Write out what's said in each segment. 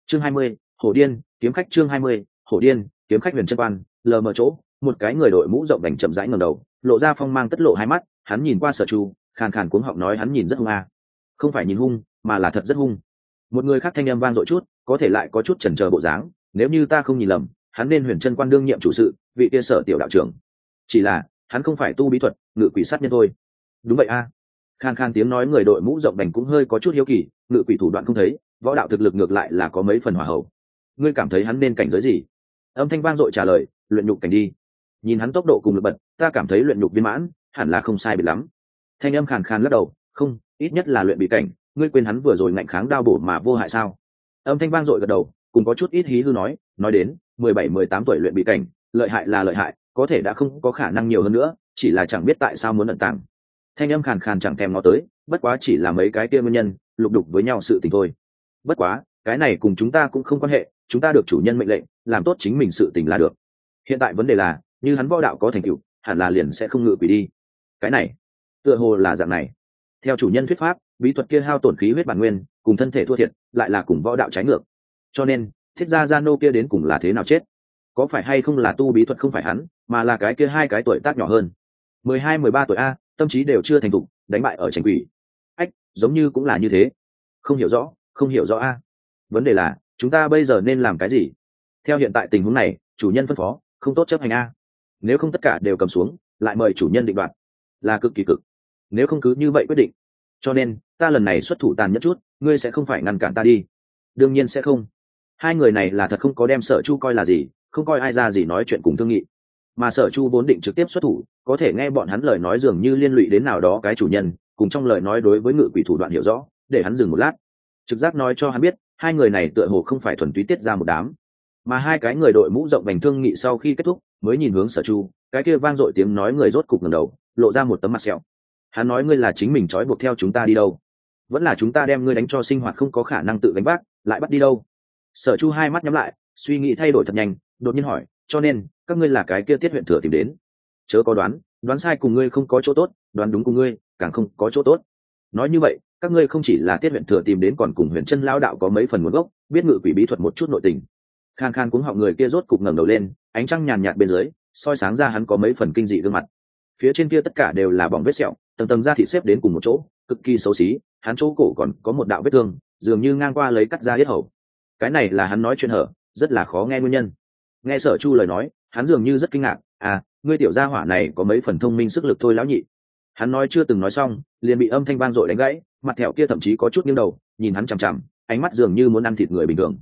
chương 20, hổ điên kiếm khách. chương 20, hổ điên kiếm khách. Huyền Trân Quan lờ mờ chỗ, một cái người đội mũ rộng vành chậm rãi ngẩng đầu, lộ ra phong mang tất lộ hai mắt. Hắn nhìn qua Sở Chu, khàn khàn cuống họng nói, hắn nhìn rất hung không phải nhìn hung mà là thật rất hung. Một người khác thanh âm vang dội chút, có thể lại có chút chần chờ bộ dáng. Nếu như ta không nhìn lầm, hắn nên Huyền Trân Quan đương nhiệm chủ sự, vị kia Sở tiểu đạo trưởng. Chỉ là hắn không phải tu bí thuật, ngự quỷ sát nhân thôi. Đúng vậy khàn khàn tiếng nói người đội mũ rộng vành cũng hơi có chút hiếu kỳ. Ngự quỷ thủ đoạn không thấy, võ đạo thực lực ngược lại là có mấy phần hỏa hậu. Ngươi cảm thấy hắn nên cảnh giới gì? Âm thanh vang dội trả lời, luyện nhục cảnh đi. Nhìn hắn tốc độ cùng lực bật, ta cảm thấy luyện nhục viên mãn hẳn là không sai biệt lắm. Thanh âm khàn khàn lắc đầu, không, ít nhất là luyện bị cảnh. Ngươi quên hắn vừa rồi ngạnh kháng đao bổ mà vô hại sao? Âm thanh vang dội gật đầu, cùng có chút ít hí hư nói đến 17-18 tuổi luyện bị cảnh, lợi hại là lợi hại, có thể đã không có khả năng nhiều hơn nữa, chỉ là chẳng biết tại sao muốn ẩn tàng. Thanh âm khàn khàn chẳng thèm ngó tới, bất quá chỉ là mấy cái kia nguyên nhân lục đục với nhau sự tình thôi. Bất quá cái này cùng chúng ta cũng không quan hệ, chúng ta được chủ nhân mệnh lệnh, làm tốt chính mình sự tình là được. Hiện tại vấn đề là, như hắn võ đạo có thành tựu, hẳn là liền sẽ không ngự quỷ đi. Cái này tựa hồ là dạng này. Theo chủ nhân thuyết pháp, bí thuật kia hao tổn khí huyết bản nguyên, cùng thân thể thua thiệt, lại là cùng võ đạo trái ngược. Cho nên thiết gia gia nô kia đến cùng là thế nào chết? Có phải hay không là tu bí thuật không phải hắn, mà là cái kia hai cái tuổi tác nhỏ hơn, 12-13 tuổi tâm trí đều chưa thành thục, đánh bại ở tranh quỷ. Giống như cũng là như thế. Không hiểu rõ vấn đề là chúng ta bây giờ nên làm cái gì? Theo hiện tại tình huống này, chủ nhân phân phó không tốt chấp hành nếu không tất cả đều cầm xuống, lại mời chủ nhân định đoạt, là cực kỳ cực. Nếu không cứ như vậy quyết định. Cho nên ta lần này xuất thủ tàn nhẫn chút, ngươi sẽ không phải ngăn cản ta đi? Đương nhiên sẽ không. Hai người này là thật không có đem Sở Chu coi là gì, không coi ai ra gì nói chuyện cùng thương nghị. Mà Sở Chu vốn định trực tiếp xuất thủ, có thể nghe bọn hắn lời nói dường như liên lụy đến nào đó cái chủ nhân, cùng trong lời nói đối với ngự quỷ thủ đoạn hiểu rõ, để hắn dừng một lát. Trực giác nói cho hắn biết, hai người này tựa hồ không phải thuần túy tiết ra một đám. Mà hai cái người đội mũ rộng vành thương nghị sau khi kết thúc, mới nhìn hướng Sở Chu, cái kia vang dội tiếng nói người rốt cục ngẩng đầu, lộ ra một tấm mặt sẹo. Hắn nói, ngươi là chính mình trói buộc theo chúng ta đi đâu, vẫn là chúng ta đem ngươi đánh cho sinh hoạt không có khả năng tự gánh vác, lại bắt đi đâu? Sở Chu hai mắt nhắm lại, suy nghĩ thay đổi thật nhanh, đột nhiên hỏi, cho nên các ngươi là cái kia Tiết huyện thừa tìm đến? Chớ có đoán sai cùng ngươi không có chỗ tốt, đoán đúng cùng ngươi càng không có chỗ tốt. Nói như vậy, các ngươi không chỉ là Tiết huyện thừa tìm đến, còn cùng Huyền Trân lão đạo có mấy phần nguồn gốc, biết ngự quỷ bí thuật một chút nội tình. Khan khan cuống họng người kia rốt cục ngẩng đầu lên, ánh trăng nhàn nhạt bên dưới soi sáng ra hắn có mấy phần kinh dị gương mặt. Phía trên kia tất cả đều là bỏng vết sẹo, tầng tầng da thịt xếp đến cùng một chỗ, cực kỳ xấu xí. Hắn chỗ cổ còn có một đạo vết thương, dường như ngang qua lấy cắt ra yết hầu. Cái này là hắn nói chuyện hở, rất là khó nghe nguyên nhân. Nghe Sở Chu lời nói, hắn dường như rất kinh ngạc. Ngươi tiểu gia hỏa này có mấy phần thông minh sức lực thôi lão nhị. Hắn nói chưa từng nói xong, liền bị âm thanh vang dội đánh gãy. Mặt thẹo kia thậm chí có chút nghiêng đầu, nhìn hắn chằm chằm, ánh mắt dường như muốn ăn thịt người bình thường.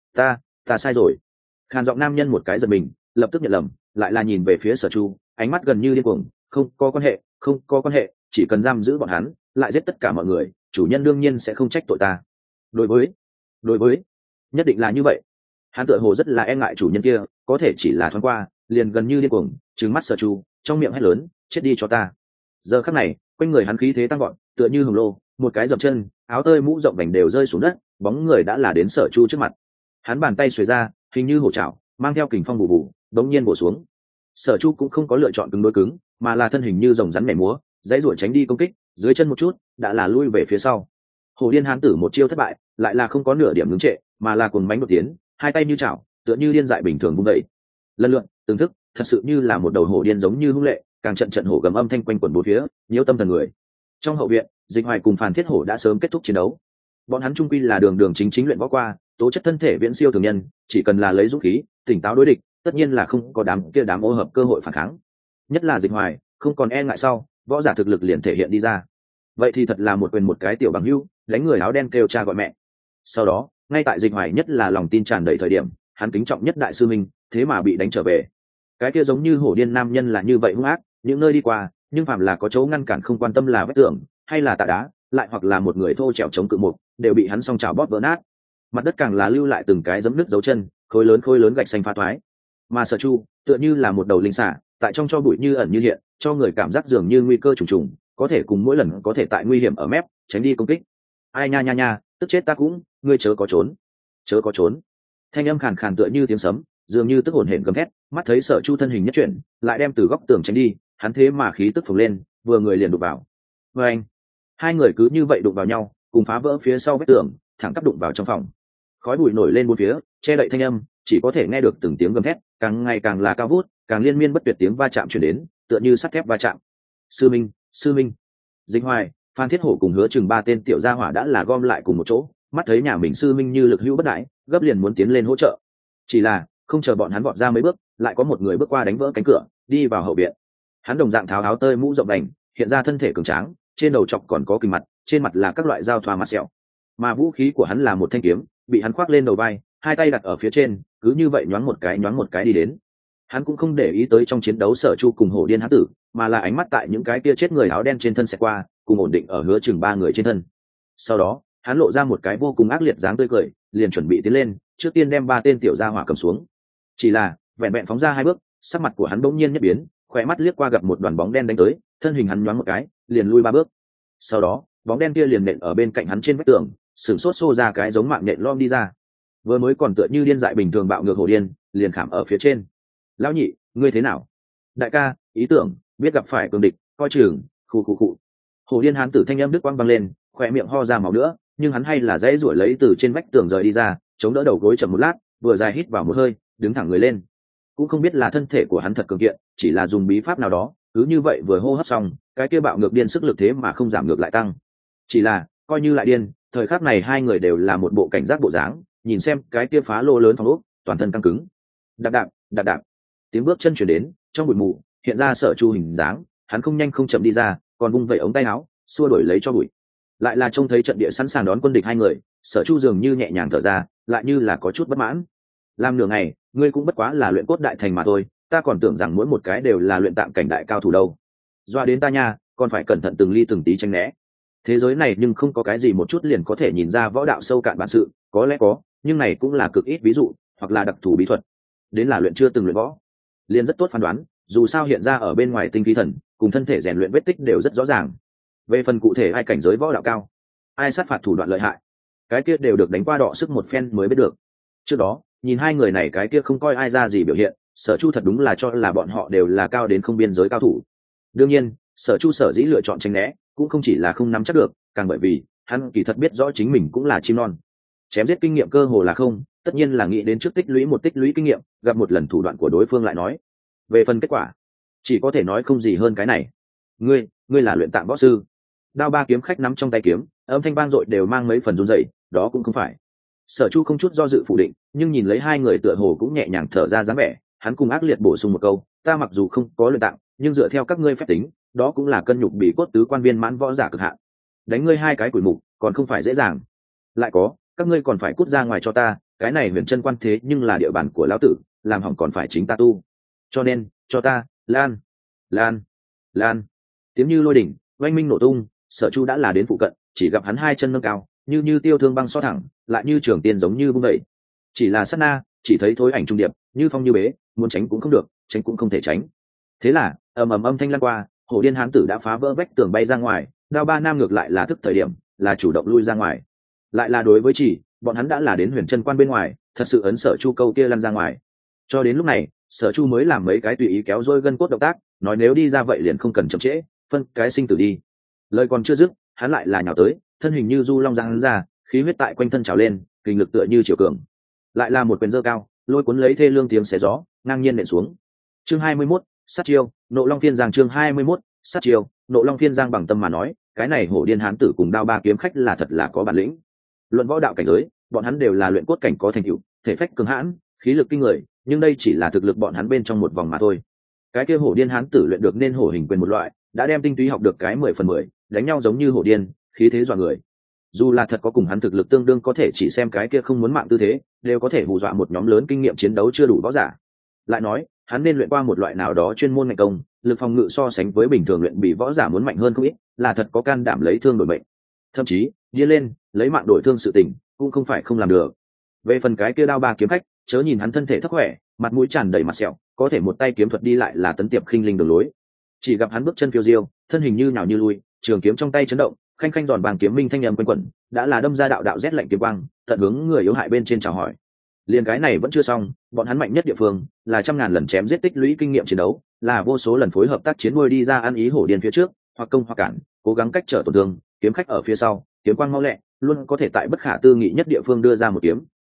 Ta sai rồi. Khan giọng nam nhân một cái giật mình, lập tức nhận lầm, lại là nhìn về phía Sở Chu, ánh mắt gần như điên cuồng. Không có quan hệ, chỉ cần giam giữ bọn hắn, lại giết tất cả mọi người, chủ nhân đương nhiên sẽ không trách tội ta. Đối với nhất định là như vậy. Hắn tựa hồ rất là e ngại chủ nhân kia, có thể chỉ là thoáng qua, liền gần như điên cuồng trừng mắt Sở Chu, trong miệng hét lớn, chết đi cho ta. Giờ khắc này, quanh người hắn khí thế tăng gọn, tựa như hùng lô, một cái dậm chân, áo tơi mũ rộng vành đều rơi xuống đất, bóng người đã là đến Sở Chu trước mặt. Hắn bàn tay xuề ra, hình như hổ trảo, mang theo kình phong bù bù, đống nhiên bổ xuống. Sở Chu cũng không có lựa chọn cứng đối cứng, mà là thân hình như rồng rắn nhảy múa, dãy ruổi tránh đi công kích, dưới chân một chút, đã là lui về phía sau. Hồ Điên hán tử một chiêu thất bại, lại là không có nửa điểm ngưng trệ, mà là cuồng bánh đột tiến, hai tay như chảo, tựa như điên dại bình thường vung dậy. Lần lượt, từng thức, thật sự như là một đầu hổ điên giống như hung lệ, càng trận hổ gầm âm thanh quanh quẩn bốn phía, nhiễu tâm thần người. Trong hậu viện, Dịch Hoài cùng Phàn Thiết Hổ đã sớm kết thúc chiến đấu. Bọn hắn trung quy là đường chính luyện võ qua, tố chất thân thể viễn siêu thường nhân, chỉ cần là lấy dũng khí, tỉnh táo đối địch, tất nhiên là không có đám ô hợp cơ hội phản kháng. Nhất là Dịch Hoài, không còn e ngại sau, võ giả thực lực liền thể hiện đi ra. Vậy thì thật là một quyền một cái tiểu bằng hữu, đánh người áo đen kêu cha gọi mẹ. Sau đó, ngay tại Dịch Hoài nhất là lòng tin tràn đầy thời điểm, hắn kính trọng nhất đại sư minh, thế mà bị đánh trở về. Cái kia giống như hổ điên nam nhân là như vậy hung ác, những nơi đi qua, nhưng phạm là có chỗ ngăn cản không quan tâm là vết tường, hay là tạ đá, lại hoặc là một người thô trèo chống cự mục, đều bị hắn song trào bóp vỡ nát. Mặt đất càng là lưu lại từng cái giẫm nứt dấu chân, khối lớn gạch xanh phá thoái. Mà Sở Chu tựa như là một đầu linh xả, tại trong cho bụi như ẩn như hiện, cho người cảm giác dường như nguy cơ trùng trùng, có thể cùng mỗi lần có thể tại nguy hiểm ở mép tránh đi công kích. Ai nha, tức chết ta cũng, ngươi chớ có trốn. Thanh âm khàn khàn tựa như tiếng sấm, dường như tức hồn hển gầm thét. Mắt thấy Sở Chu thân hình nhất chuyển, lại đem từ góc tường tránh đi, hắn thế mà khí tức phồng lên, vừa người liền đụng vào. Hai người cứ như vậy đụng vào nhau, cùng phá vỡ phía sau vách tường, thẳng tắp đụng vào trong phòng. khói bụi nổi lên bốn phía che đậy thanh âm, chỉ có thể nghe được từng tiếng gầm thét càng ngày càng là cao vút, càng liên miên bất tuyệt tiếng va chạm chuyển đến, tựa như sắt thép va chạm. Sư minh, sư minh. Dịch Hoài, Phan Thiết Hổ cùng Hứa Chừng ba tên tiểu gia hỏa đã là gom lại cùng một chỗ, mắt thấy nhà mình sư minh như lực hữu bất đãi, gấp liền muốn tiến lên hỗ trợ. Chỉ là không chờ bọn hắn vọt ra mấy bước, lại có một người bước qua đánh vỡ cánh cửa, đi vào hậu viện. Hắn đồng dạng tháo áo tơi mũ rộng đành, hiện ra thân thể cường tráng, trên đầu chọc còn có kình mặt, trên mặt là các loại dao thoa mặt sẹo. Mà vũ khí của hắn là một thanh kiếm, bị hắn khoác lên đầu vai, hai tay đặt ở phía trên, cứ như vậy nhoáng một cái đi đến. Hắn cũng không để ý tới trong chiến đấu Sở Chu cùng Hổ Điên hán tử, mà là ánh mắt tại những cái kia chết người áo đen trên thân xẹt qua, cùng ổn định ở Hứa Chừng ba người trên thân. Sau đó, hắn lộ ra một cái vô cùng ác liệt dáng tươi cười, liền chuẩn bị tiến lên, trước tiên đem ba tên tiểu gia hỏa cầm xuống. Chỉ là, vẹn vẹn phóng ra hai bước, sắc mặt của hắn bỗng nhiên nhất biến, khỏe mắt liếc qua gặp một đoàn bóng đen đánh tới, thân hình hắn nhoáng một cái, liền lui ba bước. Sau đó, bóng đen kia liền nện ở bên cạnh hắn trên vách tường, sửng sốt xô ra cái giống mạng nện lom đi ra. Vừa mới còn tựa như điên dại bình thường bạo ngược Hổ Điên, liền khảm ở phía trên. Lão nhị, ngươi thế nào? Đại ca, ý tưởng, biết gặp phải cường địch, coi chừng, khu. Hổ Điên hán tử thanh âm đức quang băng lên, khỏe miệng ho ra máu nữa, nhưng hắn hay là dãy ruổi lấy từ trên vách tường rời đi ra, chống đỡ đầu gối chậm một lát, vừa dài hít vào một hơi, đứng thẳng người lên. Cũng không biết là thân thể của hắn thật cường kiện, chỉ là dùng bí pháp nào đó, cứ như vậy vừa hô hấp xong, cái kia bạo ngược điên sức lực thế mà không giảm ngược lại tăng. Chỉ là, coi như lại điên, thời khắc này hai người đều là một bộ cảnh giác bộ dáng, nhìn xem cái kia phá lô lớn phòng ốc, toàn thân căng cứng. Đạp đạp. Tiếng bước chân chuyển đến, trong bụi mù hiện ra Sở Chu hình dáng, hắn không nhanh không chậm đi ra, còn vung vẩy ống tay áo, xua đuổi lấy cho bụi. Lại là trông thấy trận địa sẵn sàng đón quân địch hai người, Sở Chu dường như nhẹ nhàng thở ra, lại như là có chút bất mãn. Làm nửa ngày, ngươi cũng bất quá là luyện cốt đại thành mà thôi, ta còn tưởng rằng mỗi một cái đều là luyện tạm cảnh đại cao thủ đâu. Doa đến ta nha, còn phải cẩn thận từng ly từng tí tránh né. Thế giới này nhưng không có cái gì một chút liền có thể nhìn ra võ đạo sâu cạn bản sự, có lẽ có, nhưng này cũng là cực ít ví dụ, hoặc là đặc thù bí thuật. Đến là luyện chưa từng luyện võ, liền rất tốt phán đoán, dù sao hiện ra ở bên ngoài tinh khí thần, cùng thân thể rèn luyện vết tích đều rất rõ ràng. Về phần cụ thể ai cảnh giới võ đạo cao, ai sát phạt thủ đoạn lợi hại, cái kia đều được đánh qua đọ sức một phen mới biết được. Trước đó, nhìn hai người này cái kia không coi ai ra gì biểu hiện, Sở Chu thật đúng là cho là bọn họ đều là cao đến không biên giới cao thủ. Đương nhiên, Sở Chu sở dĩ lựa chọn tránh né, cũng không chỉ là không nắm chắc được, càng bởi vì hắn kỳ thật biết rõ chính mình cũng là chim non, chém giết kinh nghiệm cơ hồ là không, tất nhiên là nghĩ đến trước tích lũy kinh nghiệm, gặp một lần thủ đoạn của đối phương lại nói. Về phần kết quả, chỉ có thể nói không gì hơn cái này. Ngươi là luyện tạng võ sư. Đao ba kiếm khách nắm trong tay kiếm, âm thanh vang dội đều mang mấy phần run rẩy, đó cũng không phải. Sở Chu không chút do dự phủ định, nhưng nhìn lấy hai người tựa hồ cũng nhẹ nhàng thở ra dáng vẻ, hắn cùng ác liệt bổ sung một câu, ta mặc dù không có luyện tạng, nhưng dựa theo các ngươi phép tính, đó cũng là cân nhục bị cốt tứ quan viên mãn võ giả cực hạn. Đánh ngươi hai cái củi mục, còn không phải dễ dàng. Lại có, các ngươi còn phải cút ra ngoài cho ta, cái này Huyền Chân Quan thế nhưng là địa bàn của lão tử, làm hỏng còn phải chính ta tu. Cho nên, cho ta, lan. Tiếng như lôi đỉnh, oanh minh nổ tung, Sở Chu đã là đến phụ cận, chỉ gặp hắn hai chân nâng cao, như tiêu thương băng so thẳng, lại như trường tiên giống như vung đẩy. Chỉ là sát na, chỉ thấy thối ảnh trung điệp, như phong như bế, muốn tránh cũng không được, tránh cũng không thể tránh. Thế là, ầm ầm âm thanh lan qua, Hổ Điên hán tử đã phá vỡ vách tường bay ra ngoài, Đao ba nam ngược lại là thức thời điểm, là chủ động lui ra ngoài. Lại là đối với chỉ, bọn hắn đã là đến Huyền Chân Quan bên ngoài, thật sự ấn Sở Chu câu kia lăn ra ngoài. Cho đến lúc này, Sở Chu mới làm mấy cái tùy ý kéo dôi gân cốt động tác, nói nếu đi ra vậy liền không cần chậm trễ, phân cái sinh tử đi. Lời còn chưa dứt, hắn lại là nhào tới, thân hình như du long giang ra, khí huyết tại quanh thân trào lên, kinh lực tựa như triều cường. Lại là một quyền giơ cao, lôi cuốn lấy thê lương tiếng xé gió, ngang nhiên nện xuống. Chương 21, sát chiêu, Nộ Long Phiên Giang. Chương 21, sát chiêu, Nộ Long Phiên Giang. Bằng tâm mà nói, cái này Hổ Điên hán tử cùng Đao ba kiếm khách là thật là có bản lĩnh. Luận võ đạo cảnh giới, bọn hắn đều là luyện cốt cảnh có thành tựu, thể phách cường hãn, khí lực kinh người, nhưng đây chỉ là thực lực bọn hắn bên trong một vòng mà thôi. Cái kia Hổ Điên hán tử luyện được nên hổ hình quyền một loại, đã đem tinh túy học được cái 10/10, đánh nhau giống như hổ điên, khí thế dọa người. Dù là thật có cùng hắn thực lực tương đương, có thể chỉ xem cái kia không muốn mạng tư thế, đều có thể hù dọa một nhóm lớn kinh nghiệm chiến đấu chưa đủ võ giả. Lại nói, hắn nên luyện qua một loại nào đó chuyên môn ngành công, lực phòng ngự so sánh với bình thường luyện bị võ giả muốn mạnh hơn không ít, là thật có can đảm lấy thương đổi mệnh. Thậm chí, điên lên, lấy mạng đổi thương sự tình, cũng không phải không làm được. Về phần cái kia Đao ba kiếm khách, chớ nhìn hắn thân thể thấp khỏe, mặt mũi tràn đầy mặt sẹo, có thể một tay kiếm thuật đi lại là tấn tiệp khinh linh đường lối. Chỉ gặp hắn bước chân phiêu diêu, thân hình như nhào như lui, trường kiếm trong tay chấn động, khanh khanh giòn vàng kiếm minh thanh âm quanh quẩn, đã là đâm ra đạo đạo rét lạnh kiếm quang, tận hướng người yếu hại bên trên chào hỏi. Liên cái này vẫn chưa xong, bọn hắn mạnh nhất địa phương là trăm ngàn lần chém giết tích lũy kinh nghiệm chiến đấu, là vô số lần phối hợp tác chiến nuôi đi ra ăn ý hổ điên phía trước, hoặc công hoặc cản, cố gắng cách trở tổn thương, kiếm khách ở phía sau, kiếm quang mau lẹ, luôn có thể tại bất khả tư nghị nhất địa phương đưa ra một kiếm,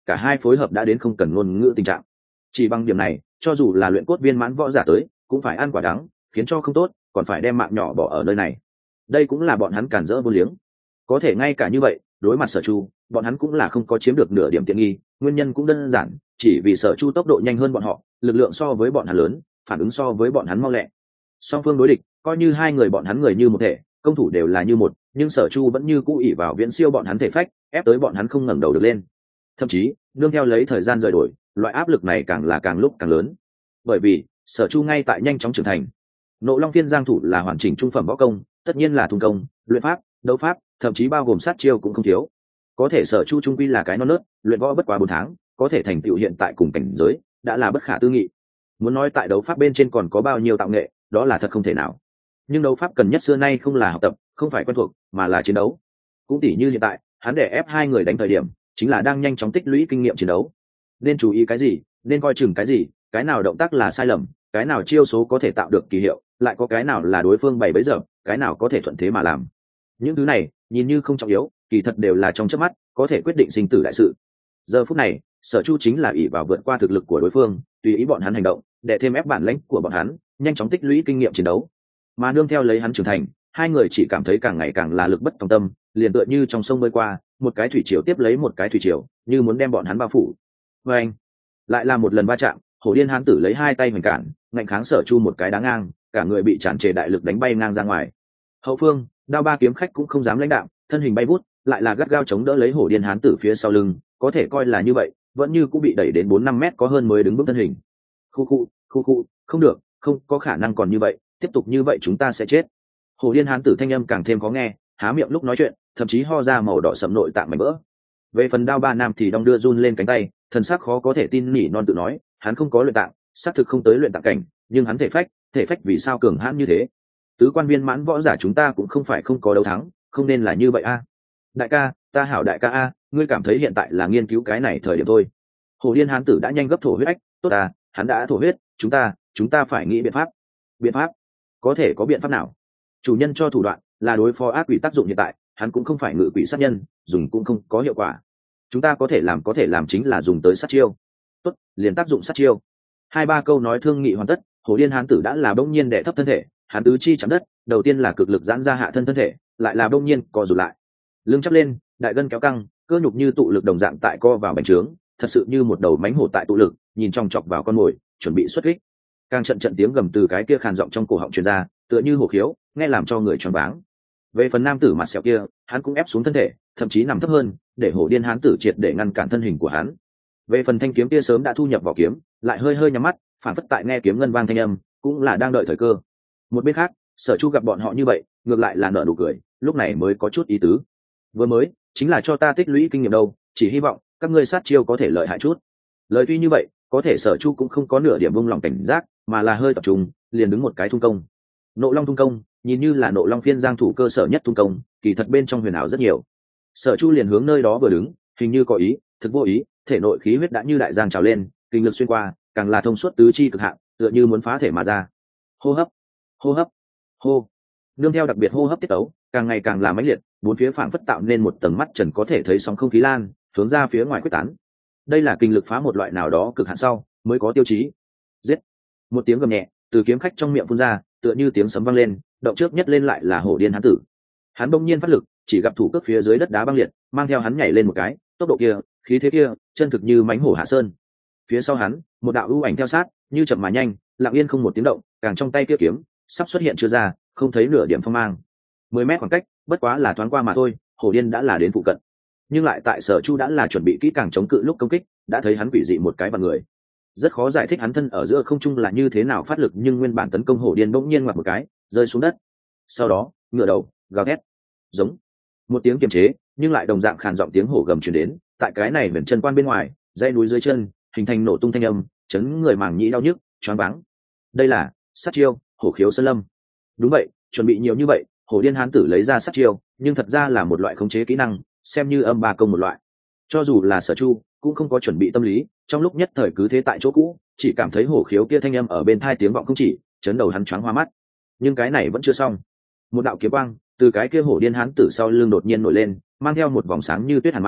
cả hai phối hợp đã đến không cần ngôn ngữ tình trạng. Chỉ bằng điểm này, cho dù là luyện cốt viên mãn võ giả tới cũng phải ăn quả đắng, khiến cho không tốt còn phải đem mạng nhỏ bỏ ở nơi này. Đây cũng là bọn hắn cản rỡ vô liếng. Có thể ngay cả như vậy, đối mặt Sở Chu, bọn hắn cũng là không có chiếm được nửa điểm tiện nghi. Nguyên nhân cũng đơn giản, chỉ vì Sở Chu tốc độ nhanh hơn bọn họ, lực lượng so với bọn hắn lớn, phản ứng so với bọn hắn mau lẹ. Song phương đối địch, coi như hai người bọn hắn người như một thể, công thủ đều là như một, nhưng Sở Chu vẫn như cũ ỷ vào viễn siêu bọn hắn thể phách, ép tới bọn hắn không ngẩng đầu được lên. Thậm chí nương theo lấy thời gian rời đổi, loại áp lực này càng là càng lúc càng lớn. Bởi vì Sở Chu ngay tại nhanh chóng trưởng thành. Nộ Long Phiên Giang thủ là hoàn chỉnh trung phẩm võ công, tất nhiên là thung công, luyện pháp, đấu pháp, thậm chí bao gồm sát chiêu cũng không thiếu. Có thể Sở Chu trung quy là cái non nớt, luyện võ bất quá 4 tháng, có thể thành tựu hiện tại cùng cảnh giới, đã là bất khả tư nghị. Muốn nói tại đấu pháp bên trên còn có bao nhiêu tạo nghệ, đó là thật không thể nào. Nhưng đấu pháp cần nhất xưa nay không là học tập, không phải quen thuộc, mà là chiến đấu. Cũng tỉ như hiện tại, hắn để ép hai người đánh thời điểm, chính là đang nhanh chóng tích lũy kinh nghiệm chiến đấu. Nên chú ý cái gì, nên coi chừng cái gì, cái nào động tác là sai lầm, cái nào chiêu số có thể tạo được kỳ hiệu, lại có cái nào là đối phương bày bấy giờ, cái nào có thể thuận thế mà làm. Những thứ này nhìn như không trọng yếu, kỳ thật đều là trong chớp mắt có thể quyết định sinh tử đại sự. Giờ phút này, Sở Chu chính là ỷ vào vượt qua thực lực của đối phương, tùy ý bọn hắn hành động, để thêm ép bản lĩnh của bọn hắn, nhanh chóng tích lũy kinh nghiệm chiến đấu. Mà nương theo lấy hắn trưởng thành, hai người chỉ cảm thấy càng ngày càng là lực bất tòng tâm, liền tựa như trong sông bơi qua, một cái thủy triều tiếp lấy một cái thủy triều, như muốn đem bọn hắn bao phủ. Và anh lại là một lần va chạm, Hổ Điên hán tử lấy hai tay hoành cản, ngạnh kháng Sở Chu một cái đá ngang, cả người bị tràn trề đại lực đánh bay ngang ra ngoài. Hậu phương, Đao Ba kiếm khách cũng không dám lãnh đạo, thân hình bay vút, lại là gắt gao chống đỡ lấy Hổ Điên hán tử phía sau lưng, có thể coi là như vậy, vẫn như cũng bị đẩy đến 4-5 mét có hơn mới đứng vững thân hình. Khu, không được, không có khả năng còn như vậy, tiếp tục như vậy chúng ta sẽ chết. Hổ Điên hán tử thanh âm càng thêm khó nghe, há miệng lúc nói chuyện, thậm chí ho ra màu đỏ sẫm nội tạng mảnh vỡ. Về phần Đao Ba nam thì đong đưa run lên cánh tay, thần sắc khó có thể tin nỉ non tự nói, hắn không có luyện tạng, xác thực không tới luyện tạng cảnh, nhưng hắn thể phách vì sao cường hãn như thế? Tứ quan viên mãn võ giả chúng ta cũng không phải không có đấu thắng, không nên là như vậy a. Đại ca, ta hảo đại ca a, ngươi cảm thấy hiện tại là nghiên cứu cái này thời điểm thôi. Hổ Điên hán tử đã nhanh gấp thổ huyết ách, tốt à, hắn đã thổ huyết, chúng ta phải nghĩ biện pháp. Biện pháp? Có thể có biện pháp nào? Chủ nhân cho thủ đoạn là đối phó ác quỷ tác dụng hiện tại, hắn cũng không phải ngự quỷ sát nhân, dùng cũng không có hiệu quả. Chúng ta có thể làm chính là dùng tới sát chiêu. Tốt, liền tác dụng sát chiêu. 2-3 câu nói thương nghị hoàn tất, Hổ Điên hán tử đã là bỗng nhiên đè thấp thân thể, hắn tứ chi chạm đất, đầu tiên là cực lực giãn ra hạ thân thể, lại là bỗng nhiên co rụt lại. Lưng chắp lên, đại gân kéo căng, cơ nhục như tụ lực đồng dạng tại co vào bành trướng, thật sự như một đầu mánh hổ tại tụ lực, nhìn chòng chọc vào con mồi, chuẩn bị xuất kích. Càng trận tiếng gầm từ cái kia khàn giọng trong cổ họng truyền ra, tựa như hổ khiếu, nghe làm cho người choáng váng. Về phần nam tử mặt sẹo kia, hắn cũng ép xuống thân thể, thậm chí nằm thấp hơn, để Hổ Điên hán tử triệt để ngăn cản thân hình của hắn. Về phần thanh kiếm kia sớm đã thu nhập vào kiếm, lại hơi nhắm mắt, phản phất tại nghe kiếm ngân vang thanh âm, cũng là đang đợi thời cơ. Một bên khác, Sở Chu gặp bọn họ như vậy, ngược lại là nở nụ cười, lúc này mới có chút ý tứ. Vừa mới, chính là cho ta tích lũy kinh nghiệm đâu, chỉ hy vọng các ngươi sát chiêu có thể lợi hại chút. Lời tuy như vậy, có thể Sở Chu cũng không có nửa điểm buông lòng cảnh giác, mà là hơi tập trung, liền đứng một cái thung công. Nộ Long thung công, nhìn như là Nộ Long Phiên Giang thủ cơ sở nhất thung công, kỳ thật bên trong huyền ảo rất nhiều. Sở Chu liền hướng nơi đó vừa đứng, hình như có ý, thực vô ý, thể nội khí huyết đã như đại giang trào lên, kinh lực xuyên qua, càng là thông suốt tứ chi cực hạn, tựa như muốn phá thể mà ra. Hô hấp, hô. Nương theo đặc biệt hô hấp tiết tấu, càng ngày càng là mãnh liệt, bốn phía phảng phất tạo nên một tầng mắt trần có thể thấy sóng không khí lan, hướng ra phía ngoài quyết tán. Đây là kinh lực phá một loại nào đó cực hạn sau, mới có tiêu chí. Giết. Một tiếng gầm nhẹ từ kiếm khách trong miệng phun ra, tựa như tiếng sấm vang lên, động trước nhất lên lại là Hổ Điên hán tử. Hắn bỗng nhiên phát lực, chỉ gặp thủ cước phía dưới đất đá băng liệt, mang theo hắn nhảy lên một cái, tốc độ kia, khí thế kia, chân thực như mãnh hổ hạ sơn. Phía sau hắn, một đạo ưu ảnh theo sát, như chậm mà nhanh, lặng yên không một tiếng động, càng trong tay kia kiếm, sắp xuất hiện chưa ra, không thấy nửa điểm phong mang. 10 mét khoảng cách, bất quá là thoáng qua mà thôi, Hổ Điên đã là đến phụ cận. Nhưng lại tại Sở Chu đã là chuẩn bị kỹ càng chống cự lúc công kích, đã thấy hắn quỷ dị một cái vào người. Rất khó giải thích hắn thân ở giữa không trung là như thế nào phát lực, nhưng nguyên bản tấn công Hổ Điên bỗng nhiên ngoặt một cái, rơi xuống đất. Sau đó, ngửa đầu, gào thét, giống một tiếng kiềm chế, nhưng lại đồng dạng khàn giọng tiếng hổ gầm truyền đến, tại cái này biển chân quan bên ngoài, dãy núi dưới chân, hình thành nổ tung thanh âm, chấn người màng nhĩ đau nhức, choáng váng. Đây là sát chiêu, Hổ khiếu sơn lâm. Đúng vậy, chuẩn bị nhiều như vậy, Hổ Điên hán tử lấy ra sát chiêu, nhưng thật ra là một loại khống chế kỹ năng, xem như âm ba công một loại. Cho dù là Sở Chu, cũng không có chuẩn bị tâm lý, trong lúc nhất thời cứ thế tại chỗ cũ, chỉ cảm thấy hổ khiếu kia thanh âm ở bên tai tiếng vọng không chỉ, chấn đầu hắn choáng hoa mắt. Nhưng cái này vẫn chưa xong. Một đạo kiếm quang từ cái kia Hổ Điên hán tử sau lưng đột nhiên nổi lên, mang theo một vòng sáng như tuyết hàn mang,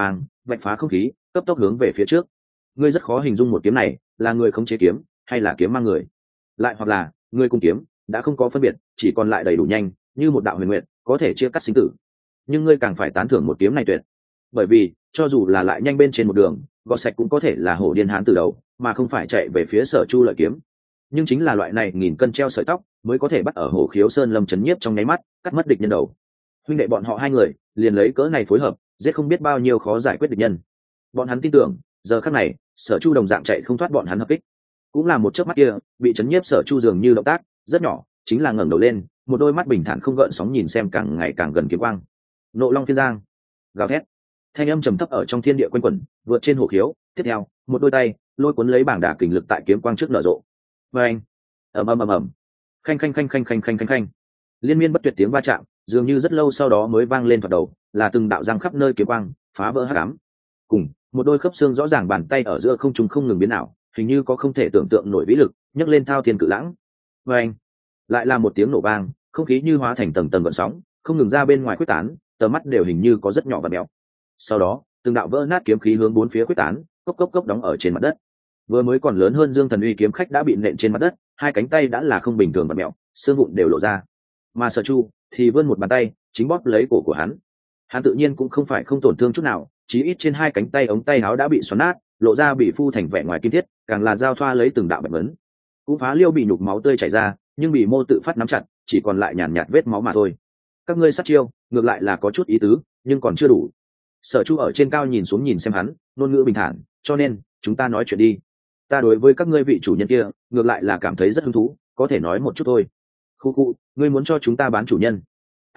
vạch phá không khí cấp tốc hướng về phía trước. Ngươi rất khó hình dung một kiếm này là người khống chế kiếm hay là kiếm mang người, lại hoặc là người cùng kiếm đã không có phân biệt, chỉ còn lại đầy đủ nhanh như một đạo huyền nguyện có thể chia cắt sinh tử. Nhưng ngươi càng phải tán thưởng một kiếm này tuyệt, bởi vì cho dù là lại nhanh bên trên một đường gọt sạch cũng có thể là hổ điên hán từ đầu, mà không phải chạy về phía Sở Chu lợi kiếm. Nhưng chính là loại này nghìn cân treo sợi tóc mới có thể bắt ở hổ khiếu sơn lâm chấn nhiếp trong nháy mắt, cắt mất địch nhân đầu. Huynh đệ bọn họ hai người liền lấy cỡ này phối hợp giết không biết bao nhiêu khó giải quyết địch nhân. Bọn hắn tin tưởng giờ khắc này Sở Chu đồng dạng chạy không thoát bọn hắn hợp kích. Cũng là một chớp mắt kia bị chấn nhiếp Sở Chu dường như động tác rất nhỏ, chính là ngẩng đầu lên, một đôi mắt bình thản không gợn sóng nhìn xem càng ngày càng gần kiếm quang. Nộ long phiên giang, gào thét, thanh âm trầm thấp ở trong thiên địa quanh quẩn, vượt trên hổ khiếu. Tiếp theo một đôi tay lôi cuốn lấy bảng đả kình lực tại kiếm quang trước nở rộ. Và anh, ầm ầm ầm ầm, khanh khanh khanh khanh khanh khanh khanh khanh, liên miên bất tuyệt tiếng va chạm dường như rất lâu sau đó mới vang lên thoạt đầu, là từng đạo răng khắp nơi kiếm quang phá vỡ hắc ám. Cùng một đôi khớp xương rõ ràng bàn tay ở giữa không trung không ngừng biến ảo, hình như có không thể tưởng tượng nổi vĩ lực nhấc lên thao thiên cự lãng. Và anh, lại là một tiếng nổ vang, không khí như hóa thành tầng tầng gợn sóng không ngừng ra bên ngoài quyết tán, tầm mắt đều hình như có rất nhỏ và béo. Sau đó từng đạo vỡ nát kiếm khí hướng bốn phía quyết tán, cốc cốc cốc đóng ở trên mặt đất. Vừa mới còn lớn hơn Dương Thần Uy kiếm khách đã bị nện trên mặt đất, hai cánh tay đã là không bình thường và mẹo, xương vụn đều lộ ra. Mà Sở Chu thì vươn một bàn tay chính bóp lấy cổ của hắn. Hắn tự nhiên cũng không phải không tổn thương chút nào, chí ít trên hai cánh tay ống tay áo đã bị xoắn nát, lộ ra bị phu thành vẻ ngoài kim thiết, càng là giao thoa lấy từng đạo bạch vấn. Cũng phá liêu bị nhục máu tươi chảy ra, nhưng bị mô tự phát nắm chặt, chỉ còn lại nhàn nhạt vết máu mà thôi. Các ngươi sát chiêu ngược lại là có chút ý tứ, nhưng còn chưa đủ. Sở Chu ở trên cao nhìn xuống nhìn xem hắn, ngôn ngữ bình thản, cho nên chúng ta nói chuyện đi. Ta đối với các ngươi vị chủ nhân kia ngược lại là cảm thấy rất hứng thú, có thể nói một chút thôi. Khu khu, ngươi muốn cho chúng ta bán chủ nhân?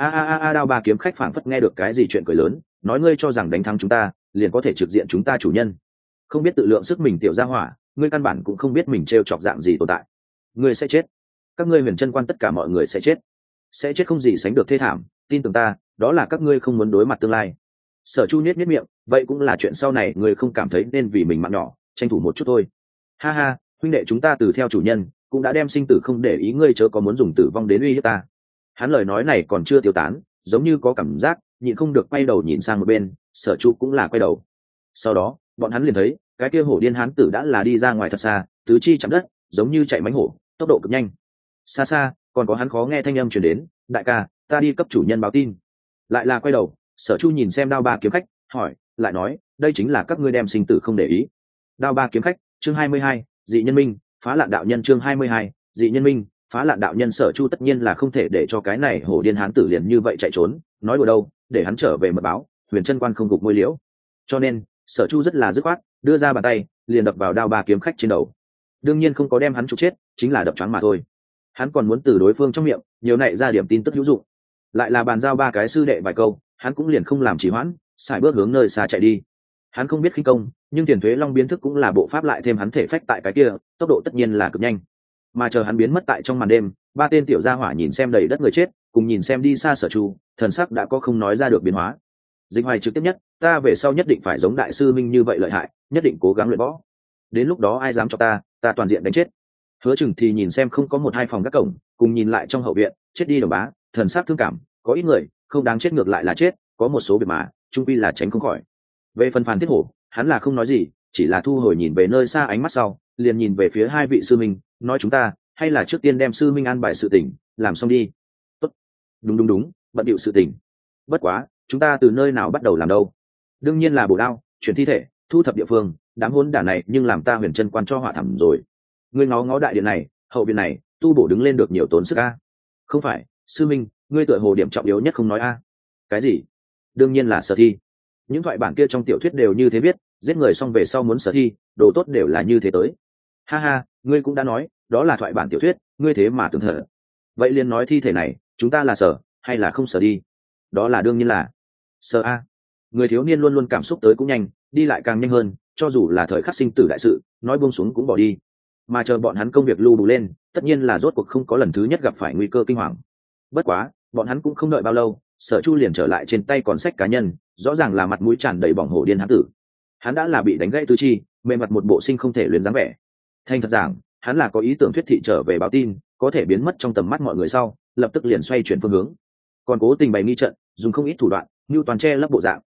A đao ba kiếm khách phảng phất nghe được cái gì chuyện cười lớn, nói ngươi cho rằng đánh thắng chúng ta liền có thể trực diện chúng ta chủ nhân? Không biết tự lượng sức mình tiểu gia hỏa, ngươi căn bản cũng không biết mình trêu chọc dạng gì tồn tại. Ngươi sẽ chết, các ngươi Huyền Chân Quan tất cả mọi người sẽ chết không gì sánh được thê thảm, tin tưởng ta, đó là các ngươi không muốn đối mặt tương lai. Sở Chu nhếch miệng, vậy cũng là chuyện sau này, ngươi không cảm thấy nên vì mình mạng nhỏ tranh thủ một chút thôi? Ha ha, huynh đệ chúng ta từ theo chủ nhân cũng đã đem sinh tử không để ý, ngươi chớ có muốn dùng tử vong đến uy hiếp ta. Hắn lời nói này còn chưa tiêu tán, giống như có cảm giác nhịn không được quay đầu nhìn sang một bên. Sở Chu cũng là quay đầu. Sau đó bọn hắn liền thấy cái kia hổ điên hán tử đã là đi ra ngoài thật xa, tứ chi chạm đất giống như chạy mánh hổ, tốc độ cực nhanh. Xa xa còn có hắn khó nghe thanh âm truyền đến, đại ca, ta đi cấp chủ nhân báo tin. Lại là quay đầu, Sở Chu nhìn xem đao ba kiếm khách, hỏi lại nói, đây chính là các ngươi đem sinh tử không để ý? Đao ba kiếm khách, chương 22, dị nhân minh phá lạn đạo nhân, chương 22, dị nhân minh phá lạn đạo nhân. Sở Chu tất nhiên là không thể để cho cái này hổ điên hán tử liền như vậy chạy trốn, nói đùa đâu, để hắn trở về mật báo Huyền Chân Quan không gục môi liễu. Cho nên Sở Chu rất là dứt khoát, đưa ra bàn tay liền đập vào đao ba kiếm khách trên đầu. Đương nhiên không có đem hắn trục chết, chính là đập choáng mà thôi. Hắn còn muốn từ đối phương trong miệng nhiều nảy ra điểm tin tức hữu dụng, lại là bàn giao ba cái sư đệ vài câu, hắn cũng liền không làm trì hoãn, xài bước hướng nơi xa chạy đi. Hắn không biết khinh công, nhưng Tiền Thuế Long biến thức cũng là bộ pháp, lại thêm hắn thể phách tại cái kia, tốc độ tất nhiên là cực nhanh. Mà chờ hắn biến mất tại trong màn đêm, ba tên tiểu gia hỏa nhìn xem đầy đất người chết, cùng nhìn xem đi xa Sở Chu, thần sắc đã có không nói ra được biến hóa. Dịch Hoài trực tiếp nhất, ta về sau nhất định phải giống đại sư Minh như vậy lợi hại, nhất định cố gắng luyện võ. Đến lúc đó ai dám cho ta toàn diện đánh chết. Hứa Chừng thì nhìn xem không có một hai phòng các cổng, cùng nhìn lại trong hậu viện, chết đi đồng bá, thần sắc thương cảm, có ít người không đáng chết ngược lại là chết, có một số việc mà trung quy là tránh không khỏi. Về phần Phàn Thiết Hổ, hắn là không nói gì, chỉ là thu hồi nhìn về nơi xa ánh mắt sau, liền nhìn về phía hai vị sư minh, nói chúng ta hay là trước tiên đem sư minh an bài sự tình làm xong đi. Tốt. Đúng, bận điệu sự tình. Bất quá chúng ta từ nơi nào bắt đầu làm đâu? Đương nhiên là bổ đao, chuyển thi thể, thu thập địa phương, đám hôn đả này nhưng làm ta Huyền Chân Quan cho họa thẳm rồi. Ngươi ngó đại điện này, hậu viện này, tu bổ đứng lên được nhiều tốn sức a. Không phải sư minh, ngươi tựa hồ điểm trọng yếu nhất không nói a. Cái gì? Đương nhiên là sở thi. Những thoại bản kia trong tiểu thuyết đều như thế viết, giết người xong về sau muốn sở thi, đồ tốt đều là như thế tới. Ha ha, ngươi cũng đã nói đó là thoại bản tiểu thuyết, ngươi thế mà tưởng thở. Vậy liền nói thi thể này chúng ta là sở hay là không sở đi? Đó là đương nhiên là sở a. Người thiếu niên luôn luôn cảm xúc tới cũng nhanh, đi lại càng nhanh hơn, cho dù là thời khắc sinh tử đại sự, nói buông xuống cũng bỏ đi. Mà chờ bọn hắn công việc lưu đủ lên, tất nhiên là rốt cuộc không có lần thứ nhất gặp phải nguy cơ kinh hoàng. Bất quá bọn hắn cũng không đợi bao lâu, Sở Chu liền trở lại trên tay còn sách cá nhân, rõ ràng là mặt mũi tràn đầy bỏng hổ điên hán tử. Hắn đã là bị đánh gãy tứ chi, mềm mặt một bộ sinh không thể luyến dáng vẻ. Thành thật giảng, hắn là có ý tưởng thuyết thị trở về báo tin, có thể biến mất trong tầm mắt mọi người sau, lập tức liền xoay chuyển phương hướng. Còn cố tình bày nghi trận, dùng không ít thủ đoạn, như toàn che lấp bộ dạng.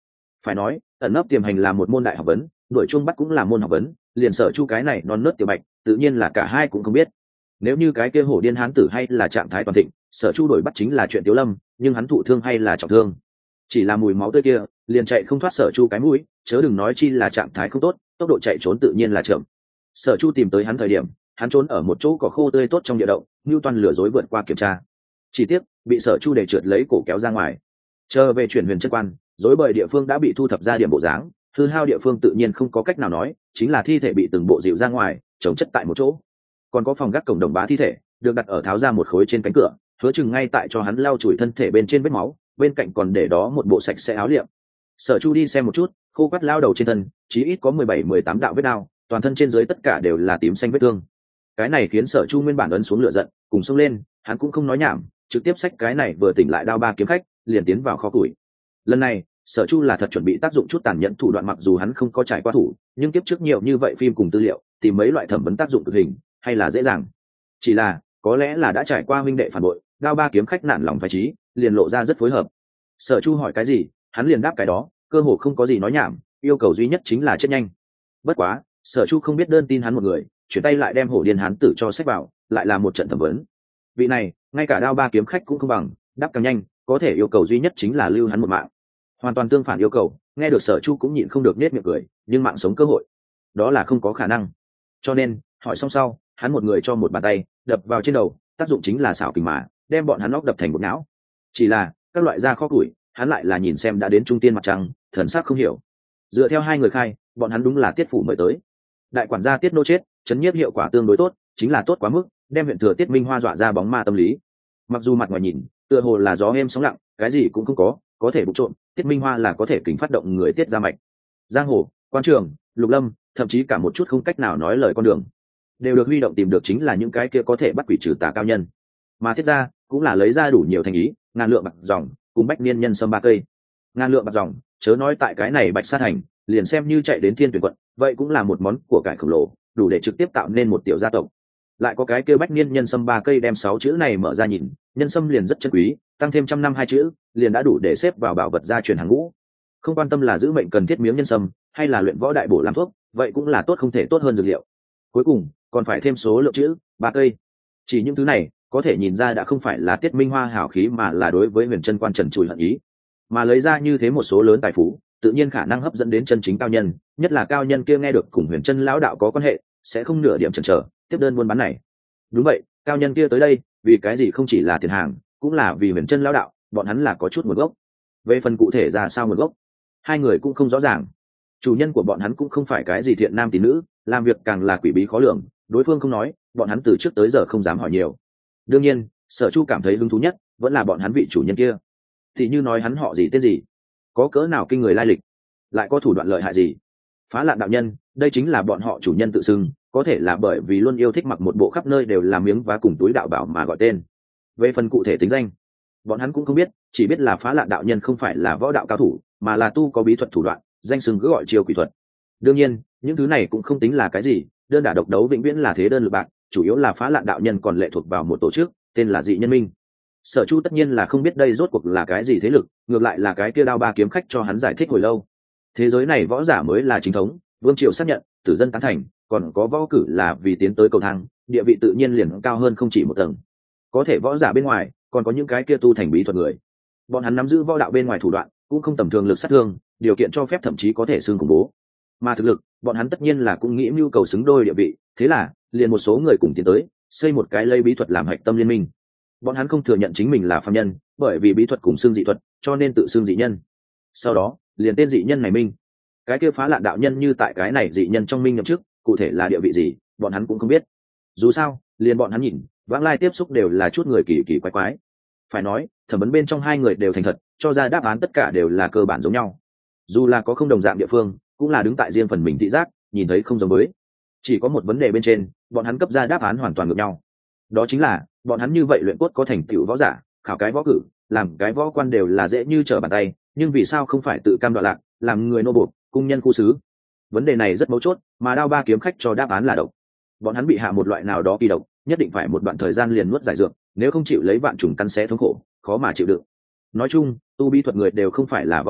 phải nói ẩn nấp tiềm hành là một môn đại học vấn, đuổi chuông bắt cũng là môn học vấn, liền Sở Chu cái này non nớt tiểu bạch tự nhiên là cả hai cũng không biết. Nếu như cái kia hổ điên hán tử hay là trạng thái toàn thịnh, Sở Chu đuổi bắt chính là chuyện Tiếu Lâm, nhưng hắn thụ thương hay là trọng thương, chỉ là mùi máu tươi kia liền chạy không thoát Sở Chu cái mũi, chớ đừng nói chi là trạng thái không tốt, tốc độ chạy trốn tự nhiên là chậm. Sở Chu tìm tới hắn thời điểm, hắn trốn ở một chỗ cỏ khô tươi tốt trong địa động, Nưu Toan lừa dối vượt qua kiểm tra, chỉ tiếc bị Sở Chu để trượt lấy cổ kéo ra ngoài. Chờ về chuyển huyền chân quan, dối bời địa phương đã bị thu thập ra điểm bộ dáng, hư hao địa phương tự nhiên không có cách nào nói, chính là thi thể bị từng bộ dịu ra ngoài, chống chất tại một chỗ. Còn có phòng gác cổng đồng bá thi thể được đặt ở tháo ra một khối trên cánh cửa, Hứa Chừng ngay tại cho hắn lau chùi thân thể bên trên vết máu, bên cạnh còn để đó một bộ sạch sẽ áo liệm. Sở Chu đi xem một chút, khô quắt lao đầu trên thân chí ít có 17-18 đạo vết đao, toàn thân trên dưới tất cả đều là tím xanh vết thương. Cái này khiến Sở Chu nguyên bản ấn xuống lửa giận cùng xông lên, hắn cũng không nói nhảm, trực tiếp xách cái này vừa tỉnh lại đao ba kiếm khách liền tiến vào kho củi. Lần này Sở Chu là thật chuẩn bị tác dụng chút tàn nhẫn thủ đoạn, mặc dù hắn không có trải qua thủ, nhưng kiếp trước nhiều như vậy phim cùng tư liệu, tìm mấy loại thẩm vấn tác dụng cực hình hay là dễ dàng. Chỉ là có lẽ là đã trải qua huynh đệ phản bội, đao ba kiếm khách nản lòng phái trí, liền lộ ra rất phối hợp. Sở Chu hỏi cái gì hắn liền đáp cái đó, cơ hồ không có gì nói nhảm, yêu cầu duy nhất chính là chết nhanh. Bất quá Sở Chu không biết đơn tin hắn một người, chuyển tay lại đem hổ điên hán tử cho xếp vào, lại là một trận thẩm vấn. Vị này ngay cả đao ba kiếm khách cũng không bằng, đáp càng nhanh, có thể yêu cầu duy nhất chính là lưu hắn một mạng. Hoàn toàn tương phản yêu cầu, nghe được Sở Chu cũng nhịn không được nết miệng cười, nhưng mạng sống cơ hội đó là không có khả năng. Cho nên hỏi xong sau, hắn một người cho một bàn tay đập vào trên đầu, tác dụng chính là xảo kình mà đem bọn hắn óc đập thành một não. Chỉ là các loại da kho củi, hắn lại là nhìn xem đã đến trung tiên mặt trăng, thần sắc không hiểu. Dựa theo hai người khai, bọn hắn đúng là Tiết phủ mời tới. Đại quản gia Tiết Nô chết, chấn nhiếp hiệu quả tương đối tốt, chính là tốt quá mức, đem huyện thừa Tiết Minh Hoa dọa ra bóng ma tâm lý. Mặc dù mặt ngoài nhìn tựa hồ là gió êm sóng lặng, cái gì cũng không có thể bụng trộm, Tiết Minh Hoa là có thể kình phát động người Tiết ra mạch. Giang hồ, quan trường, lục lâm, thậm chí cả một chút không cách nào nói lời con đường, đều được huy động tìm được chính là những cái kia có thể bắt quỷ trừ tà cao nhân. Mà Tiết ra cũng là lấy ra đủ nhiều thành ý, ngàn lượng bạc dòng cùng bách niên nhân sâm 3 cây. Ngàn lượng bạc dòng, chớ nói tại cái này Bạch Sa thành, liền xem như chạy đến Thiên Tuyển quận, vậy cũng là một món của cải khổng lồ, đủ để trực tiếp tạo nên một tiểu gia tộc. Lại có cái kia bách niên nhân sâm 3 cây, đem 6 chữ này mở ra nhìn, nhân sâm liền rất chân quý, tăng thêm 100 năm 2 chữ, liền đã đủ để xếp vào bảo vật gia truyền hàng ngũ. Không quan tâm là giữ mệnh cần thiết miếng nhân sâm, hay là luyện võ đại bổ làm thuốc, vậy cũng là tốt không thể tốt hơn dược liệu. Cuối cùng còn phải thêm số lượng chữ 3 cây. Chỉ những thứ này có thể nhìn ra đã không phải là Tiết Minh Hoa hảo khí, mà là đối với huyền chân quan trần trụi hận ý. Mà lấy ra như thế một số lớn tài phú, tự nhiên khả năng hấp dẫn đến chân chính cao nhân, nhất là cao nhân kia nghe được cùng huyền chân lão đạo có quan hệ, sẽ không nửa điểm chần chờ tiếp đơn buôn bán này. Đúng vậy, cao nhân kia tới đây vì cái gì không chỉ là tiền hàng, cũng là vì huyền chân lão đạo, bọn hắn là có chút nguồn gốc. Về phần cụ thể ra sao nguồn gốc, hai người cũng không rõ ràng. Chủ nhân của bọn hắn cũng không phải cái gì thiện nam tín nữ, làm việc càng là quỷ bí khó lường, đối phương không nói, bọn hắn từ trước tới giờ không dám hỏi nhiều. Đương nhiên Sở Chu cảm thấy hứng thú nhất vẫn là bọn hắn vị chủ nhân kia, thì như nói hắn họ gì tên gì, có cỡ nào kinh người lai lịch, lại có thủ đoạn lợi hại gì. Phá Lạn đạo nhân, đây chính là bọn họ chủ nhân tự xưng, có thể là bởi vì luôn yêu thích mặc một bộ khắp nơi đều là miếng vá cùng túi đạo bảo mà gọi tên. Về phần cụ thể tính danh, bọn hắn cũng không biết, chỉ biết là Phá Lạn đạo nhân không phải là võ đạo cao thủ, mà là tu có bí thuật thủ đoạn, danh xưng cứ gọi chiêu quỷ thuật. Đương nhiên những thứ này cũng không tính là cái gì, đơn đả độc đấu vĩnh viễn là thế đơn lực bạc, chủ yếu là Phá Lạn đạo nhân còn lệ thuộc vào một tổ chức tên là Dị Nhân Minh. Sở Chu tất nhiên là không biết đây rốt cuộc là cái gì thế lực, ngược lại là cái kia đao ba kiếm khách cho hắn giải thích hồi lâu. Thế giới này võ giả mới là chính thống, vương triều xác nhận, tử dân tán thành, còn có võ cử là vì tiến tới cầu thang, địa vị tự nhiên liền cao hơn không chỉ một tầng. Có thể võ giả bên ngoài, còn có những cái kia tu thành bí thuật người, bọn hắn nắm giữ võ đạo bên ngoài thủ đoạn, cũng không tầm thường, lực sát thương, điều kiện cho phép thậm chí có thể xương khủng bố. Mà thực lực, bọn hắn tất nhiên là cũng nghĩ mưu cầu xứng đôi địa vị, thế là liền một số người cùng tiến tới, xây một cái lấy bí thuật làm hạch tâm liên minh. Bọn hắn không thừa nhận chính mình là phàm nhân, bởi vì bí thuật cùng xương dị thuật, cho nên tự xương dị nhân. Sau đó liền tên dị nhân này minh. Cái kia Phá Lạn đạo nhân như tại cái này dị nhân trong minh nhậm chức, cụ thể là địa vị gì bọn hắn cũng không biết. Dù sao liền bọn hắn nhìn, vãng lai tiếp xúc đều là chút người kỳ kỳ quái quái. Phải nói thẩm vấn bên trong hai người đều thành thật, cho ra đáp án tất cả đều là cơ bản giống nhau. Dù là có không đồng dạng địa phương, cũng là đứng tại riêng phần mình thị giác, nhìn thấy không giống với. Chỉ có một vấn đề bên trên, bọn hắn cấp ra đáp án hoàn toàn ngược nhau. Đó chính là bọn hắn như vậy luyện cốt có thành tựu võ giả, khảo cái võ cử, làm cái võ quan đều là dễ như trở bàn tay, nhưng vì sao không phải tự cam đoạn lạc, làm người nô buộc, cung nhân khu xứ? Vấn đề này rất mấu chốt, mà đao ba kiếm khách cho đáp án là độc. Bọn hắn bị hạ một loại nào đó kỳ độc, nhất định phải một đoạn thời gian liền nuốt giải dược, nếu không chịu lấy vạn trùng cắn xé thống khổ, khó mà chịu đựng. Nói chung tu bí thuật người đều không phải là võ giả,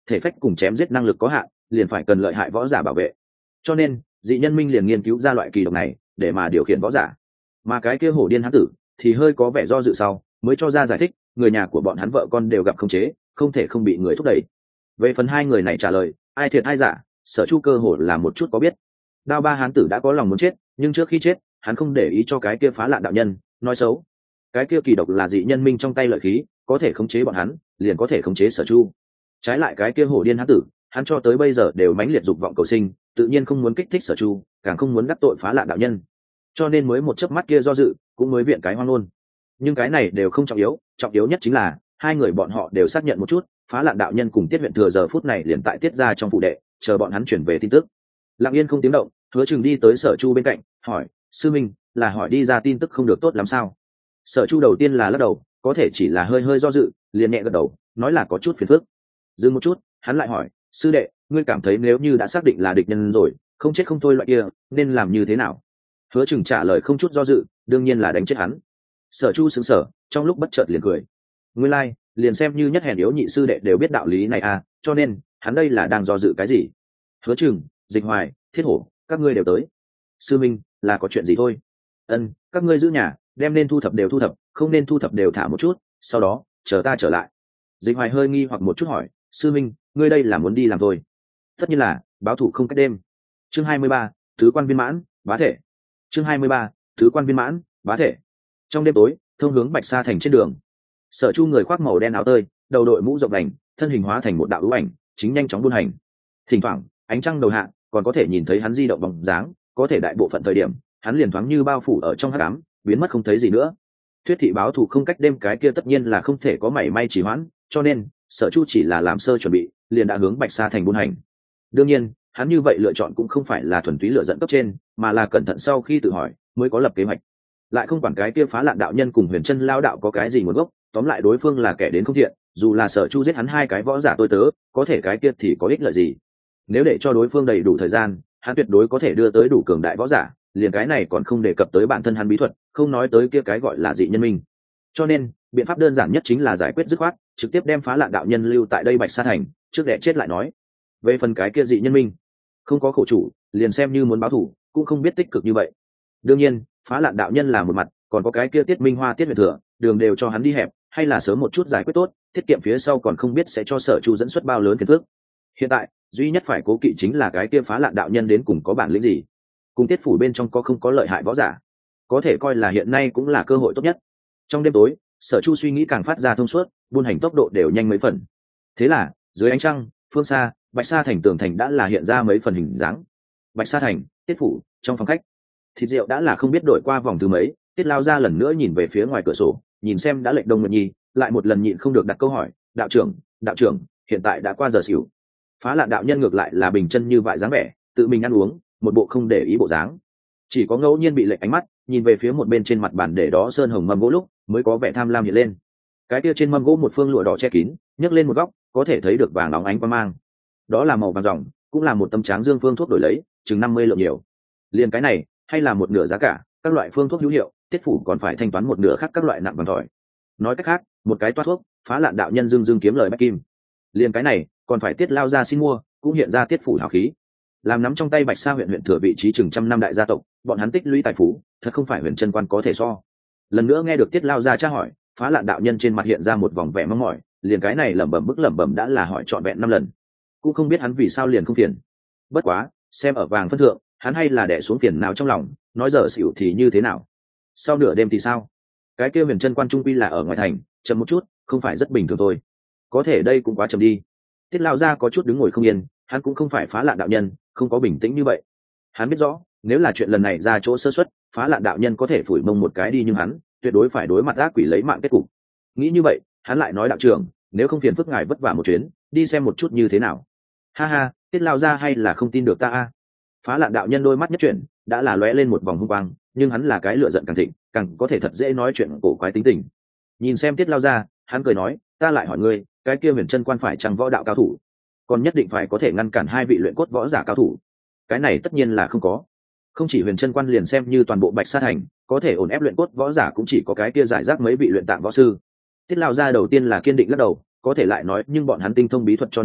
thể phách cùng chém giết năng lực có hạn, liền phải cần lợi hại võ giả bảo vệ. Cho nên dị nhân minh liền nghiên cứu ra loại kỳ độc này để mà điều khiển võ giả. Mà cái kia hổ điên hán tử thì hơi có vẻ do dự sau mới cho ra giải thích, người nhà của bọn hắn vợ con đều gặp khống chế, không thể không bị người thúc đẩy. Về phần hai người này trả lời ai thiệt ai giả, Sở Chu cơ hồ là một chút có biết. Đao ba hán tử đã có lòng muốn chết, nhưng trước khi chết hắn không để ý cho cái kia Phá Lạn đạo nhân nói xấu. Cái kia kỳ độc là dị nhân minh trong tay lợi khí, có thể khống chế bọn hắn liền có thể khống chế Sở Chu. Trái lại cái kia hổ điên hán tử, hắn cho tới bây giờ đều mãnh liệt dục vọng cầu sinh, tự nhiên không muốn kích thích Sở Chu, càng không muốn đắc tội Phá Lạn đạo nhân, cho nên mới một chớp mắt kia do dự cũng mới viện cái hoang luôn. Nhưng cái này đều không trọng yếu, trọng yếu nhất chính là hai người bọn họ đều xác nhận một chút, Phá Lạn đạo nhân cùng Tiết huyện thừa giờ phút này liền tại tiết ra trong phủ đệ, chờ bọn hắn chuyển về tin tức. Lặng yên không tiếng động, Hứa Chừng đi tới Sở Chu bên cạnh, hỏi: "Sư minh, là hỏi đi ra tin tức không được tốt lắm sao?" Sở Chu đầu tiên là lắc đầu, có thể chỉ là hơi hơi do dự, liền nhẹ gật đầu, nói là có chút phiền phức. Dừng một chút, hắn lại hỏi: "Sư đệ, ngươi cảm thấy nếu như đã xác định là địch nhân rồi, không chết không thôi loại kia, nên làm như thế nào?" Hứa Chừng trả lời không chút do dự, đương nhiên là đánh chết hắn. Sở Chu sững sờ, trong lúc bất chợt liền cười. Nguyên lai, like, liền xem như nhất hèn yếu nhị sư đệ đều biết đạo lý này à, cho nên hắn đây là đang do dự cái gì? Hứa Chừng, Dịch Hoài, Thiết Hổ, các ngươi đều tới. Sư minh, là có chuyện gì thôi? Ân, các ngươi giữ nhà, đem nên thu thập đều thu thập, không nên thu thập đều thả một chút, sau đó chờ ta trở lại. Dịch Hoài hơi nghi hoặc một chút hỏi: "Sư minh, ngươi đây là muốn đi làm thôi?" Tất nhiên là báo thù không cách đêm. Chương 23, thứ quan viên mãn, bá thể. Chương 23, thứ quan viên mãn, bá thể. Trong đêm tối, thông hướng Bạch Sa thành trên đường, Sở Chu người khoác màu đen áo tơi, đầu đội mũ rộng đành, thân hình hóa thành một đạo hữu ảnh, chính nhanh chóng buôn hành. Thỉnh thoảng, ánh trăng đầu hạ, còn có thể nhìn thấy hắn di động bóng dáng, có thể đại bộ phận thời điểm, hắn liền thoáng như bao phủ ở trong hắc ám, biến mất không thấy gì nữa. Thuyết thị báo thù không cách đêm cái kia tất nhiên là không thể có mảy may trì hoãn, cho nên Sở Chu chỉ là làm sơ chuẩn bị, liền đã hướng Bạch Sa thành buôn hành. Đương nhiên, hắn như vậy lựa chọn cũng không phải là thuần túy lựa dẫn cấp trên, mà là cẩn thận sau khi tự hỏi mới có lập kế hoạch. Lại không quản cái kia Phá Lạn đạo nhân cùng Huyền Chân lao đạo có cái gì nguồn gốc, tóm lại đối phương là kẻ đến không thiện, dù là Sở Chu giết hắn hai cái võ giả tôi tớ, có thể cái kia thì có ích lợi gì? Nếu để cho đối phương đầy đủ thời gian, hắn tuyệt đối có thể đưa tới đủ cường đại võ giả, liền cái này còn không đề cập tới bản thân hắn bí thuật, không nói tới kia cái gọi là dị nhân minh. Cho nên, biện pháp đơn giản nhất chính là giải quyết dứt khoát, trực tiếp đem Phá Lạn đạo nhân lưu tại đây Bạch Sa thành, trước để chết lại nói. Về phần cái kia dị nhân minh, không có khổ chủ, liền xem như muốn báo thù, cũng không biết tích cực như vậy. Đương nhiên, Phá Lạn đạo nhân là một mặt, còn có cái kia Tiết Minh Hoa Tiết huyện thừa, đường đều cho hắn đi hẹp, hay là sớm một chút giải quyết tốt, tiết kiệm phía sau còn không biết sẽ cho Sở Chu dẫn xuất bao lớn phiền phức. Hiện tại, duy nhất phải cố kỵ chính là cái kia Phá Lạn đạo nhân đến cùng có bản lĩnh gì, cùng Tiết phủ bên trong có không có lợi hại võ giả, có thể coi là hiện nay cũng là cơ hội tốt nhất. Trong đêm tối, Sở Chu suy nghĩ càng phát ra thông suốt, buôn hành tốc độ đều nhanh mấy phần. Thế là, dưới ánh trăng, phương xa, Bạch Sa thành tường thành đã là hiện ra mấy phần hình dáng. Bạch Sa thành, Tiết phủ, trong phòng khách, thịt rượu đã là không biết đổi qua vòng thứ mấy, Tiết lao ra lần nữa nhìn về phía ngoài cửa sổ, nhìn xem đã lệnh Đông Nguyệt Nhi, lại một lần nhịn không được đặt câu hỏi: đạo trưởng, hiện tại đã qua giờ xỉu. Phá Lạn đạo nhân ngược lại là bình chân như vậy dáng vẻ, tự mình ăn uống, một bộ không để ý bộ dáng, chỉ có ngẫu nhiên bị lệnh ánh mắt nhìn về phía một bên trên mặt bàn để đó sơn hồng mâm gỗ lúc mới có vẻ tham lam hiện lên. Cái kia trên mâm gỗ một phương lụa đỏ che kín, nhấc lên một góc có thể thấy được vàng óng ánh quang mang, đó là màu vàng ròng, cũng là một tấm tráng dương phương thuốc đổi lấy, chừng 50 lượng nhiều. Liền cái này hay là một nửa giá cả, các loại phương thuốc hữu hiệu, Tiết phủ còn phải thanh toán một nửa khác các loại nặng vàng thỏi. Nói cách khác, một cái toát thuốc, Phá Lạn đạo nhân dương kiếm lời bách kim. Liền cái này còn phải Tiết lao ra xin mua, cũng hiện ra Tiết phủ hào khí. Làm nắm trong tay Bạch Sa huyện thừa vị trí chừng 100 năm đại gia tộc, bọn hắn tích lũy tài phú, thật không phải Huyền Chân quan có thể so. Lần nữa nghe được Tiết lao ra tra hỏi, Phá Lạn đạo nhân trên mặt hiện ra một vòng vẻ mong mỏi, liền cái này lẩm bẩm đã là hỏi trọn vẹn 5 lần, cũng không biết hắn vì sao liền không phiền. Bất quá, xem ở vàng phân thượng, hắn hay là đè xuống phiền não trong lòng, nói giờ xỉu thì như thế nào, sau nửa đêm thì sao? Cái kia Huyền Chân quan trung quy là ở ngoài thành, chậm một chút không phải rất bình thường thôi, có thể đây cũng quá chậm đi. Tiết lao ra có chút đứng ngồi không yên, hắn cũng không phải Phá Lạn đạo nhân, không có bình tĩnh như vậy. Hắn biết rõ, nếu là chuyện lần này ra chỗ sơ suất, Phá Lạn đạo nhân có thể phủi mông một cái đi, nhưng hắn tuyệt đối phải đối mặt ác quỷ lấy mạng kết cục. Nghĩ như vậy, hắn lại nói: đạo trưởng, nếu không phiền phức ngài vất vả một chuyến, đi xem một chút như thế nào. Ha ha, Tiết lao ra hay là không tin được ta a? Phá Lạn đạo nhân đôi mắt nhất chuyển, đã là lóe lên một vòng hung quang, nhưng hắn là cái lửa giận càng thịnh, càng có thể thật dễ nói chuyện cổ quái tính tình. Nhìn xem Tiết lao ra, hắn cười nói: ta lại hỏi ngươi, cái kia Huyền Chân quan phải chăng võ đạo cao thủ, còn nhất định phải có thể ngăn cản hai vị luyện cốt võ giả cao thủ? Cái này tất nhiên là không có. Không chỉ Huyền Chân quan, liền xem như toàn bộ Bạch Sa thành, có thể ổn ép luyện cốt võ giả cũng chỉ có cái kia giải rác mấy vị luyện tạng võ sư. Tiết lao ra đầu tiên là kiên định lắc đầu, có thể lại nói: nhưng bọn hắn tinh thông bí thuật, cho nên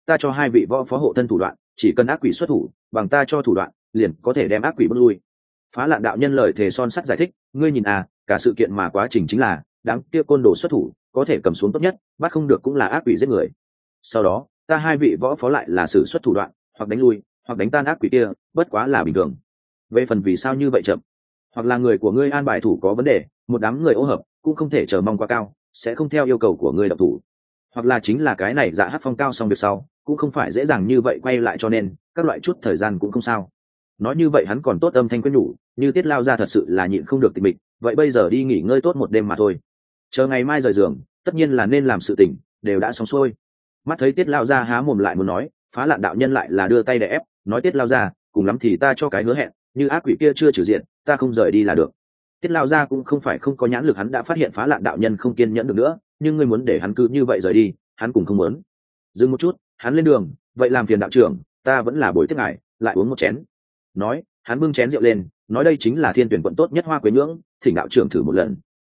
ta cho hai vị võ phó hộ thân thủ đoạn, chỉ cần ác quỷ xuất thủ, bằng ta cho thủ đoạn liền có thể đem ác quỷ bước lui. Phá Lạn đạo nhân lời thề son sắt giải thích, ngươi nhìn à, cả sự kiện mà quá trình chính là đáng kia côn đồ xuất thủ, có thể cầm xuống tốt nhất, bắt không được cũng là ác quỷ giết người. Sau đó ta hai vị võ phó lại là sử xuất thủ đoạn, hoặc đánh lui hoặc đánh tan ác quỷ kia, bất quá là bình thường. Về phần vì sao như vậy chậm, hoặc là người của ngươi an bài thủ có vấn đề, một đám người ô hợp cũng không thể chờ mong quá cao, sẽ không theo yêu cầu của ngươi độc thủ, hoặc là chính là cái này Dạ Hát Phong cao xong việc sau cũng không phải dễ dàng như vậy quay lại, cho nên các loại chút thời gian cũng không sao. Nói như vậy hắn còn tốt âm thanh quyết nhủ, như Tiết lao ra thật sự là nhịn không được tịch mịch, vậy bây giờ đi nghỉ ngơi tốt một đêm mà thôi, chờ ngày mai rời giường tất nhiên là nên làm sự tỉnh đều đã xong xuôi. Mắt thấy Tiết lao ra há mồm lại muốn nói, Phá Lạn đạo nhân lại là đưa tay để ép, nói Tiết lao ra, cùng lắm thì ta cho cái hứa hẹn, như ác quỷ kia chưa trừ diện, ta không rời đi là được. Tiết lao ra cũng không phải không có nhãn lực, hắn đã phát hiện Phá Lạn đạo nhân không kiên nhẫn được nữa, nhưng ngươi muốn để hắn cứ như vậy rời đi, hắn cũng không muốn. Dừng một chút, hắn lên đường, vậy làm phiền đạo trưởng, ta vẫn là buổi tiếp ngài, lại uống một chén. Nói, hắn bưng chén rượu lên, nói đây chính là Thiên Tuyển quận tốt nhất hoa quế nhưỡng, thỉnh đạo trưởng thử một lần.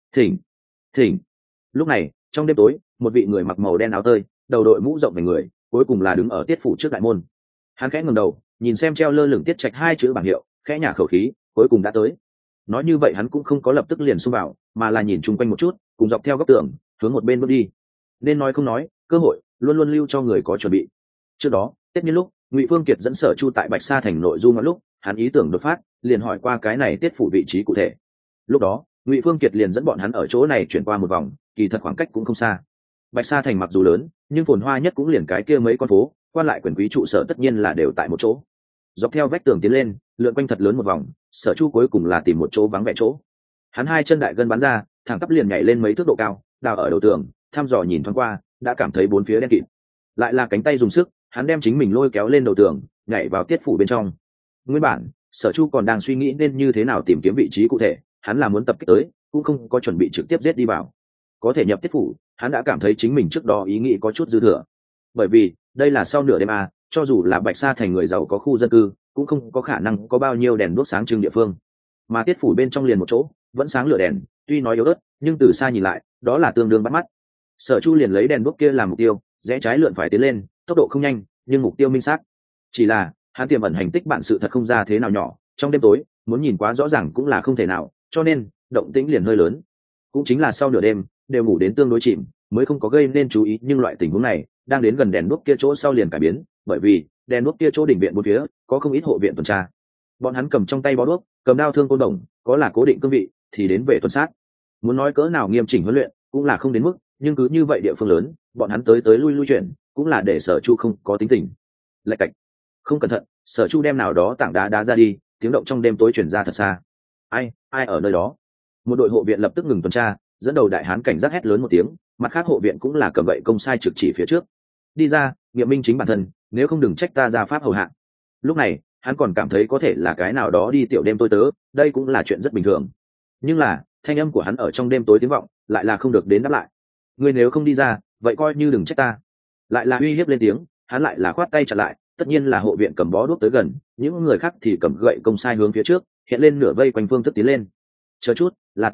Thỉnh. Lúc này trong đêm tối, một vị người mặc màu đen áo tơi, đầu đội mũ rộng về người, cuối cùng là đứng ở Tiết phủ trước đại môn. Hắn khẽ ngẩng đầu, nhìn xem treo lơ lửng Tiết Trạch hai chữ bảng hiệu, khẽ nhả khẩu khí, cuối cùng đã tới. Nói như vậy hắn cũng không có lập tức liền xông vào, mà là nhìn chung quanh một chút, cùng dọc theo góc tường hướng một bên bước đi. Nên nói không nói, cơ hội luôn luôn lưu cho người có chuẩn bị. Trước đó Tết Niên lúc Ngụy Phương Kiệt dẫn Sở Chu tại Bạch Sa thành nội du ngõ lúc, hắn ý tưởng đột phát, liền hỏi qua cái này Tiết phủ vị trí cụ thể. Lúc đó Ngụy Phương Kiệt liền dẫn bọn hắn ở chỗ này chuyển qua một vòng, kỳ thật khoảng cách cũng không xa. Bạch Sa thành mặc dù lớn, nhưng phồn hoa nhất cũng liền cái kia mấy con phố, quan lại quyền quý trụ sở tất nhiên là đều tại một chỗ. Dọc theo vách tường tiến lên, lượn quanh thật lớn một vòng, Sở Chu cuối cùng là tìm một chỗ vắng vẻ chỗ. Hắn hai chân đại gân bắn ra, thẳng tắp liền nhảy lên mấy thước độ cao, đào ở đầu tường, thăm dò nhìn thoáng qua, đã cảm thấy bốn phía đen kịt. Lại là cánh tay dùng sức, hắn đem chính mình lôi kéo lên đầu tường, nhảy vào Tiết phủ bên trong. Nguyên bản Sở Chu còn đang suy nghĩ nên như thế nào tìm kiếm vị trí cụ thể, hắn là muốn tập kích tới, cũng không có chuẩn bị trực tiếp giết đi vào. Có thể nhập Tiết phủ, hắn đã cảm thấy chính mình trước đó ý nghĩ có chút dư thừa, bởi vì đây là sau nửa đêm à, cho dù là Bạch Sa thành người giàu có khu dân cư cũng không có khả năng có bao nhiêu đèn đuốc sáng trưng địa phương, mà Tiết phủ bên trong liền một chỗ vẫn sáng lửa đèn, tuy nói yếu ớt nhưng từ xa nhìn lại đó là tương đương bắt mắt. Sở Chu liền lấy đèn đuốc kia làm mục tiêu, rẽ trái lượn phải tiến lên, tốc độ không nhanh nhưng mục tiêu minh xác. Chỉ là hắn tiềm ẩn hành tích bản sự thật không ra thế nào nhỏ, trong đêm tối muốn nhìn quá rõ ràng cũng là không thể nào, cho nên động tĩnh liền hơi lớn. Cũng chính là sau nửa đêm đều ngủ đến tương đối chìm, mới không có gây nên chú ý, nhưng loại tình huống này đang đến gần đèn đuốc kia chỗ sau liền cải biến, bởi vì đèn đuốc kia chỗ đỉnh viện bốn phía có không ít hộ viện tuần tra. Bọn hắn cầm trong tay bó đuốc, cầm đao thương côn đồng, có là cố định cương vị thì đến về tuần sát. Muốn nói cỡ nào nghiêm chỉnh huấn luyện cũng là không đến mức, nhưng cứ như vậy địa phương lớn, bọn hắn tới tới lui lui chuyển cũng là để Sở Chu không có tính tình. Lạch cạch, không cẩn thận, Sở Chu đem nào đó tảng đá đá ra đi, tiếng động trong đêm tối chuyển ra thật xa. Ai ở nơi đó? Một đội hộ viện lập tức ngừng tuần tra, dẫn đầu đại hán cảnh giác hét lớn một tiếng, mặt khác hộ viện cũng là cầm gậy công sai trực chỉ phía trước. Đi ra, nghiệm minh chính bản thân, nếu không đừng trách ta ra pháp hầu hạ. Lúc này hắn còn cảm thấy có thể là cái nào đó đi tiểu đêm tôi tớ, đây cũng là chuyện rất bình thường. Nhưng là thanh âm của hắn ở trong đêm tối tiếng vọng lại là không được đến đáp lại. Ngươi nếu không đi ra, vậy coi như đừng trách ta. Lại là uy hiếp lên tiếng, hắn lại là khoát tay chặn lại, tất nhiên là hộ viện cầm bó đuốc tới gần, những người khác thì cầm gậy công sai hướng phía trước, hiện lên nửa vây quanh phương thức tiến lên. Chờ chút, là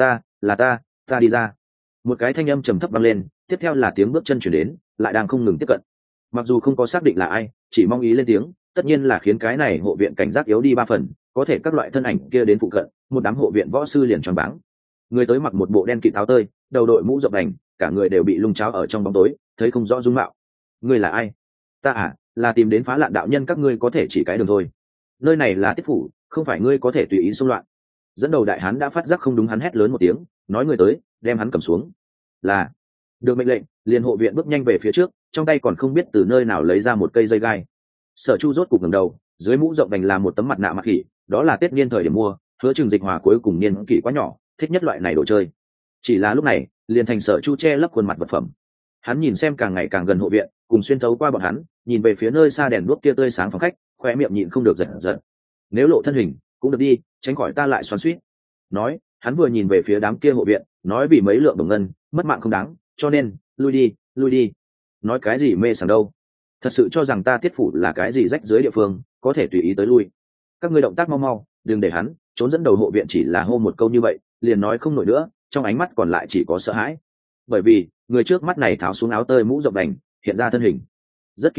ta đi ra. Một cái thanh âm trầm thấp vang lên, tiếp theo là tiếng bước chân chuyển đến, lại đang không ngừng tiếp cận. Mặc dù không có xác định là ai, chỉ mong ý lên tiếng, tất nhiên là khiến cái này hộ viện cảnh giác yếu đi ba phần, có thể các loại thân ảnh kia đến phụ cận, một đám hộ viện võ sư liền choáng váng. Người tới mặc một bộ đen kịt áo tơi, đầu đội mũ rộng đành, cả người đều bị lung cháo ở trong bóng tối, thấy không rõ dung mạo. Ngươi là ai? Ta à, là tìm đến Phá Lạn đạo nhân, các ngươi có thể chỉ cái đường thôi. Nơi này là Tiết phủ, không phải ngươi có thể tùy ý xông loạn. Dẫn đầu đại hán đã phát giác không đúng, hắn hét lớn một tiếng, nói người tới, đem hắn cầm xuống. Là. Được mệnh lệnh, liền hộ viện bước nhanh về phía trước, trong tay còn không biết từ nơi nào lấy ra một cây dây gai. Sở Chu rốt cục ngẩng đầu, dưới mũ rộng đành là một tấm mặt nạ mặt khỉ, đó là Tết Niên thời điểm mua, hứa Trừng Dịch Hòa cuối cùng niên kỷ quá nhỏ, thích nhất loại này đồ chơi. Chỉ là lúc này liền thành Sở Chu che lấp khuôn mặt vật phẩm. Hắn nhìn xem càng ngày càng gần hộ viện, cùng xuyên thấu qua bọn hắn, nhìn về phía nơi xa đèn đuốc kia tươi sáng phòng khách, khóe miệng nhịn không được giật giật. Nếu lộ thân hình cũng được đi, tránh khỏi ta lại xoắn xuýt. Nói, hắn vừa nhìn về phía đám kia hộ viện, nói vì mấy lượng đồng ngân, mất mạng không đáng, cho nên lui đi. Nói cái gì mê sảng đâu? Thật sự cho rằng ta Tiết phủ là cái gì rách dưới địa phương, có thể tùy ý tới lui? Các ngươi động tác mau, đừng để hắn trốn. Dẫn đầu hộ viện chỉ là hô một câu như vậy, liền nói không nổi nữa, trong ánh mắt còn lại chỉ có sợ hãi. Bởi vì người trước mắt này tháo xuống áo tơi mũ rộng đành, hiện ra thân hình rất kỳ dị,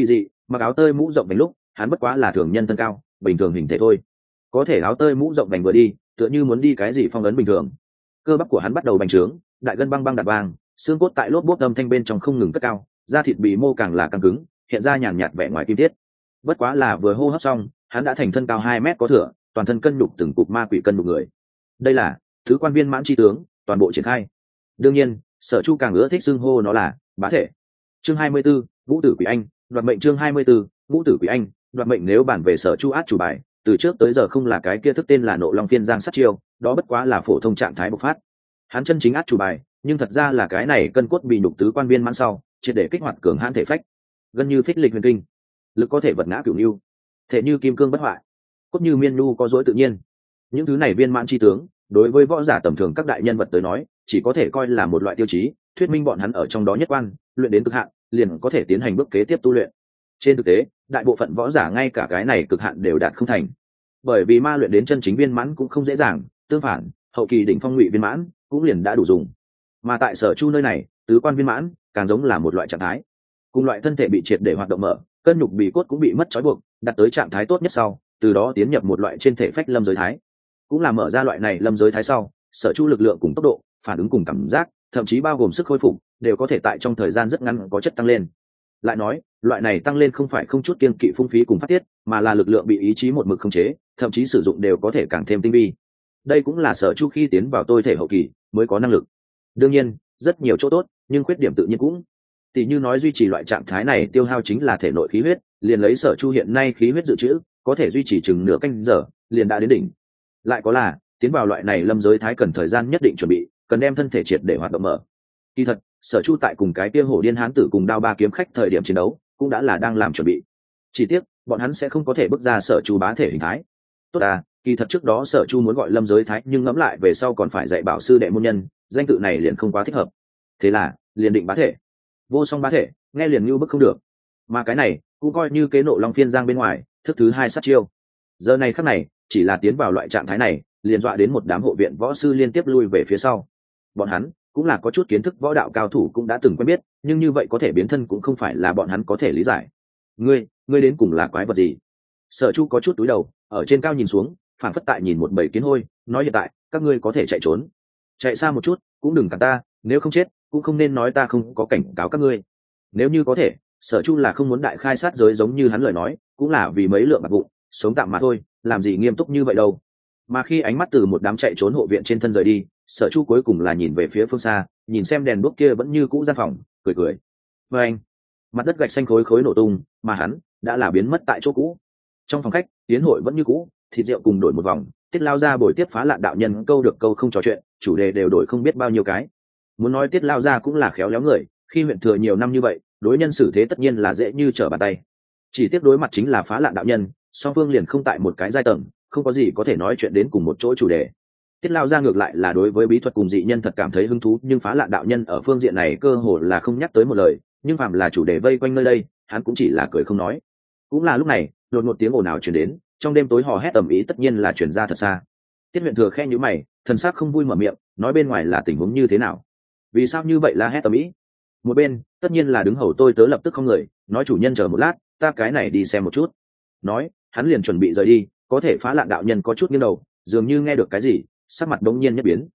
mặc áo tơi mũ rộng vành lúc hắn bất quá là thường nhân thân cao bình thường hình thể thôi, có thể áo tơi mũ rộng vành vừa đi tựa như muốn đi cái gì phong ấn bình thường. Cơ bắp của hắn bắt đầu bành trướng, đại gân băng băng đạp vàng, xương cốt tại lốp bốp âm thanh bên trong không ngừng cất cao, da thịt bị mô càng là căng cứng, hiện ra nhàn nhạt vẻ ngoài kim thiết. Bất quá là vừa hô hấp xong hắn đã thành thân cao 2 mét có thừa, toàn thân cân nhục từng cục ma quỷ cân nhục người. Đây là thứ quan viên mãn chi tướng, toàn bộ triển khai. Đương nhiên Sở Chu càng ưa thích xưng hô nó là bá thể. Chương 24, Vũ tử quỷ anh đoạt mệnh. Chương 24, Vũ tử quỷ anh đoạt mệnh. Nếu bản về Sở Chu át chủ bài từ trước tới giờ không là cái kia thức tên là Nộ Long Phiên Giang sát chiêu, đó bất quá là phổ thông trạng thái bộc phát. Hắn chân chính át chủ bài nhưng thật ra là cái này cân cốt bị nhục tứ quan viên mãn sau triệt để kích hoạt cường hãn thể phách, gần như phích lịch huyền kinh, lực có thể vật ngã cửu nhu, thể như kim cương bất hoại, cốt như miên nhu có dối tự nhiên. Những thứ này viên mãn chi tướng đối với võ giả tầm thường các đại nhân vật tới nói chỉ có thể coi là một loại tiêu chí, thuyết minh bọn hắn ở trong đó nhất quan luyện đến cực hạn liền có thể tiến hành bước kế tiếp tu luyện. Trên thực tế đại bộ phận võ giả ngay cả cái này cực hạn đều đạt không thành, bởi vì ma luyện đến chân chính viên mãn cũng không dễ dàng, tương phản hậu kỳ đỉnh phong ngụy viên mãn cũng liền đã đủ dùng. Mà tại Sở Chu nơi này tứ quan viên mãn càng giống là một loại trạng thái, cùng loại thân thể bị triệt để hoạt động mở, cân nhục bì cốt cũng bị mất trói buộc, đạt tới trạng thái tốt nhất sau từ đó tiến nhập một loại trên thể phách lâm giới thái. Cũng là mở ra loại này lâm giới thái sau Sở Chu lực lượng cùng tốc độ phản ứng cùng cảm giác thậm chí bao gồm sức khôi phục đều có thể tại trong thời gian rất ngắn có chất tăng lên. Lại nói loại này tăng lên không phải không chút kiêng kỵ phung phí cùng phát tiết, mà là lực lượng bị ý chí một mực khống chế, thậm chí sử dụng đều có thể càng thêm tinh vi. Đây cũng là Sở Chu khi tiến vào tôi thể hậu kỳ mới có năng lực. Đương nhiên rất nhiều chỗ tốt nhưng khuyết điểm tự nhiên cũng tỷ như nói duy trì loại trạng thái này tiêu hao chính là thể nội khí huyết, liền lấy Sở Chu hiện nay khí huyết dự trữ có thể duy trì chừng nửa canh giờ liền đã đến đỉnh. Lại có là tiến vào loại này lâm giới thái cần thời gian nhất định chuẩn bị, cần đem thân thể triệt để hoạt động mở. Kỳ thật Sở Chu tại cùng cái kia hổ điên hán tử cùng đao ba kiếm khách thời điểm chiến đấu cũng đã là đang làm chuẩn bị, chỉ tiếc bọn hắn sẽ không có thể bước ra Sở Chu bá thể hình thái. Tốt à, kỳ thật trước đó Sở Chu muốn gọi lâm giới thái nhưng ngẫm lại về sau còn phải dạy bảo sư đệ môn nhân, danh tự này liền không quá thích hợp, thế là liền định bá thể. Vô song bá thể nghe liền như bức không được, mà cái này cũng coi như kế Nộ Long Phiên Giang bên ngoài thức thứ 2 sát chiêu. Giờ này khắc này chỉ là tiến vào loại trạng thái này liền dọa đến một đám hộ viện võ sư liên tiếp lui về phía sau. Bọn hắn cũng là có chút kiến thức võ đạo cao thủ cũng đã từng quen biết, nhưng như vậy có thể biến thân cũng không phải là bọn hắn có thể lý giải. Ngươi đến cùng là quái vật gì? Sở Chu có chút túi đầu ở trên cao nhìn xuống, phản phất tại nhìn một bầy kiến hôi, nói hiện tại các ngươi có thể chạy trốn, chạy xa một chút cũng đừng cản ta, nếu không chết cũng không nên nói ta không có cảnh cáo các ngươi. Nếu như có thể Sở Chu là không muốn đại khai sát giới giống như hắn lời nói, cũng là vì mấy lượng bạc vụn sống tạm mà thôi, làm gì nghiêm túc như vậy đâu. Mà khi ánh mắt từ một đám chạy trốn hộ viện trên thân rời đi, Sở Chu cuối cùng là nhìn về phía phương xa, nhìn xem đèn đuốc kia vẫn như cũ gian phòng, cười cười. Và anh, mặt đất gạch xanh khối khối nổ tung, mà hắn đã là biến mất tại chỗ cũ. Trong phòng khách tiến hội vẫn như cũ, thịt rượu cùng đổi một vòng, Tiết Lao Gia buổi tiếp Phá Lạn đạo nhân câu được câu không trò chuyện, chủ đề đều đổi không biết bao nhiêu cái. Muốn nói Tiết Lao Gia cũng là khéo léo người, khi huyện thừa nhiều năm như vậy đối nhân xử thế tất nhiên là dễ như trở bàn tay. Chỉ tiếc đối mặt chính là Phá Lạn đạo nhân, song phương liền không tại một cái giai tầng, không có gì có thể nói chuyện đến cùng một chỗ chủ đề. Tiết Lao Gia ngược lại là đối với bí thuật cùng dị nhân thật cảm thấy hứng thú, nhưng Phá Lạn đạo nhân ở phương diện này cơ hồ là không nhắc tới một lời, nhưng phàm là chủ đề vây quanh nơi đây hắn cũng chỉ là cười không nói. Cũng là lúc này đột ngột tiếng ồn ào truyền đến, trong đêm tối hò hét ầm ĩ tất nhiên là truyền ra thật xa. Tiết huyện thừa khe nhíu mày, thần sắc không vui mở miệng, nói bên ngoài là tình huống như thế nào, vì sao như vậy la hét ầm ĩ. Một bên tất nhiên là đứng hầu tôi tớ lập tức không người, nói chủ nhân chờ một lát, ta cái này đi xem một chút. Nói hắn liền chuẩn bị rời đi, có thể Phá Lạn đạo nhân có chút nghiêng đầu, dường như nghe được cái gì, sắc mặt đống nhiên nhất biến.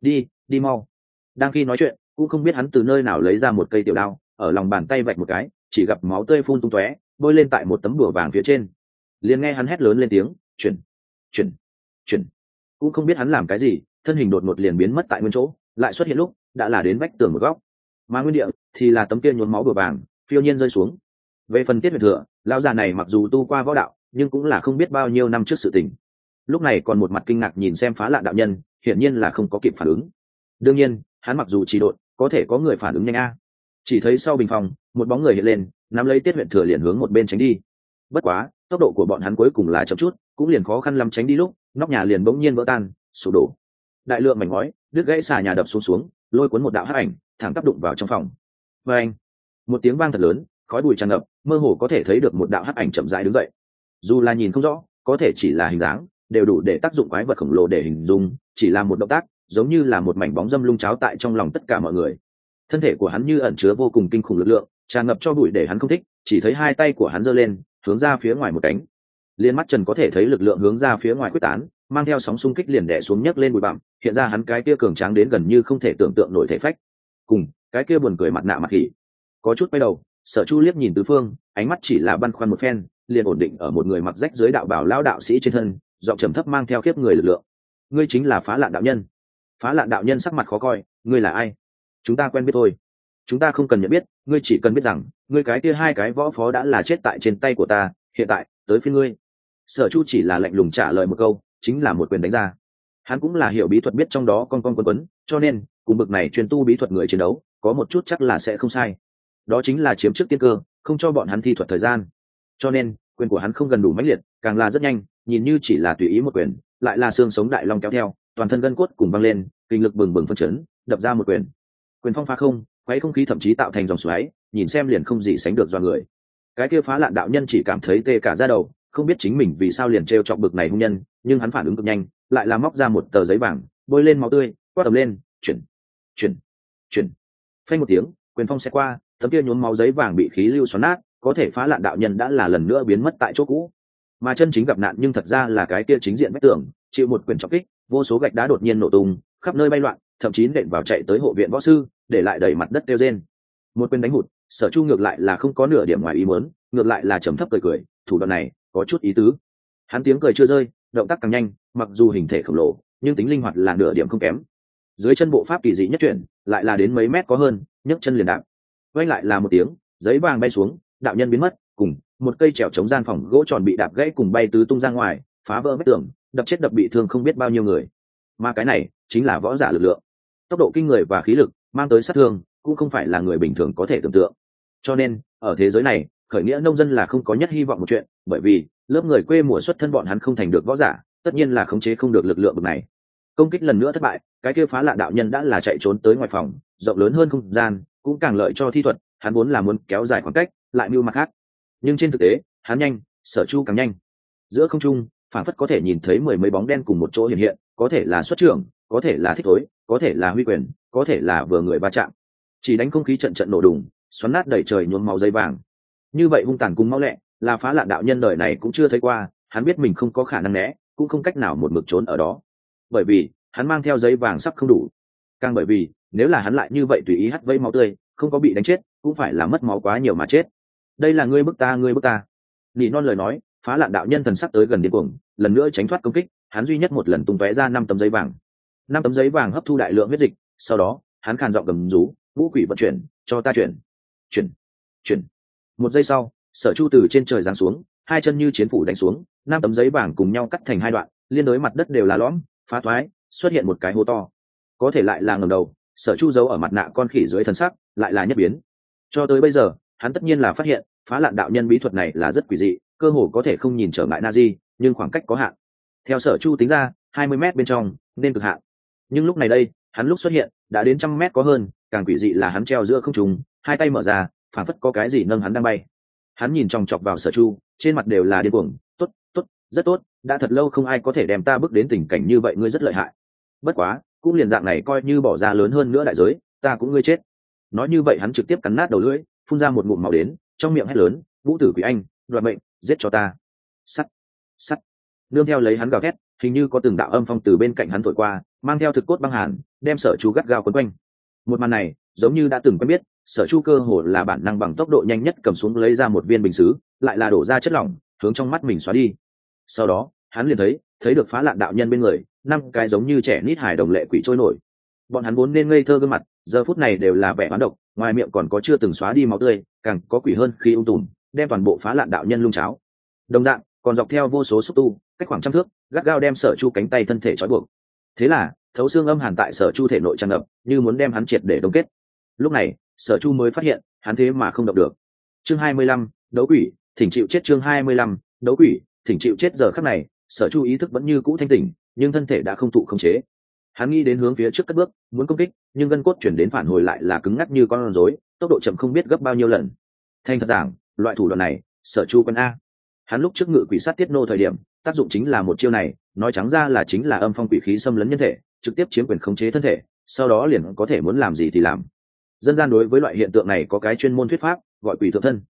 Đi mau. Đang khi nói chuyện cũng không biết hắn từ nơi nào lấy ra một cây tiểu đao, ở lòng bàn tay vạch một cái, chỉ gặp máu tươi phun tung tóe, bôi lên tại một tấm bùa vàng phía trên. Liền nghe hắn hét lớn lên tiếng, chuyển. Cũng không biết hắn làm cái gì, thân hình đột ngột liền biến mất tại nguyên chỗ, lại xuất hiện lúc đã là đến vách tường một góc, mà nguyên địa thì là tấm kia nhuốm máu bùa vàng phiêu nhiên rơi xuống. Về phần Tiết huyện thừa, lão già này mặc dù tu qua võ đạo nhưng cũng là không biết bao nhiêu năm trước sự tình, lúc này còn một mặt kinh ngạc nhìn xem Phá Lạn đạo nhân, hiển nhiên là không có kịp phản ứng. Đương nhiên hắn mặc dù trì độn, có thể có người phản ứng nhanh a. Chỉ thấy sau bình phòng một bóng người hiện lên, nắm lấy Tiết huyện thừa liền hướng một bên tránh đi. Bất quá tốc độ của bọn hắn cuối cùng là chậm chút, cũng liền khó khăn lắm tránh đi lúc nóc nhà liền bỗng nhiên vỡ tan sụp đổ, đại lượng mảnh ngói đứt gãy xà nhà đập xuống, lôi cuốn một đạo hắc ảnh thẳng tắp đụng vào trong phòng. Và anh, một tiếng vang thật lớn, khói bụi tràn ngập, mơ hồ có thể thấy được một đạo hắc ảnh chậm rãi đứng dậy. Dù là nhìn không rõ, có thể chỉ là hình dáng đều đủ để tác dụng quái vật khổng lồ để hình dung, chỉ là một động tác giống như là một mảnh bóng dâm lung cháo tại trong lòng tất cả mọi người. Thân thể của hắn như ẩn chứa vô cùng kinh khủng lực lượng, tràn ngập cho bụi để hắn không thích, chỉ thấy hai tay của hắn giơ lên hướng ra phía ngoài một cánh, liền mắt trần có thể thấy lực lượng hướng ra phía ngoài quyết tán, mang theo sóng xung kích liền đè xuống nhấc lên bụi bặm, hiện ra hắn cái kia cường tráng đến gần như không thể tưởng tượng nổi thể phách cùng cái kia buồn cười mặt nạ mặt khỉ. Có chút quay đầu, Sở Chu liếc nhìn tứ phương, ánh mắt chỉ là băn khoăn một phen, liền ổn định ở một người mặc rách dưới đạo bào lão đạo sĩ trên thân, giọng trầm thấp mang theo khiếp người lực lượng. Ngươi chính là Phá Lạn đạo nhân. Phá Lạn đạo nhân sắc mặt khó coi, ngươi là ai? Chúng ta quen biết thôi. Chúng ta không cần nhận biết, ngươi chỉ cần biết rằng ngươi cái kia hai cái võ phó đã là chết tại trên tay của ta, hiện tại tới phiên ngươi. Sở Chu chỉ là lạnh lùng trả lời một câu, chính là một quyền đánh ra. Hắn cũng là hiểu bí thuật, biết trong đó con quấn, cho nên cùng bực này chuyên tu bí thuật người chiến đấu có một chút chắc là sẽ không sai, đó chính là chiếm trước tiên cơ, không cho bọn hắn thi thuật thời gian. Cho nên quyền của hắn không gần đủ mãnh liệt, càng là rất nhanh, nhìn như chỉ là tùy ý một quyền, lại là xương sống đại long kéo theo, toàn thân gân cốt cùng băng lên, kinh lực bừng bừng phân chấn, đập ra một quyền. Quyền phong phá không, quấy không khí thậm chí tạo thành dòng xoáy, nhìn xem liền không gì sánh được do người. Cái kia Phá Lạn đạo nhân chỉ cảm thấy tê cả da đầu, không biết chính mình vì sao liền trêu chọc bực này hung nhân, nhưng hắn phản ứng cực nhanh, lại là móc ra một tờ giấy vàng, bôi lên máu tươi, quát tầm lên, chuyển. Phanh một tiếng, quyền phong sẽ qua, tấm kia nhuốm máu giấy vàng bị khí lưu xoắn nát, có thể Phá Lạn đạo nhân đã là lần nữa biến mất tại chỗ cũ. Mà chân chính gặp nạn nhưng thật ra là cái kia chính diện vách tường, chịu một quyền trọng kích, vô số gạch đá đột nhiên nổ tung, khắp nơi bay loạn, thậm chí nện vào chạy tới hộ viện võ sư, để lại đầy mặt đất tiêu rên. Một quyền đánh hụt, Sở Chu ngược lại là không có nửa điểm ngoài ý muốn, ngược lại là trầm thấp cười, thủ đoạn này có chút ý tứ. Hắn tiếng cười chưa rơi, động tác càng nhanh, mặc dù hình thể khổng lồ, nhưng tính linh hoạt là nửa điểm không kém. Dưới chân bộ pháp kỳ dị nhất chuyển, lại là đến mấy mét có hơn, nhấc chân liền đạp. Vang lại là một tiếng, giấy vàng bay xuống, đạo nhân biến mất, cùng một cây trèo chống gian phòng gỗ tròn bị đạp gãy cùng bay tứ tung ra ngoài, phá vỡ vách tường, đập chết đập bị thương không biết bao nhiêu người. Mà cái này chính là võ giả lực lượng, tốc độ kinh người và khí lực mang tới sát thương, cũng không phải là người bình thường có thể tưởng tượng. Cho nên ở thế giới này, khởi nghĩa nông dân là không có nhất hy vọng một chuyện, bởi vì lớp người quê mùa xuất thân bọn hắn không thành được võ giả, tất nhiên là khống chế không được lực lượng bậc này. Công kích lần nữa thất bại, cái kia Phá Lạn đạo nhân đã là chạy trốn tới ngoài phòng, rộng lớn hơn không gian, cũng càng lợi cho thi thuật, hắn vốn là muốn kéo dài khoảng cách, lại mưu mặt khác. Nhưng trên thực tế, hắn nhanh, Sở Chu càng nhanh. Giữa không trung, phản phất có thể nhìn thấy mười mấy bóng đen cùng một chỗ hiện hiện, có thể là xuất trưởng, có thể là thích thối, có thể là huy quyền, có thể là vừa người va chạm. Chỉ đánh không khí trận trận nổ đùng, xoắn nát đầy trời nhuốm máu giấy vàng. Như vậy hung tàn cùng máu lẹ, là Phá Lạn đạo nhân đời này cũng chưa thấy qua, hắn biết mình không có khả năng né, cũng không cách nào một mực trốn ở đó. Bởi vì, hắn mang theo giấy vàng sắp không đủ. Càng bởi vì, nếu là hắn lại như vậy tùy ý hắt vây máu tươi, không có bị đánh chết, cũng phải là mất máu quá nhiều mà chết. Đây là ngươi bức ta. Nỉ non lời nói, Phá Lạn đạo nhân thần sắc tới gần điên cuồng, lần nữa tránh thoát công kích, hắn duy nhất một lần tung tóe ra 5 tấm giấy vàng. 5 tấm giấy vàng hấp thu đại lượng huyết dịch, sau đó, hắn khàn giọng gầm rú, "Vũ quỷ vận chuyển, cho ta chuyển." Một giây sau, Sở Chu từ trên trời giáng xuống, hai chân như chiến phủ đánh xuống, 5 tấm giấy vàng cùng nhau cắt thành hai đoạn, liên đối mặt đất đều là lõm, phá thoái, xuất hiện một cái hố to. Có thể lại là ngẩng đầu, Sở Chu giấu ở mặt nạ con khỉ dưới thân sắc, lại là nhất biến. Cho tới bây giờ, hắn tất nhiên là phát hiện, Phá Lạn đạo nhân bí thuật này là rất quỷ dị, cơ hồ có thể không nhìn trở ngại Nazi, nhưng khoảng cách có hạn. Theo Sở Chu tính ra, 20 mét bên trong nên cực hạn. Nhưng lúc này đây, hắn lúc xuất hiện, đã đến 100 mét có hơn, càng quỷ dị là hắn treo giữa không trung, hai tay mở ra, phản phất có cái gì nâng hắn đang bay. Hắn nhìn chòng chọc vào Sở Chu, trên mặt đều là điên cuồng, "Tốt, tốt, rất tốt, đã thật lâu không ai có thể đem ta bước đến tình cảnh như vậy, ngươi rất lợi hại. Bất quá, cũng liền dạng này coi như bỏ ra lớn hơn nữa đại giới, ta cũng ngươi chết." Nói như vậy hắn trực tiếp cắn nát đầu lưỡi, phun ra một ngụm máu đến, trong miệng hét lớn, "Vũ tử quỷ anh, đoạt mệnh, giết cho ta." Sắt. Nương theo lấy hắn gào thét, hình như có từng đạo âm phong từ bên cạnh hắn thổi qua, mang theo thực cốt băng hàn, đem Sở Chu gắt gao quấn quanh. Một màn này, giống như đã từng quen biết, Sở Chu cơ hồ là bản năng bằng tốc độ nhanh nhất cầm xuống lấy ra một viên bình sứ, lại là đổ ra chất lỏng, hướng trong mắt mình xóa đi. Sau đó, hắn liền thấy được Phá Lạn đạo nhân bên người, 5 cái giống như trẻ nít hài đồng lệ quỷ trôi nổi. Bọn hắn vốn nên ngây thơ gương mặt, giờ phút này đều là vẻ oán độc, ngoài miệng còn có chưa từng xóa đi máu tươi, càng có quỷ hơn khi tùm, đem toàn bộ Phá Lạn đạo nhân lung cháo. Đồng dạng, còn dọc theo vô số xúc tu, cách khoảng 100 thước, gắt gao đem Sở Chu cánh tay thân thể trói buộc. Thế là, thấu xương âm hàn tại Sở Chu thể nội tràn ngập, như muốn đem hắn triệt để đông kết. Lúc này, Sở Chu mới phát hiện, hắn thế mà không động được. Chương 25, đấu quỷ, thỉnh chịu chết. Chương 25, đấu quỷ, thỉnh chịu chết. Giờ khắc này, Sở Chu ý thức vẫn như cũ thanh tỉnh, nhưng thân thể đã không thụ khống chế. Hắn nghĩ đến hướng phía trước cất bước, muốn công kích, nhưng gân cốt chuyển đến phản hồi lại là cứng ngắc như con rối, tốc độ chậm không biết gấp bao nhiêu lần. Thành thật giảng, loại thủ đoạn này, Sở Chu quen a. Hắn lúc trước ngự quỷ sát tiết nô thời điểm, tác dụng chính là một chiêu này, nói trắng ra là chính là âm phong quỷ khí xâm lấn nhân thể, trực tiếp chiếm quyền khống chế thân thể, sau đó liền có thể muốn làm gì thì làm. Dân gian đối với loại hiện tượng này có cái chuyên môn thuyết pháp, gọi quỷ thượng thân.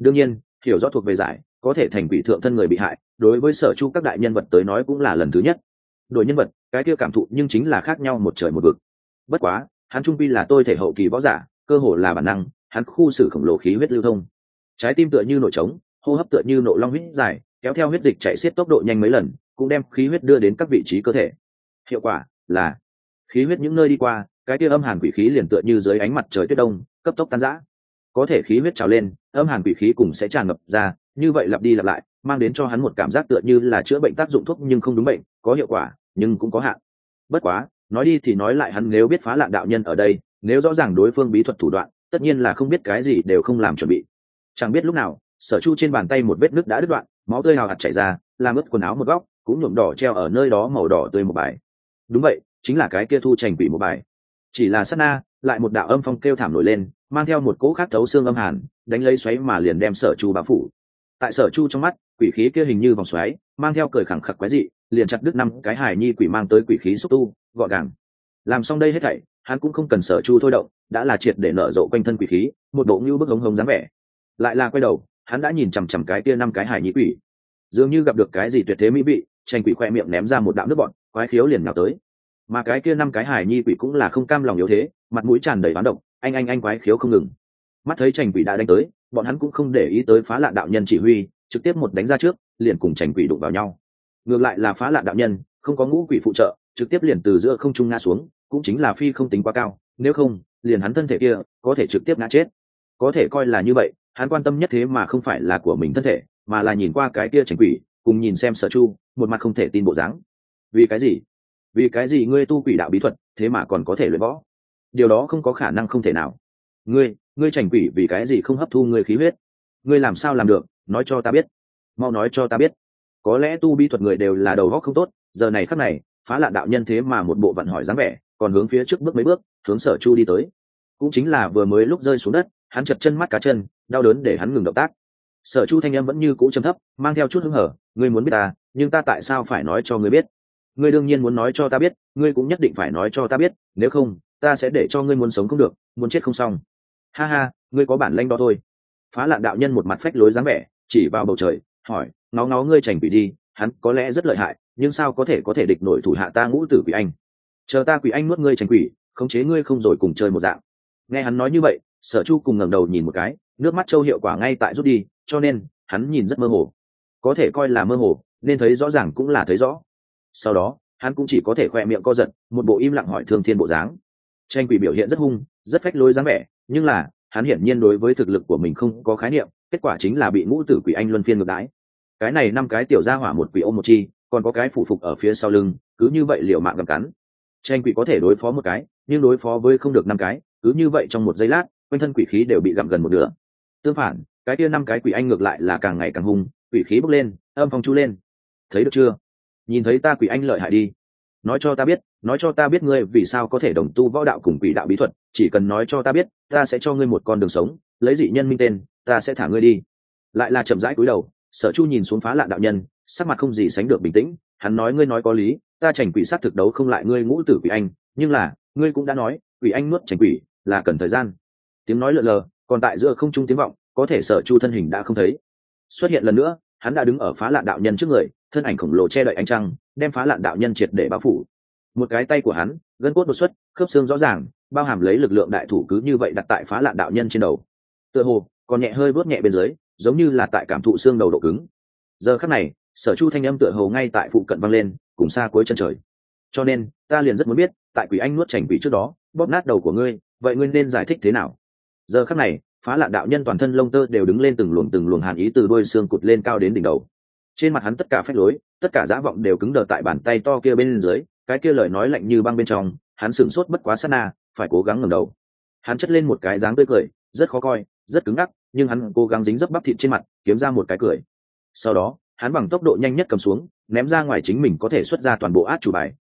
đương nhiên hiểu rõ thuộc về giải có thể thành quỷ thượng thân người bị hại đối với Sở Chu các đại nhân vật tới nói cũng là lần thứ nhất. Đổi nhân vật cái kia cảm thụ nhưng chính là khác nhau một trời một vực. Bất quá hắn trung pi là tôi thể hậu kỳ võ giả, cơ hồ là bản năng hắn khu xử khổng lồ khí huyết lưu thông, trái tim tựa như nổi trống, hô hấp tựa như nộ long huyết dài kéo theo huyết dịch chạy xiết tốc độ nhanh mấy lần, cũng đem khí huyết đưa đến các vị trí cơ thể. Hiệu quả là khí huyết những nơi đi qua, cái kia âm hàn quỷ khí liền tựa như dưới ánh mặt trời tuyết đông cấp tốc tan rã. Có thể khí huyết trào lên, âm hàn quỷ khí cùng sẽ tràn ngập ra, như vậy lặp đi lặp lại, mang đến cho hắn một cảm giác tựa như là chữa bệnh tác dụng thuốc nhưng không đúng bệnh, có hiệu quả nhưng cũng có hạn. Bất quá nói đi thì nói lại, hắn nếu biết Phá Lạn đạo nhân ở đây, nếu rõ ràng đối phương bí thuật thủ đoạn, tất nhiên là không biết cái gì đều không làm chuẩn bị. Chẳng biết lúc nào Sở Chu trên bàn tay một vết nứt đã đứt đoạn, máu tươi hào hạt chảy ra, làm ướt quần áo một góc, cũng nhuộm đỏ treo ở nơi đó màu đỏ tươi một bài. Đúng vậy, chính là cái kia thu trành quỷ một bài. Chỉ là sát na, lại một đạo âm phong kêu thảm nổi lên, mang theo một cỗ khác thấu xương âm hàn, đánh lấy xoáy mà liền đem Sở Chu bao phủ. Tại Sở Chu trong mắt, quỷ khí kia hình như vòng xoáy, mang theo cười khẳng khặc quái dị, liền chặt đứt 5 cái hài nhi quỷ mang tới quỷ khí xúc tu, gọn gàng. Làm xong đây hết thảy, hắn cũng không cần Sở Chu thôi động, đã là triệt để nở rộ quanh thân quỷ khí, một bộ như bức hống hống dáng vẻ. Lại là quay đầu, hắn đã nhìn chằm chằm cái kia 5 cái hài nhi quỷ, dường như gặp được cái gì tuyệt thế mỹ vị, tranh quỷ khoe miệng ném ra một đạo nước bọt, quái khiếu liền nhào tới. Mà cái kia 5 cái hài nhi quỷ cũng là không cam lòng yếu thế, mặt mũi tràn đầy oán độc, anh quái khiếu không ngừng. Mắt thấy tranh quỷ đã đánh tới, bọn hắn cũng không để ý tới Phá Lạn đạo nhân chỉ huy, trực tiếp một đánh ra trước, liền cùng tranh quỷ đụng vào nhau. Ngược lại là Phá Lạn đạo nhân không có ngũ quỷ phụ trợ, trực tiếp liền từ giữa không trung ngã xuống, cũng chính là phi không tính quá cao, nếu không liền hắn thân thể kia có thể trực tiếp ngã chết. Có thể coi là như vậy, hắn quan tâm nhất thế mà không phải là của mình thân thể, mà là nhìn qua cái kia tranh quỷ, cùng nhìn xem Sở Chu, một mặt không thể tin bộ dáng. Vì cái gì? Vì cái gì ngươi tu quỷ đạo bí thuật, thế mà còn có thể luyện võ? Điều đó không có khả năng, không thể nào. Ngươi tranh quỷ vì cái gì không hấp thu ngươi khí huyết? Ngươi làm sao làm được? Nói cho ta biết. Mau nói cho ta biết. Có lẽ tu bí thuật người đều là đầu óc không tốt, giờ này khắc này, Phá Lạn đạo nhân thế mà một bộ vận hỏi dáng vẻ, còn hướng phía trước bước mấy bước, hướng Sở Chu đi tới. Cũng chính là vừa mới lúc rơi xuống đất, hắn chật chân mắt cá chân, đau đớn để hắn ngừng động tác. Sở Chu thanh âm vẫn như cũ trầm thấp, mang theo chút hứng hở, ngươi muốn biết ta, nhưng ta tại sao phải nói cho ngươi biết? Ngươi đương nhiên muốn nói cho ta biết, ngươi cũng nhất định phải nói cho ta biết, nếu không ta sẽ để cho ngươi muốn sống không được, muốn chết không xong. Ha ha, ngươi có bản lĩnh đó thôi. Phá Lạn đạo nhân một mặt phách lối dáng vẻ, chỉ vào bầu trời hỏi, ngó ngươi chảnh quỷ đi, hắn có lẽ rất lợi hại, nhưng sao có thể địch nổi thủ hạ ta Ngũ Tử Quỷ Anh? Chờ ta Quỷ Anh nuốt ngươi chảnh quỷ, khống chế ngươi không rồi cùng chơi một dạng. Nghe hắn nói như vậy, Sở Chu cùng ngẩng đầu nhìn một cái, nước mắt châu hiệu quả ngay tại rút đi, cho nên hắn nhìn rất mơ hồ, có thể coi là mơ hồ, nên thấy rõ ràng cũng là thấy rõ. Sau đó hắn cũng chỉ có thể khoe miệng co giật, một bộ im lặng hỏi thương thiên bộ dáng. Tranh quỷ biểu hiện rất hung, rất phách lối dáng vẻ, nhưng là hắn hiển nhiên đối với thực lực của mình không có khái niệm, kết quả chính là bị Ngũ Tử Quỷ Anh luân phiên ngược đãi. Cái này 5 cái tiểu gia hỏa, một quỷ ôm một chi, còn có cái phủ phục ở phía sau lưng, cứ như vậy liều mạng gặm cắn. Tranh quỷ có thể đối phó một cái, nhưng đối phó với không được 5 cái, cứ như vậy trong một giây lát, quanh thân quỷ khí đều bị gặm gần một nửa. Tương phản, cái kia 5 cái quỷ anh ngược lại là càng ngày càng hung, quỷ khí bốc lên, âm phong chu lên. Thấy được chưa? Nhìn thấy ta quỷ anh lợi hại đi. Nói cho ta biết ngươi vì sao có thể đồng tu võ đạo cùng quỷ đạo bí thuật, chỉ cần nói cho ta biết, ta sẽ cho ngươi một con đường sống, lấy dị nhân minh tên, ta sẽ thả ngươi đi. Lại là chậm rãi cúi đầu, Sở Chu nhìn xuống Phá Lạn đạo nhân, sắc mặt không gì sánh được bình tĩnh, hắn nói, ngươi nói có lý, ta chảnh quỷ sát thực đấu không lại ngươi Ngũ Tử Quỷ Anh, nhưng là ngươi cũng đã nói quỷ anh nuốt chảnh quỷ là cần thời gian. Tiếng nói lượn lờ còn tại giữa không trung tiếng vọng, có thể Sở Chu thân hình đã không thấy. Xuất hiện lần nữa, hắn đã đứng ở Phá Lạn đạo nhân trước người, thân ảnh khổng lồ che đậy ánh trăng, đem Phá Lạn đạo nhân triệt để bao phủ. Một cái tay của hắn, gân cốt đột xuất, khớp xương rõ ràng, bao hàm lấy lực lượng đại thủ cứ như vậy đặt tại Phá Lạn đạo nhân trên đầu. Tựa hồ còn nhẹ hơi vuốt nhẹ bên dưới, giống như là tại cảm thụ xương đầu độ cứng. Giờ khắc này, Sở Chu thanh âm tựa hồ ngay tại phụ cận vang lên, cùng xa cuối chân trời. Cho nên ta liền rất muốn biết, tại quỷ anh nuốt chảnh quỷ trước đó bóp nát đầu của ngươi, vậy ngươi nên giải thích thế nào? Giờ khắc này, Phá Lạn đạo nhân toàn thân lông tơ đều đứng lên, từng luồng hàn ý từ đuôi xương cụt lên cao đến đỉnh đầu. Trên mặt hắn tất cả phách lối, tất cả dã vọng đều cứng đờ tại bàn tay to kia bên dưới, cái kia lời nói lạnh như băng bên trong, hắn sửng sốt bất quá sát na, phải cố gắng ngẩng đầu. Hắn chất lên một cái dáng tươi cười, rất khó coi, rất cứng ngắc, nhưng hắn cố gắng dính dấp bắp thịt trên mặt, kiếm ra một cái cười. Sau đó, hắn bằng tốc độ nhanh nhất cầm xuống, ném ra ngoài chính mình có thể xuất ra toàn bộ át chủ bài.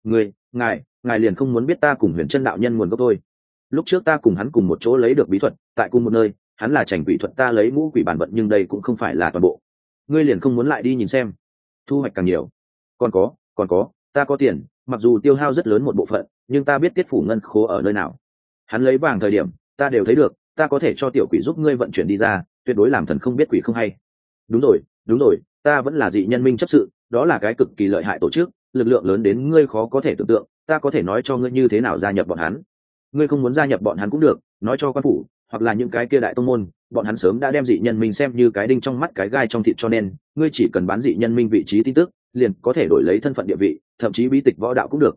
Ngài liền không muốn biết ta cùng Huyền Chân đạo nhân nguồn gốc thôi? Lúc trước ta cùng hắn cùng một chỗ lấy được bí thuật, tại cùng một nơi, hắn là chảnh quỷ thuật, ta lấy ngũ quỷ bản vận, nhưng đây cũng không phải là toàn bộ. Ngươi liền không muốn lại đi nhìn xem? Thu hoạch càng nhiều. Còn có, ta có tiền, mặc dù tiêu hao rất lớn một bộ phận, nhưng ta biết tiết phủ ngân khố ở nơi nào. Hắn lấy vàng thời điểm, ta đều thấy được, ta có thể cho tiểu quỷ giúp ngươi vận chuyển đi ra, tuyệt đối làm thần không biết quỷ không hay. Đúng rồi, ta vẫn là dị nhân minh chấp sự, đó là cái cực kỳ lợi hại tổ chức, lực lượng lớn đến ngươi khó có thể tưởng tượng, ta có thể nói cho ngươi như thế nào gia nhập bọn hắn. Ngươi không muốn gia nhập bọn hắn cũng được, nói cho quan phủ hoặc là những cái kia đại tông môn, bọn hắn sớm đã đem dị nhân minh xem như cái đinh trong mắt cái gai trong thịt, cho nên ngươi chỉ cần bán dị nhân minh vị trí tin tức, liền có thể đổi lấy thân phận địa vị, thậm chí bí tịch võ đạo cũng được.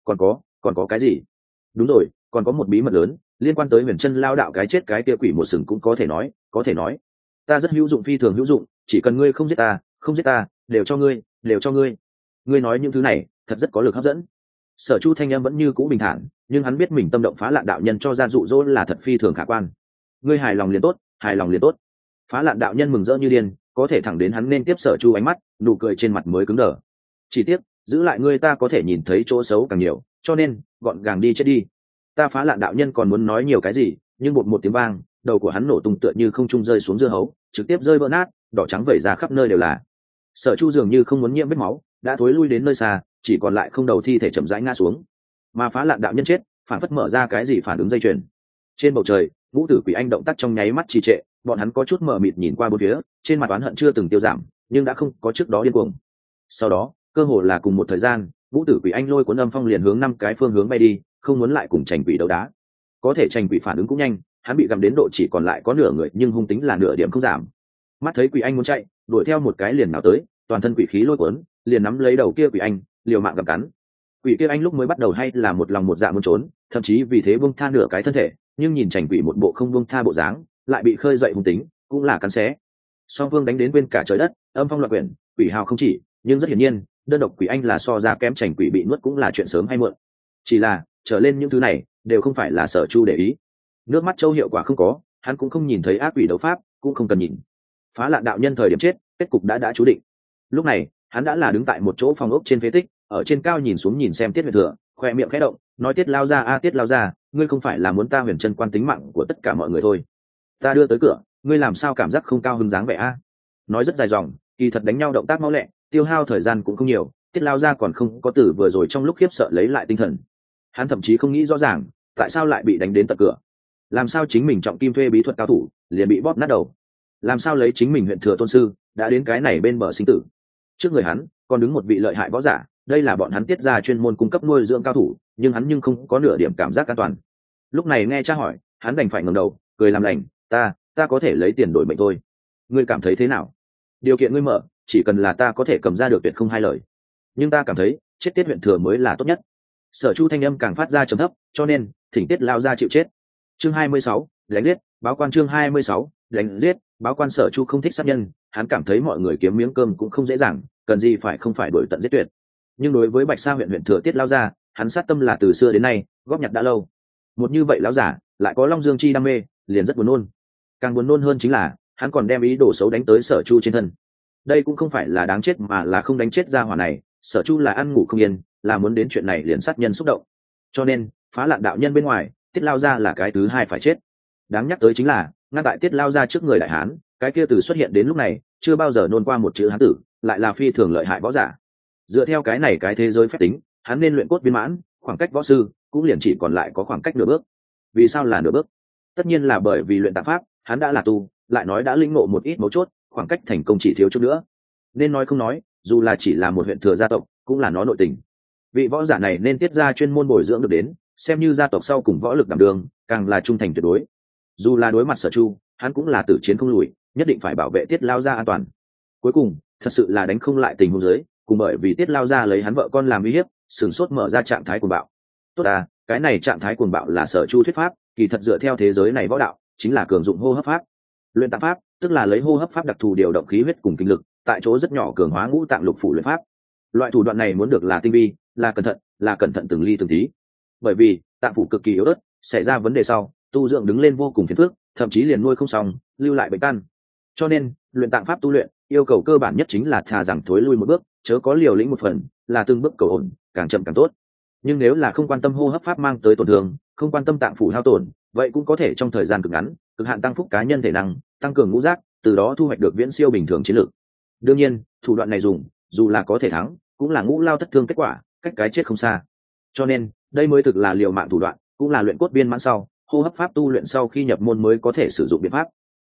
Còn có cái gì? Đúng rồi, còn có một bí mật lớn liên quan tới huyền chân lao đạo cái chết cái kia quỷ một sừng cũng có thể nói. Ta rất hữu dụng, phi thường hữu dụng, chỉ cần ngươi không giết ta, đều cho ngươi. Ngươi nói những thứ này thật rất có lực hấp dẫn. Sở Chu thanh em vẫn như cũ bình thản, nhưng hắn biết mình tâm động Phá Lạn đạo nhân cho ra dụ dỗ là thật phi thường khả quan. Ngươi hài lòng liền tốt. Phá Lạn đạo nhân mừng rỡ như điên, có thể thẳng đến hắn nên tiếp Sở Chu ánh mắt, nụ cười trên mặt mới cứng đờ. Chỉ tiếc, giữ lại ngươi ta có thể nhìn thấy chỗ xấu càng nhiều, cho nên gọn gàng đi chết đi. Ta Phá Lạn đạo nhân còn muốn nói nhiều cái gì, nhưng một tiếng vang, đầu của hắn nổ tung tựa như không trung rơi xuống dưa hấu, trực tiếp rơi vỡ nát, đỏ trắng vẩy ra khắp nơi đều là. Sở Chu dường như không muốn nhiễm vết máu, đã thối lui đến nơi xa, chỉ còn lại không đầu thi thể chậm rãi ngã xuống. Mà Phá Lạn đạo nhân chết, phản phất mở ra cái gì phản ứng dây chuyền. Trên bầu trời, Ngũ Tử Quỷ Anh động tác trong nháy mắt trì trệ, bọn hắn có chút mờ mịt nhìn qua bốn phía, trên mặt oán hận chưa từng tiêu giảm, nhưng đã không có trước đó điên cuồng. Sau đó, cơ hồ là cùng một thời gian, Ngũ Tử Quỷ Anh lôi cuốn âm phong liền hướng 5 cái phương hướng bay đi, không muốn lại cùng Trành Quỷ đấu đá. Có thể Trành Quỷ phản ứng cũng nhanh, hắn bị gặm đến độ chỉ còn lại có nửa người, nhưng hung tính là nửa điểm không giảm. Mắt thấy Quỷ Anh muốn chạy, đuổi theo một cái liền nào tới, toàn thân quỷ khí lôi cuốn, liền nắm lấy đầu kia Quỷ Anh, liều mạng gặm cắn. Quỷ kia anh lúc mới bắt đầu hay là một lòng một dạ muốn trốn, thậm chí vì thế buông tha nửa cái thân thể, nhưng nhìn Trành Quỷ một bộ không buông tha bộ dáng, lại bị khơi dậy hung tính, cũng là cắn xé. Song phương đánh đến quên cả trời đất, âm phong loạn quyển, quỷ hào không chỉ, nhưng rất hiển nhiên, đơn độc Quỷ Anh là so ra kém Trành Quỷ bị nuốt cũng là chuyện sớm hay muộn. Chỉ là, trở lên những thứ này, đều không phải là Sở Chu để ý. Nước mắt Châu hiệu quả không có, hắn cũng không nhìn thấy ác quỷ đấu pháp, cũng không cần nhìn. Phá Lạn đạo nhân thời điểm chết, kết cục đã chú định. Lúc này, hắn đã là đứng tại một chỗ phòng ốc trên phế tích, ở trên cao nhìn xuống nhìn xem Tiết Huyền Thừa, khoe miệng khẽ động, nói: Tiết lao ra Tiết lao ra, ngươi không phải là muốn ta huyền chân quan tính mạng của tất cả mọi người thôi? Ta đưa tới cửa, ngươi làm sao cảm giác không cao hứng dáng vẻ a? Nói rất dài dòng, kỳ thật đánh nhau động tác mau lẹ, tiêu hao thời gian cũng không nhiều, Tiết lao ra còn không có tử vừa rồi trong lúc khiếp sợ lấy lại tinh thần. Hắn thậm chí không nghĩ rõ ràng, tại sao lại bị đánh đến tận cửa. Làm sao chính mình trọng kim thuê bí thuật cao thủ, liền bị bóp nát đầu? Làm sao lấy chính mình huyện thừa tôn sư, đã đến cái này bên bờ sinh tử? Trước người hắn còn đứng một vị lợi hại võ giả, đây là bọn hắn Tiết ra chuyên môn cung cấp nuôi dưỡng cao thủ, nhưng hắn nhưng không có nửa điểm cảm giác an toàn. Lúc này nghe cha hỏi, hắn đành phải ngẩng đầu, cười làm lành: ta có thể lấy tiền đổi mệnh thôi. Ngươi cảm thấy thế nào? Điều kiện ngươi mở, chỉ cần là ta có thể cầm ra được, tuyệt không hai lời. Nhưng ta cảm thấy chết Tiết huyện thừa mới là tốt nhất. Sở Chu thanh âm càng phát ra trầm thấp, cho nên thỉnh Tiết lao ra chịu chết. Chương 26, đánh giết báo quan. Chương 26, đánh giết báo quan. Sở Chu không thích sát nhân, hắn cảm thấy mọi người kiếm miếng cơm cũng không dễ dàng, cần gì phải không phải đuổi tận giết tuyệt. Nhưng đối với Bạch Sa huyện thừa Tiết lao ra, hắn sát tâm là từ xưa đến nay góp nhặt đã lâu. Một như vậy lão giả lại có Long Dương chi đam mê, liền rất buồn nôn. Càng buồn nôn hơn chính là hắn còn đem ý đồ xấu đánh tới Sở Chu trên thân. Đây cũng không phải là đáng chết, mà là không đánh chết ra hỏa này. Sở Chu là ăn ngủ không yên, là muốn đến chuyện này liền sát nhân xúc động. Cho nên Phá Lạn đạo nhân bên ngoài, Tiết lao ra là cái thứ hai phải chết. Đáng nhắc tới chính là ngăn tại Tiết lao ra trước người đại hán, cái kia từ xuất hiện đến lúc này chưa bao giờ nôn qua một chữ hán tử, lại là phi thường lợi hại võ giả. Dựa theo cái này cái thế giới phép tính, hắn nên luyện cốt viên mãn, khoảng cách võ sư cũng liền chỉ còn lại có khoảng cách nửa bước. Vì sao là nửa bước? Tất nhiên là bởi vì luyện tạng pháp, hắn đã là tu, lại nói đã linh ngộ một ít mấu chốt, khoảng cách thành công chỉ thiếu chút nữa. Nên nói không nói, dù là chỉ là một huyện thừa gia tộc, cũng là nó nội tình. Vị võ giả này nên Tiết ra chuyên môn bồi dưỡng được đến, xem như gia tộc sau cùng võ lực đảm đương, càng là trung thành tuyệt đối. Dù là đối mặt Sở Chu, hắn cũng là tử chiến không lùi, nhất định phải bảo vệ Tiết lao ra an toàn. Cuối cùng, thật sự là đánh không lại tình huống dưới, cùng bởi vì Tiết lao ra lấy hắn vợ con làm uy hiếp, sửng sốt mở ra trạng thái cuồng bạo. Tốt à, cái này trạng thái cuồng bạo là Sở Chu thuyết pháp, kỳ thật dựa theo thế giới này võ đạo, chính là cường dụng hô hấp pháp. Luyện tạng pháp, tức là lấy hô hấp pháp đặc thù điều động khí huyết cùng kinh lực, tại chỗ rất nhỏ cường hóa ngũ tạng lục phủ luyện pháp. Loại thủ đoạn này muốn được là tinh vi, là cẩn thận từng ly từng tí. Bởi vì tạng phủ cực kỳ yếu ớt, xảy ra vấn đề sau, tu dưỡng đứng lên vô cùng phiền phức, thậm chí liền nuôi không xong, lưu lại bệnh căn. Cho nên, luyện tạng pháp tu luyện, yêu cầu cơ bản nhất chính là thà rằng thối lui một bước, chớ có liều lĩnh một phần, là từng bước cầu ổn, càng chậm càng tốt. Nhưng nếu là không quan tâm hô hấp pháp mang tới tổn thương, không quan tâm tạng phủ hao tổn, vậy cũng có thể trong thời gian cực ngắn, cực hạn tăng phúc cá nhân thể năng, tăng cường ngũ giác, từ đó thu hoạch được viễn siêu bình thường chiến lược. Đương nhiên, thủ đoạn này dùng, dù là có thể thắng, cũng là ngũ lao thất thương kết quả, cách cái chết không xa. Cho nên, đây mới thực là liều mạng thủ đoạn, cũng là luyện cốt viên mãn sau, hô hấp pháp tu luyện sau khi nhập môn mới có thể sử dụng biện pháp.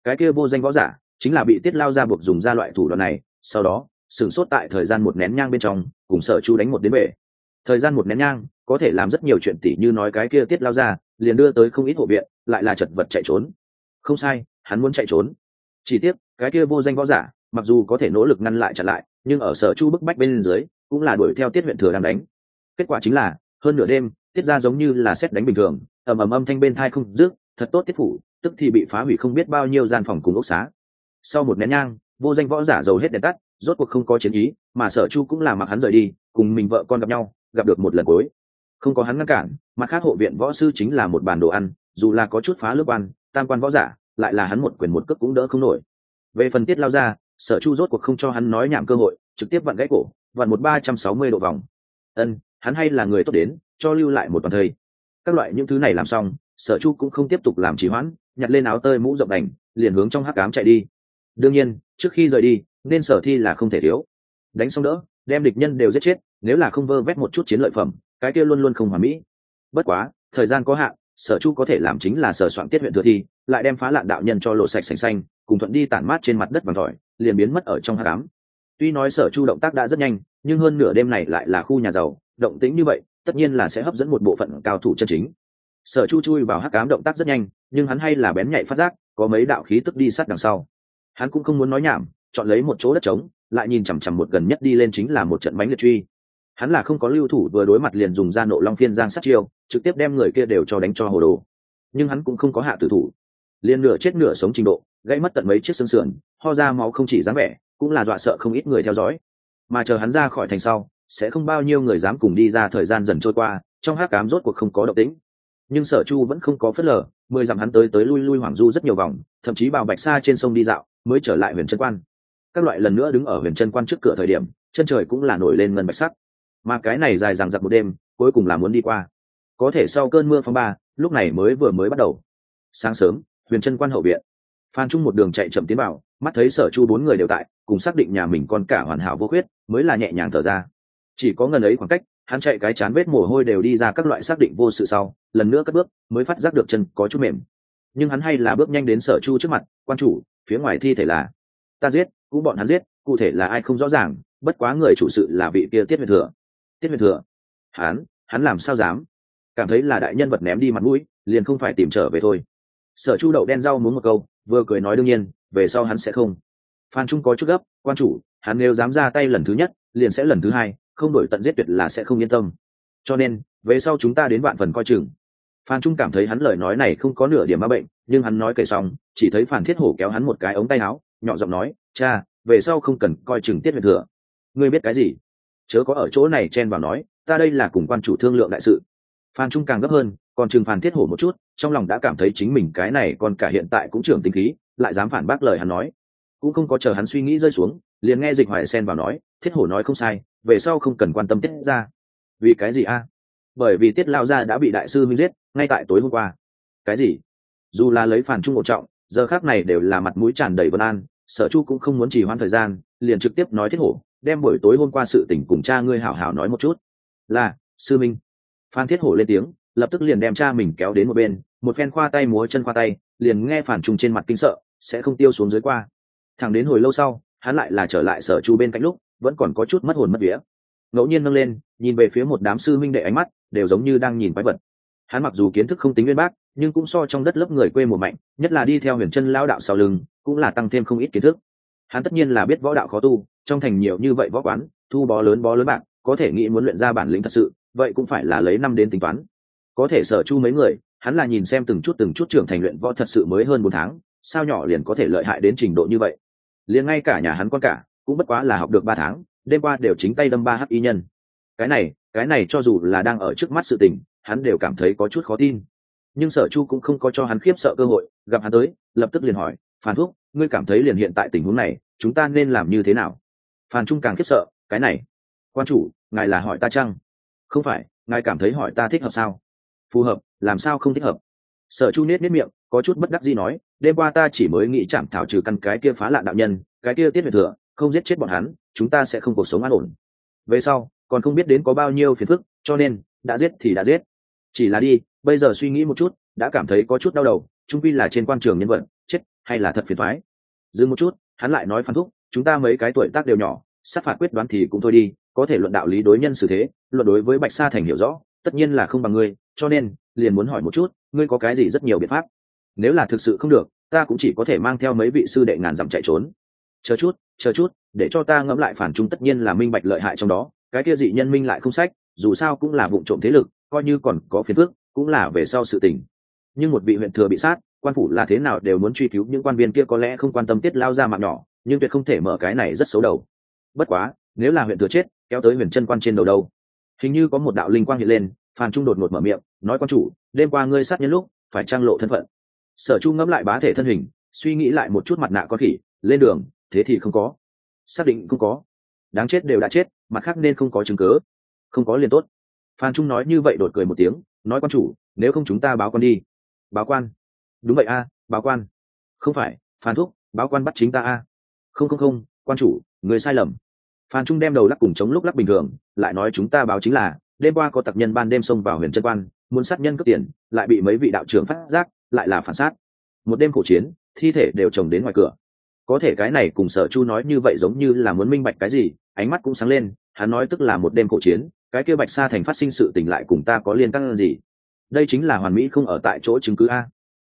cái kia vô danh võ giả chính là bị Tiết Lao Gia buộc dùng ra loại thủ đoạn này, sau đó sửng sốt tại thời gian một nén nhang bên trong cùng Sở Chu đánh một đến bể. Thời gian một nén nhang có thể làm rất nhiều chuyện, tỉ như nói cái kia Tiết Lao Gia liền đưa tới không ít hộ viện, lại là chật vật chạy trốn. Không sai, hắn muốn chạy trốn. Chỉ tiếc cái kia vô danh võ giả mặc dù có thể nỗ lực ngăn lại chặn lại, nhưng ở Sở Chu bức bách bên dưới cũng là đuổi theo Tiết huyện thừa đang đánh. Kết quả chính là hơn nửa đêm, Tiết ra giống như là sét đánh bình thường, ầm ầm âm thanh bên tai không dứt, thật tốt Tiết phủ tức thì bị phá hủy không biết bao nhiêu gian phòng cùng ốc xá. Sau một nén nhang, vô danh võ giả dầu hết đèn tắt, rốt cuộc không có chiến ý, mà Sở Chu cũng là mặc hắn rời đi, cùng mình vợ con gặp nhau, gặp được một lần cuối. Không có hắn ngăn cản, mặt khác hộ viện võ sư chính là một bàn đồ ăn, dù là có chút phá lớp quan, tam quan võ giả, lại là hắn một quyền một cước cũng đỡ không nổi. Về phần Tiết Lao Gia, Sở Chu rốt cuộc không cho hắn nói nhảm cơ hội, trực tiếp vặn gãy cổ, vặn một 360 độ vòng. Hắn hay là người tốt đến, cho lưu lại một toàn thây. Các loại những thứ này làm xong, Sở Chu cũng không tiếp tục làm trì hoãn, nhặt lên áo tơi mũ rộng đành, liền hướng trong hắc ám chạy đi. Đương nhiên, trước khi rời đi, nên Sở Thi là không thể thiếu. Đánh xong đỡ, đem địch nhân đều giết chết, nếu là không vơ vét một chút chiến lợi phẩm, cái kia luôn luôn không hoàn mỹ. Bất quá, thời gian có hạn, Sở Chu có thể làm chính là sờ soạn Tiết huyện thừa thi, lại đem Phá Lạn đạo nhân cho lộ sạch sành xanh, cùng thuận đi tản mát trên mặt đất vàng tỏi, liền biến mất ở trong hắc ám. Tuy nói Sở Chu động tác đã rất nhanh, nhưng hơn nửa đêm này lại là khu nhà giàu, động tĩnh như vậy, tất nhiên là sẽ hấp dẫn một bộ phận cao thủ chân chính. Sở Chu chui vào hắc ám động tác rất nhanh, nhưng hắn hay là bén nhạy phát giác, có mấy đạo khí tức đi sát đằng sau. Hắn cũng không muốn nói nhảm, chọn lấy một chỗ đất trống, lại nhìn chằm chằm một gần nhất đi lên chính là một trận bánh liệt truy. Hắn là không có lưu thủ, vừa đối mặt liền dùng ra Nộ Long Phiên giang sát chiêu, trực tiếp đem người kia đều cho đánh cho hồ đồ. Nhưng hắn cũng không có hạ tử thủ, liền nửa chết nửa sống trình độ, gãy mất tận mấy chiếc xương sườn, ho ra máu không chỉ dáng vẻ, cũng là dọa sợ không ít người theo dõi. Mà chờ hắn ra khỏi thành sau, sẽ không bao nhiêu người dám cùng đi ra. Thời gian dần trôi qua, trong hắc ám rốt cuộc không có động tĩnh, nhưng Sở Chu vẫn không có phớt lờ, 10 dặm hắn tới tới lui lui hoảng du rất nhiều vòng, thậm chí bào bạch sa trên sông đi dạo, mới trở lại Huyền Chân Quan. Các loại lần nữa đứng ở Huyền Chân Quan trước cửa thời điểm, chân trời cũng là nổi lên ngân bạch sắc, mà cái này dài dằng dặc một đêm, cuối cùng là muốn đi qua. Có thể sau cơn mưa phong ba, lúc này vừa mới bắt đầu. Sáng sớm, Huyền Chân Quan hậu viện, Phan Trung một đường chạy chậm tiến vào, mắt thấy Sở Chu 4 người đều tại, cùng xác định nhà mình con cả hoàn hảo vô khuyết, mới là nhẹ nhàng thở ra. Chỉ có ngần ấy khoảng cách, hắn chạy cái chán vết mồ hôi đều đi ra, các loại xác định vô sự sau, lần nữa cất bước, mới phát giác được chân có chút mềm. Nhưng hắn hay là bước nhanh đến Sở Chu trước mặt, "Quan chủ, phía ngoài thi thể là ta giết, cũng bọn hắn giết, cụ thể là ai không rõ ràng, bất quá người chủ sự là vị kia Tiết huyện thừa." Tiết huyện thừa? Hắn làm sao dám? Cảm thấy là đại nhân vật ném đi mặt mũi, liền không phải tìm trở về thôi. Sở Chu đậu đen rau muốn một câu, vừa cười nói đương nhiên, về sau hắn sẽ không. Phan Trung có chút gấp, "Quan chủ, hắn nếu dám ra tay lần thứ nhất, liền sẽ lần thứ hai, không đổi tận giết tuyệt là sẽ không yên tâm. Cho nên, về sau chúng ta đến vạn phần coi chừng." Phan Trung cảm thấy hắn lời nói này không có nửa điểm ma bệnh, nhưng hắn nói kể xong, chỉ thấy Phan Thiết Hổ kéo hắn một cái ống tay áo, nhỏ giọng nói, "Cha, về sau không cần coi chừng Tiết huyện thừa." "Ngươi biết cái gì? Chớ có ở chỗ này chen vào nói, ta đây là cùng quan chủ thương lượng đại sự." Phan Trung càng gấp hơn, còn chừng Phan Thiết Hổ một chút, trong lòng đã cảm thấy chính mình cái này còn cả hiện tại cũng trưởng tính khí, lại dám phản bác lời hắn nói. Cũng không có chờ hắn suy nghĩ rơi xuống, liền nghe Dịch Hoài xen vào nói, "Thiết Hổ nói không sai, về sau không cần quan tâm Tiết ra." "Vì cái gì a?" "Bởi vì Tiết Lao gia đã bị đại sư minh giết, ngay tại tối hôm qua." "Cái gì?" Dù là lấy Phan Trung một trọng, giờ khác này đều là mặt mũi tràn đầy vân an, Sở Chu cũng không muốn trì hoãn thời gian, liền trực tiếp nói, "Thiết Hổ, đem buổi tối hôm qua sự tình cùng cha ngươi hảo hảo nói một chút." "Là, sư minh." Phan Thiết Hổ lên tiếng, lập tức liền đem cha mình kéo đến một bên, một phen khoa tay múa chân khoa tay, liền nghe Phan Trung trên mặt kinh sợ, sẽ không tiêu xuống dưới qua. Thẳng đến hồi lâu sau, hắn lại là trở lại Sở Chu bên cạnh lúc, vẫn còn có chút mất hồn mất vía. Ngẫu nhiên nâng lên, nhìn về phía một đám sư minh đệ, ánh mắt đều giống như đang nhìn quái vật. Hắn mặc dù kiến thức không tính uyên bác, nhưng cũng so trong đất lớp người quê mùa mạnh, nhất là đi theo Huyền Chân lao đạo sau lưng, cũng là tăng thêm không ít kiến thức. Hắn tất nhiên là biết võ đạo khó tu, trong thành nhiều như vậy võ quán, thu bó lớn bạc, có thể nghĩ muốn luyện ra bản lĩnh thật sự, vậy cũng phải là lấy năm đến tính toán. Có thể Sở Chu mấy người, hắn là nhìn xem từng chút trưởng thành luyện võ thật sự mới hơn 4 tháng, sao nhỏ liền có thể lợi hại đến trình độ như vậy. Liền ngay cả nhà hắn con cả, cũng bất quá là học được 3 tháng, đêm qua đều chính tay đâm 3 hắc y nhân. Cái này cho dù là đang ở trước mắt sự tình, hắn đều cảm thấy có chút khó tin. Nhưng Sở Chu cũng không có cho hắn khiếp sợ cơ hội, gặp hắn tới, lập tức liền hỏi, "Phan thúc, ngươi cảm thấy liền hiện tại tình huống này, chúng ta nên làm như thế nào?" Phan Trung càng khiếp sợ, "Cái này, quan chủ, ngài là hỏi ta chăng?" "Không phải, ngài cảm thấy hỏi ta thích hợp sao?" "Phù hợp, làm sao không thích hợp?" Sở Chu nết miệng, có chút bất đắc dĩ nói, "Đêm qua ta chỉ mới nghĩ chạm thảo trừ căn cái kia Phá Lạn đạo nhân, cái kia Tiết huyện thừa, không giết chết bọn hắn, chúng ta sẽ không cuộc sống an ổn. Về sau, còn không biết đến có bao nhiêu phiền phức, cho nên, đã giết thì đã giết. Chỉ là đi, bây giờ suy nghĩ một chút, đã cảm thấy có chút đau đầu, chung quy là trên quan trường nhân vật, chết, hay là thật phiền thoái. Dừng một chút, hắn lại nói Phan thúc, chúng ta mấy cái tuổi tác đều nhỏ, sát phạt quyết đoán thì cũng thôi đi, có thể luận đạo lý đối nhân xử thế, luận đối với Bạch Sa Thành hiểu rõ, tất nhiên là không bằng ngươi, cho nên liền muốn hỏi một chút, ngươi có cái gì rất nhiều biện pháp. Nếu là thực sự không được, ta cũng chỉ có thể mang theo mấy vị sư đệ ngàn dặm chạy trốn. Chờ chút, để cho ta ngẫm lại. Phản Trung tất nhiên là minh bạch lợi hại trong đó, cái kia dị nhân minh lại không sách, dù sao cũng là vụng trộm thế lực, coi như còn có phiền phức, cũng là về sau sự tình. Nhưng một vị huyện thừa bị sát, quan phủ là thế nào đều muốn truy cứu, những quan viên kia có lẽ không quan tâm tiết lao ra mạng nhỏ, nhưng tuyệt không thể mở cái này rất xấu đầu. Bất quá, nếu là huyện thừa chết, kéo tới Huyền Chân Quan trên đầu đâu? Hình như có một đạo linh quang hiện lên, Phan Trung đột ngột mở miệng, nói quan chủ, đêm qua ngươi sát nhân lúc, phải trang lộ thân phận. Sở Chu ngẫm lại bá thể thân hình, suy nghĩ lại một chút mặt nạ con khỉ, lên đường, thế thì không có. Xác định không có. Đáng chết đều đã chết, mặt khác nên không có chứng cứ. Không có liền tốt. Phan Trung nói như vậy đột cười một tiếng, nói quan chủ, nếu không chúng ta báo quan đi. Báo quan? Đúng vậy a, báo quan. Không phải, Phan thúc, báo quan bắt chính ta a. Không, quan chủ, người sai lầm. Phan Trung đem đầu lắc cùng chống lúc lắc bình thường, lại nói chúng ta báo chính là đêm qua có tặc nhân ban đêm xông vào Huyền Chân Quan, muốn sát nhân cướp tiền, lại bị mấy vị đạo trưởng phát giác, lại là phản sát. Một đêm khổ chiến, thi thể đều chồng đến ngoài cửa. Có thể cái này cùng Sở Chu nói như vậy giống như là muốn minh bạch cái gì, ánh mắt cũng sáng lên, hắn nói tức là một đêm khổ chiến, cái kia Bạch Sa Thành phát sinh sự tình lại cùng ta có liên can gì? Đây chính là hoàn mỹ không ở tại chỗ chứng cứ a.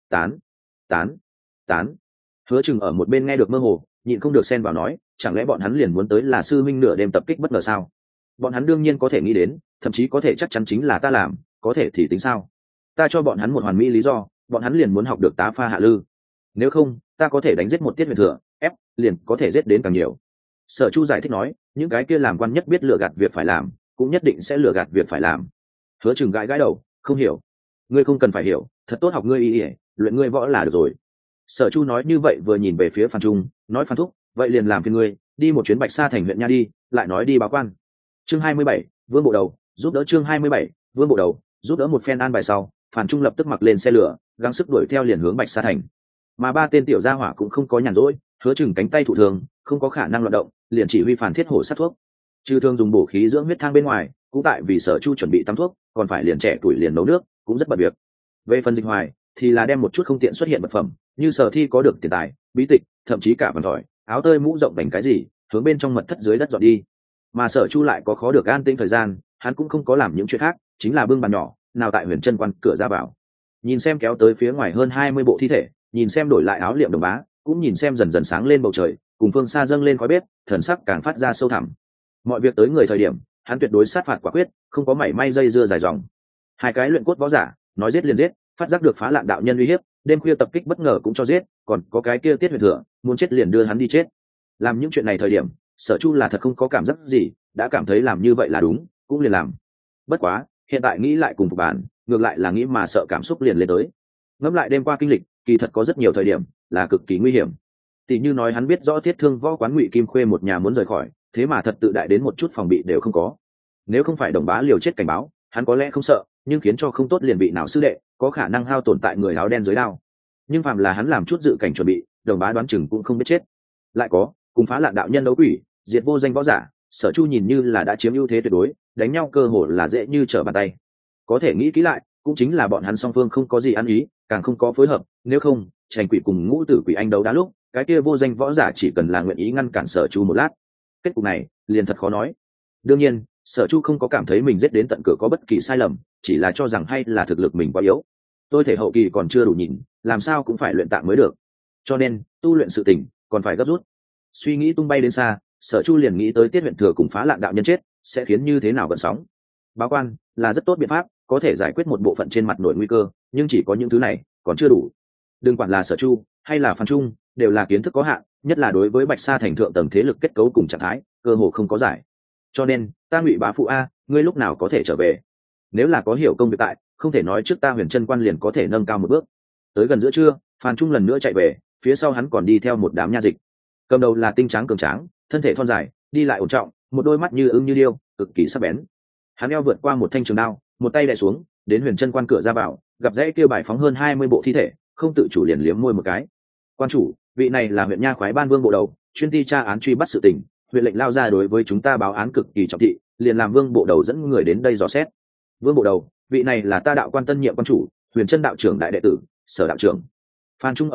Tán. Hứa Chừng ở một bên nghe được mơ hồ, nhịn không được xen vào nói, chẳng lẽ bọn hắn liền muốn tới là sư minh nửa đêm tập kích bất ngờ sao? Bọn hắn đương nhiên có thể nghĩ đến, thậm chí có thể chắc chắn chính là ta làm, có thể thì tính sao? Ta cho bọn hắn một hoàn mỹ lý do, bọn hắn liền muốn học được tá pha hạ lư. Nếu không, ta có thể đánh giết một tiết huyền thừa, ép liền có thể giết đến càng nhiều. Sở Chu giải thích nói, những cái kia làm quan nhất biết lừa gạt việc phải làm, cũng nhất định sẽ lừa gạt việc phải làm. Hứa Chừng gãi đầu, không hiểu. Ngươi không cần phải hiểu, thật tốt học ngươi y, luyện ngươi võ là được rồi. Sở Chu nói như vậy vừa nhìn về phía Phan Trung, nói Phan thúc, vậy liền làm phiền ngươi, đi một chuyến Bạch Sa Thành huyện nha đi, lại nói đi báo quan. Chương 27, Vương Bộ Đầu, giúp đỡ. Chương 27, Vương Bộ Đầu, giúp đỡ. Một phen an bài sau, Phan Trung lập tức mặc lên xe lửa, gắng sức đuổi theo liền hướng Bạch Sa Thành. Mà ba tên tiểu gia hỏa cũng không có nhàn rỗi, Hứa Chừng cánh tay thụ thường, không có khả năng loạn động, liền chỉ huy Phản Thiết Hổ sát thuốc. Trừ thương dùng bổ khí dưỡng huyết thang bên ngoài, cũng tại vì Sở Chu chuẩn bị tắm thuốc, còn phải liền trẻ tuổi liền nấu nước, cũng rất bận việc. Về phần Dịch Hoài, thì là đem một chút không tiện xuất hiện vật phẩm, như Sở Thi có được tiền tài, bí tịch, thậm chí cả vằn thỏi, áo tơi mũ rộng vành cái gì, hướng bên trong mật thất dưới đất dọn đi. Mà Sở Chu lại có khó được an tĩnh thời gian, hắn cũng không có làm những chuyện khác, chính là bưng bàn nhỏ, nào tại Huyền Chân Quan cửa ra vào. Nhìn xem kéo tới phía ngoài hơn 20 bộ thi thể, nhìn xem đổi lại áo liệm đồng bá, cũng nhìn xem dần dần sáng lên bầu trời, cùng phương xa dâng lên khói bếp, thần sắc càng phát ra sâu thẳm. Mọi việc tới người thời điểm, hắn tuyệt đối sát phạt quả quyết, không có mảy may dây dưa dài dòng. Hai cái luyện cốt võ giả, nói giết liền giết, phát giác được Phá Lạn đạo nhân uy hiếp, đêm khuya tập kích bất ngờ cũng cho giết, còn có cái kia Tiết Huyền Thừa, muốn chết liền đưa hắn đi chết. Làm những chuyện này thời điểm, Sở Chu là thật không có cảm giác gì, đã cảm thấy làm như vậy là đúng, cũng liền làm. Bất quá, hiện tại nghĩ lại cùng phục bản, ngược lại là nghĩ mà sợ cảm xúc liền lên tới. Ngẫm lại đêm qua kinh lịch, kỳ thật có rất nhiều thời điểm là cực kỳ nguy hiểm. Tỷ như nói hắn biết rõ Thiết Thương võ quán Ngụy Kim Khuê một nhà muốn rời khỏi, thế mà thật tự đại đến một chút phòng bị đều không có. Nếu không phải đồng bá liều chết cảnh báo, hắn có lẽ không sợ, nhưng khiến cho không tốt liền bị nào sư đệ, có khả năng hao tổn tại người áo đen dưới đao. Nhưng phàm là hắn làm chút dự cảnh chuẩn bị, đồng bá đoán chừng cũng không biết chết. Lại có, cùng Phá Lạn đạo nhân đấu quỷ, diệt vô danh võ giả, Sở Chu nhìn như là đã chiếm ưu thế tuyệt đối, đánh nhau cơ hội là dễ như trở bàn tay. Có thể nghĩ kỹ lại, cũng chính là bọn hắn song phương không có gì ăn ý, càng không có phối hợp, nếu không, Trành Quỷ cùng Ngũ Tử Quỷ anh đấu đá lúc, cái kia vô danh võ giả chỉ cần là nguyện ý ngăn cản Sở Chu một lát, kết cục này liền thật khó nói. Đương nhiên, Sở Chu không có cảm thấy mình giết đến tận cửa có bất kỳ sai lầm, chỉ là cho rằng hay là thực lực mình quá yếu. Tôi thể hậu kỳ còn chưa đủ nhìn, làm sao cũng phải luyện tạng mới được. Cho nên, tu luyện sự tình còn phải gấp rút. Suy nghĩ tung bay đến xa, Sở Chu liền nghĩ tới Tiết Huyền Thừa cùng Phá Lạn đạo nhân chết, sẽ khiến như thế nào gợn sóng. Báo quan là rất tốt biện pháp, có thể giải quyết một bộ phận trên mặt nổi nguy cơ, nhưng chỉ có những thứ này còn chưa đủ. Đừng quản là Sở Chu hay là Phan Trung, đều là kiến thức có hạn, nhất là đối với Bạch Sa Thành thượng tầng thế lực kết cấu cùng trạng thái, cơ hồ không có giải. Cho nên, ta Ngụy bá phụ a, ngươi lúc nào có thể trở về? Nếu là có hiểu công việc tại, không thể nói trước ta Huyền Chân Quan liền có thể nâng cao một bước. Tới gần giữa trưa, Phan Trung lần nữa chạy về, phía sau hắn còn đi theo một đám nha dịch. Cầm đầu là tinh tráng cường tráng, thân thể thon dài, đi lại ổn trọng, một đôi mắt như ưng như điêu, cực kỳ sắc bén. Hắn eo vượt qua một thanh trường đao, một tay đè xuống, đến Huyền Chân Quan cửa ra vào, gặp dãy kia bài phóng hơn 20 bộ thi thể, không tự chủ liền liếm môi một cái. Quan chủ, vị này là huyện nha khoái ban Vương Bộ Đầu, chuyên ti tra án truy bắt sự tình, huyện lệnh lao ra đối với chúng ta báo án cực kỳ trọng thị, liền làm Vương Bộ Đầu dẫn người đến đây dò xét. Vương Bộ Đầu, vị này là ta đạo quan tân nhiệm quan chủ, Huyền Chân đạo trưởng đại đệ tử, Sở đạo trưởng. Phan Trung ở giữa,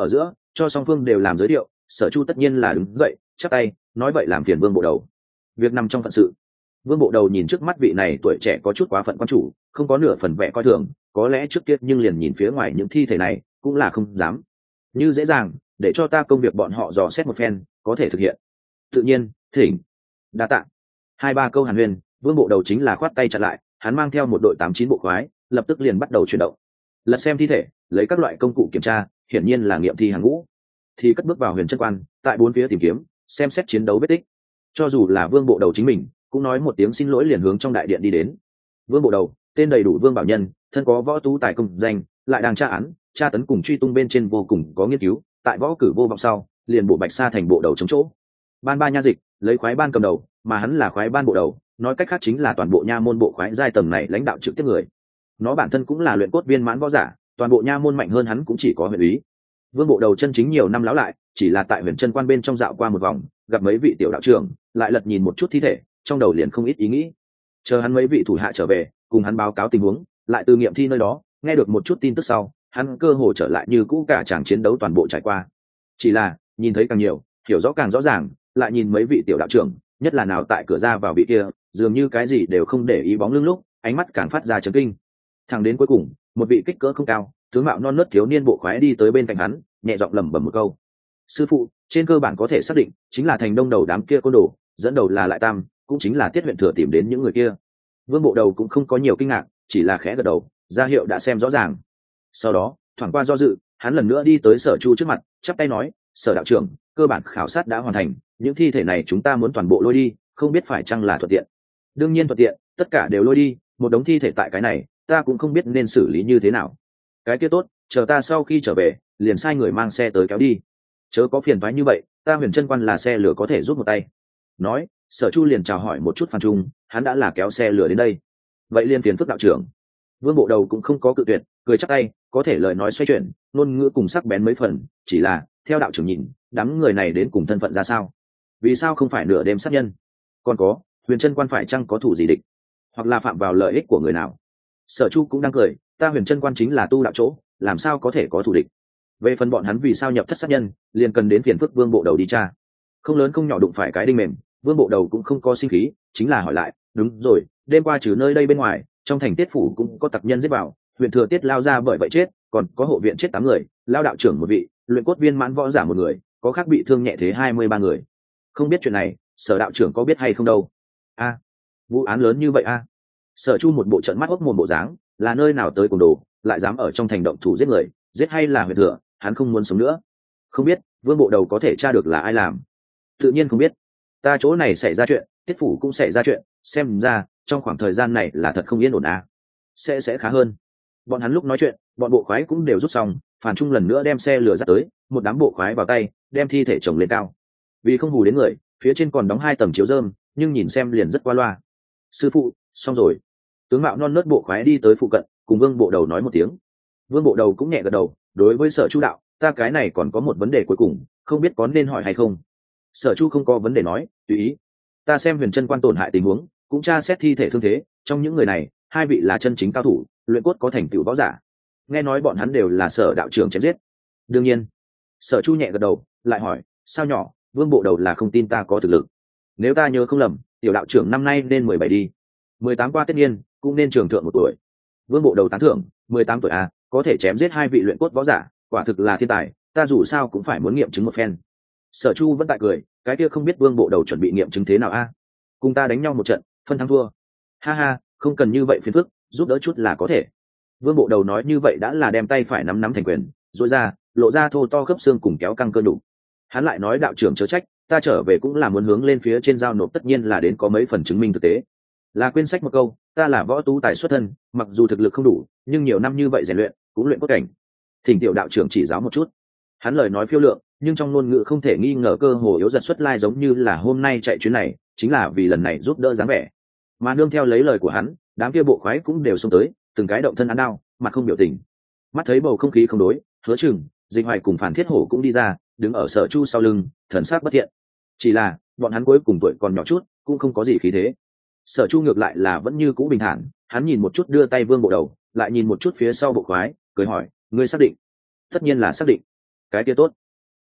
cho song phương đều làm giới thiệu. Sở Chu tất nhiên là đứng dậy chắp tay nói vậy làm phiền Vương bộ đầu, việc nằm trong phận sự. Vương bộ đầu nhìn trước mắt vị này tuổi trẻ có chút quá phận quan chủ, không có nửa phần vẻ coi thường, có lẽ trước kia nhưng liền nhìn phía ngoài những thi thể này cũng là không dám như dễ dàng để cho ta công việc bọn họ dò xét một phen có thể thực hiện. Tự nhiên thỉnh. Đa tạ. 2-3 câu hàn huyên, Vương bộ đầu chính là khoát tay chặn lại, hắn mang theo một đội 8-9 bộ khoái lập tức liền bắt đầu chuyển động, lật xem thi thể, lấy các loại công cụ kiểm tra, hiển nhiên là nghiệm thi hàng ngũ. Thì cất bước vào Huyền Chân Quan, tại bốn phía tìm kiếm xem xét chiến đấu vết tích. Cho dù là Vương bộ đầu chính mình cũng nói một tiếng xin lỗi liền hướng trong đại điện đi đến. Vương bộ đầu tên đầy đủ Vương Bảo Nhân, thân có võ tú tài công danh, lại đang tra án tra tấn cùng truy tung bên trên vô cùng có nghiên cứu, tại võ cử vô vọng sau liền bộ Bạch Sa thành bộ đầu chống chỗ. Ban ba nha dịch lấy khoái ban cầm đầu, mà hắn là khoái ban bộ đầu, nói cách khác chính là toàn bộ nha môn bộ khoái giai tầng này lãnh đạo trực tiếp người. Nó bản thân cũng là luyện cốt viên mãn võ giả, toàn bộ nha môn mạnh hơn hắn cũng chỉ có huyện úy. Vương bộ đầu chân chính nhiều năm láo lại, chỉ là tại Huyền Chân Quan bên trong dạo qua một vòng, gặp mấy vị tiểu đạo trưởng, lại lật nhìn một chút thi thể, trong đầu liền không ít ý nghĩ. Chờ hắn mấy vị thủ hạ trở về, cùng hắn báo cáo tình huống, lại từ nghiệm thi nơi đó nghe được một chút tin tức sau, hắn cơ hồ trở lại như cũ cả chàng chiến đấu toàn bộ trải qua. Chỉ là nhìn thấy càng nhiều, hiểu rõ càng rõ ràng, lại nhìn mấy vị tiểu đạo trưởng, nhất là nào tại cửa ra vào vị kia, dường như cái gì đều không để ý bóng lưng lúc, ánh mắt càng phát ra chấn kinh. Thẳng đến cuối cùng, một vị kích cỡ không cao, tướng mạo non nớt thiếu niên bộ khoái đi tới bên cạnh hắn, nhẹ giọng lẩm bẩm một câu: sư phụ, trên cơ bản có thể xác định chính là thành đông đầu đám kia côn đồ, dẫn đầu là Lại Tam, cũng chính là Tiết huyện thừa tìm đến những người kia. Vương bộ đầu cũng không có nhiều kinh ngạc, chỉ là khẽ gật đầu, ra hiệu đã xem rõ ràng. Sau đó thoảng qua do dự, hắn lần nữa đi tới Sở Chu trước mặt, chắp tay nói: Sở đạo trưởng, cơ bản khảo sát đã hoàn thành, những thi thể này chúng ta muốn toàn bộ lôi đi, không biết phải chăng là thuận tiện. Đương nhiên thuận tiện, tất cả đều lôi đi, một đống thi thể tại cái này ta cũng không biết nên xử lý như thế nào. Cái kia tốt, chờ ta sau khi trở về liền sai người mang xe tới kéo đi, chớ có phiền toái như vậy, ta Huyền Chân Quan là xe lửa có thể giúp một tay. Nói, Sở Chu liền chào hỏi một chút Phan Trung, hắn đã là kéo xe lửa đến đây, vậy liền phiền phức đạo trưởng. Vương bộ đầu cũng không có cự tuyệt, cười chắp tay, có thể lời nói xoay chuyển, ngôn ngữ cùng sắc bén mấy phần, chỉ là theo đạo trưởng nhìn, đám người này đến cùng thân phận ra sao, vì sao không phải nửa đêm sát nhân, còn có Huyền Chân Quan phải chăng có thủ gì địch, hoặc là phạm vào lợi ích của người nào. Sở Chu cũng đang cười, ta Huyền Chân Quan chính là tu đạo chỗ, làm sao có thể có thủ địch. Về phần bọn hắn vì sao nhập thất sát nhân, liền cần đến phiền phức Vương bộ đầu đi tra. Không lớn không nhỏ đụng phải cái đinh mềm, Vương bộ đầu cũng không có sinh khí, chính là hỏi lại: đúng rồi, đêm qua trừ nơi đây bên ngoài, trong thành Tiết phủ cũng có tặc nhân giết vào, huyện thừa Tiết lao ra bởi vậy chết, còn có hộ viện chết 8 người, lao đạo trưởng một vị, luyện cốt viên mãn võ giả một người, có khác bị thương nhẹ thế 23 người. Không biết chuyện này, Sở đạo trưởng có biết hay không đâu. A, vụ án lớn như vậy a. Sở Chu một bộ trận mắt ốc mồm bộ dáng, là nơi nào tới cùng đồ, lại dám ở trong thành động thủ giết người, giết hay là huyện thừa, hắn không muốn sống nữa. Không biết Vương bộ đầu có thể tra được là ai làm. Tự nhiên không biết, ta chỗ này xảy ra chuyện, Tiết phủ cũng xảy ra chuyện, xem ra trong khoảng thời gian này là thật không yên ổn à. Sẽ khá hơn. Bọn hắn lúc nói chuyện, bọn bộ khoái cũng đều rút xong, Phản Trung lần nữa đem xe lửa dắt tới, một đám bộ khoái vào tay, đem thi thể chồng lên cao. Vì không hù đến người, phía trên còn đóng 2 tầng chiếu rơm, nhưng nhìn xem liền rất qua loa. Sư phụ, xong rồi. Tướng mạo non nớt bộ khoái đi tới phụ cận, cùng Vương bộ đầu nói một tiếng. Vương bộ đầu cũng nhẹ gật đầu, đối với Sở Chu đạo, ta cái này còn có một vấn đề cuối cùng, không biết có nên hỏi hay không. Sở Chu không có vấn đề nói, tùy ý. Ta xem Huyền Chân Quan tổn hại tình huống, cũng tra xét thi thể thương thế, trong những người này 2 vị là chân chính cao thủ, luyện cốt có thành tựu võ giả. Nghe nói bọn hắn đều là Sở đạo trưởng chém giết. Đương nhiên. Sở Chu nhẹ gật đầu, lại hỏi, sao nhỏ, Vương bộ đầu là không tin ta có thực lực. Nếu ta nhớ không lầm, tiểu đạo trưởng năm nay nên 17 đi, 18 qua Tết niên, cũng nên trưởng thượng 1 tuổi. Vương bộ đầu tán thưởng, 18 tuổi à, có thể chém giết 2 vị luyện cốt võ giả, quả thực là thiên tài, ta dù sao cũng phải muốn nghiệm chứng một phen. Sở Chu vẫn tại cười, cái kia không biết Vương bộ đầu chuẩn bị nghiệm chứng thế nào a? Cùng ta đánh nhau một trận, phân thắng thua. Ha ha, không cần như vậy phiền phức, giúp đỡ chút là có thể. Vương bộ đầu nói như vậy đã là đem tay phải nắm thành quyền, duỗi ra, lộ ra thô to khớp xương cùng kéo căng cơ đủ. Hắn lại nói, đạo trưởng chớ trách, ta trở về cũng là muốn hướng lên phía trên giao nộp, tất nhiên là đến có mấy phần chứng minh thực tế. Là quên sách một câu, ta là võ tú tài xuất thân, mặc dù thực lực không đủ, nhưng nhiều năm như vậy rèn luyện, cũng luyện cốt cảnh. Thỉnh tiểu đạo trưởng chỉ giáo một chút. Hắn lời nói phiêu lượng, nhưng trong ngôn ngữ không thể nghi ngờ cơ hồ yếu dật xuất lai, giống như là hôm nay chạy chuyến này chính là vì lần này giúp đỡ dáng vẻ. Mà nương theo lấy lời của hắn, đám kia bộ khoái cũng đều xông tới, từng cái động thân án đao, mặt không biểu tình. Mắt thấy bầu không khí không đối, Hứa Chừng, Dịch Hoài cùng Phản Thiết Hổ cũng đi ra, đứng ở Sở Chu sau lưng, thần sắc bất thiện. Chỉ là bọn hắn cuối cùng tuổi còn nhỏ chút, cũng không có gì khí thế. Sở Chu ngược lại là vẫn như cũ bình thản, hắn nhìn một chút đưa tay Vương bộ đầu, lại nhìn một chút phía sau bộ khoái, cười hỏi, ngươi xác định? Tất nhiên là xác định. Cái kia tốt.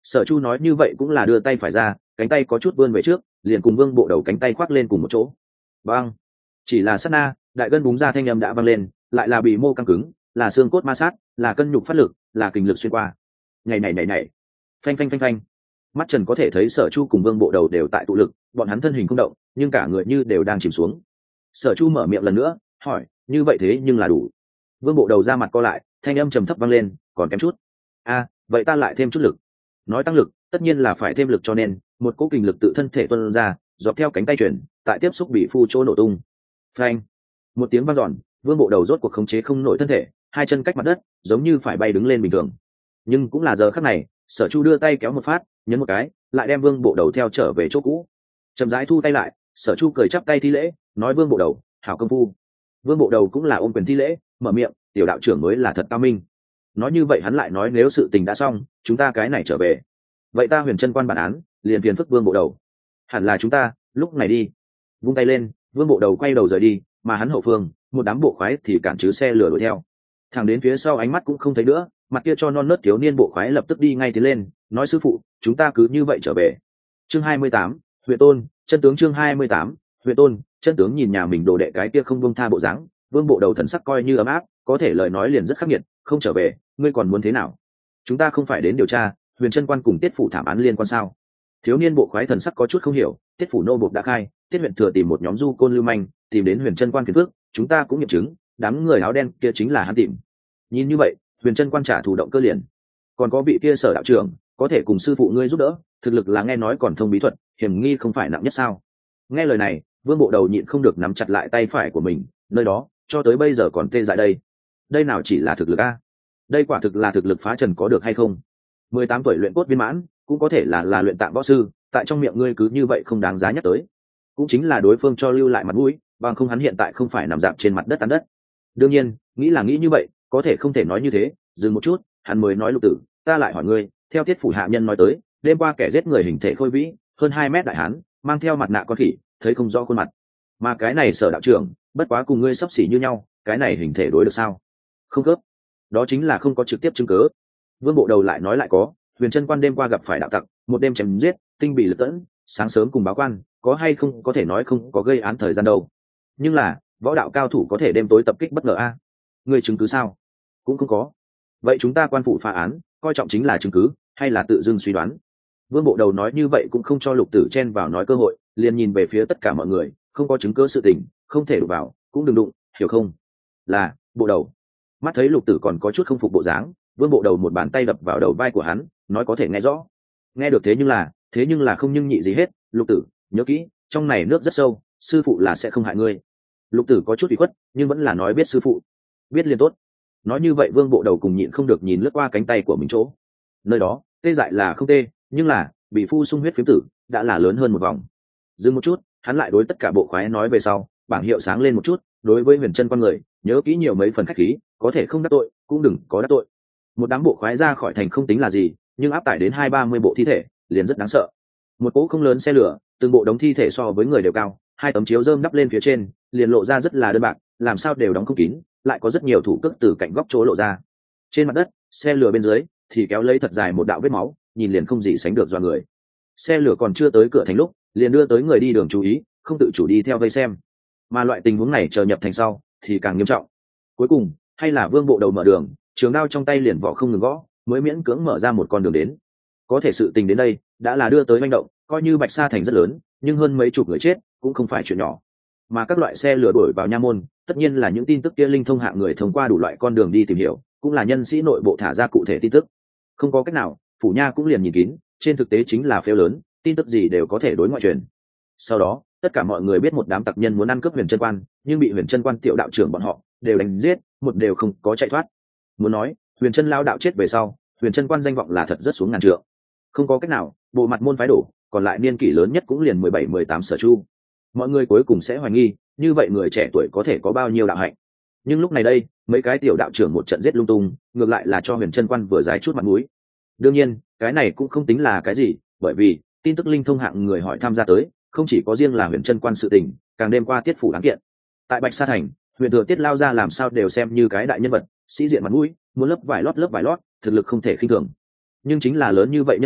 Sở Chu nói như vậy cũng là đưa tay phải ra, cánh tay có chút vươn về trước, liền cùng Vương Bộ Đầu cánh tay khoác lên cùng một chỗ. Bang! Chỉ là sát na, đại gân búng ra thanh âm đã vang lên, lại là bị mô căng cứng, là xương cốt ma sát, là cân nhục phát lực, là kình lực xuyên qua. Ngày này, phanh phanh phanh phanh. Mắt Trần có thể thấy Sở Chu cùng Vương Bộ Đầu đều tại tụ lực, bọn hắn thân hình không động, nhưng cả người như đều đang chìm xuống. Sở Chu mở miệng lần nữa, hỏi, như vậy thế nhưng là đủ. Vương Bộ Đầu ra mặt co lại, thanh âm trầm thấp vang lên, còn kém chút. Vậy ta lại thêm chút lực. Nói tăng lực, tất nhiên là phải thêm lực, cho nên một cỗ kình lực tự thân thể tuôn ra, dọc theo cánh tay chuyển, tại tiếp xúc bị phu chỗ nổ tung. Phanh! Một tiếng vang dọn, Vương Bộ Đầu rốt cuộc khống chế không nổi thân thể, hai chân cách mặt đất, giống như phải bay đứng lên bình thường. Nhưng cũng là giờ khắc này, Sở Chu đưa tay kéo một phát, nhấn một cái, lại đem Vương Bộ Đầu theo trở về chỗ cũ. Chậm rãi thu tay lại, Sở Chu cười chắp tay thi lễ, nói: Vương Bộ Đầu, hảo công phu. Vương Bộ Đầu cũng là ôm quyền thi lễ, mở miệng: tiểu đạo trưởng mới là thật cao minh. Nói như vậy hắn lại nói: nếu sự tình đã xong, chúng ta cái này trở về. Vậy ta Huyền Chân Quan bản án, liền phiền phức Vương Bộ Đầu. Hẳn là chúng ta, lúc này đi. Vung tay lên, Vương Bộ Đầu quay đầu rời đi, mà hắn hậu phương, một đám bộ khoái thì cản chứ xe lửa đuổi theo. Thẳng đến phía sau ánh mắt cũng không thấy nữa, mặt kia cho non nớt thiếu niên bộ khoái lập tức đi ngay tiến lên, nói: sư phụ, chúng ta cứ như vậy trở về. Chương 28, Huyện Tôn, chân tướng. Chương 28, Huyện Tôn, chân tướng. Nhìn nhà mình đồ đệ cái kia không buông tha bộ dáng, Vương Bộ Đầu thần sắc coi như ấm áp, có thể lời nói liền rất khắc nghiệt: không trở về, ngươi còn muốn thế nào? Chúng ta không phải đến điều tra Huyền Chân Quan cùng Tiết phủ thảm án liên quan sao? Thiếu niên bộ khoái thần sắc có chút không hiểu, Tiết phủ nô buộc đã khai, Tiết huyện thừa tìm một nhóm du côn lưu manh, tìm đến Huyền Chân Quan phiền phức, chúng ta cũng nghiệm chứng, đám người áo đen kia chính là hắn tìm. Nhìn như vậy, Huyền Chân Quan trả thù động cơ liền. Còn có vị kia Sở đạo trưởng, có thể cùng sư phụ ngươi giúp đỡ, thực lực là nghe nói còn thông bí thuật, hiểm nghi không phải nặng nhất sao? Nghe lời này, Vương Bộ Đầu nhịn không được nắm chặt lại tay phải của mình, nơi đó, cho tới bây giờ còn tê dại đây. Đây nào chỉ là thực lực a? Đây quả thực là thực lực phá trần có được hay không? 18 tuổi luyện cốt viên mãn, cũng có thể là luyện tạng võ sư, tại trong miệng ngươi cứ như vậy không đáng giá nhắc tới. Cũng chính là đối phương cho lưu lại mặt mũi, bằng không hắn hiện tại không phải nằm dạp trên mặt đất ăn đất. Đương nhiên, nghĩ là nghĩ như vậy, có thể không thể nói như thế. Dừng một chút, hắn mới nói: Lục tử, ta lại hỏi ngươi, theo Tiết phủ hạ nhân nói tới, đêm qua kẻ giết người hình thể khôi vĩ, hơn 2 mét đại hán, mang theo mặt nạ con khỉ, thấy không rõ khuôn mặt. Mà cái này Sở đạo trưởng, bất quá cùng ngươi xấp xỉ như nhau, cái này hình thể đối được sao? Không khớp. Đó chính là không có trực tiếp chứng cứ. Vương Bộ Đầu lại nói lại có, Huyền Chân Quan đêm qua gặp phải đạo tặc, một đêm chém giết, tinh bị lật tẫn, sáng sớm cùng báo quan, có hay không có thể nói không có gây án thời gian đâu. Nhưng là, võ đạo cao thủ có thể đêm tối tập kích bất ngờ a? Ngươi chứng cứ sao? Cũng không có. Vậy chúng ta quan phụ phá án, coi trọng chính là chứng cứ, hay là tự dưng suy đoán? Vương Bộ Đầu nói như vậy cũng không cho Lục Tử chen vào nói cơ hội, liền nhìn về phía tất cả mọi người, không có chứng cứ sự tình, không thể đụng vào, cũng đừng đụng, hiểu không? Là, Bộ Đầu. Mắt thấy Lục Tử còn có chút không phục bộ dáng, Vương Bộ Đầu một bàn tay đập vào đầu vai của hắn, nói: có thể nghe rõ. Nghe được, thế nhưng là không nhưng nhị gì hết. Lục Tử, nhớ kỹ, trong này nước rất sâu, sư phụ là sẽ không hại ngươi. Lục Tử có chút ủy khuất, nhưng vẫn là nói: biết sư phụ. Biết liền tốt. Nói như vậy, Vương Bộ Đầu cùng nhịn không được nhìn lướt qua cánh tay của mình chỗ. Nơi đó, tê dại là không tê, nhưng là bị phu sung huyết phiếm tử, đã là lớn hơn một vòng. Dừng một chút, hắn lại đối tất cả bộ khoái nói về sau, bảng hiệu sáng lên một chút, đối với Huyền Chân Quan người, nhớ kỹ nhiều mấy phần khách khí, có thể không đắc tội, cũng đừng có đắc tội. Một đám bộ khoái ra khỏi thành không tính là gì, nhưng áp tải đến 20-30 bộ thi thể, liền rất đáng sợ. Một cỗ không lớn xe lửa, từng bộ đống thi thể so với người đều cao, 2 tấm chiếu rơm đắp lên phía trên, liền lộ ra rất là đơn bạc, làm sao đều đóng không kín, lại có rất nhiều thủ cước từ cạnh góc chỗ lộ ra. Trên mặt đất, xe lửa bên dưới thì kéo lấy thật dài một đạo vết máu, nhìn liền không gì sánh được dọa người. Xe lửa còn chưa tới cửa thành lúc, liền đưa tới người đi đường chú ý, không tự chủ đi theo vây xem. Mà loại tình huống này chờ nhập thành sau thì càng nghiêm trọng. Cuối cùng, hay là Vương Bộ Đầu mở đường, trường đao trong tay liền vỏ không ngừng gõ, mới miễn cưỡng mở ra một con đường đến. Có thể sự tình đến đây đã là đưa tới manh động, coi như Bạch Sa thành rất lớn, nhưng hơn mấy chục người chết cũng không phải chuyện nhỏ. Mà các loại xe lửa đuổi vào nha môn, tất nhiên là những tin tức kia linh thông hạng người thông qua đủ loại con đường đi tìm hiểu, cũng là nhân sĩ nội bộ thả ra cụ thể tin tức. Không có cách nào, phủ nha cũng liền nhìn kín, trên thực tế chính là phếu lớn, tin tức gì đều có thể đối ngoại truyền. Sau đó, tất cả mọi người biết một đám tặc nhân muốn ăn cướp Huyền Chân Quan, nhưng bị Huyền Chân Quan tiểu đạo trưởng bọn họ đều đánh giết, một đều không có chạy thoát. Muốn nói, Huyền Chân lao đạo chết về sau, Huyền Chân Quan danh vọng là thật rất xuống ngàn trượng. Không có cách nào, bộ mặt môn phái đổ, còn lại niên kỷ lớn nhất cũng liền 17-18 Sở Chu. Mọi người cuối cùng sẽ hoài nghi, như vậy người trẻ tuổi có thể có bao nhiêu đạo hạnh. Nhưng lúc này đây, mấy cái tiểu đạo trưởng một trận giết lung tung, ngược lại là cho Huyền Chân Quan vừa dái chút mặt mũi. Đương nhiên, cái này cũng không tính là cái gì, bởi vì tin tức linh thông hạng người hỏi tham gia tới, không chỉ có riêng là Huyền Chân Quan sự tình, càng đêm qua Tiết phủ án kiện. Tại Bạch Sa thành, Huyền Thừa Tiết lao ra làm sao đều xem như cái đại nhân vật, sĩ diện mặt mũi, muốn lớp vải lót, thực lực không thể khinh thường. Nhưng chính là lớn như vậy nhân vật,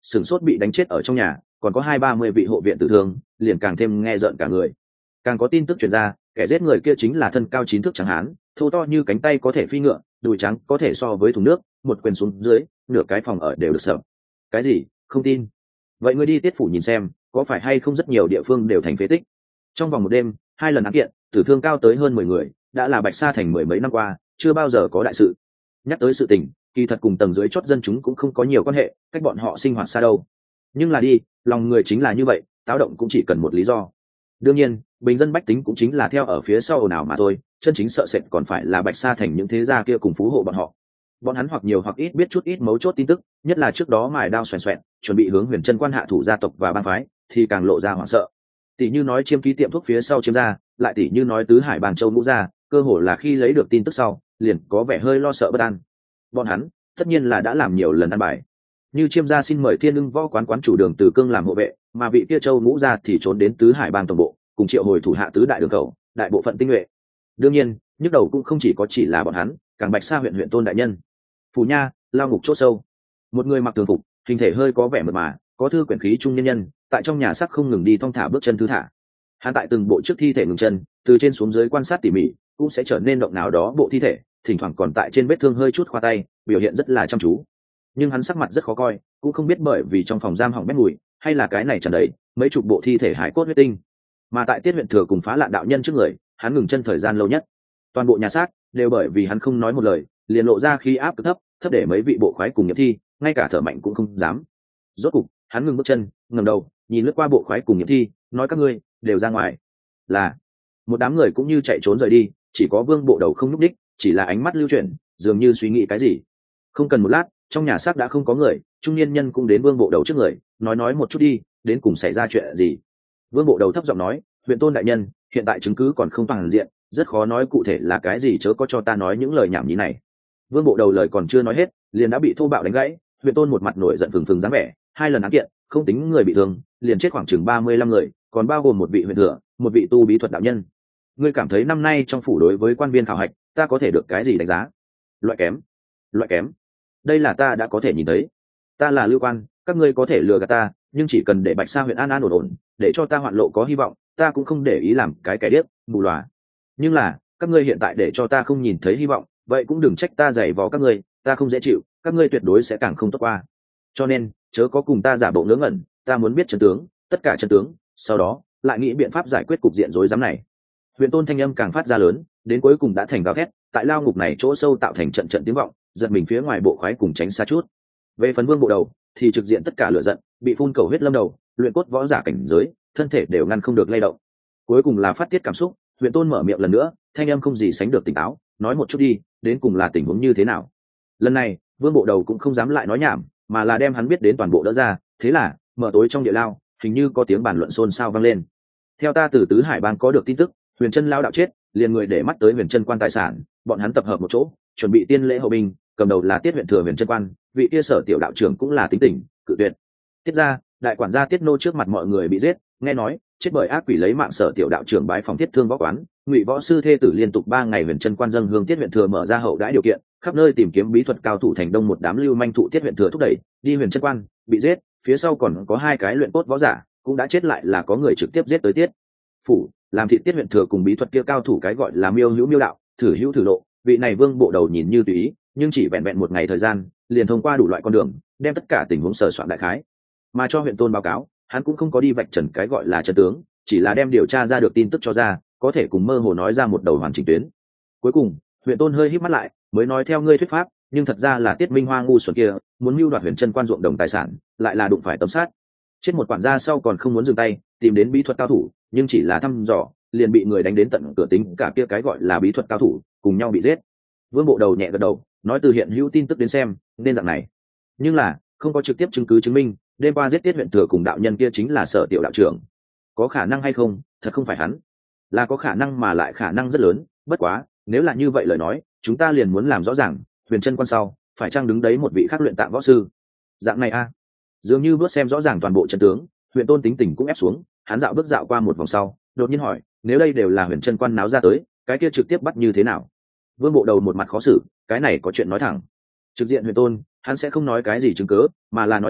sửng sốt bị đánh chết ở trong nhà, còn có 20-30 vị hộ viện tử thương, liền càng thêm nghe rợn cả người. Càng có tin tức truyền ra, kẻ giết người kia chính là thân cao 9 thước trắng hán, thô to như cánh tay có thể phi ngựa, đùi trắng có thể so với thùng nước, một quyền xuống dưới, nửa cái phòng ở đều được sập. Cái gì? Không tin? Vậy ngươi đi Tiết phủ nhìn xem, có phải hay không rất nhiều địa phương đều thành phế tích. Trong vòng một đêm, 2 lần án kiện, tử thương cao tới hơn 10 người, đã là Bạch Sa thành mười mấy năm qua chưa bao giờ có đại sự. Nhắc tới sự tình, kỳ thật cùng tầng dưới chót dân chúng cũng không có nhiều quan hệ, cách bọn họ sinh hoạt xa đâu. Nhưng là đi, lòng người chính là như vậy, táo động cũng chỉ cần một lý do. Đương nhiên, bình dân bách tính cũng chính là theo ở phía sau ồn ào mà thôi, chân chính sợ sệt còn phải là Bạch Sa thành những thế gia kia cùng phú hộ bọn họ. Bọn hắn hoặc nhiều hoặc ít biết chút ít mấu chốt tin tức, nhất là trước đó mài đao xoèn xoẹn, chuẩn bị hướng Huyền Chân Quan hạ thủ gia tộc và bang phái, thì càng lộ ra hoảng sợ. Tỷ như nói chiêm ký tiệm thuốc phía sau chiêm gia, lại tỷ như nói tứ hải bàng châu ngũ gia, cơ hồ là khi lấy được tin tức sau, liền có vẻ hơi lo sợ bất an. Bọn hắn, tất nhiên là đã làm nhiều lần ăn bài. Như chiêm gia xin mời Thiên Ưng Võ quán quán chủ Đường Từ Cương làm hộ vệ, mà vị kia châu ngũ gia thì trốn đến tứ hải bang tổng bộ, cùng triệu hồi thủ hạ tứ đại đường cầu, đại bộ phận tinh nhuệ. Đương nhiên, nhức đầu cũng không chỉ có chỉ là bọn hắn, càng Bạch Sa huyện huyện tôn đại nhân. Phủ nha, lao ngục chỗ sâu. Một người mặc thường phục, hình thể hơi có vẻ mượt mà, có thư quyển khí trung nhân nhân, tại trong nhà xác không ngừng đi thong thả bước chân thứ thả. Hắn tại từng bộ trước thi thể ngừng chân, từ trên xuống dưới quan sát tỉ mỉ, cũng sẽ trở nên động nào đó bộ thi thể, thỉnh thoảng còn tại trên vết thương hơi chút khoa tay, biểu hiện rất là chăm chú. Nhưng hắn sắc mặt rất khó coi, cũng không biết bởi vì trong phòng giam hỏng bét mùi, hay là cái này tràn đầy mấy chục bộ thi thể hải cốt huyết tinh. Mà tại Tiết huyện thừa cùng Phá Lạn đạo nhân trước người, hắn ngừng chân thời gian lâu nhất. Toàn bộ nhà xác đều bởi vì hắn không nói một lời, liền lộ ra khí áp cực thấp, thấp để mấy vị bộ khoái cùng nghiệm thi, ngay cả thở mạnh cũng không dám. Rốt cục, hắn ngừng bước chân, ngẩng đầu, nhìn lướt qua bộ khoái cùng nghiệm thi, nói các ngươi đều ra ngoài. Là một đám người cũng như chạy trốn rời đi, chỉ có Vương Bộ Đầu không nhúc đích, chỉ là ánh mắt lưu chuyển, dường như suy nghĩ cái gì. Không cần một lát, trong nhà xác đã không có người, trung niên nhân cũng đến Vương Bộ Đầu trước người, nói một chút đi, đến cùng xảy ra chuyện gì. Vương Bộ Đầu thấp giọng nói, huyện tôn đại nhân, hiện tại chứng cứ còn không toàn diện, rất khó nói cụ thể là cái gì, chớ có cho ta nói những lời nhảm nhí này. Vương Bộ Đầu lời còn chưa nói hết, liền đã bị thô bạo đánh gãy. Huyện tôn một mặt nổi giận phừng phừng dáng vẻ, 2 lần án kiện, không tính người bị thương, liền chết khoảng chừng 35 người, còn bao gồm một vị huyện thừa, một vị tu bí thuật đạo nhân. Ngươi cảm thấy năm nay trong phủ đối với quan viên khảo hạch, ta có thể được cái gì đánh giá? Loại kém. Loại kém. Đây là ta đã có thể nhìn thấy. Ta là Lưu Quan, các ngươi có thể lừa gạt ta, nhưng chỉ cần để Bạch Sa huyện an an ổn ổn, để cho ta hoạn lộ có hy vọng, ta cũng không để ý làm cái kẻ điếc, mù lòa. Nhưng là, các ngươi hiện tại để cho ta không nhìn thấy hy vọng, vậy cũng đừng trách ta giày vò các ngươi, ta không dễ chịu, các ngươi tuyệt đối sẽ càng không tốt qua. Cho nên, chớ có cùng ta giả bộ ngớ ngẩn, ta muốn biết chân tướng, tất cả chân tướng, sau đó lại nghĩ biện pháp giải quyết cục diện rối rắm này. Huyện tôn thanh âm càng phát ra lớn, đến cuối cùng đã thành gào thét, tại lao ngục này chỗ sâu tạo thành trận trận tiếng vọng, giật mình phía ngoài bộ khoái cùng tránh xa chút. Về phần Vương Bộ Đầu, thì trực diện tất cả lửa giận, bị phun cầu huyết lâm đầu, luyện cốt võ giả cảnh giới, thân thể đều ngăn không được lay động. Cuối cùng là phát tiết cảm xúc, huyện tôn mở miệng lần nữa, thanh âm không gì sánh được tỉnh táo, nói một chút đi, đến cùng là tình huống như thế nào. Lần này, Vương Bộ Đầu cũng không dám lại nói nhảm, mà là đem hắn biết đến toàn bộ đỡ ra. Thế là, mở tối trong địa lao, hình như có tiếng bàn luận xôn xao vang lên. Theo ta từ tứ hải bang có được tin tức, Huyền Chân lao đạo chết, liền người để mắt tới Huyền Chân quan tài sản, bọn hắn tập hợp một chỗ, chuẩn bị tiên lễ hậu binh, cầm đầu là Tiết huyện thừa Huyền Chân quan, vị kia Sở tiểu đạo trưởng cũng là tính tình cự tuyệt. Tiết ra, đại quản gia Tiết nô trước mặt mọi người bị giết, nghe nói chết bởi ác quỷ lấy mạng Sở tiểu đạo trưởng bái phòng Tiết thương võ quán, Ngụy võ sư thê tử liên tục 3 ngày Huyền Chân quan dâng hương Tiết huyện thừa mở ra hậu đãi điều kiện, khắp nơi tìm kiếm bí thuật cao thủ thành đông một đám lưu manh thụ Tiết huyện thừa thúc đẩy đi Huyền Chân quan, bị giết, phía sau còn có 2 cái luyện cốt võ giả cũng đã chết, lại là có người trực tiếp giết tới Tiết phủ, làm thị Tiết huyện thừa cùng bí thuật kia cao thủ cái gọi là miêu hữu miêu đạo, thử hữu thử lộ. Vị này Vương Bộ Đầu nhìn như tùy ý, nhưng chỉ vẹn vẹn một ngày thời gian, liền thông qua đủ loại con đường, đem tất cả tình huống sờ soạn đại khái, mà cho huyện tôn báo cáo. Hắn cũng không có đi vạch trần cái gọi là chân tướng, chỉ là đem điều tra ra được tin tức cho ra, có thể cùng mơ hồ nói ra một đầu hoàn chỉnh tuyến. Cuối cùng, huyện tôn hơi híp mắt lại, mới nói theo ngươi thuyết pháp, nhưng thật ra là Tiết Minh Hoa ngu xuẩn kia muốn mưu đoạt Huyền Chân quan ruộng đồng tài sản, lại là đụng phải tấm sát. Chết một quản gia sau còn không muốn dừng tay, tìm đến bí thuật cao thủ, nhưng chỉ là thăm dò, liền bị người đánh đến tận cửa, tính cả kia cái gọi là bí thuật cao thủ cùng nhau bị giết. Vương Bộ Đầu nhẹ gật đầu, nói từ hiện hữu tin tức đến xem, nên dạng này. Nhưng là, không có trực tiếp chứng cứ chứng minh, đêm qua giết Tiết huyện thừa cùng đạo nhân kia chính là Sở tiểu đạo trưởng. Có khả năng hay không, thật không phải hắn. Là có khả năng, mà lại khả năng rất lớn, bất quá, nếu là như vậy lời nói, chúng ta liền muốn làm rõ ràng, Huyền Chân quan sau, phải chăng đứng đấy một vị khác luyện tạng võ sư. Dạng này a. Dường như bước xem rõ ràng toàn bộ trận tướng, huyện tôn tính tình cũng ép xuống, hắn dạo bước dạo qua một vòng sau, đột nhiên hỏi, nếu đây đều là Huyền Chân quan náo ra tới, cái kia trực tiếp bắt như thế nào? Vương Bộ Đầu một mặt khó xử, cái này có chuyện nói thẳng. Trực diện huyện tôn, hắn sẽ không nói cái gì chứng cớ, mà là nói thẳng,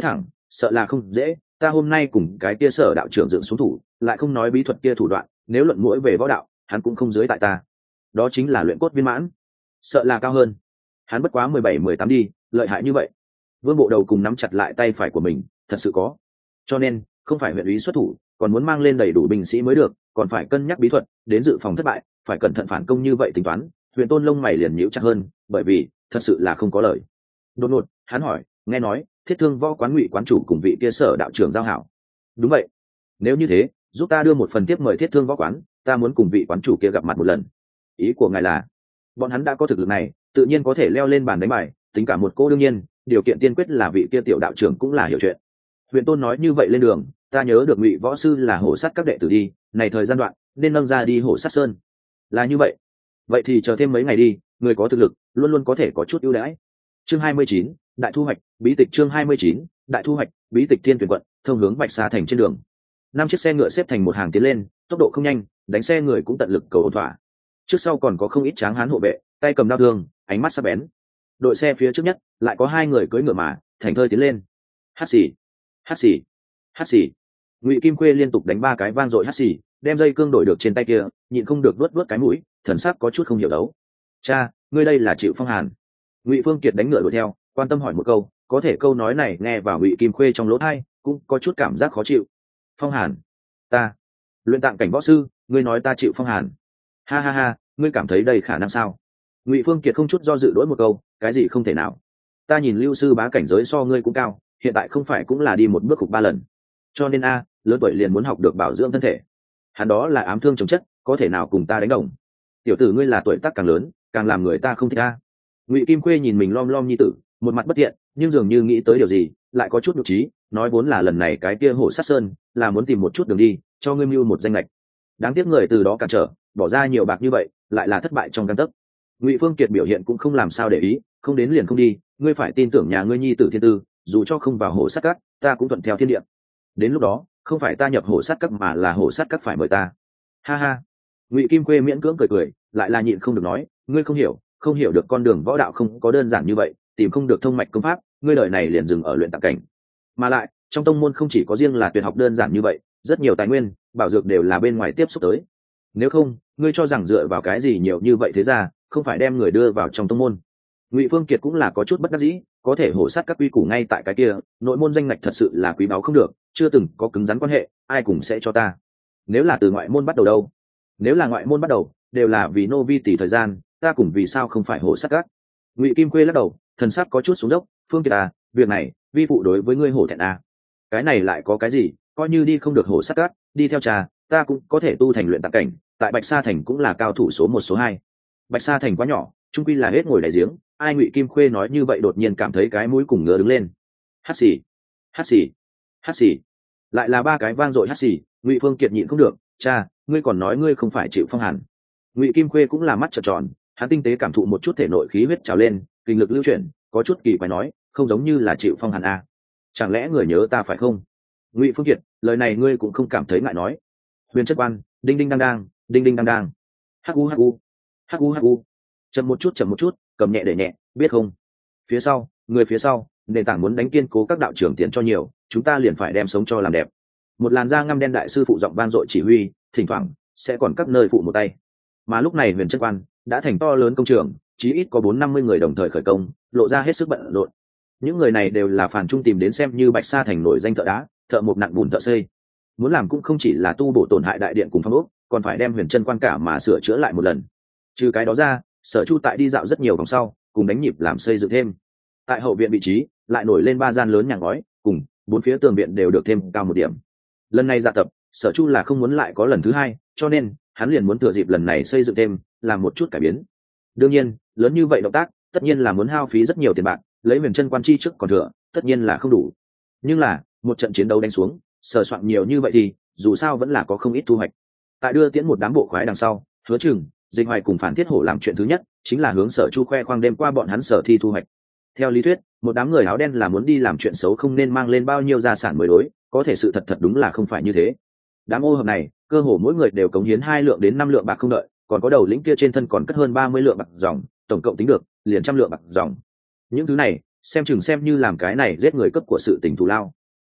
sợ là không dễ. Ta hôm nay cùng cái kia Sở đạo trưởng dựng xuống thủ, lại không nói bí thuật kia thủ đoạn, nếu luận mũi về võ đạo, hắn cũng không dưới tại ta. Đó chính là luyện cốt viên mãn, sợ là cao hơn. Hắn bất quá 17-18 đi, lợi hại như vậy. Vương Bộ Đầu cùng nắm chặt lại tay phải của mình, thật sự có. Cho nên, không phải huyện úy xuất thủ, còn muốn mang lên đầy đủ binh sĩ mới được, còn phải cân nhắc bí thuật, đến dự phòng thất bại, phải cẩn thận phản công như vậy tính toán. Huyền Tôn lông mày liền nhíu chặt hơn, bởi vì thật sự là không có lời. Đột ngột, hắn hỏi, nghe nói Thiết Thương Võ quán Ngụy quán chủ cùng vị kia Sở đạo trưởng giao hảo. Đúng vậy. Nếu như thế, giúp ta đưa một phần tiếp mời Thiết Thương Võ quán, ta muốn cùng vị quán chủ kia gặp mặt một lần. Ý của ngài là, bọn hắn đã có thực lực này, tự nhiên có thể leo lên bàn đánh bài, tính cả một cô đương nhiên, điều kiện tiên quyết là vị kia tiểu đạo trưởng cũng là hiểu chuyện. Huyền Tôn nói như vậy lên đường, ta nhớ được Ngụy võ sư là hổ sát các đệ tử đi, này thời gian đoạn nên nâng ra đi hổ sát sơn. Là như vậy. Vậy thì chờ thêm mấy ngày đi, người có thực lực luôn luôn có thể có chút ưu đãi. Chương 29, đại thu hoạch, bí tịch chương 29, đại thu hoạch, bí tịch Thiên Tuyển quận, thông hướng Bạch Sa thành trên đường. 5 chiếc xe ngựa xếp thành một hàng tiến lên, tốc độ không nhanh, đánh xe người cũng tận lực cầu ổn thỏa. Trước sau còn có không ít tráng hán hộ vệ, tay cầm đao thương, ánh mắt sắc bén. Đội xe phía trước nhất lại có 2 người cưỡi ngựa mà, thành thơi tiến lên. Hắt xì, hắt xì, hắt xì. Ngụy Kim Khuê liên tục đánh 3 cái vang dội hắt xì, đem dây cương đổi được trên tay kia, nhịn không được vuốt vuốt cái mũi, thần sắc có chút không hiểu đấu. Cha, ngươi đây là chịu phong hàn? Ngụy Phương Kiệt đánh ngựa đuổi theo, quan tâm hỏi một câu, có thể câu nói này nghe vào Ngụy Kim Khuê trong lỗ tai, cũng có chút cảm giác khó chịu. Phong hàn? Ta luyện tạng cảnh võ sư, ngươi nói ta chịu phong hàn? Ha ha ha, ngươi cảm thấy đây khả năng sao? Ngụy Phương Kiệt không chút do dự đổi một câu, cái gì không thể nào? Ta nhìn Lưu sư bá cảnh giới so ngươi cũng cao, hiện tại không phải cũng là đi một bước cục 3 lần. Cho nên lớn tuổi liền muốn học được bảo dưỡng thân thể. Hắn đó là ám thương chống chất, có thể nào cùng ta đánh đồng? Tiểu tử ngươi là tuổi tác càng lớn, càng làm người ta không thích a. Ngụy Kim Khuê nhìn mình lom lom nhi tử, một mặt bất thiện, nhưng dường như nghĩ tới điều gì, lại có chút nhục trí, nói vốn là lần này cái kia hổ sát sơn là muốn tìm một chút đường đi, cho ngươi mưu một danh lệch. Đáng tiếc người từ đó cản trở, bỏ ra nhiều bạc như vậy, lại là thất bại trong gang tấc. Ngụy Phương Kiệt biểu hiện cũng không làm sao để ý, không đến liền không đi, ngươi phải tin tưởng nhà ngươi nhi tử thiên tư, dù cho không vào hổ sát các, ta cũng thuận theo thiên địa. Đến lúc đó, không phải ta nhập hổ sát các mà là hổ sát các phải mời ta. Ha ha. Ngụy Kim Khuê miễn cưỡng cười cười, lại là nhịn không được nói, ngươi không hiểu được con đường võ đạo không có đơn giản như vậy, tìm không được thông mạch công pháp, ngươi đời này liền dừng ở luyện tạng cảnh. Mà lại, trong tông môn không chỉ có riêng là tuyệt học đơn giản như vậy, rất nhiều tài nguyên, bảo dược đều là bên ngoài tiếp xúc tới. Nếu không, ngươi cho rằng dựa vào cái gì nhiều như vậy thế ra, không phải đem người đưa vào trong tông môn. Ngụy Phương Kiệt cũng là có chút bất đắc dĩ, có thể hổ sát các quy củ ngay tại cái kia, nội môn danh ngạch thật sự là quý báu không được, chưa từng có cứng rắn quan hệ, ai cũng sẽ cho ta. Nếu là từ ngoại môn bắt đầu đâu? Nếu là ngoại môn bắt đầu, đều là vì nô vi tỷ thời gian, ta cùng vì sao không phải hổ sát các? Ngụy Kim Khuê lắc đầu, thần sắc có chút xuống dốc, Phương Kiệt việc này, vi phụ đối với ngươi hổ thẹn cái này lại có cái gì, coi như đi không được hổ sát các, đi theo cha, ta cũng có thể tu thành luyện tạng cảnh, tại Bạch Sa thành cũng là cao thủ số 1 số 2. Bạch Sa thành quá nhỏ, trung quy là hết ngồi đại giếng, ai Ngụy Kim Khuê nói như vậy đột nhiên cảm thấy cái mũi cùng ngứa đứng lên. Hắt xì, hắt xì, hắt xì, lại là 3 cái vang dội hắt xì. Ngụy Phương Kiệt nhịn không được, cha, ngươi còn nói ngươi không phải chịu phong hàn? Ngụy Kim Khuê cũng là mắt trợn tròn, hắn tinh tế cảm thụ một chút thể nội khí huyết trào lên, kinh lực lưu chuyển, có chút kỳ quái nói, không giống như là chịu phong hàn chẳng lẽ người nhớ ta phải không? Ngụy Phương Kiệt, lời này ngươi cũng không cảm thấy ngại nói. Huyền chất quan, đinh đinh đang đang, đinh đinh đang đang. Hu hu, hu. Chậm một chút, cầm nhẹ để nhẹ, biết không? Phía sau, người phía sau, nền tảng muốn đánh kiên cố các đạo trưởng tiền cho nhiều, chúng ta liền phải đem sống cho làm đẹp. Một làn da ngăm đen đại sư phụ giọng vang dội chỉ huy, thỉnh thoảng sẽ còn các nơi phụ một tay. Mà lúc này Huyền chất quan đã thành to lớn công trường, chí ít có 450 người đồng thời khởi công, lộ ra hết sức bận rộn. Những người này đều là phản trung tìm đến xem như Bạch Sa thành nổi danh thợ đá, thợ mộc nặng bùn thợ xây. Muốn làm cũng không chỉ là tu bổ tổn hại đại điện cùng phong ốc, còn phải đem Huyền chân quan cả mà sửa chữa lại một lần. Trừ cái đó ra, Sở Chu tại đi dạo rất nhiều vòng sau, cùng đánh nhịp làm xây dựng thêm. Tại hậu viện vị trí, lại nổi lên 3 gian lớn nhà ngói, cùng 4 phía tường viện đều được thêm cao một điểm. Lần này dạ tập, Sở Chu là không muốn lại có lần thứ 2, cho nên hắn liền muốn thừa dịp lần này xây dựng thêm, làm một chút cải biến. Đương nhiên, lớn như vậy động tác, tất nhiên là muốn hao phí rất nhiều tiền bạc, lấy Huyền chân quan chi trước còn thừa, tất nhiên là không đủ. Nhưng là, một trận chiến đấu đánh xuống, sờ soạn nhiều như vậy thì, dù sao vẫn là có không ít thu hoạch. Tại đưa tiễn một đám bộ khoái đằng sau, Hứa Chừng, Dịch Hoài cùng Phản Thiết Hổ làm chuyện thứ nhất, chính là hướng Sở Chu khoe khoang đêm qua bọn hắn Sở thi thu hoạch. Theo lý thuyết, một đám người áo đen là muốn đi làm chuyện xấu không nên mang lên bao nhiêu gia sản mới đối, có thể sự thật thật đúng là không phải như thế. Đám ô hợp này, cơ hồ mỗi người đều cống hiến 2 lượng đến 5 lượng bạc không đợi, còn có đầu lĩnh kia trên thân còn cất hơn 30 lượng bạc dòng, tổng cộng tính được liền 100 lượng bạc dòng. Những thứ này, xem chừng xem như làm cái này giết người cấp của sự tình thù lao.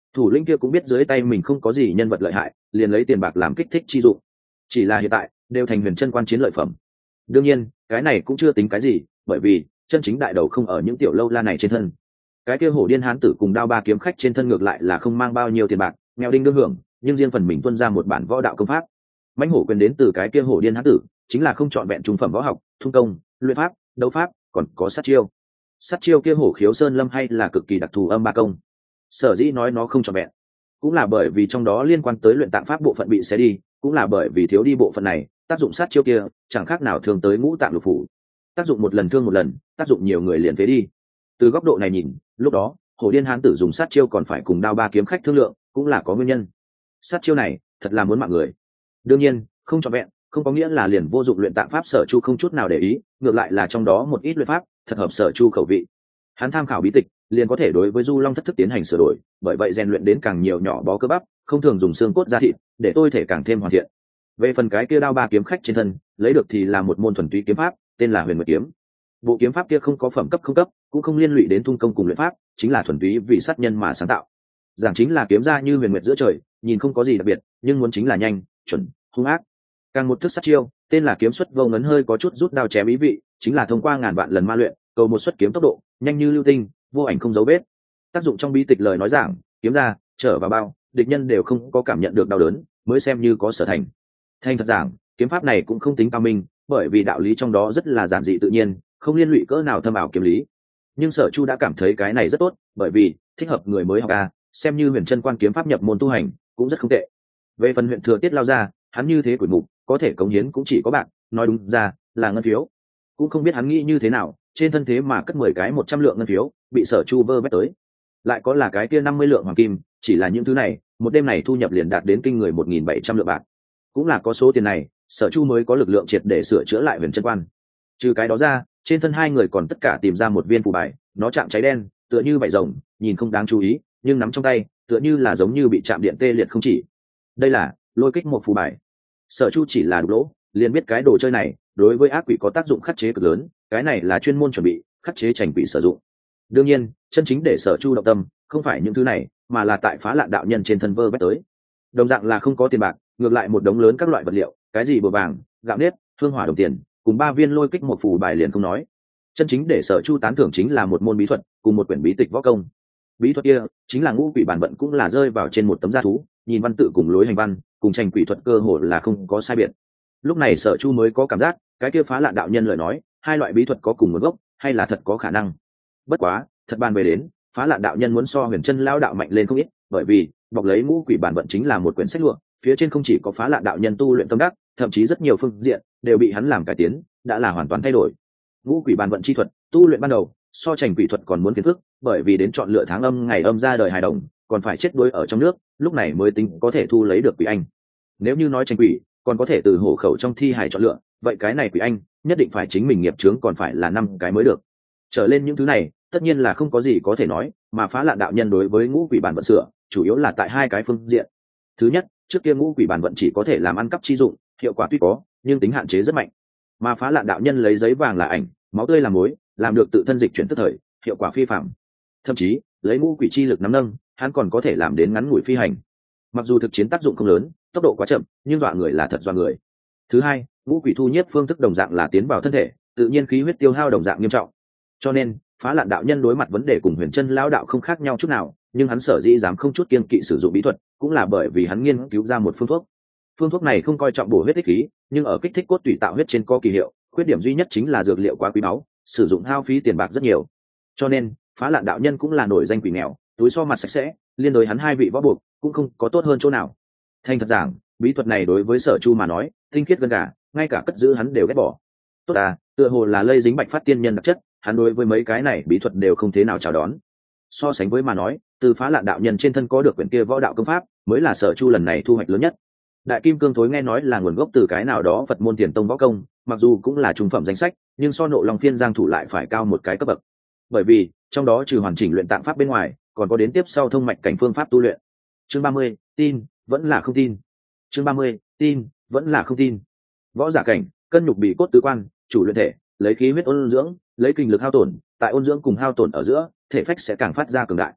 thủ lĩnh kia cũng biết dưới tay mình không có gì nhân vật lợi hại, liền lấy tiền bạc làm kích thích chi dụng. Chỉ là hiện tại đều thành huyền chân quan chiến lợi phẩm. Đương nhiên cái này cũng chưa tính cái gì, bởi vì chân chính đại đầu không ở những tiểu lâu la này trên thân. Cái kia hổ điên hán tử cùng đao ba kiếm khách trên thân ngược lại là không mang bao nhiêu tiền bạc, nghèo đinh đương hưởng, nhưng riêng phần mình tuân ra một bản võ đạo công pháp. Mãnh hổ quyền đến từ cái kia hổ điên hán tử, chính là không chọn vẹn trung phẩm võ học, thung công, luyện pháp, đấu pháp, còn có sát chiêu. Sát chiêu kia hổ khiếu sơn lâm hay là cực kỳ đặc thù âm ba công. Sở dĩ nói nó không chọn vẹn, cũng là bởi vì trong đó liên quan tới luyện tạng pháp bộ phận bị xé đi, cũng là bởi vì thiếu đi bộ phận này, tác dụng sát chiêu kia chẳng khác nào thường tới ngũ tạng lục phủ. Tác dụng một lần thương một lần, tác dụng nhiều người liền phế đi. Từ góc độ này nhìn, lúc đó hổ điên hán tử dùng sát chiêu còn phải cùng đao ba kiếm khách thương lượng, cũng là có nguyên nhân. Sát chiêu này thật là muốn mạng người. Đương nhiên không trọn vẹn không có nghĩa là liền vô dụng, luyện tạng pháp Sở Chu không chút nào để ý, ngược lại là trong đó một ít luyện pháp thật hợp Sở Chu khẩu vị. Hắn tham khảo bí tịch liền có thể đối với Du Long thất thức tiến hành sửa đổi, bởi vậy rèn luyện đến càng nhiều nhỏ bó cơ bắp, không thường dùng xương cốt da thịt, để tôi thể càng thêm hoàn thiện. Về phần cái kia đao ba kiếm khách trên thân lấy được thì là một môn thuần túy kiếm pháp, tên là Huyền Nguyệt kiếm. Bộ kiếm pháp kia không có phẩm cấp không cấp, cũng không liên lụy đến thung công cùng luyện pháp, chính là thuần túy vì sát nhân mà sáng tạo. Giảng chính là kiếm ra như huyền nguyệt giữa trời, nhìn không có gì đặc biệt, nhưng muốn chính là nhanh, chuẩn, hung ác. Càng một thức sát chiêu, tên là kiếm xuất vô ngấn, hơi có chút rút đao chém ý vị, chính là thông qua ngàn vạn lần ma luyện, cầu một xuất kiếm tốc độ nhanh như lưu tinh, vô ảnh không dấu vết. Tác dụng trong bí tịch lời nói giảng, kiếm ra trở vào bao, địch nhân đều không có cảm nhận được đau đớn, mới xem như có sở thành. Thành thật giảng, kiếm pháp này cũng không tính cao minh, bởi vì đạo lý trong đó rất là giản dị tự nhiên, không liên lụy cỡ nào thâm ảo kiếm lý. Nhưng Sở Chu đã cảm thấy cái này rất tốt, bởi vì thích hợp người mới học a, xem như huyền chân quan kiếm pháp nhập môn tu hành cũng rất không tệ. Về phần huyện thừa tiết lao ra, hắn như thế quỷ mục có thể cống hiến cũng chỉ có bạc, nói đúng ra là ngân phiếu. Cũng không biết hắn nghĩ như thế nào, trên thân thế mà cất 10 cái 100 lượng ngân phiếu, bị Sở Chu vơ vét tới. Lại có là cái kia 50 lượng hoàng kim, chỉ là những thứ này một đêm này thu nhập liền đạt đến kinh người 1.700 lượng bạc. Cũng là có số tiền này, Sở Chu mới có lực lượng triệt để sửa chữa lại huyền chân quan. Trừ cái đó ra, trên thân hai người còn tất cả tìm ra một viên phù bài, nó chạm cháy đen tựa như vảy rồng, nhìn không đáng chú ý, nhưng nắm trong tay tựa như là giống như bị chạm điện tê liệt không chỉ. Đây là lôi kích một phù bài. Sở Chu chỉ là đủ lỗ liền biết cái đồ chơi này đối với ác quỷ có tác dụng khắc chế cực lớn, cái này là chuyên môn chuẩn bị khắc chế trành quỷ sử dụng. Đương nhiên chân chính để Sở Chu động tâm không phải những thứ này, mà là tại Phá Lạn đạo nhân trên thân vơ vét tới. Đồng dạng là không có tiền bạc, ngược lại một đống lớn các loại vật liệu, cái gì bùa vàng, gạo nếp, hương hỏa đồng tiền, cùng 3 viên lôi kích một phù bài liền không nói. Chân chính để Sở Chu tán thưởng chính là một môn bí thuật cùng một quyển bí tịch võ công. Bí thuật kia chính là ngũ quỷ bản vận, cũng là rơi vào trên một tấm da thú, nhìn văn tự cùng lối hành văn cùng tranh quỷ thuật cơ hồ là không có sai biệt. Lúc này Sở Chu mới có cảm giác cái kia Phá Lạn đạo nhân lời nói hai loại bí thuật có cùng nguồn gốc hay là thật có khả năng. Bất quá thật bàn về đến, Phá Lạn đạo nhân muốn so huyền chân lao đạo mạnh lên không ít, bởi vì bọc lấy ngũ quỷ bản vận chính là một quyển sách lụa, phía trên không chỉ có Phá Lạn đạo nhân tu luyện tâm đắc, thậm chí rất nhiều phương diện đều bị hắn làm cải tiến, đã là hoàn toàn thay đổi. Ngũ quỷ bản vận chi thuật tu luyện ban đầu so tranh quỷ thuật còn muốn phiền phức, bởi vì đến chọn lựa tháng âm ngày âm ra đời hài đồng còn phải chết đuối ở trong nước, lúc này mới tính có thể thu lấy được quỷ anh. Nếu như nói tranh quỷ còn có thể từ hổ khẩu trong thi hài chọn lựa, vậy cái này quỷ anh nhất định phải chính mình nghiệp chướng còn phải là 5 cái mới được. Trở lên những thứ này tất nhiên là không có gì có thể nói, mà Phá Lạn đạo nhân đối với ngũ quỷ bản vận sửa chủ yếu là tại hai cái phương diện. Thứ nhất, trước kia ngũ quỷ bản vận chỉ có thể làm ăn cắp chi dụng, hiệu quả tuy có nhưng tính hạn chế rất mạnh, mà Phá Lạn đạo nhân lấy giấy vàng là ảnh, máu tươi làm mối, làm được tự thân dịch chuyển tức thời, hiệu quả phi phạm. Thậm chí lấy ngũ quỷ chi lực nắm nâng, hắn còn có thể làm đến ngắn ngủi phi hành. Mặc dù thực chiến tác dụng không lớn, tốc độ quá chậm, nhưng dọa người là thật dọa người. Thứ hai, ngũ quỷ thu nhiếp phương thức đồng dạng là tiến vào thân thể, tự nhiên khí huyết tiêu hao đồng dạng nghiêm trọng. Cho nên Phá Lạn đạo nhân đối mặt vấn đề cùng huyền chân lão đạo không khác nhau chút nào, nhưng hắn sở dĩ dám không chút kiêng kỵ sử dụng bí thuật, cũng là bởi vì hắn nghiên cứu ra một phương thuốc. Phương thuốc này không coi trọng bổ huyết tích khí, nhưng ở kích thích cốt tủy tạo huyết trên có kỳ hiệu, khuyết điểm duy nhất chính là dược liệu quá quý báu, sử dụng hao phí tiền bạc rất nhiều. Cho nên Phá Lạn đạo nhân cũng là nổi danh quỷ nghèo, túi so mặt sạch sẽ, liên đối hắn hai vị võ buộc cũng không có tốt hơn chỗ nào. Thành thật giảng, bí thuật này đối với Sở Chu mà nói tinh khiết gần cả, ngay cả cất giữ hắn đều ghét bỏ. Tốt à, tựa hồ là lây dính Bạch Phát tiên nhân đặc chất, hắn đối với mấy cái này bí thuật đều không thế nào chào đón. So sánh với mà nói, từ Phá Lạn đạo nhân trên thân có được quyển kia võ đạo công pháp mới là Sở Chu lần này thu hoạch lớn nhất. Đại kim cương thối nghe nói là nguồn gốc từ cái nào đó Phật môn tiền tông võ công, mặc dù cũng là trung phẩm danh sách, nhưng so Nộ Long phiên giang thủ lại phải cao một cái cấp bậc. Bởi vì trong đó trừ hoàn chỉnh luyện tạng pháp bên ngoài, còn có đến tiếp sau thông mạch cảnh phương pháp tu luyện. Chương 30, tin vẫn là không tin. Chương 30, tin vẫn là không tin. Võ giả cảnh, cân nhục bị cốt tứ quan, chủ luyện thể, lấy khí huyết ôn dưỡng, lấy kinh lực hao tổn, tại ôn dưỡng cùng hao tổn ở giữa, thể phách sẽ càng phát ra cường đại.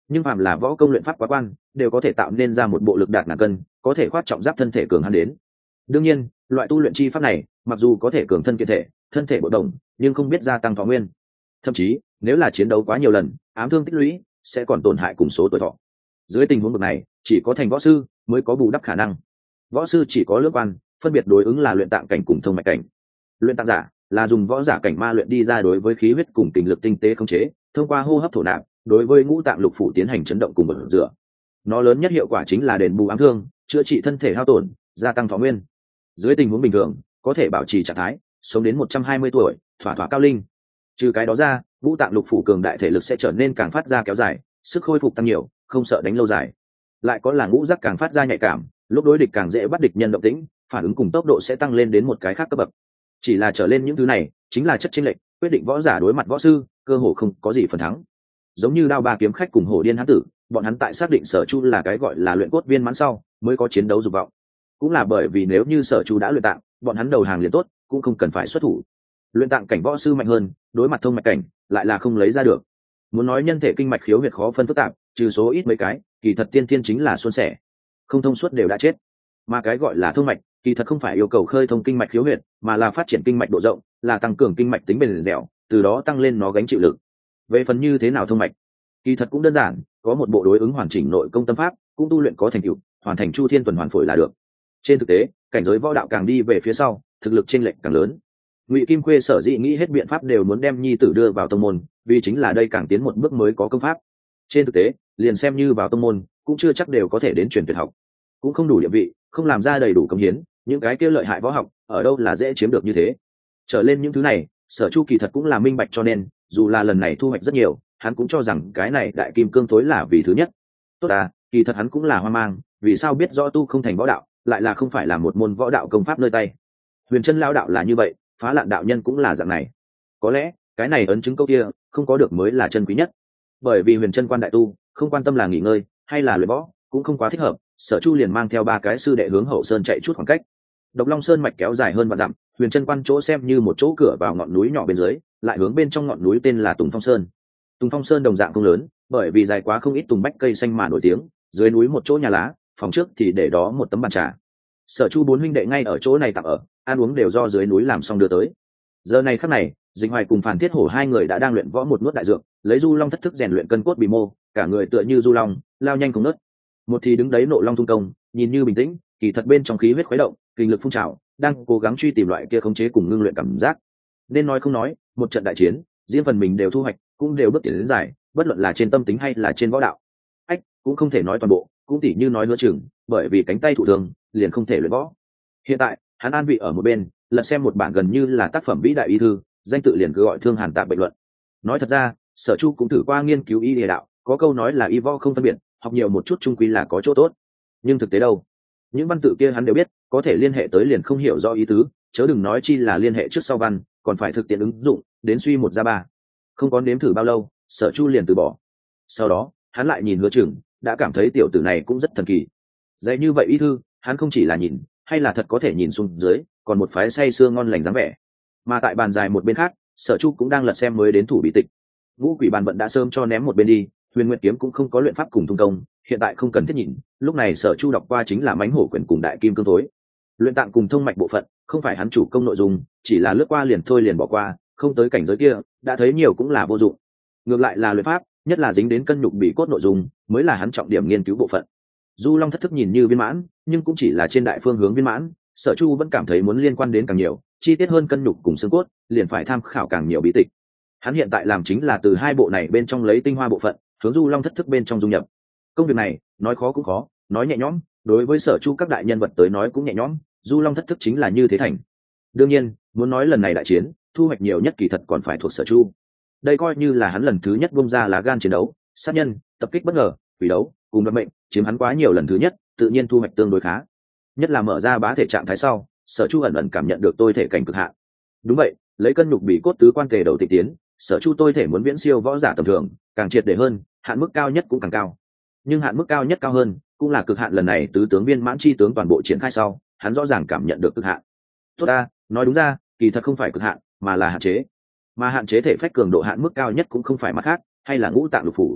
nhưng phàm là võ công luyện pháp quá quan đều có thể tạo nên ra một bộ lực đạt ngàn cân, có thể khoát trọng giáp thân thể cường hắn đến. Đương nhiên loại tu luyện chi pháp này mặc dù có thể cường thân kiện thể, thân thể bộ đồng, nhưng không biết gia tăng thọ nguyên, thậm chí nếu là chiến đấu quá nhiều lần, ám thương tích lũy sẽ còn tổn hại cùng số tuổi thọ. Dưới tình huống bậc này chỉ có thành võ sư mới có bù đắp khả năng. Võ sư chỉ có lưỡng quan, phân biệt đối ứng là luyện tạng cảnh cùng thông mạch cảnh. Luyện tạng giả là dùng võ giả cảnh ma luyện đi ra đối với khí huyết cùng kinh lực tinh tế khống chế, thông qua hô hấp thổ nạp đối với ngũ tạng lục phủ tiến hành chấn động cùng bổ rửa. Nó lớn nhất hiệu quả chính là đền bù ám thương, chữa trị thân thể hao tổn, gia tăng thọ nguyên. Dưới tình huống bình thường có thể bảo trì trạng thái sống đến 120 tuổi, thỏa thỏa cao linh. Trừ cái đó ra, ngũ tạng lục phủ cường đại thể lực sẽ trở nên càng phát ra kéo dài, sức khôi phục tăng nhiều, không sợ đánh lâu dài. Lại có là ngũ giác càng phát ra nhạy cảm, lúc đối địch càng dễ bắt địch nhân động tĩnh, phản ứng cùng tốc độ sẽ tăng lên đến một cái khác cấp bậc. Chỉ là trở lên những thứ này chính là chất chênh lệch, quyết định võ giả đối mặt võ sư cơ hồ không có gì phần thắng. Giống như Đao Ba Kiếm Khách cùng Hổ Điên Hán Tử, bọn hắn tại xác định Sở Chu là cái gọi là luyện cốt viên mãn sau mới có chiến đấu dục vọng. Cũng là bởi vì nếu như Sở Chu đã luyện tạng, bọn hắn đầu hàng liền tốt, cũng không cần phải xuất thủ. Luyện tạng cảnh võ sư mạnh hơn, đối mặt thông mạch cảnh lại là không lấy ra được. Muốn nói nhân thể kinh mạch khiếu huyệt khó phân phức tạp, trừ số ít mấy cái, kỳ thật tiên tiên chính là suôn sẻ, không thông suốt đều đã chết. Mà cái gọi là thông mạch kỳ thật không phải yêu cầu khơi thông kinh mạch khiếu huyệt, mà là phát triển kinh mạch độ rộng, là tăng cường kinh mạch tính bền dẻo, từ đó tăng lên nó gánh chịu lực. Về phần như thế nào thông mạch, kỳ thật cũng đơn giản, có một bộ đối ứng hoàn chỉnh nội công tâm pháp, cũng tu luyện có thành tựu, hoàn thành chu thiên tuần hoàn phổi là được. Trên thực tế, cảnh giới võ đạo càng đi về phía sau, thực lực chênh lệch càng lớn. Ngụy Kim Khuê sở dĩ nghĩ hết biện pháp đều muốn đem nhi tử đưa vào tông môn, vì chính là đây càng tiến một bước mới có công pháp. Trên thực tế, liền xem như vào tông môn, cũng chưa chắc đều có thể đến truyền tuyệt học, cũng không đủ địa vị, không làm ra đầy đủ công hiến, những cái kia lợi hại võ học ở đâu là dễ chiếm được như thế. Trở lên những thứ này, Sở Chu kỳ thật cũng là minh bạch, cho nên dù là lần này thu hoạch rất nhiều, hắn cũng cho rằng cái này đại kim cương tối là vì thứ nhất. Tốt à, kỳ thật hắn cũng là hoang mang, vì sao biết rõ tu không thành võ đạo, lại là không phải là một môn võ đạo công pháp nơi tay. Huyền Chân Lão đạo là như vậy, Phá Lạn đạo nhân cũng là dạng này. Có lẽ cái này ấn chứng câu kia không có được mới là chân quý nhất. Bởi vì Huyền Chân quan đại tu không quan tâm là nghỉ ngơi hay là luyện võ, cũng không quá thích hợp. Sở Chu liền mang theo ba cái sư đệ hướng Hậu Sơn chạy chút khoảng cách. Độc Long Sơn mạch kéo dài hơn vạn dặm, Huyền Chân quan chỗ xem như một chỗ cửa vào ngọn núi nhỏ bên dưới, lại hướng bên trong ngọn núi tên là Tùng Phong Sơn. Tùng Phong Sơn đồng dạng không lớn, bởi vì dài quá không ít tùng bách cây xanh mà nổi tiếng, dưới núi một chỗ nhà lá, phòng trước thì để đó một tấm bàn trà. Sở Chu bốn huynh đệ ngay ở chỗ này tạm ở, ăn uống đều do dưới núi làm xong đưa tới. Giờ này khắc này, Dịch Hoài cùng Phàn Thiết Hổ hai người đã đang luyện võ một nuốt đại dược, lấy Du Long thất thức rèn luyện cân cốt bì mô, cả người tựa như du long, lao nhanh không ngớt. Một thì đứng đấy nộ long tung công, nhìn như bình tĩnh, kỳ thật bên trong khí huyết khuấy động, kinh lực phun trào, đang cố gắng truy tìm loại kia khống chế cùng ngưng luyện cảm giác. Nên nói không nói, một trận đại chiến, riêng phần mình đều thu hoạch, cũng đều bước tiến đến dài, bất luận là trên tâm tính hay là trên võ đạo. Cũng không thể nói toàn bộ, cũng tỉ như nói nửa chừng, bởi vì cánh tay thụ thương, liền không thể luyện võ. Hiện tại, hắn an vị ở một bên, lật xem một bản gần như là tác phẩm vĩ đại y thư, danh tự liền cứ gọi Thương Hàn Tạp Bệnh Luận. Nói thật ra, Sở Chu cũng thử qua nghiên cứu y địa đạo, có câu nói là y võ không phân biệt, học nhiều một chút chung quy là có chỗ tốt. Nhưng thực tế đâu? Những văn tự kia hắn đều biết, có thể liên hệ tới liền không hiểu rõ ý tứ, chớ đừng nói chi là liên hệ trước sau văn, còn phải thực tiễn ứng dụng, đến suy một ra ba. Không có nếm thử bao lâu, Sở Chu liền từ bỏ. Sau đó, hắn lại nhìn Hứa Chừng, đã cảm thấy tiểu tử này cũng rất thần kỳ. Dạy như vậy y thư, hắn không chỉ là nhìn, hay là thật có thể nhìn xuống dưới, còn một phái say sưa ngon lành dáng vẻ. Mà tại bàn dài một bên khác, Sở Chu cũng đang lật xem mới đến thủ bí tịch. Ngũ Quỷ Bàn vận đã sớm cho ném một bên đi, Huyền Nguyệt kiếm cũng không có luyện pháp cùng tung công, hiện tại không cần thiết nhìn, lúc này Sở Chu đọc qua chính là Mãnh Hổ Quyển cùng Đại Kim Cương Thối. Luyện tạng cùng thông mạch bộ phận, không phải hắn chủ công nội dung, chỉ là lướt qua liền thôi liền bỏ qua, không tới cảnh giới kia, đã thấy nhiều cũng là vô dụng. Ngược lại là luyện pháp, nhất là dính đến cân nhục bị cốt nội dung, mới là hắn trọng điểm nghiên cứu bộ phận. Du Long thất thức nhìn như viên mãn, nhưng cũng chỉ là trên đại phương hướng viên mãn, Sở Chu vẫn cảm thấy muốn liên quan đến càng nhiều, chi tiết hơn cân nhục cùng xương cốt, liền phải tham khảo càng nhiều bí tịch. Hắn hiện tại làm chính là từ hai bộ này bên trong lấy tinh hoa bộ phận, hướng Du Long thất thức bên trong dung nhập. Công việc này, nói khó cũng khó, nói nhẹ nhõm, đối với Sở Chu các đại nhân vật tới nói cũng nhẹ nhõm, Du Long thất thức chính là như thế thành. Đương nhiên, muốn nói lần này đại chiến, thu hoạch nhiều nhất kỳ thật còn phải thuộc Sở Chu. Đây coi như là hắn lần thứ nhất bung ra lá gan chiến đấu, sát nhân, tập kích bất ngờ, quỷ đấu, cùng đoạt mệnh, chiếm hắn quá nhiều lần thứ nhất, tự nhiên thu hoạch tương đối khá. Nhất là mở ra bá thể trạng thái sau, Sở Chu ẩn ẩn cảm nhận được tôi thể cảnh cực hạn. Đúng vậy, lấy cân nhục bị cốt tứ quan thể đầu tịch tiến, Sở Chu tôi thể muốn viễn siêu võ giả tầm thường, càng triệt để hơn, hạn mức cao nhất cũng càng cao. Nhưng hạn mức cao nhất cao hơn, cũng là cực hạn lần này tứ tướng viên mãn chi tướng toàn bộ triển khai sau, hắn rõ ràng cảm nhận được cực hạn. Tốt ta, nói đúng ra, kỳ thật không phải cực hạn, mà là hạn chế. Mà hạn chế thể phách cường độ hạn mức cao nhất cũng không phải mặt khác, hay là ngũ tạng lục phủ.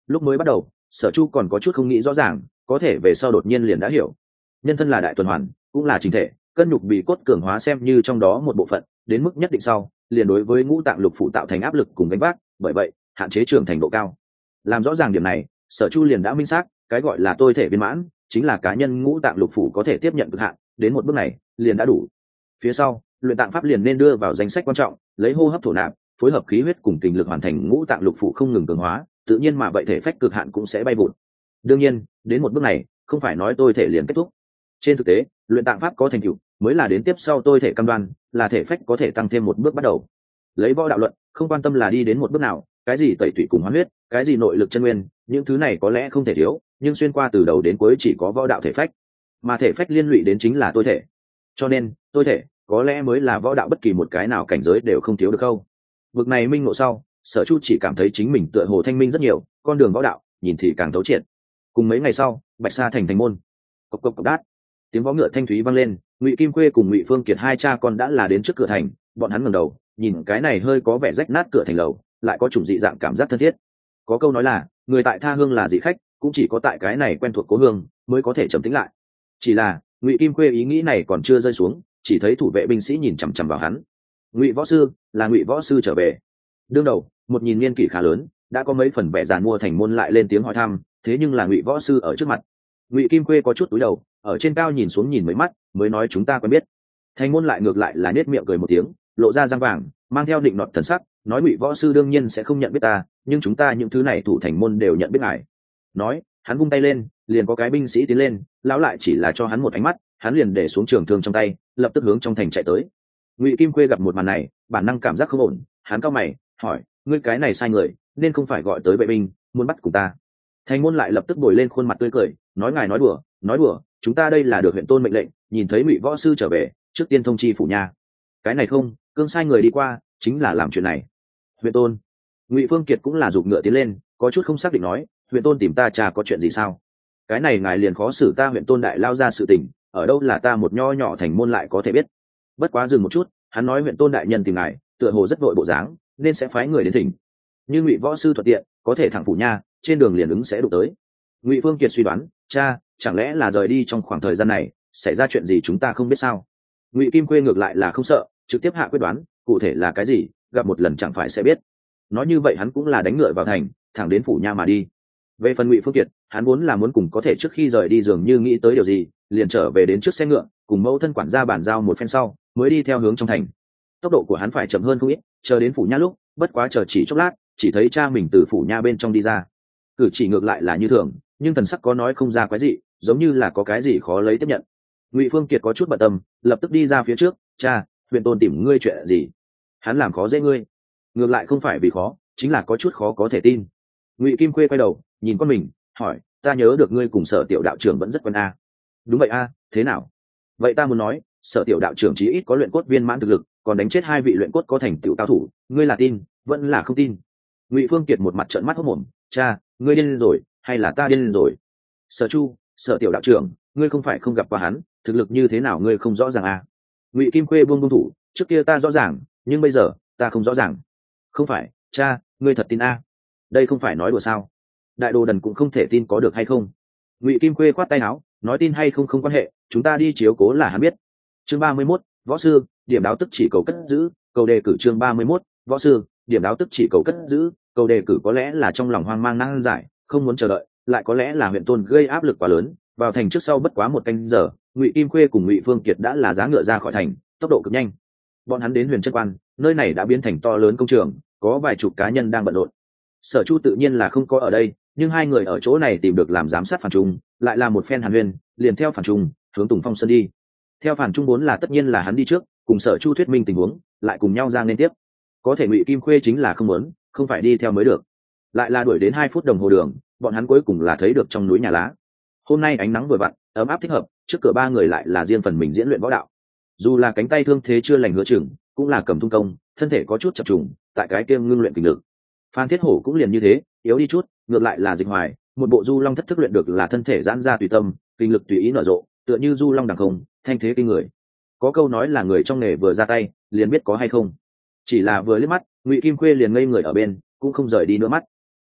lúc mới bắt đầu Sở Chu còn có chút không nghĩ rõ ràng, có thể về sau đột nhiên liền đã hiểu. Nhân thân là đại tuần hoàn, cũng là chính thể, cân nhục bị cốt cường hóa xem như trong đó một bộ phận, đến mức nhất định sau liền đối với ngũ tạng lục phủ tạo thành áp lực cùng gánh vác, bởi vậy hạn chế trưởng thành độ cao. Làm rõ ràng điểm này, Sở Chu liền đã minh xác, cái gọi là tôi thể viên mãn chính là cá nhân ngũ tạng lục phủ có thể tiếp nhận cực hạn, đến một bước này liền đã đủ. Phía sau luyện tạng pháp liền nên đưa vào danh sách quan trọng, lấy hô hấp thổ nạp, phối hợp khí huyết cùng kinh lực hoàn thành ngũ tạng lục phủ không ngừng cường hóa, tự nhiên mà vậy thể phách cực hạn cũng sẽ bay vụt. Đương nhiên đến một bước này không phải nói tôi thể liền kết thúc. Trên thực tế luyện tạng pháp có thành tựu mới là đến tiếp sau tôi thể cam đoan, là thể phách có thể tăng thêm một bước bắt đầu. Lấy võ đạo luận, không quan tâm là đi đến một bước nào, cái gì tẩy tủy cùng hóa huyết, cái gì nội lực chân nguyên, những thứ này có lẽ không thể thiếu, nhưng xuyên qua từ đầu đến cuối chỉ có võ đạo thể phách, mà thể phách liên lụy đến chính là tôi thể. Cho nên tôi thể có lẽ mới là võ đạo bất kỳ một cái nào cảnh giới đều không thiếu được không. Vực này minh ngộ sau, Sở Chu chỉ cảm thấy chính mình tựa hồ thanh minh rất nhiều, con đường võ đạo nhìn thì càng thấu triệt. Cùng mấy ngày sau, Bạch Sa thành môn, cộc cộc cộc đát, tiếng vó ngựa thanh thúy vang lên, Ngụy Kim Khuê cùng Ngụy Phương Kiệt hai cha con đã là đến trước cửa thành, bọn hắn ngẩng đầu nhìn cái này hơi có vẻ rách nát cửa thành lầu, lại có chủng dị dạng cảm giác thân thiết. Có câu nói là người tại tha hương là dị khách, cũng chỉ có tại cái này quen thuộc cố hương mới có thể trầm tĩnh lại. Chỉ là Ngụy Kim Khuê ý nghĩ này còn chưa rơi xuống, chỉ thấy thủ vệ binh sĩ nhìn chằm chằm vào hắn. Ngụy võ sư, là Ngụy võ sư trở về. Đương đầu một nhìn niên kỷ khá lớn, đã có mấy phần vẻ giàn mua thành môn lại lên tiếng hỏi thăm, thế nhưng là Ngụy võ sư ở trước mặt. Ngụy Kim Khuê có chút túi đầu, ở trên cao nhìn xuống nhìn mấy mắt, mới nói chúng ta quen biết. Thành môn lại ngược lại là nết miệng cười một tiếng, lộ ra răng vàng, mang theo định nọt thần sắc, nói Ngụy võ sư đương nhiên sẽ không nhận biết ta, nhưng chúng ta những thứ này thủ thành môn đều nhận biết ngài. Nói hắn vung tay lên, liền có cái binh sĩ tiến lên, lão lại chỉ là cho hắn một ánh mắt, hắn liền để xuống trường thương trong tay, lập tức hướng trong thành chạy tới. Ngụy Kim Khuê gặp một màn này, bản năng cảm giác không ổn, hắn cau mày hỏi ngươi cái này sai người, nên không phải gọi tới vệ binh muốn bắt cùng ta. Thành môn lại lập tức bồi lên khuôn mặt tươi cười, nói ngài nói đùa, chúng ta đây là được huyện tôn mệnh lệnh, nhìn thấy Ngụy võ sư trở về trước tiên thông chi phủ nha. Cái này không, cương sai người đi qua chính là làm chuyện này. Huyện tôn. Ngụy Phương Kiệt cũng là giục ngựa tiến lên, có chút không xác định nói huyện tôn tìm ta cha có chuyện gì sao? Cái này ngài liền khó xử ta huyện tôn đại lao ra sự tình, ở đâu là ta một nho nhỏ thành môn lại có thể biết. Bất quá dừng một chút, hắn nói huyện tôn đại nhân tìm ngài tựa hồ rất vội bộ dáng, nên sẽ phái người đến thỉnh. Như Ngụy võ sư thuận tiện có thể thẳng phủ nha, trên đường liền ứng sẽ đụng tới. Ngụy Phương Kiệt suy đoán, cha chẳng lẽ là rời đi trong khoảng thời gian này xảy ra chuyện gì chúng ta không biết sao? Ngụy Kim Khuê ngược lại là không sợ, trực tiếp hạ quyết đoán, cụ thể là cái gì gặp một lần chẳng phải sẽ biết. Nói như vậy hắn cũng là đánh ngựa vào thành, thẳng đến phủ nha mà đi. Về phần Ngụy Phương Kiệt, hắn muốn là muốn cùng có thể trước khi rời đi dường như nghĩ tới điều gì, liền trở về đến trước xe ngựa, cùng mẫu thân quản gia bàn giao một phen sau mới đi theo hướng trong thành. Tốc độ của hắn phải chậm hơn không ít, chờ đến phủ nha lúc bất quá chờ chỉ chốc lát, chỉ thấy cha mình từ phủ nha bên trong đi ra. Cử chỉ ngược lại là như thường, nhưng thần sắc có nói không ra quái gì, giống như là có cái gì khó lấy tiếp nhận. Ngụy Phương Kiệt có chút bận tâm, lập tức đi ra phía trước, cha huyện tôn tìm ngươi chuyện gì? Hắn làm khó dễ ngươi? Ngược lại không phải vì khó, chính là có chút khó có thể tin. Ngụy Kim Khuê quay đầu nhìn con mình hỏi, ta nhớ được ngươi cùng Sở tiểu đạo trưởng vẫn rất quen a. Đúng vậy a, thế nào? Vậy ta muốn nói Sở tiểu đạo trưởng chí ít có luyện cốt viên mãn thực lực, còn đánh chết hai vị luyện cốt có thành tựu cao thủ, ngươi là tin vẫn là không tin? Ngụy Phương Kiệt một mặt trợn mắt hốt mồm, cha ngươi điên rồi hay là ta điên rồi? Sở Chu, Sở tiểu đạo trưởng, ngươi không phải không gặp qua hắn, thực lực như thế nào ngươi không rõ ràng à? Ngụy Kim Khuê buông thủ, trước kia ta rõ ràng, nhưng bây giờ ta không rõ ràng. Không phải, cha ngươi thật tin a? Đây không phải nói đùa sao? Đại đồ đần cũng không thể tin có được hay không? Ngụy Kim Khuê khoát tay áo, nói tin hay không không quan hệ, chúng ta đi chiếu cố là hắn biết. Chương 31, võ sư điểm đáo tức chỉ cầu cất giữ, cầu đề cử. Chương 31, võ sư điểm đáo tức chỉ cầu cất giữ, cầu đề cử. Có lẽ là trong lòng hoang mang nan giải, không muốn chờ đợi, lại có lẽ là huyện tôn gây áp lực quá lớn. Vào thành trước sau bất quá một canh giờ, Ngụy Kim Khuê cùng Ngụy Phương Kiệt đã là giá ngựa ra khỏi thành, tốc độ cực nhanh. Bọn hắn đến Huyền Trân Quan, nơi này đã biến thành to lớn công trường, có vài chục cá nhân đang bận rộn. Sở Chu tự nhiên là không có ở đây, nhưng hai người ở chỗ này tìm được làm giám sát Phản Trung, lại là một phen hàn huyên, liền theo Phản Trung hướng Tùng Phong Sơn đi. Theo Phản Trung vốn là tất nhiên là hắn đi trước, cùng Sở Chu thuyết minh tình huống, lại cùng nhau ra liên tiếp. Có thể Ngụy Kim Khuê chính là không muốn, không phải đi theo mới được. Lại là đuổi đến 2 phút đồng hồ đường, bọn hắn cuối cùng là thấy được trong núi nhà lá. Hôm nay ánh nắng vừa vặn, ấm áp thích hợp, trước cửa ba người lại là riêng phần mình diễn luyện võ đạo. Dù là cánh tay thương thế chưa lành Hứa Chừng, cũng là cầm thung công, thân thể có chút chập trùng, tại cái kia ngưng luyện kinh lực. Phan Thiết Hổ cũng liền như thế, yếu đi chút, ngược lại là Dịch Hoài, một bộ Du Long thất thức luyện được là thân thể giãn ra tùy tâm, kinh lực tùy ý nở rộ, tựa như Du Long đằng không, thanh thế kinh người. Có câu nói là người trong nghề vừa ra tay, liền biết có hay không. Chỉ là vừa liếc mắt, Ngụy Kim Khuê liền ngây người ở bên, cũng không rời đi nữa mắt.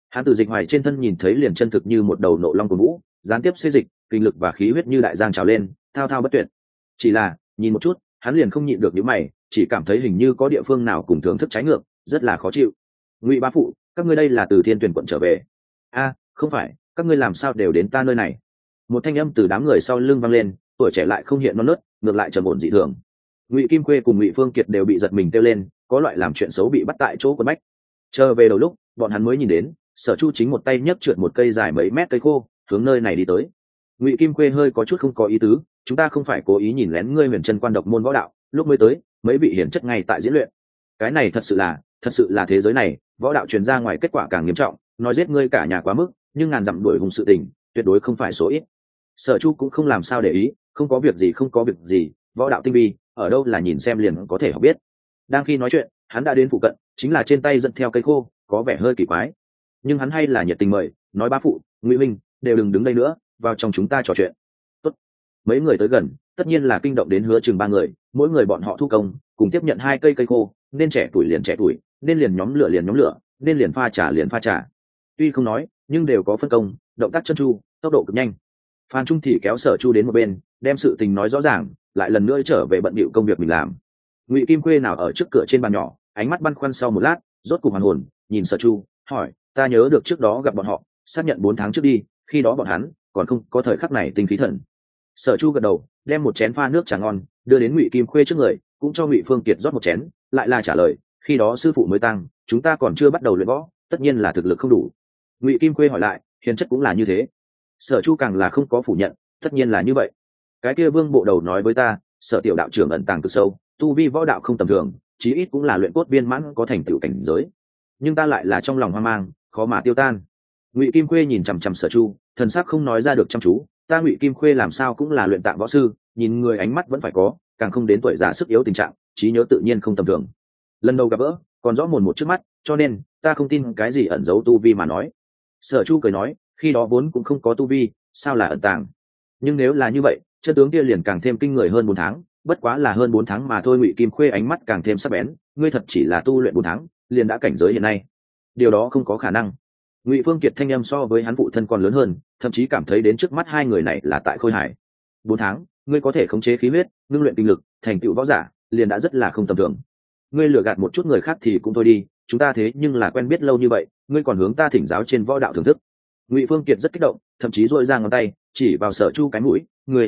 Hắn từ Dịch Hoài trên thân nhìn thấy liền chân thực như một đầu nộ long của vũ, gián tiếp xê dịch, kinh lực và khí huyết như đại giang trào lên, thao thao bất tuyệt. Chỉ là nhìn một chút, hắn liền không nhịn được nhíu mày, chỉ cảm thấy hình như có địa phương nào cùng thưởng thức trái ngược, rất là khó chịu. Ngụy bá phụ, các ngươi đây là từ Thiên Tuyển quận trở về? A, không phải, các ngươi làm sao đều đến ta nơi này? Một thanh âm từ đám người sau lưng vang lên, tuổi trẻ lại không hiện non nớt, ngược lại trầm ổn dị thường. Ngụy Kim Khuê cùng Ngụy Phương Kiệt đều bị giật mình kêu lên, có loại làm chuyện xấu bị bắt tại chỗ quần bách. Chờ về đầu lúc, bọn hắn mới nhìn đến, Sở Chu chính một tay nhấc trượt một cây dài mấy mét cây khô, hướng nơi này đi tới. Ngụy Kim Khuê hơi có chút không có ý tứ, chúng ta không phải cố ý nhìn lén ngươi Huyền Chân Quan độc môn võ đạo, lúc mới tới, mấy vị hiển chất ngay tại diễn luyện. Cái này thật sự là thế giới này, võ đạo truyền ra ngoài kết quả càng nghiêm trọng, nói giết ngươi cả nhà quá mức, nhưng ngàn dặm đuổi hùng sự tình, tuyệt đối không phải số ít. Sở Chu cũng không làm sao để ý, không có việc gì, võ đạo tinh vi, ở đâu là nhìn xem liền có thể học biết. Đang khi nói chuyện, hắn đã đến phụ cận, chính là trên tay dẫn theo cây khô, có vẻ hơi kỳ quái, nhưng hắn hay là nhiệt tình mời, nói bá phụ, Ngụy Minh, đều đừng đứng đây nữa, vào trong chúng ta trò chuyện. Tốt. Mấy người tới gần, tất nhiên là kinh động đến Hứa Chừng ba người, mỗi người bọn họ thu công, cùng tiếp nhận 2 cây cây khô, nên trẻ tuổi liền trẻ tuổi, nên liền nhóm lửa, nên liền pha trà. Tuy không nói, nhưng đều có phân công, động tác chân chu, tốc độ cực nhanh. Phan Trung thì kéo Sở Chu đến một bên, đem sự tình nói rõ ràng, lại lần nữa trở về bận bịu công việc mình làm. Ngụy Kim Khuê nào ở trước cửa trên bàn nhỏ, ánh mắt băn khoăn sau một lát, rốt cục hoàn hồn, nhìn Sở Chu, hỏi, ta nhớ được trước đó gặp bọn họ, xác nhận 4 tháng trước đi, khi đó bọn hắn còn không có thời khắc này tinh khí thần. Sở Chu gật đầu, đem một chén pha nước trà ngon đưa đến Ngụy Kim Khuê trước người, cũng cho Ngụy Phương Kiệt rót một chén, lại là trả lời, khi đó sư phụ mới tăng, chúng ta còn chưa bắt đầu luyện võ, tất nhiên là thực lực không đủ. Ngụy Kim Khuê hỏi lại, hiền chất cũng là như thế? Sở Chu càng là không có phủ nhận, tất nhiên là như vậy. Cái kia Vương bộ đầu nói với ta, Sở tiểu đạo trưởng ẩn tàng cực sâu, tu vi võ đạo không tầm thường, chí ít cũng là luyện cốt viên mãn có thành tựu cảnh giới. Nhưng ta lại là trong lòng hoang mang, khó mà tiêu tan. Ngụy Kim Khuê nhìn chằm chằm Sở Chu, thần sắc không nói ra được chăm chú, ta Ngụy Kim Khuê làm sao cũng là luyện tạng võ sư, nhìn người ánh mắt vẫn phải có, càng không đến tuổi già sức yếu tình trạng, trí nhớ tự nhiên không tầm thường. Lần đầu gặp gỡ, còn rõ mồn một trước mắt, cho nên ta không tin cái gì ẩn giấu tu vi mà nói. Sở Chu cười nói, khi đó vốn cũng không có tu vi, sao là ẩn tàng? Nhưng nếu là như vậy, chân tướng kia liền càng thêm kinh người hơn 4 tháng, bất quá là hơn 4 tháng mà thôi. Ngụy Kim Khuê ánh mắt càng thêm sắc bén, ngươi thật chỉ là tu luyện 4 tháng, liền đã cảnh giới hiện nay? Điều đó không có khả năng. Ngụy Phương Kiệt thanh âm so với hắn phụ thân còn lớn hơn, thậm chí cảm thấy đến trước mắt hai người này là tại Khôi Hải. 4 tháng, ngươi có thể khống chế khí huyết, ngưng luyện tinh lực, thành tựu võ giả, liền đã rất là không tầm thường. Ngươi lừa gạt một chút người khác thì cũng thôi đi, chúng ta thế nhưng là quen biết lâu như vậy, ngươi còn hướng ta thỉnh giáo trên võ đạo thưởng thức. Ngụy Phương Kiệt rất kích động, thậm chí duỗi ra ngón tay chỉ vào Sở Chu cái mũi,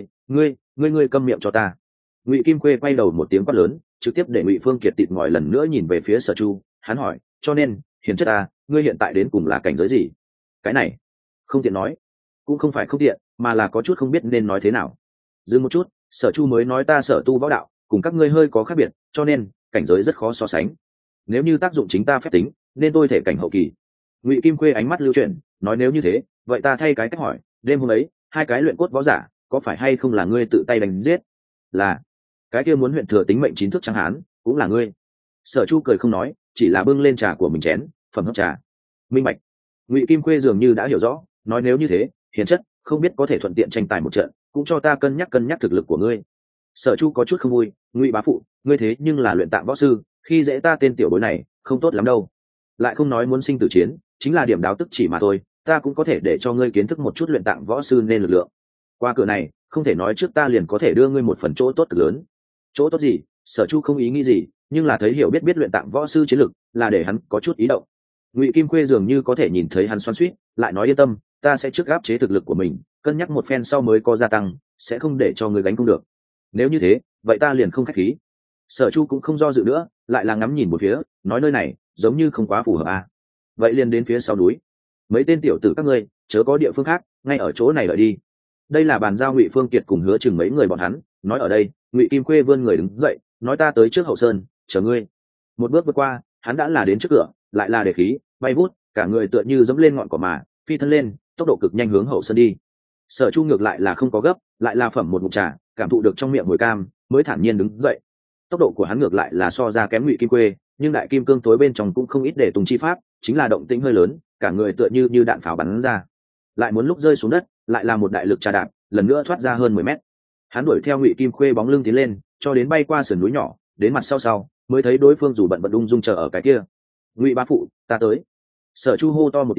ngươi câm miệng cho ta. Ngụy Kim Khuê quay đầu một tiếng quát lớn, trực tiếp để Ngụy Phương Kiệt tịt ngòi lần nữa nhìn về phía Sở Chu. Hắn hỏi, cho nên hiền chất ta, ngươi hiện tại đến cùng là cảnh giới gì? Cái này không tiện nói. Cũng không phải không tiện, mà là có chút không biết nên nói thế nào. Dừng một chút, Sở Chu mới nói, ta sở tu võ đạo cùng các ngươi hơi có khác biệt, cho nên cảnh giới rất khó so sánh. Nếu như tác dụng chính ta phép tính, nên tôi thể cảnh hậu kỳ. Ngụy Kim Khuê ánh mắt lưu chuyển, nói nếu như thế, vậy ta thay cái cách hỏi, đêm hôm ấy 2 cái luyện cốt võ giả, có phải hay không là ngươi tự tay đánh giết? Là. Cái kia muốn huyện thừa tính mệnh 9 thước trắng hán, cũng là ngươi? Sở Chu cười không nói, chỉ là bưng lên trà của mình chén, phẩm hấp trà. Minh bạch. Ngụy Kim Khuê dường như đã hiểu rõ, nói nếu như thế, hiền chất không biết có thể thuận tiện tranh tài một trận, cũng cho ta cân nhắc thực lực của ngươi. Sở Chu có chút không vui, Ngụy bá phụ, ngươi thế nhưng là luyện tạng võ sư, khi dễ ta tên tiểu bối này không tốt lắm đâu. Lại không nói muốn sinh tử chiến, chính là điểm đáo tức chỉ mà thôi, ta cũng có thể để cho ngươi kiến thức một chút luyện tạng võ sư nên lực lượng. Qua cửa này, không thể nói trước ta liền có thể đưa ngươi một phần chỗ tốt cực lớn. Chỗ tốt gì? Sở Chu không ý nghĩ gì, nhưng là thấy hiểu biết luyện tạng võ sư chiến lực, là để hắn có chút ý động. Ngụy Kim Khuê dường như có thể nhìn thấy hắn xoắn xuýt, lại nói yên tâm, ta sẽ trước áp chế thực lực của mình, cân nhắc một phen sau mới có gia tăng, sẽ không để cho ngươi gánh không được. Nếu như thế, vậy ta liền không khách khí. Sở Chu cũng không do dự nữa, lại là ngắm nhìn một phía, nói nơi này giống như không quá phù hợp à. Vậy liền đến phía sau núi. Mấy tên tiểu tử các ngươi, chớ có địa phương khác, ngay ở chỗ này đợi đi. Đây là bàn giao Ngụy Phương Kiệt cùng Hứa Chừng mấy người bọn hắn, nói ở đây, Ngụy Kim Khuê vươn người đứng dậy, nói ta tới trước hậu sơn, chờ ngươi. Một bước vượt qua, hắn đã là đến trước cửa, lại là để khí, bay vút, cả người tựa như dẫm lên ngọn cỏ mà, phi thân lên, tốc độ cực nhanh hướng hậu sơn đi. Sở Chu ngược lại là không có gấp, lại là phẩm một ngụm trà, cảm thụ được trong miệng mùi cam, mới thản nhiên đứng dậy. Tốc độ của hắn ngược lại là so ra kém Ngụy Kim Khuê, nhưng đại kim cương tối bên trong cũng không ít để tùng chi pháp, chính là động tĩnh hơi lớn, cả người tựa như đạn pháo bắn ra. Lại muốn lúc rơi xuống đất, lại là một đại lực trà đạp, lần nữa thoát ra hơn 10 mét. Hắn đuổi theo Ngụy Kim Khuê bóng lưng tiến lên, cho đến bay qua sườn núi nhỏ, đến mặt sau mới thấy đối phương dù bận ung dung chờ ở cái kia. Ngụy bá phụ, ta tới. Sở Chu hô to một tiếng,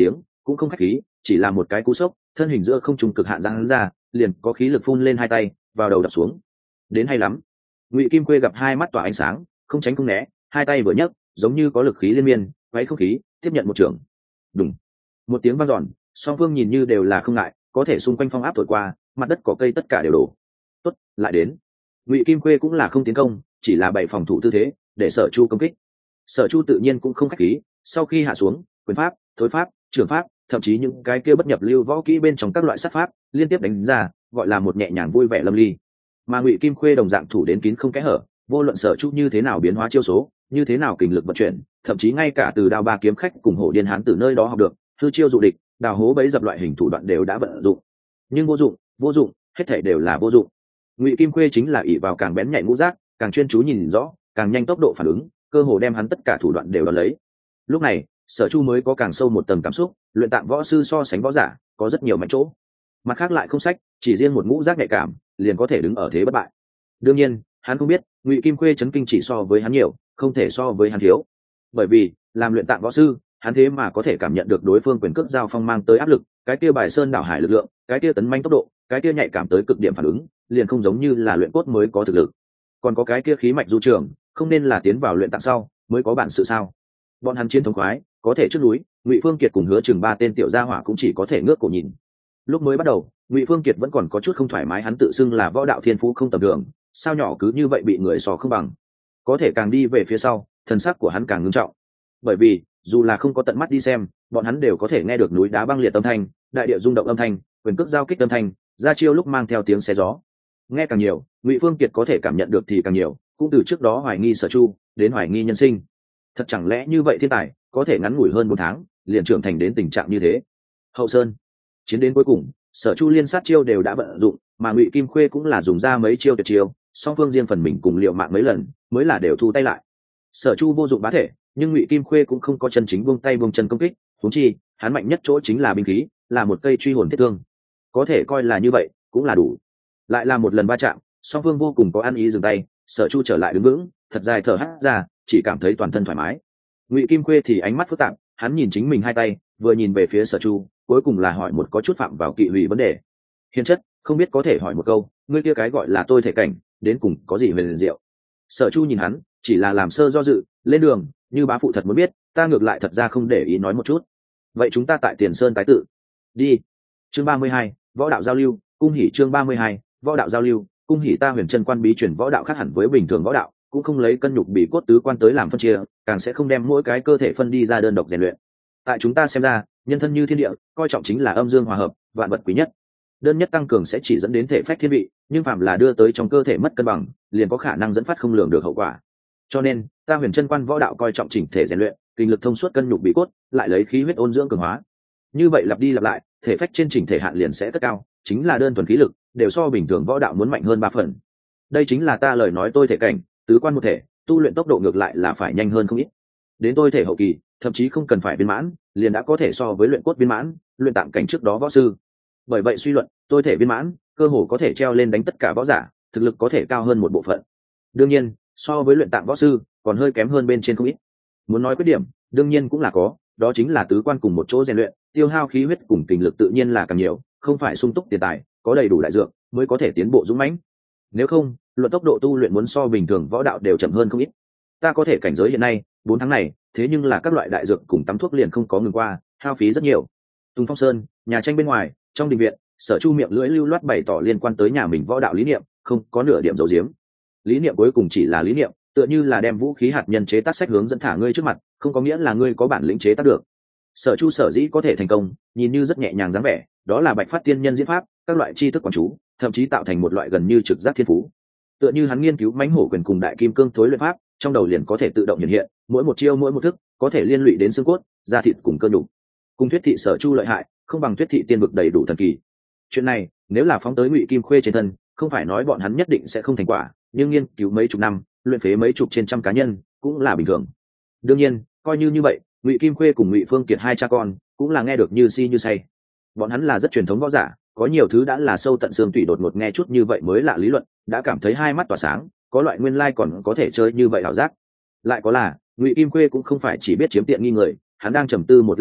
cũng không khách khí, chỉ là một cái cú sốc, thân hình giữa không trung cực hạn giãn ra, liền có khí lực phun lên hai tay, vào đầu đập xuống. Đến hay lắm. Ngụy Kim Khuê gặp hai mắt tỏa ánh sáng, không tránh không né, hai tay vừa nhấc, giống như có lực khí liên miên, quấy không khí, tiếp nhận một trường. Đùng. Một tiếng vang dọn, song phương nhìn như đều là không ngại, có thể xung quanh phong áp thổi qua, mặt đất cỏ cây tất cả đều đổ. Tốt, lại đến. Ngụy Kim Khuê cũng là không tiến công, chỉ là bày phòng thủ tư thế, để Sở Chu công kích. Sở Chu tự nhiên cũng không khách khí, sau khi hạ xuống, quyền pháp, thối pháp, trường pháp, thậm chí những cái kia bất nhập lưu võ kỹ bên trong các loại sát pháp liên tiếp đánh ra, gọi là một nhẹ nhàng vui vẻ lâm ly. Mà Ngụy Kim Khuê đồng dạng thủ đến kín không kẽ hở, vô luận Sở Chu như thế nào biến hóa chiêu số, như thế nào kình lực vận chuyển, thậm chí ngay cả từ đao ba kiếm khách cùng hổ điên hán từ nơi đó học được, hư chiêu dụ địch, đào hố bẫy dập loại hình thủ đoạn đều đã vận dụng. Nhưng vô dụng, hết thảy đều là vô dụng. Ngụy Kim Khuê chính là ỷ vào càng bén nhạy ngũ giác, càng chuyên chú nhìn rõ, càng nhanh tốc độ phản ứng, cơ hồ đem hắn tất cả thủ đoạn đều đón lấy. Lúc này, Sở Chu mới có càng sâu một tầng cảm xúc, luyện tạng võ sư so sánh võ giả, có rất nhiều mạnh chỗ. Mặt khác lại không sách, chỉ riêng một ngũ giác nhạy cảm, liền có thể đứng ở thế bất bại. Đương nhiên, hắn không biết, Ngụy Kim Khuê chấn kinh chỉ so với hắn nhiều, không thể so với hắn thiếu. Bởi vì, làm luyện tạng võ sư, hắn thế mà có thể cảm nhận được đối phương quyền cước giao phong mang tới áp lực, cái kia bài sơn đảo hải lực lượng, cái kia tấn manh tốc độ, cái kia nhạy cảm tới cực điểm phản ứng, liền không giống như là luyện cốt mới có thực lực. Còn có cái kia khí mạch du trường, không nên là tiến vào luyện tạng sau mới có bản sự sao? Bọn hắn chiến thống khoái, có thể trước núi, Ngụy Phương Kiệt cùng Hứa Chừng ba tên tiểu gia hỏa cũng chỉ có thể ngước cổ nhìn. Lúc mới bắt đầu, Ngụy Phương Kiệt vẫn còn có chút không thoải mái, hắn tự xưng là võ đạo thiên phú không tầm thường, sao nhỏ cứ như vậy bị người so không bằng. Có thể càng đi về phía sau, thần sắc của hắn càng ngưng trọng. Bởi vì, dù là không có tận mắt đi xem, bọn hắn đều có thể nghe được núi đá băng liệt âm thanh, đại địa rung động âm thanh, quyền cước giao kích âm thanh, ra chiêu lúc mang theo tiếng xé gió. Nghe càng nhiều, Ngụy Phương Kiệt có thể cảm nhận được thì càng nhiều, cũng từ trước đó hoài nghi Sở Chu, đến hoài nghi nhân sinh. Thật chẳng lẽ như vậy thiên tài có thể ngắn ngủi hơn 4 tháng liền trưởng thành đến tình trạng như thế? Hậu Sơn chiến đến cuối cùng, Sở Chu liên sát chiêu đều đã vận dụng, mà Ngụy Kim Khuê cũng là dùng ra mấy chiêu tuyệt chiêu, song phương riêng phần mình cùng liệu mạng mấy lần mới là đều thu tay lại. Sở Chu vô dụng bá thể, nhưng Ngụy Kim Khuê cũng không có chân chính buông tay buông chân công kích, huống chi hắn mạnh nhất chỗ chính là binh khí, là một cây truy hồn thiết thương. Có thể coi là như vậy cũng là đủ. Lại là một lần va chạm, song phương vô cùng có ăn ý dừng tay, Sở Chu trở lại đứng vững, thật dài thở hắt ra, chỉ cảm thấy toàn thân thoải mái. Ngụy Kim Khuê thì ánh mắt phức tạp, hắn nhìn chính mình hai tay, vừa nhìn về phía Sở Chu, cuối cùng là hỏi một có chút phạm vào kỵ hủy vấn đề. Hiền chất, không biết có thể hỏi một câu, ngươi kia cái gọi là tôi thể cảnh, đến cùng có gì huyền diệu? Sở Chu nhìn hắn, chỉ là làm sơ do dự, lên đường, như bá phụ thật muốn biết, ta ngược lại thật ra không để ý nói một chút. Vậy chúng ta tại Tiền Sơn tái tự. Đi. Chương 32, võ đạo giao lưu, cung hỉ. Chương 32, võ đạo giao lưu, cung hỉ. Ta Huyền Chân Quan bí truyền võ đạo khác hẳn với bình thường võ đạo, cũng không lấy cân nhục bị cốt tứ quan tới làm phân chia, càng sẽ không đem mỗi cái cơ thể phân đi ra đơn độc rèn luyện. Tại chúng ta xem ra, nhân thân như thiên địa, coi trọng chính là âm dương hòa hợp, vạn vật quý nhất. Đơn nhất tăng cường sẽ chỉ dẫn đến thể phách thiên vị, nhưng phạm là đưa tới trong cơ thể mất cân bằng, liền có khả năng dẫn phát không lường được hậu quả. Cho nên, ta Huyền Chân Quan võ đạo coi trọng chỉnh thể rèn luyện, kinh lực thông suốt cân nhục bị cốt, lại lấy khí huyết ôn dưỡng cường hóa. Như vậy lặp đi lặp lại, thể phách trên chỉnh thể hạn liền sẽ rất cao, chính là đơn thuần khí lực, đều so bình thường võ đạo muốn mạnh hơn 3 phần. Đây chính là ta lời nói tôi thể cảnh, tứ quan một thể, tu luyện tốc độ ngược lại là phải nhanh hơn không ít. Đến tôi thể hậu kỳ, thậm chí không cần phải viên mãn, liền đã có thể so với luyện cốt viên mãn, luyện tạm cảnh trước đó võ sư. Bởi vậy suy luận, tôi thể viên mãn, cơ hồ có thể treo lên đánh tất cả võ giả, thực lực có thể cao hơn một bộ phận. Đương nhiên, so với luyện tạm võ sư, còn hơi kém hơn bên trên không ít. Muốn nói khuyết điểm, đương nhiên cũng là có, đó chính là tứ quan cùng một chỗ rèn luyện, tiêu hao khí huyết cùng tình lực tự nhiên là càng nhiều, không phải sung túc tiền tài, có đầy đủ đại dược mới có thể tiến bộ dũng mãnh. Nếu không, luận tốc độ tu luyện muốn so bình thường võ đạo đều chậm hơn không ít. Ta có thể cảnh giới hiện nay 4 tháng này, thế nhưng là các loại đại dược cùng tắm thuốc liền không có ngừng qua, hao phí rất nhiều. Tùng Phong Sơn, nhà tranh bên ngoài, trong đình viện, Sở Chu miệng lưỡi lưu loát bày tỏ liên quan tới nhà mình võ đạo lý niệm, không có nửa điểm giấu giếm. Lý niệm cuối cùng chỉ là lý niệm, tựa như là đem vũ khí hạt nhân chế tác sách hướng dẫn thả ngươi trước mặt, không có nghĩa là ngươi có bản lĩnh chế tác được. Sở Chu sở dĩ có thể thành công, nhìn như rất nhẹ nhàng dáng vẻ, đó là Bạch Phát tiên nhân diễn pháp, các loại tri thức quán chú, thậm chí tạo thành một loại gần như trực giác thiên phú. Tựa như hắn nghiên cứu mãnh hổ quyền cùng đại kim cương thối luyện pháp, trong đầu liền có thể tự động hiện hiện, mỗi một chiêu mỗi một thức, có thể liên lụy đến xương cốt, da thịt cùng cơ nhục. Cùng Thuyết thị Sở Chu lợi hại, không bằng Thuyết thị tiên vực đầy đủ thần kỳ. Chuyện này, nếu là phóng tới Ngụy Kim Khuê trên thân, không phải nói bọn hắn nhất định sẽ không thành quả, nhưng nghiên cứu mấy chục năm, luyện phế mấy chục trên trăm cá nhân, cũng là bình thường. Đương nhiên, coi như vậy, Ngụy Kim Khuê cùng Ngụy Phương Kiệt hai cha con, cũng là nghe được như si như say. Bọn hắn là rất truyền thống võ giả, có nhiều thứ đã là sâu tận xương tủy, đột ngột nghe chút như vậy mới lạ lý luận, đã cảm thấy hai mắt tỏa sáng, có loại nguyên lai còn có thể chơi như vậy ảo giác. Lại có là, Ngụy Kim Khuê cũng không phải chỉ biết chiếm tiện nghi người, hắn đang trầm tư một lát sau,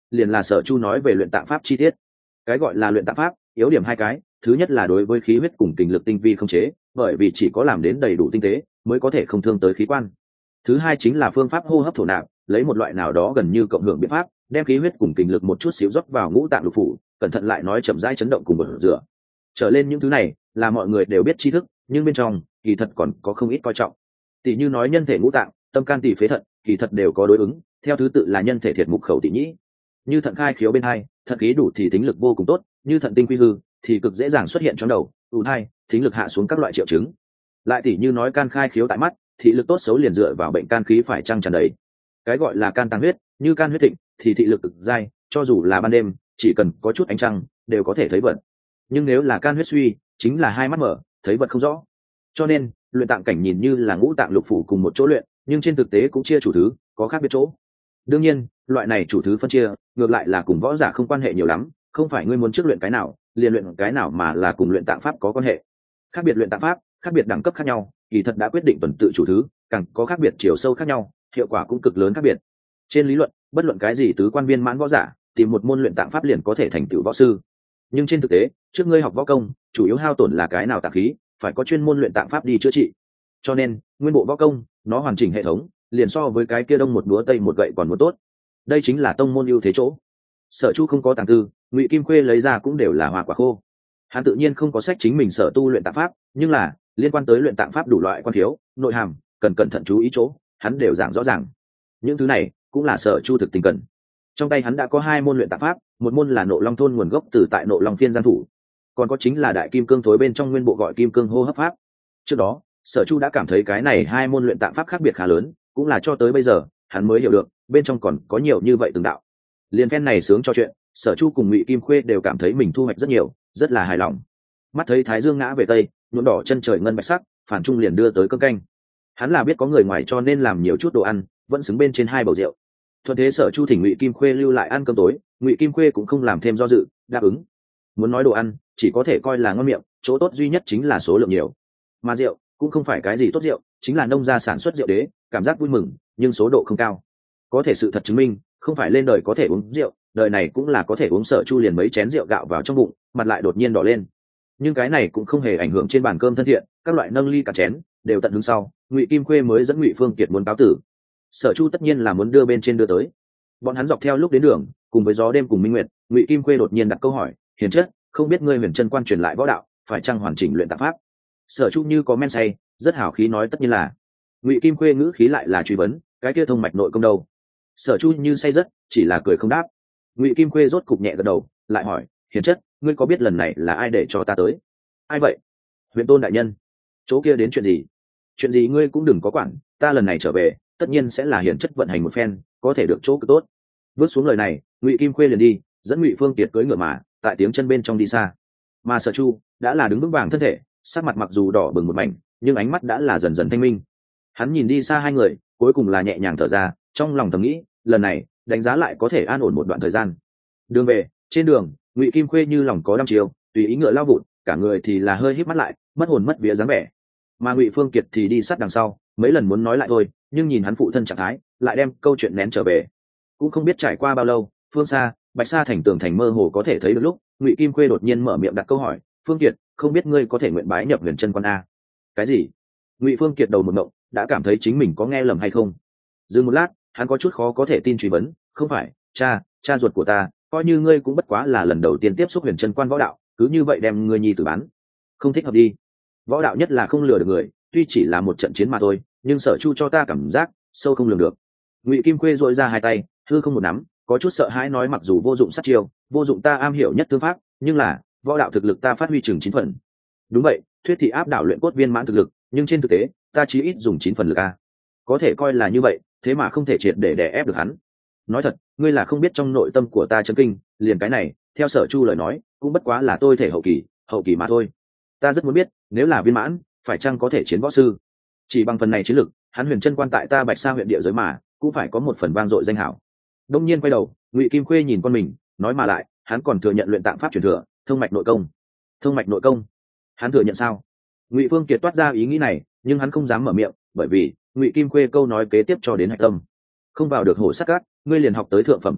liền là Sở Chu nói về luyện tạng pháp chi tiết. Cái gọi là luyện tạng pháp, yếu điểm hai cái, thứ nhất là đối với khí huyết cùng kinh lực tinh vi không chế, bởi vì chỉ có làm đến đầy đủ tinh tế mới có thể không thương tới khí quan. Thứ hai chính là phương pháp hô hấp thổ nạp, lấy một loại nào đó gần như cộng hưởng biện pháp, đem khí huyết cùng kinh lực một chút xíu rót vào ngũ tạng lục phủ, cẩn thận lại nói chậm rãi chấn động cùng bổ rửa. Trở lên những thứ này là mọi người đều biết tri thức, nhưng bên trong kỳ thật còn có không ít coi trọng. Tỷ như nói nhân thể ngũ tạng, tâm can tỳ phế thận, kỳ thật đều có đối ứng, theo thứ tự là nhân thể thiệt mục khẩu tỳ nhĩ. Như thận khai khiếu bên hai, thận khí đủ thì thính lực vô cùng tốt, như thận tinh quy hư thì cực dễ dàng xuất hiện trong đầu, ù thai, thính lực hạ xuống các loại triệu chứng. Lại tỷ như nói can khai khiếu tại mắt, thị lực tốt xấu liền dựa vào bệnh can khí phải trăng tràn đầy. Cái gọi là can tăng huyết, như can huyết thịnh thì thị lực cực dai, cho dù là ban đêm chỉ cần có chút ánh trăng đều có thể thấy vật. Nhưng nếu là can huyết suy, chính là hai mắt mở thấy vật không rõ. Cho nên luyện tạng cảnh nhìn như là ngũ tạng lục phủ cùng một chỗ luyện, nhưng trên thực tế cũng chia chủ thứ, có khác biệt chỗ. Đương nhiên loại này chủ thứ phân chia ngược lại là cùng võ giả không quan hệ nhiều lắm, không phải ngươi muốn trước luyện cái nào liền luyện cái nào, mà là cùng luyện tạng pháp có quan hệ. Khác biệt luyện tạng pháp, khác biệt đẳng cấp khác nhau, kỳ thật đã quyết định tuần tự chủ thứ, càng có khác biệt chiều sâu khác nhau, hiệu quả cũng cực lớn khác biệt. Trên lý luận, bất luận cái gì tứ quan viên mãn võ giả tìm một môn luyện tạng pháp liền có thể thành tựu võ sư, nhưng trên thực tế trước ngươi học võ công chủ yếu hao tổn là cái nào tạng khí, phải có chuyên môn luyện tạng pháp đi chữa trị. Cho nên nguyên bộ võ công nó hoàn chỉnh hệ thống liền so với cái kia đông một búa tây một gậy còn muốn tốt. Đây chính là tông môn ưu thế chỗ. Sở Chu không có tàng tư, Ngụy Kim Khuê lấy ra cũng đều là hoa quả khô. Hắn tự nhiên không có sách chính mình sở tu luyện tạng pháp, nhưng là liên quan tới luyện tạng pháp đủ loại quan thiếu nội hàm cần cẩn thận chú ý chỗ, hắn đều giảng rõ ràng. Những thứ này cũng là Sở Chu thực tình cần. Trong tay hắn đã có hai môn luyện tạng pháp, một môn là Nộ Long thôn nguồn gốc từ tại Nộ Long phiên gian thủ, còn có chính là Đại Kim Cương thối bên trong nguyên bộ gọi Kim Cương hô hấp pháp. Trước đó Sở Chu đã cảm thấy cái này hai môn luyện tạng pháp khác biệt khá lớn, cũng là cho tới bây giờ hắn mới hiểu được bên trong còn có nhiều như vậy từng đạo. Liên phen này sướng cho chuyện, Sở Chu cùng Ngụy Kim Khuê đều cảm thấy mình thu hoạch rất nhiều, rất là hài lòng. Mắt thấy thái dương ngã về tây, nhuộm đỏ chân trời ngân bạch sắc, Phản Trung liền đưa tới cơm canh. Hắn là biết có người ngoài cho nên làm nhiều chút đồ ăn, vẫn xứng bên trên hai bầu rượu. Thuận thế Sở Chu thỉnh Ngụy Kim Khuê lưu lại ăn cơm tối, Ngụy Kim Khuê cũng không làm thêm do dự, đáp ứng. Muốn nói đồ ăn chỉ có thể coi là ngon miệng, chỗ tốt duy nhất chính là số lượng nhiều, mà rượu cũng không phải cái gì tốt rượu, chính là nông gia sản xuất rượu đế, cảm giác vui mừng nhưng số độ không cao. Có thể sự thật chứng minh không phải lên đời có thể uống rượu, đời này cũng là có thể uống. Sở Chu liền mấy chén rượu gạo vào trong bụng, mặt lại đột nhiên đỏ lên. Nhưng cái này cũng không hề ảnh hưởng trên bàn cơm thân thiện, các loại nâng ly cả chén đều tận hứng sau, Ngụy Kim Khuê mới dẫn Ngụy Phương Kiệt muốn cáo tử. Sở Chu tất nhiên là muốn đưa bên trên đưa tới. Bọn hắn dọc theo lúc đến đường, cùng với gió đêm cùng minh nguyệt, Ngụy Kim Khuê đột nhiên đặt câu hỏi, hiền chất, không biết ngươi Huyền Chân Quan truyền lại võ đạo phải chăng hoàn chỉnh luyện tạng pháp? Sở Chu như có men say, rất hào khí nói tất nhiên là. Ngụy Kim Khuê ngữ khí lại là truy vấn, cái kia thông mạch nội công đâu? Sở Chu như say rất, chỉ là cười không đáp. Ngụy Kim Khuê rốt cục nhẹ gật đầu, lại hỏi, hiền chất, ngươi có biết lần này là ai để cho ta tới? Ai vậy? Huyền Tôn đại nhân. Chỗ kia đến chuyện gì? Chuyện gì ngươi cũng đừng có quản, ta lần này trở về tất nhiên sẽ là hiền chất vận hành một phen, có thể được chỗ cực tốt. Bước xuống lời này, Ngụy Kim Khuê liền đi, dẫn Ngụy Phương Kiệt cưỡi ngựa mà tại tiếng chân bên trong đi xa. Mà Sở Chu đã là đứng vững vàng thân thể, sắc mặt mặc dù đỏ bừng một mảnh, nhưng ánh mắt đã là dần dần thanh minh. Hắn nhìn đi xa hai người, cuối cùng là nhẹ nhàng thở ra, trong lòng thầm nghĩ, lần này đánh giá lại có thể an ổn một đoạn thời gian. Đường về, trên đường, Ngụy Kim Khuê như lòng có đăm chiều, tùy ý ngựa lao vụt, cả người thì là hơi híp mắt lại, mất hồn mất vía dáng vẻ. Mà Ngụy Phương Kiệt thì đi sát đằng sau, mấy lần muốn nói lại thôi, nhưng nhìn hắn phụ thân trạng thái, lại đem câu chuyện nén trở về. Cũng không biết trải qua bao lâu, phương xa, Bạch Sa thành tường thành mơ hồ có thể thấy được lúc, Ngụy Kim Khuê đột nhiên mở miệng đặt câu hỏi, Phương Kiệt, không biết ngươi có thể nguyện bái nhập Huyền Chân Quan a? Cái gì? Ngụy Phương Kiệt đầu một ngộng, đã cảm thấy chính mình có nghe lầm hay không. Dừng một lát, hắn có chút khó có thể tin truy vấn, không phải, cha ruột của ta, coi như ngươi cũng bất quá là lần đầu tiên tiếp xúc Huyền Chân Quan võ đạo, cứ như vậy đem ngươi nhi tử bán, không thích hợp đi. Võ đạo nhất là không lừa được người, tuy chỉ là một trận chiến mà thôi, nhưng Sở Chu cho ta cảm giác sâu không lường được. Ngụy Kim Khuê dội ra hai tay, hư không một nắm, có chút sợ hãi nói, mặc dù vô dụng sát chiêu, vô dụng ta am hiểu nhất thương pháp, nhưng là võ đạo thực lực ta phát huy chừng 9 phần. Đúng vậy, thuyết thị áp đảo luyện cốt viên mãn thực lực, nhưng trên thực tế ta chỉ ít dùng 9 phần lực a. Có thể coi là như vậy, thế mà không thể triệt để đè ép được hắn. Nói thật, ngươi là không biết trong nội tâm của ta chấn kinh, liền cái này, theo Sở Chu lời nói, cũng bất quá là tôi thể hậu kỳ mà thôi. Ta rất muốn biết, nếu là viên mãn, phải chăng có thể chiến võ sư? Chỉ bằng phần này chiến lực, hắn Huyền Chân Quan tại ta Bạch Sa huyện địa giới mà, cũng phải có một phần vang dội danh hảo. Đông nhiên quay đầu, Ngụy Kim Khuê nhìn con mình, nói mà lại, hắn còn thừa nhận luyện tạng pháp truyền thừa, thông mạch nội công. Thông mạch nội công? Hắn thừa nhận sao? Ngụy Phương Kiệt toát ra ý nghĩ này, nhưng hắn không dám mở miệng, bởi vì Ngụy Kim Khuê câu nói kế tiếp cho đến hạch tâm. Không vào được hổ sát cát, ngươi liền học tới thượng phẩm công pháp,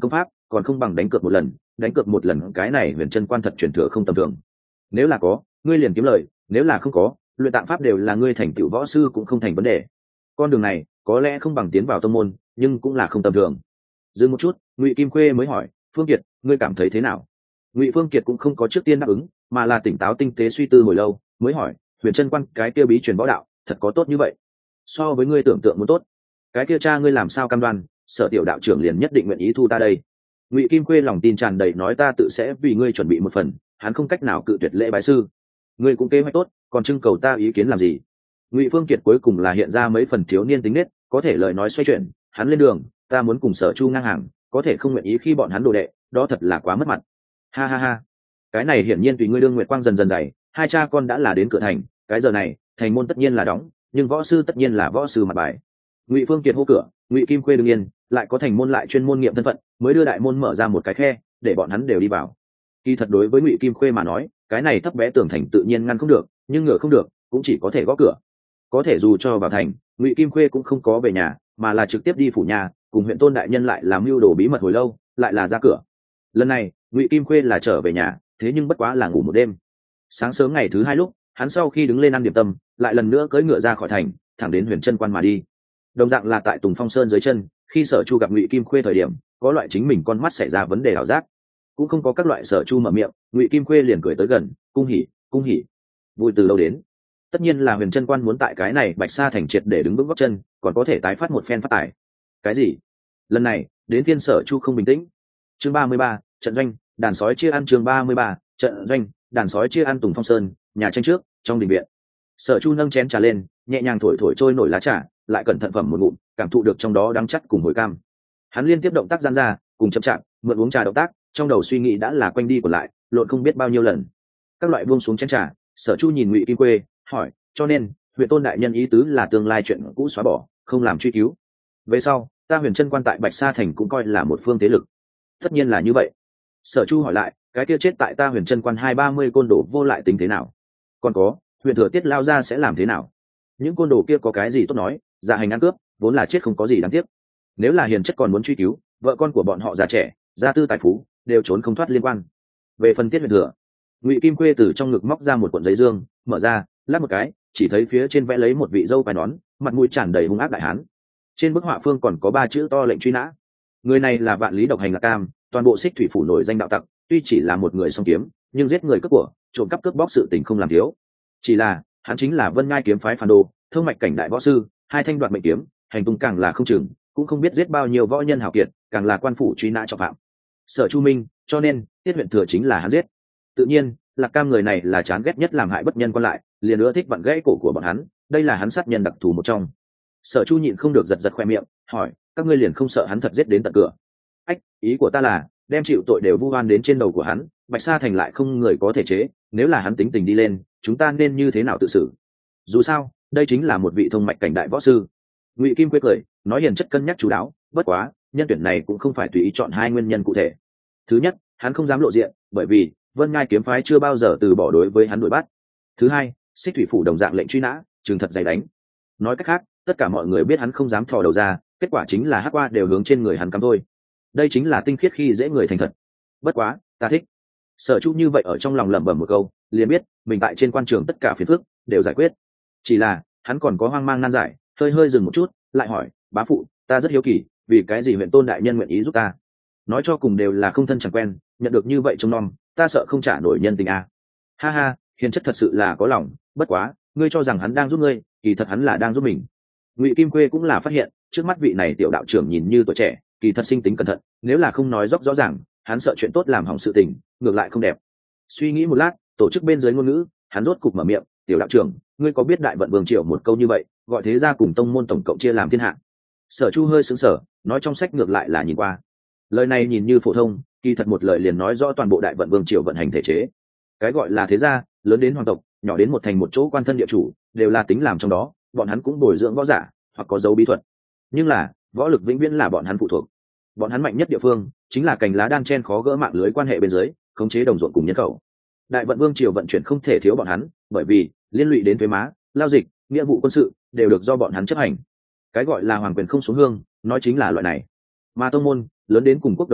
còn không bằng đánh cược một lần, đánh cược một lần cái này huyền chân quan thật truyền thừa không tầm thường. Nếu là có, ngươi liền kiếm lời, nếu là không có, luyện tạng pháp đều là ngươi thành tựu võ sư cũng không thành vấn đề. Con đường này có lẽ không bằng tiến vào tông môn, nhưng cũng là không tầm thường. Dừng một chút, Ngụy Kim Khuê mới hỏi, Phương Kiệt, ngươi cảm thấy thế nào? Ngụy Phương Kiệt cũng không có trước tiên đáp ứng, mà là tỉnh táo tinh tế suy tư hồi lâu, mới hỏi, huyền chân quan cái kia bí truyền võ đạo, thật có tốt như vậy? So với ngươi tưởng tượng muốn tốt. Cái kia cha ngươi làm sao cam đoan, Sở tiểu đạo trưởng liền nhất định nguyện ý thu ta đây? Ngụy Kim Khuê lòng tin tràn đầy nói, ta tự sẽ vì ngươi chuẩn bị một phần, hắn không cách nào cự tuyệt lễ bái sư. Ngươi cũng kế hoạch tốt, còn trưng cầu ta ý kiến làm gì? Ngụy Phương Kiệt cuối cùng là hiện ra mấy phần thiếu niên tính nết, có thể lời nói xoay chuyển, hắn lên đường, ta muốn cùng Sở Chu ngang hàng, có thể không nguyện ý khi bọn hắn đồ đệ, đó thật là quá mất mặt. Ha ha ha, cái này hiển nhiên tùy ngươi đương nguyệt quang dần dần dày, hai cha con đã là đến cửa thành, cái giờ này, thành môn tất nhiên là đóng, nhưng võ sư tất nhiên là võ sư mặt bài. Ngụy Phương Kiệt hô cửa, Ngụy Kim Khuê đương nhiên, lại có thành môn lại chuyên môn nghiệm thân phận, mới đưa đại môn mở ra một cái khe, để bọn hắn đều đi vào. Kỳ thật đối với Ngụy Kim Khuê mà nói, cái này thấp bé tường thành tự nhiên ngăn không được, nhưng ngựa không được, cũng chỉ có thể gõ cửa. Có thể dù cho vào thành, Ngụy Kim Khuê cũng không có về nhà, mà là trực tiếp đi phủ nhà, cùng huyện tôn đại nhân lại làm mưu đồ bí mật hồi lâu, lại là ra cửa. Lần này, Ngụy Kim Khuê là trở về nhà, thế nhưng bất quá là ngủ một đêm. Sáng sớm ngày thứ hai lúc, hắn sau khi đứng lên ăn điểm tâm, lại lần nữa cưỡi ngựa ra khỏi thành, thẳng đến Huyền Chân Quan mà đi. Đồng dạng là tại Tùng Phong Sơn dưới chân, khi Sở Chu gặp Ngụy Kim Khuê thời điểm, có loại chính mình con mắt xảy ra vấn đề ảo giác, cũng không có các loại Sở Chu mở miệng, Ngụy Kim Khuê liền cười tới gần, cung hỉ, cung hỉ. Vui từ lâu đến, tất nhiên là Huyền Chân Quan muốn tại cái này Bạch Sa thành triệt để đứng vững gót chân, còn có thể tái phát một phen phát tài. Cái gì? Lần này, đến phiên Sở Chu không bình tĩnh. Chương 33, trận doanh, đàn sói chia ăn. Chương 33, trận doanh, đàn sói chia ăn. Tùng Phong Sơn, nhà tranh trước, trong đình viện. Sở Chu nâng chén trà lên, nhẹ nhàng thổi thổi trôi nổi lá trà, lại cẩn thận phẩm một ngụm, cảm thụ được trong đó đắng chắt cùng hồi cam. Hắn liên tiếp động tác gian ra, cùng chậm chạp, mượn uống trà động tác, trong đầu suy nghĩ đã là quanh đi của lại, lộn không biết bao nhiêu lần. Các loại buông xuống chén trà, Sở Chu nhìn Ngụy Kim Khuê, hỏi, cho nên, huyện tôn đại nhân ý tứ là tương lai chuyện cũ xóa bỏ, không làm truy cứu. Về sau, ta Huyền Chân Quan tại Bạch Sa thành cũng coi là một phương thế lực. Tất nhiên là như vậy. Sở Chu hỏi lại, cái kia chết tại ta Huyền Chân Quan 230 côn đồ vô lại tính thế nào? Còn có, huyện thừa tiết lao ra sẽ làm thế nào? Những côn đồ kia có cái gì tốt nói, dạ hành ăn cướp, vốn là chết không có gì đáng tiếc. Nếu là hiền chất còn muốn truy cứu, vợ con của bọn họ già trẻ, gia tư tài phú, đều trốn không thoát liên quan. Về phần tiết huyện thừa, Ngụy Kim Khuê từ trong ngực móc ra một cuộn giấy dương, mở ra, lắc một cái, chỉ thấy phía trên vẽ lấy một vị dâu quai nón, mặt mũi tràn đầy hung ác đại hán. Trên bức họa phương còn có 3 chữ to lệnh truy nã. Người này là Vạn Lý độc hành Lạc Cam, toàn bộ Xích Thủy phủ nổi danh đạo tặc, tuy chỉ là một người song kiếm, nhưng giết người cướp của, trộm cắp cướp bóc sự tình không làm thiếu. Chỉ là, hắn chính là Vân Ngai kiếm phái phản đồ, thông mạch cảnh đại võ sư, 2 thanh đoạt mệnh kiếm, hành tung càng là không chừng, cũng không biết giết bao nhiêu võ nhân hảo kiệt, càng là quan phủ truy nã trọng phạm. Sở Chu Minh, cho nên, tiết huyện thừa chính là hắn giết. Tự nhiên, Lạc Cam người này là chán ghét nhất làm hại bất nhân quan lại, liền nữa thích vặn gãy cổ của bọn hắn, đây là hắn sát nhân đặc thù một trong. Sở Chu nhịn không được giật giật khoe miệng, hỏi, các ngươi liền không sợ hắn thật giết đến tận cửa? Ách, ý của ta là, đem chịu tội đều vu oan đến trên đầu của hắn, Bạch Sa thành lại không người có thể chế, nếu là hắn tính tình đi lên, chúng ta nên như thế nào tự xử? Dù sao, đây chính là một vị thông mạch cảnh đại võ sư. Ngụy Kim Quế cười, nói hiền chất cân nhắc chú đáo, bất quá, nhân tuyển này cũng không phải tùy ý chọn 2 nguyên nhân cụ thể. Thứ nhất, hắn không dám lộ diện, bởi vì Vân Ngai kiếm phái chưa bao giờ từ bỏ đối với hắn đuổi bắt. Thứ hai, Xích Thủy phủ đồng dạng lệnh truy nã, trừng thật dày đánh. Nói cách khác, tất cả mọi người biết hắn không dám thò đầu ra, kết quả chính là hắc qua đều hướng trên người hắn cắm thôi. Đây chính là tinh khiết khi dễ người thành thật. Bất quá, ta thích. Sở Chu như vậy ở trong lòng lẩm bẩm một câu, liền biết mình tại trên quan trường tất cả phiền phức đều giải quyết. Chỉ là hắn còn có hoang mang nan giải, hơi hơi dừng một chút, lại hỏi, bá phụ, ta rất hiếu kỳ, vì cái gì huyện tôn đại nhân nguyện ý giúp ta? Nói cho cùng đều là không thân chẳng quen, nhận được như vậy trông nom, ta sợ không trả nổi nhân tình à. Ha ha, hiền chất thật sự là có lòng, bất quá, ngươi cho rằng hắn đang giúp ngươi, kỳ thật hắn là đang giúp mình. Ngụy Kim Quê cũng là phát hiện, trước mắt vị này tiểu đạo trưởng nhìn như tuổi trẻ, kỳ thật sinh tính cẩn thận, nếu là không nói rõ ràng, hắn sợ chuyện tốt làm hỏng sự tình, ngược lại không đẹp. Suy nghĩ một lát, tổ chức bên dưới ngôn ngữ, hắn rốt cục mở miệng, tiểu đạo trưởng, ngươi có biết đại vận vương triều một câu như vậy, gọi thế gia cùng tông môn tổng cộng chia làm thiên hạ? Sở Chu hơi sững sờ, nói trong sách ngược lại là nhìn qua. Lời này nhìn như phổ thông, kỳ thật một lời liền nói rõ toàn bộ đại vận vương triều vận hành thể chế. Cái gọi là thế gia, lớn đến hoàng tộc, nhỏ đến một thành một chỗ quan thân địa chủ, đều là tính làm trong đó, bọn hắn cũng bồi dưỡng võ giả, hoặc có dấu bí thuật. Nhưng là, võ lực vĩnh viễn là bọn hắn phụ thuộc. Bọn hắn mạnh nhất địa phương, chính là cành lá đan chen khó gỡ mạng lưới quan hệ bên dưới, khống chế đồng ruộng cùng nhân khẩu. Đại vận vương triều vận chuyển không thể thiếu bọn hắn, bởi vì liên lụy đến thuế má, lao dịch, nghĩa vụ quân sự đều được do bọn hắn chấp hành. Cái gọi là hoàng quyền không xuống hương, nói chính là loại này. Mà tông môn, lớn đến cùng quốc đồng tu,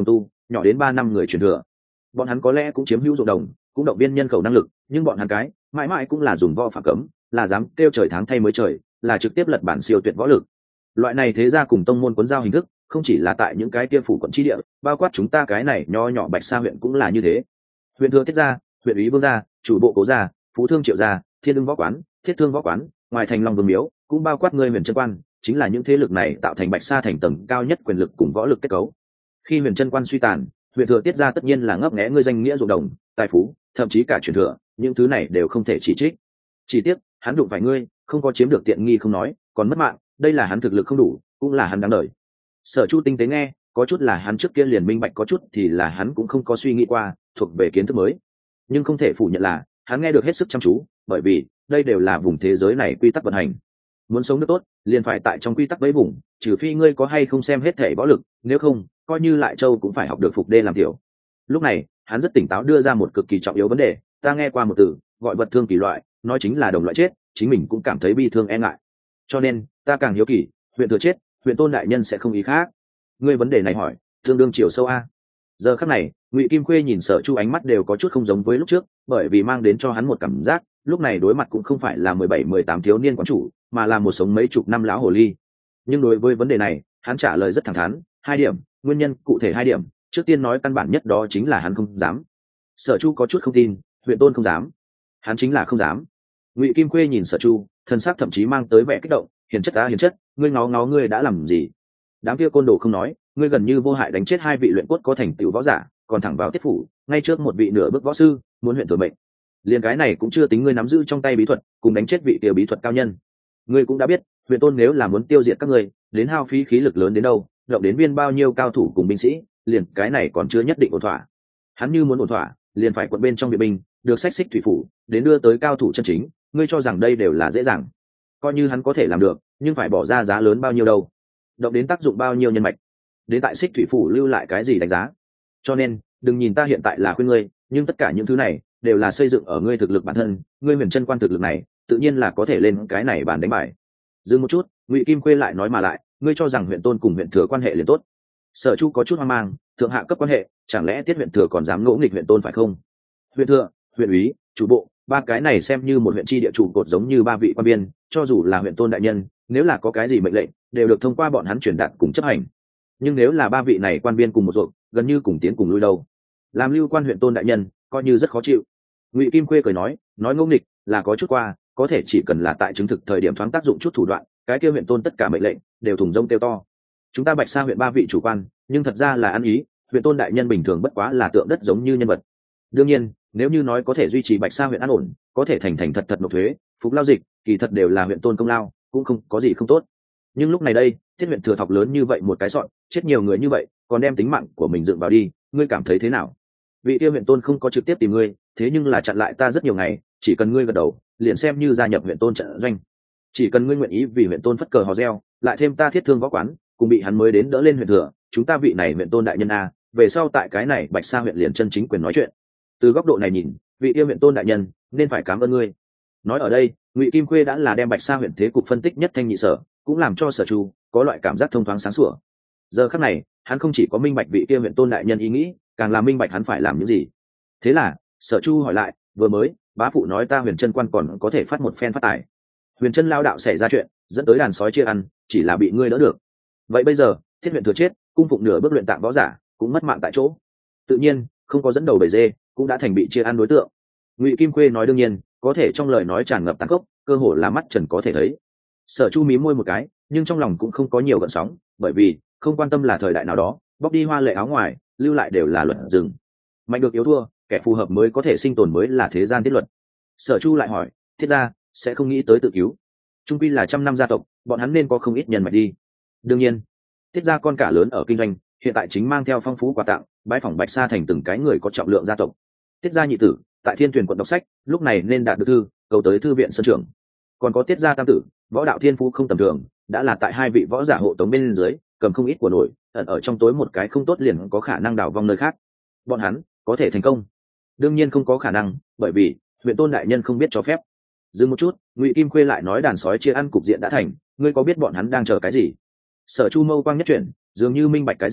nhỏ đến 3 năm người truyền thừa. Bọn hắn có lẽ cũng chiếm hữu ruộng đồng, cũng động viên nhân khẩu năng lực, nhưng bọn hắn cái mãi mãi cũng là dùng võ phạm cấm, là dám kêu trời tháng thay mới trời, là trực tiếp lật bản siêu tuyệt võ lực. Loại này thế ra cùng tông môn cuốn giao hình thức, không chỉ là tại những cái kia phủ quận chi địa, bao quát chúng ta cái này nho nhỏ Bạch Sa huyện cũng là như thế. Huyện thừa Tiết gia, huyện ủy Vương gia, chủ bộ Cố gia, phú thương Triệu gia, Thiên Ưng võ quán, Thiết thương võ quán, ngoài thành Long Vương miếu, cũng bao quát ngươi Huyền Chân quan, chính là những thế lực này tạo thành Bạch Sa thành tầng cao nhất quyền lực cùng võ lực kết cấu. Khi Huyền Chân quan suy tàn, huyện thừa Tiết gia tất nhiên là ngấp nghé ngươi danh nghĩa ruộng đồng, tài phú, thậm chí cả truyền thừa, những thứ này đều không thể chỉ trích. Chỉ tiếc, hắn đụng phải ngươi, không có chiếm được tiện nghi không nói, còn mất mạng, đây là hắn thực lực không đủ, cũng là hắn đáng đời. Sở Chu tinh tế nghe, có chút là hắn trước kia liền minh bạch, có chút thì là hắn cũng không có suy nghĩ qua, thuộc về kiến thức mới. Nhưng không thể phủ nhận là hắn nghe được hết sức chăm chú, bởi vì đây đều là vùng thế giới này quy tắc vận hành. Muốn sống được tốt, liền phải tại trong quy tắc với vùng, trừ phi ngươi có hay không xem hết thể võ lực, nếu không, coi như lại châu cũng phải học được phục đê làm tiểu. Lúc này, hắn rất tỉnh táo đưa ra một cực kỳ trọng yếu vấn đề, ta nghe qua một từ, gọi vật thương kỳ loại, nói chính là đồng loại chết, chính mình cũng cảm thấy bi thương e ngại. Cho nên, ta càng hiếu kỳ, huyện thừa chết, huyện tôn đại nhân sẽ không ý khác. Ngươi vấn đề này hỏi, tương đương chiều sâu a. Giờ khắc này, Ngụy Kim Khuê nhìn Sở Chu ánh mắt đều có chút không giống với lúc trước, bởi vì mang đến cho hắn một cảm giác, lúc này đối mặt cũng không phải là 17-18 thiếu niên quán chủ, mà là một sống mấy chục năm lão hồ ly. Nhưng đối với vấn đề này, hắn trả lời rất thẳng thắn, 2 điểm, nguyên nhân cụ thể 2 điểm, trước tiên nói căn bản nhất đó chính là hắn không dám. Sở Chu có chút không tin, huyện tôn không dám, hắn chính là không dám. Ngụy Kim Khuê nhìn Sở Chu, thân xác thậm chí mang tới vẻ kích động, hiền chất á hiền chất, ngươi ngó ngó ngươi đã làm gì? Đám kia côn đồ không nói, ngươi gần như vô hại đánh chết 2 vị luyện cốt có thành tựu võ giả, còn thẳng vào tiết phủ, ngay trước một vị nửa bước võ sư, muốn huyện thừa mệnh. Liên cái này cũng chưa tính ngươi nắm giữ trong tay bí thuật, cùng đánh chết vị tiểu bí thuật cao nhân. Ngươi cũng đã biết, huyện tôn nếu là muốn tiêu diệt các ngươi, đến hao phí khí lực lớn đến đâu, động đến viên bao nhiêu cao thủ cùng binh sĩ, liền cái này còn chưa nhất định ổn thỏa. Hắn như muốn ổn thỏa, liền phải quận bên trong địa binh, được sách xích thủy phủ, đến đưa tới cao thủ chân chính, ngươi cho rằng đây đều là dễ dàng? Coi như hắn có thể làm được, nhưng phải bỏ ra giá lớn bao nhiêu đâu? Động đến tác dụng bao nhiêu nhân mạch? Đến tại xích thủy phủ lưu lại cái gì đánh giá? Cho nên, đừng nhìn ta hiện tại là khuyên ngươi, nhưng tất cả những thứ này đều là xây dựng ở ngươi thực lực bản thân, ngươi Huyền Chân quan thực lực này, tự nhiên là có thể lên cái này bàn đánh bài. Dừng một chút, Ngụy Kim Khuê lại nói mà lại, ngươi cho rằng huyện tôn cùng huyện thừa quan hệ liền tốt? Sở Chu có chút hoang mang, thượng hạ cấp quan hệ, chẳng lẽ Tiết huyện thừa còn dám ngỗ nghịch huyện tôn phải không? Huyện thừa, huyện úy, chủ bộ, 3 cái này xem như một huyện chi địa chủ cột, giống như 3 vị quan biên, cho dù là huyện tôn đại nhân, nếu là có cái gì mệnh lệnh, đều được thông qua bọn hắn truyền đạt cùng chấp hành. Nhưng nếu là 3 vị này quan biên cùng một ruộng, gần như cùng tiến cùng lui đâu. Làm lưu quan huyện tôn đại nhân, coi như rất khó chịu. Ngụy Kim Khuê cười nói ngỗ nghịch là có chút qua, có thể chỉ cần là tại chứng thực thời điểm thoáng tác dụng chút thủ đoạn, cái kia huyện tôn tất cả mệnh lệnh đều thùng rông tiêu to. Chúng ta Bạch Sa huyện 3 vị chủ quan, nhưng thật ra là ăn ý, huyện tôn đại nhân bình thường bất quá là tượng đất giống như nhân vật. Đương nhiên, nếu như nói có thể duy trì Bạch Sa huyện an ổn, có thể thành thật nộp thuế, phục lao dịch, kỳ thật đều là huyện tôn công lao, cũng không có gì không tốt. Nhưng lúc này đây, Tiết huyện thừa thọc lớn như vậy một cái sọn, chết nhiều người như vậy, còn đem tính mạng của mình dựng vào đi, ngươi cảm thấy thế nào? Vị tiêu huyện tôn không có trực tiếp tìm ngươi, thế nhưng là chặn lại ta rất nhiều ngày, chỉ cần ngươi gật đầu, liền xem như gia nhập huyện tôn trận doanh. Chỉ cần ngươi nguyện ý vì huyện tôn phất cờ hò reo, lại thêm ta Thiết thương võ quán, cùng bị hắn mới đến đỡ lên huyện thừa, chúng ta vị này huyện tôn đại nhân a, về sau tại cái này Bạch Sa huyện liền chân chính quyền nói chuyện. Từ góc độ này nhìn, vị tiêu huyện tôn đại nhân nên phải cảm ơn ngươi. Nói ở đây, Ngụy Kim Khuê đã là đem Bạch Sa huyện thế cục phân tích nhất thanh nhị sở, cũng làm cho Sở Chu có loại cảm giác thông thoáng sáng sủa. Giờ khắc này, hắn không chỉ có minh bạch vị kia huyện tôn đại nhân ý nghĩ, càng là minh bạch hắn phải làm những gì. Thế là, Sở Chu hỏi lại, vừa mới bá phụ nói ta Huyền Chân quan còn có thể phát một phen phát tài. Huyền Chân lao đạo xảy ra chuyện, dẫn tới đàn sói chia ăn, chỉ là bị ngươi đỡ được. Vậy bây giờ, Thiết huyện thừa chết, cung phụng nửa bước luyện tạng võ giả, cũng mất mạng tại chỗ. Tự nhiên, không có dẫn đầu bầy dê, cũng đã thành bị chia ăn đối tượng. Ngụy Kim Khuê nói đương nhiên, có thể trong lời nói tràn ngập tàn khốc, cơ hồ là mắt trần có thể thấy. Sở Chu mím môi một cái, nhưng trong lòng cũng không có nhiều gợn sóng, bởi vì không quan tâm là thời đại nào đó, bóc đi hoa lệ áo ngoài, lưu lại đều là luật rừng. Mạnh được yếu thua, kẻ phù hợp mới có thể sinh tồn mới là thế gian tiết luật. Sở Chu lại hỏi, Thiết gia sẽ không nghĩ tới tự cứu? Trung quy là 100 năm gia tộc, bọn hắn nên có không ít nhân mạch đi. Đương nhiên, Thiết gia con cả lớn ở kinh doanh, hiện tại chính mang theo phong phú quà tặng, bái phỏng Bạch Sa thành từng cái người có trọng lượng gia tộc. Thiết gia nhị tử tại Thiên Tuyền quận đọc sách, lúc này nên đạt được thư, cầu tới thư viện sân trưởng. Còn có Tiết gia tam tử, võ đạo thiên phú không tầm thường, đã là tại 2 vị võ giả hộ tống bên dưới, cầm không ít của nổi, ẩn ở trong tối một cái không tốt liền có khả năng đào vong nơi khác. Bọn hắn có thể thành công? Đương nhiên không có khả năng, bởi vì huyện tôn đại nhân không biết cho phép. Dừng một chút, Ngụy Kim Khuê lại nói đàn sói chia ăn cục diện đã thành, ngươi có biết bọn hắn đang chờ cái gì? Sở Chu mâu quang nhất chuyển, dường như minh bạch cái gì,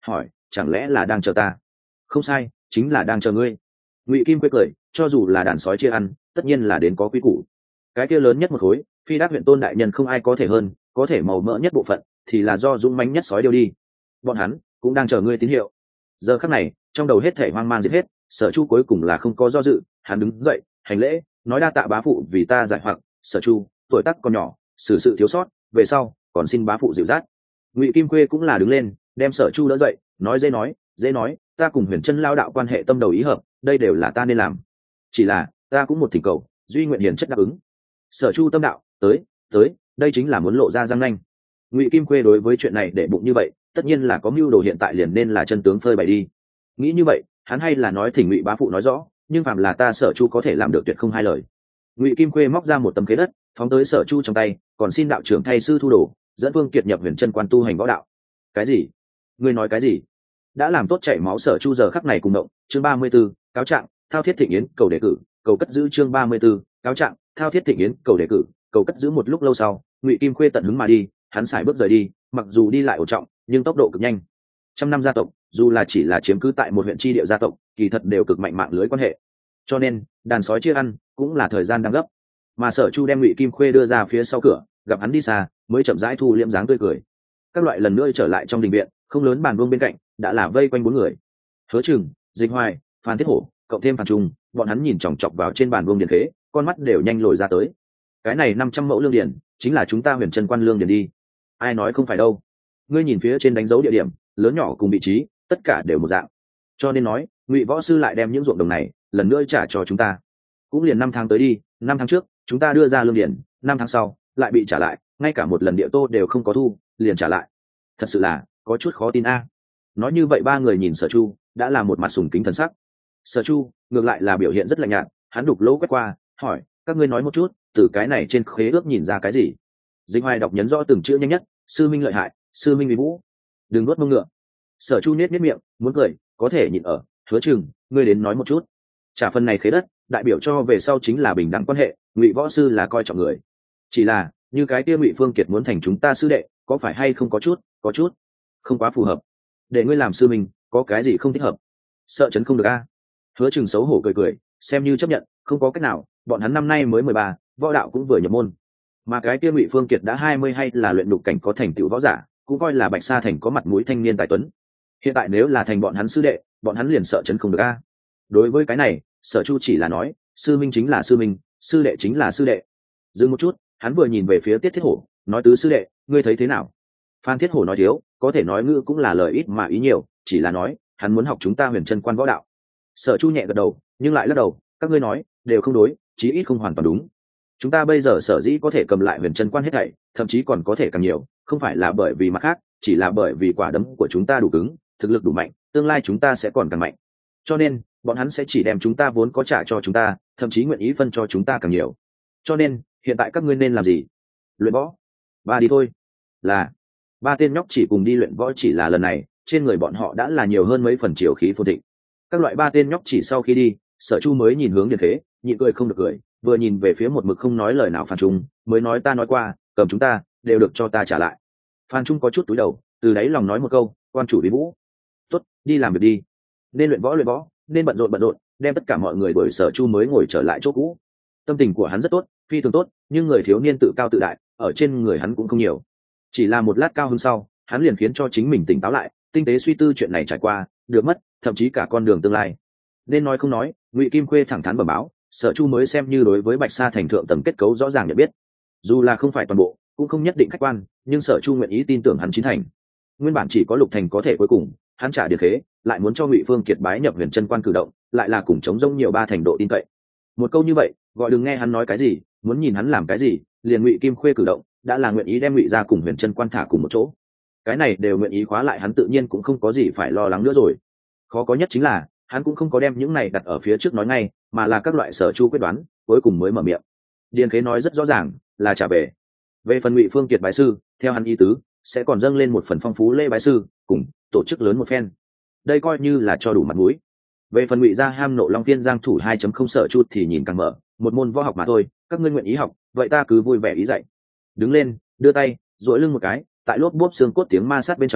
hỏi chẳng lẽ là đang chờ ta? Không sai, chính là đang chờ ngươi. Ngụy Kim Quê cười, cho dù là đàn sói chia ăn tất nhiên là đến có quý củ. Cái kia lớn nhất một khối Phi Đát huyện Tôn đại nhân không ai có thể hơn, có thể màu mỡ nhất bộ phận thì là do dũng mãnh nhất sói điêu đi. Bọn hắn cũng đang chờ ngươi tín hiệu. Giờ khắc này trong đầu hết thể hoang mang giết hết, Sở Chu cuối cùng là không có do dự, hắn đứng dậy hành lễ nói đa tạ bá phụ vì ta giải hoặc. Sở Chu tuổi tác còn nhỏ, xử sự thiếu sót, về sau còn xin bá phụ dịu dắt. Ngụy Kim Quê cũng là đứng lên đem Sở Chu đỡ dậy, nói dễ nói, ta cùng Huyền Chân lao đạo quan hệ tâm đầu ý hợp, đây đều là ta nên làm. Chỉ là ta cũng một thỉnh cầu, duy nguyện hiền chất đáp ứng. Sở Chu tâm đạo, tới, đây chính là muốn lộ ra răng nanh. Ngụy Kim Quê đối với chuyện này để bụng như vậy, tất nhiên là có mưu đồ, hiện tại liền nên là chân tướng phơi bày đi. Nghĩ như vậy, hắn hay là nói thỉnh Ngụy bá phụ nói rõ, nhưng phạm là ta Sở Chu có thể làm được tuyệt không hai lời. Ngụy Kim Quê móc ra một tấm khế đất, phóng tới Sở Chu trong tay, còn xin đạo trưởng thay sư thu đồ, dẫn Vương Kiệt nhập Huyền Chân quan tu hành võ đạo. Cái gì? Ngươi nói cái gì? Đã làm tốt chảy máu Sở Chu giờ khắc này cùng động. Chương 34, cáo trạng, thao thiết thịnh yến, cầu đề cử, cầu cất giữ. Chương 34, cáo trạng, thao thiết thịnh yến, cầu đề cử, cầu cất giữ. Một lúc lâu sau, Ngụy Kim Khuê tận hứng mà đi, hắn sải bước rời đi, mặc dù đi lại ổn trọng nhưng tốc độ cực nhanh. Trăm năm gia tộc dù là chỉ là chiếm cứ tại một huyện tri địa gia tộc, kỳ thật đều cực mạnh mạng lưới quan hệ, cho nên đàn sói chia ăn cũng là thời gian đang gấp. Mà Sở Chu đem Ngụy Kim Khuê đưa ra phía sau cửa, gặp hắn đi xa mới chậm rãi thu liễm dáng tươi cười. Các loại lần nữa trở lại trong đình viện, không lớn bàn vuông bên cạnh đã là vây quanh bốn người: Hứa Trừng, Dịch Hoài, Phan Thiết Hổ, cộng thêm Phan Trung. Bọn hắn nhìn chòng chọc vào trên bàn vuông điền khế, con mắt đều nhanh lồi ra tới. Cái này 500 mẫu lương điền chính là chúng ta Huyền Chân quan lương điền đi. Ai nói không phải đâu. Ngươi nhìn phía trên đánh dấu địa điểm, lớn nhỏ cùng vị trí tất cả đều một dạng, cho nên nói Ngụy võ sư lại đem những ruộng đồng này lần nữa trả cho chúng ta. Cũng liền 5 tháng tới đi, 5 tháng trước chúng ta đưa ra lương điền, 5 tháng sau lại bị trả lại, ngay cả một lần địa tô đều không có thu liền trả lại. Thật sự là có chút khó tin a. Nói như vậy ba người nhìn Sở Chu đã là một mặt sùng kính thần sắc. Sở Chu ngược lại là biểu hiện rất lạnh nhạt, hắn đục lỗ quét qua hỏi các ngươi nói một chút, từ cái này trên khế ước nhìn ra cái gì? Dịch Hoài đọc nhấn rõ từng chữ nhanh nhất: sư minh lợi hại, sư minh uy vũ. Đừng nuốt mông ngựa. Sở Chu nết miệng muốn cười, có thể nhịn ở. Hứa Trừng, ngươi đến nói một chút. Trả phần này khế đất đại biểu cho về sau chính là bình đẳng quan hệ, Ngụy võ sư là coi trọng người. Chỉ là như cái kia Ngụy Phương Kiệt muốn thành chúng ta sư đệ, có phải hay không có chút không quá phù hợp. Để ngươi làm sư minh có cái gì không thích hợp? Sợ chấn không được a. Hứa Trừng xấu hổ cười, xem như chấp nhận, không có cách nào, bọn hắn năm nay mới 13, võ đạo cũng vừa nhập môn. Mà cái kia Ngụy Phương Kiệt đã 20 hay là luyện đục cảnh có thành tựu võ giả, cũng coi là Bạch Sa thành có mặt mũi thanh niên tài tuấn. Hiện tại nếu là thành bọn hắn sư đệ, bọn hắn liền sợ chấn không được a. Đối với cái này, Sở Chu chỉ là nói, sư minh chính là sư minh, sư đệ chính là sư đệ. Dừng một chút, hắn vừa nhìn về phía Tiết Thiết Hổ, nói tứ sư đệ, ngươi thấy thế nào? Phan Thiết Hổ nói thiếu, có thể nói ngữ cũng là lời ít mà ý nhiều, chỉ là nói hắn muốn học chúng ta Huyền Chân quan võ đạo. Sở Chu nhẹ gật đầu, nhưng lại lắc đầu, các ngươi nói đều không đối, chí ít không hoàn toàn đúng. Chúng ta bây giờ sở dĩ có thể cầm lại Huyền Chân quan hết thảy, thậm chí còn có thể càng nhiều, không phải là bởi vì mặt khác, chỉ là bởi vì quả đấm của chúng ta đủ cứng, thực lực đủ mạnh, tương lai chúng ta sẽ còn càng mạnh. Cho nên bọn hắn sẽ chỉ đem chúng ta vốn có trả cho chúng ta, thậm chí nguyện ý phân cho chúng ta càng nhiều. Cho nên hiện tại các ngươi nên làm gì? Luyện võ. Ba đi thôi. Là. Ba tên nhóc chỉ cùng đi luyện võ, chỉ là lần này trên người bọn họ đã là nhiều hơn mấy phần chiều khí phồn thịnh. Các loại ba tên nhóc chỉ sau khi đi, Sở Chu mới nhìn hướng Điền Thế, nhịn cười không được cười, vừa nhìn về phía một mực không nói lời nào Phan Trung, mới nói ta nói qua, cầm chúng ta đều được cho ta trả lại. Phan Trung có chút túi đầu, từ đáy lòng nói một câu, quan chủ bí vũ. Tốt, đi làm việc đi. Nên luyện võ, nên bận rộn, đem tất cả mọi người đuổi. Sở Chu mới ngồi trở lại chỗ cũ. Tâm tình của hắn rất tốt, phi thường tốt, nhưng người thiếu niên tự cao tự đại ở trên người hắn cũng không nhiều. Chỉ là một lát cao hơn sau, hắn liền khiến cho chính mình tỉnh táo lại, tinh tế suy tư chuyện này trải qua, được mất, thậm chí cả con đường tương lai. Nên nói không nói, Ngụy Kim Khuê thẳng thắn bẩm báo, Sở Chu mới xem như đối với Bạch Sa thành thượng tầng kết cấu rõ ràng nhận biết. Dù là không phải toàn bộ, cũng không nhất định khách quan, nhưng Sở Chu nguyện ý tin tưởng hắn chín thành. Nguyên bản chỉ có Lục Thành có thể, cuối cùng hắn trả Điền Khế, lại muốn cho Ngụy Phương Kiệt bái nhập Huyền Chân quan cử động, lại là cùng chống rông nhiều ba thành độ tin cậy. Một câu như vậy, gọi đừng nghe hắn nói cái gì, muốn nhìn hắn làm cái gì, liền Ngụy Kim Khuê cử động, đã là nguyện ý đem Ngụy gia cùng Huyền Chân quan thả cùng một chỗ. Cái này đều nguyện ý khóa lại hắn, tự nhiên cũng không có gì phải lo lắng nữa rồi. Khó có nhất chính là hắn cũng không có đem những này đặt ở phía trước nói ngay, mà là các loại Sở Chu quyết đoán, cuối cùng mới mở miệng. Điền Khế nói rất rõ ràng, là trả về. Về phần Ngụy Phương Kiệt bái sư, theo hắn ý tứ, sẽ còn dâng lên một phần phong phú lễ bái sư, cùng tổ chức lớn một phen. Đây coi như là cho đủ mặt mũi. Về phần Ngụy gia ham nộ Long Tiên Giang thủ 2.0 Sở Chu thì nhìn càng mở, một môn võ học mà thôi, các ngươi nguyện ý học, vậy ta cứ vui vẻ ý dạy. Đứng lên, đưa tay, duỗi lưng một cái, tại lốp bốp xương cốt tiếng ma sát bên trong,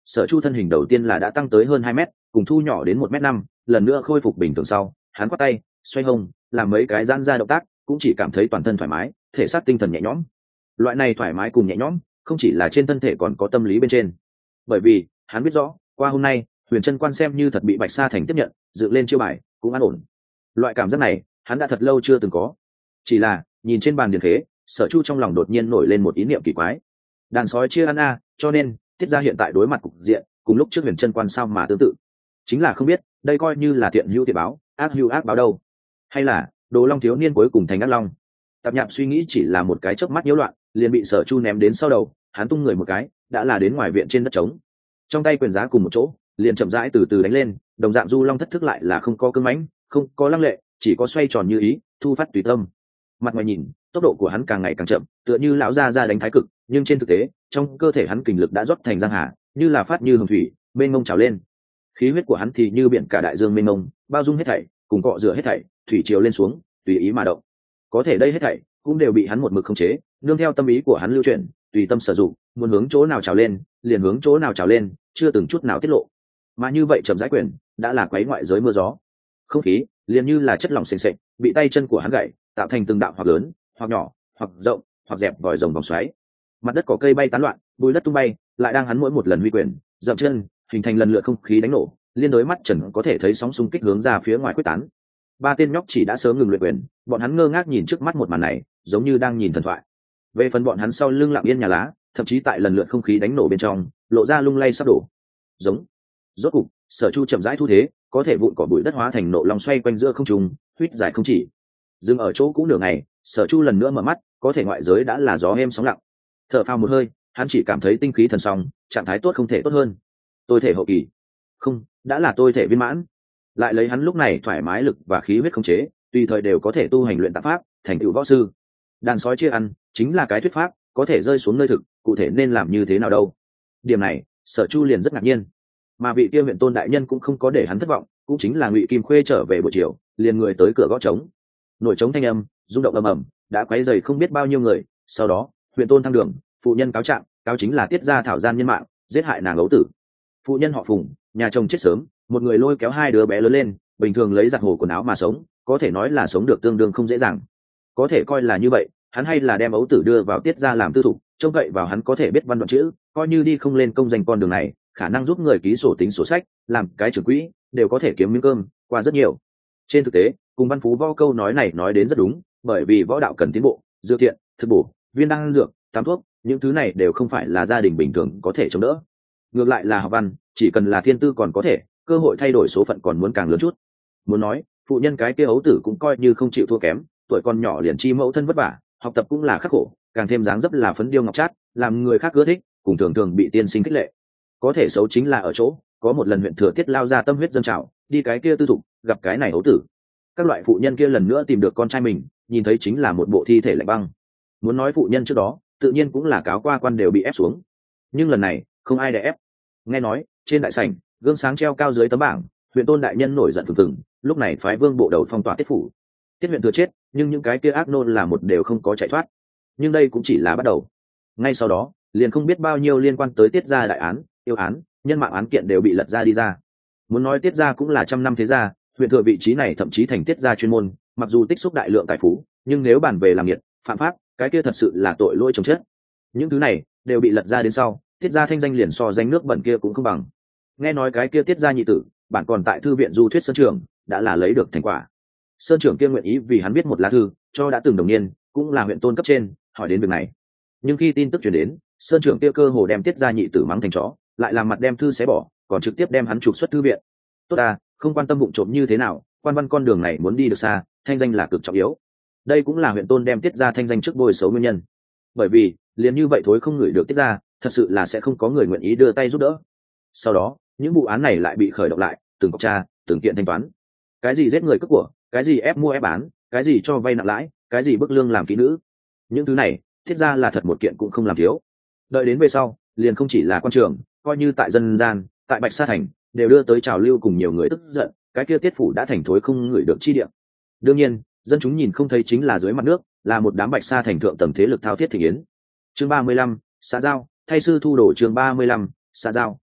Sở Chu thân hình đầu tiên là đã tăng tới hơn 2 mét, cùng thu nhỏ đến 1m5, lần nữa khôi phục bình thường sau, hắn quát tay, xoay hông, làm mấy cái giãn ra động tác, cũng chỉ cảm thấy toàn thân thoải mái, thể xác tinh thần nhẹ nhõm. Loại này thoải mái cùng nhẹ nhõm, không chỉ là trên thân thể còn có tâm lý bên trên. Bởi vì, hắn biết rõ, qua hôm nay, Huyền Chân Quan xem như thật bị Bạch Sa Thành tiếp nhận, dựng lên chiêu bài, cũng an ổn. Loại cảm giác này, hắn đã thật lâu chưa từng có. Chỉ là, nhìn trên bàn điền khế, Sở Chu trong lòng đột nhiên nổi lên một ý niệm kỳ quái. Đàn sói chia ăn a, cho nên, tiết ra hiện tại đối mặt cục diện, cùng lúc trước Huyền Chân Quan sao mà tương tự. Chính là không biết, đây coi như là thiện hữu thiện báo, ác hữu ác báo đâu, hay là Đồ Long thiếu niên cuối cùng thành ác long. Tạp Nhạp suy nghĩ chỉ là một cái chớp mắt nhiễu loạn, liền bị Sở Chu ném đến sau đầu, hắn tung người một cái, đã là đến ngoài viện trên đất trống. Trong tay quyền giá cùng một chỗ, liền chậm rãi từ từ đánh lên, đồng dạng Du Long thất thức lại là không có cứng mãnh, không có lăng lệ, chỉ có xoay tròn như ý, thu phát tùy tâm. Mặt ngoài nhìn, tốc độ của hắn càng ngày càng chậm, tựa như lão gia ra đánh thái cực, nhưng trên thực tế, trong cơ thể hắn kình lực đã rót thành giang hà, như là phát như hồng thủy, mênh mông trào lên. Khí huyết của hắn thì như biển cả đại dương mênh mông, bao dung hết thảy, cùng cọ rửa hết thảy, thủy triều lên xuống, tùy ý mà động. Có thể đây hết thảy cũng đều bị hắn một mực khống chế, nương theo tâm ý của hắn lưu chuyển, tùy tâm sử dụng, muốn hướng chỗ nào trào lên, liền hướng chỗ nào trào lên, chưa từng chút nào tiết lộ. Mà như vậy chậm rãi quyền, đã là quấy ngoại giới mưa gió. Không khí liền như là chất lỏng sền sệt, bị tay chân của hắn gảy, tạo thành từng đạo hoặc lớn, hoặc nhỏ, hoặc rộng, hoặc dẹp vòi rồng vòng xoáy. Mặt đất cỏ cây bay tán loạn, bùi đất tung bay, lại đang hắn mỗi một lần huy quyền, dậm chân, hình thành lần lượt không khí đánh nổ, liên đối mắt trần có thể thấy sóng xung kích hướng ra phía ngoài quyết tán. Ba tên nhóc chỉ đã sớm ngừng luyện quyền, bọn hắn ngơ ngác nhìn trước mắt một màn này, giống như đang nhìn thần thoại. Về phần bọn hắn sau lưng lặng yên nhà lá, thậm chí tại lần lượt không khí đánh nổ bên trong, lộ ra lung lay sắp đổ. Giống. Rốt cục, Sở Chu chậm rãi thu thế, có thể vụn cỏ bụi đất hóa thành nộ long xoay quanh giữa không trung, huýt dài không chỉ. Dừng ở chỗ cũ nửa ngày, Sở Chu lần nữa mở mắt, có thể ngoại giới đã là gió êm sóng lặng. Thở phào một hơi, hắn chỉ cảm thấy tinh khí thần song, trạng thái tốt không thể tốt hơn. Tôi thể hậu kỳ, không, đã là tôi thể viên mãn. Lại lấy hắn lúc này thoải mái lực và khí huyết khống chế, tùy thời đều có thể tu hành luyện tạp pháp, thành tựu võ sư. Đàn sói chia ăn, chính là cái thuyết pháp, có thể rơi xuống nơi thực, cụ thể nên làm như thế nào đâu. Điểm này, Sở Chu liền rất ngạc nhiên. Mà vị kia huyện tôn đại nhân cũng không có để hắn thất vọng, cũng chính là Ngụy Kim Khuê trở về buổi chiều, liền người tới cửa gõ trống. Nổi trống thanh âm, rung động ầm ầm, đã quấy rầy không biết bao nhiêu người. Sau đó, huyện tôn thăng đường, phụ nhân cáo trạng, cáo chính là tiết ra thảo gian nhân mạng, giết hại nàng ấu tử. Phụ nhân họ Phùng, nhà chồng chết sớm, một người lôi kéo hai đứa bé lớn lên, bình thường lấy giặt hồ quần áo mà sống, có thể nói là sống được tương đương không dễ dàng. Có thể coi là như vậy, hắn hay là đem ấu tử đưa vào tiết ra làm tư thục, trông cậy vào hắn có thể biết văn đoạn chữ, coi như đi không lên công danh con đường này, khả năng giúp người ký sổ tính sổ sách, làm cái trưởng quỹ, đều có thể kiếm miếng cơm, qua rất nhiều. Trên thực tế, cùng Văn Phú Võ câu nói này nói đến rất đúng, bởi vì võ đạo cần tiến bộ, dược thiện, thực bổ, viên đan dược, tám thuốc, những thứ này đều không phải là gia đình bình thường có thể chống đỡ. Ngược lại là học văn, chỉ cần là thiên tư còn có thể, cơ hội thay đổi số phận còn muốn càng lớn chút. Muốn nói, phụ nhân cái kia ấu tử cũng coi như không chịu thua kém, tuổi còn nhỏ liền chi mẫu thân vất vả, học tập cũng là khắc khổ, càng thêm dáng dấp là phấn điêu ngọc trát, làm người khác ưa thích, cùng thường thường bị tiên sinh khích lệ. Có thể xấu chính là ở chỗ, có một lần huyện Thừa Tiết lao ra tâm huyết dâng trào, đi cái kia tư thục, gặp cái này ấu tử. Các loại phụ nhân kia lần nữa tìm được con trai mình, nhìn thấy chính là một bộ thi thể lạnh băng. Muốn nói phụ nhân trước đó, tự nhiên cũng là cáo qua quan đều bị ép xuống, nhưng lần này không ai để ép. Nghe nói trên đại sảnh, gương sáng treo cao dưới tấm bảng, huyện tôn đại nhân nổi giận phừng phừng, lúc này phái vương bộ đầu phong tỏa tiết phủ. Tiết huyện Thừa chết, nhưng những cái kia ác nôn là một đều không có chạy thoát. Nhưng đây cũng chỉ là bắt đầu. Ngay sau đó, liền không biết bao nhiêu liên quan tới tiết gia đại án, yêu án, nhân mạng án kiện đều bị lật ra đi ra. Muốn nói tiết gia cũng là trăm năm thế gia, huyện Thừa vị trí này thậm chí thành tiết gia chuyên môn, mặc dù tích xúc đại lượng tài phú, nhưng nếu bàn về làm nghiệt, phạm pháp, cái kia thật sự là tội lỗi chồng chết. Những thứ này đều bị lật ra đến sau, tiết gia thanh danh liền so danh nước bẩn kia cũng không bằng. Nghe nói cái kia tiết gia nhị tử, bản còn tại thư viện du thuyết sơn trưởng, đã là lấy được thành quả. Sơn trưởng kia nguyện ý vì hắn viết một lá thư, cho đã từng đồng niên, cũng là huyện tôn cấp trên, hỏi đến việc này. Nhưng khi tin tức truyền đến, sơn trưởng kia cơ hồ đem tiết gia nhị tử mắng thành chó, lại làm mặt đem thư xé bỏ, còn trực tiếp đem hắn trục xuất thư viện. Tốt à, không quan tâm vụng trộm như thế nào, quan văn con đường này muốn đi được xa, thanh danh là cực trọng yếu. Đây cũng là huyện tôn đem tiết gia thanh danh trước bôi xấu nguyên nhân. Bởi vì liền như vậy thối không ngửi được tiết gia, thật sự là sẽ không có người nguyện ý đưa tay giúp đỡ. Sau đó những vụ án này lại bị khởi động lại, từng cọc tra, từng kiện thanh toán. Cái gì giết người cướp của, cái gì ép mua ép bán, cái gì cho vay nặng lãi, cái gì bức lương làm kỹ nữ, những thứ này thiết ra là thật một kiện cũng không làm thiếu. Đợi đến về sau liền không chỉ là quan trường, coi như tại dân gian, tại Bạch Sa Thành đều đưa tới trào lưu cùng nhiều người tức giận, cái kia tiết phủ đã thành thối không ngửi được chi địa. Đương nhiên dân chúng nhìn không thấy chính là dưới mặt nước là một đám Bạch Sa Thành thượng tầng thế lực thao thiết thị yến. Chương 35, xã giao thay sư thu đồ. Chương 35, xã giao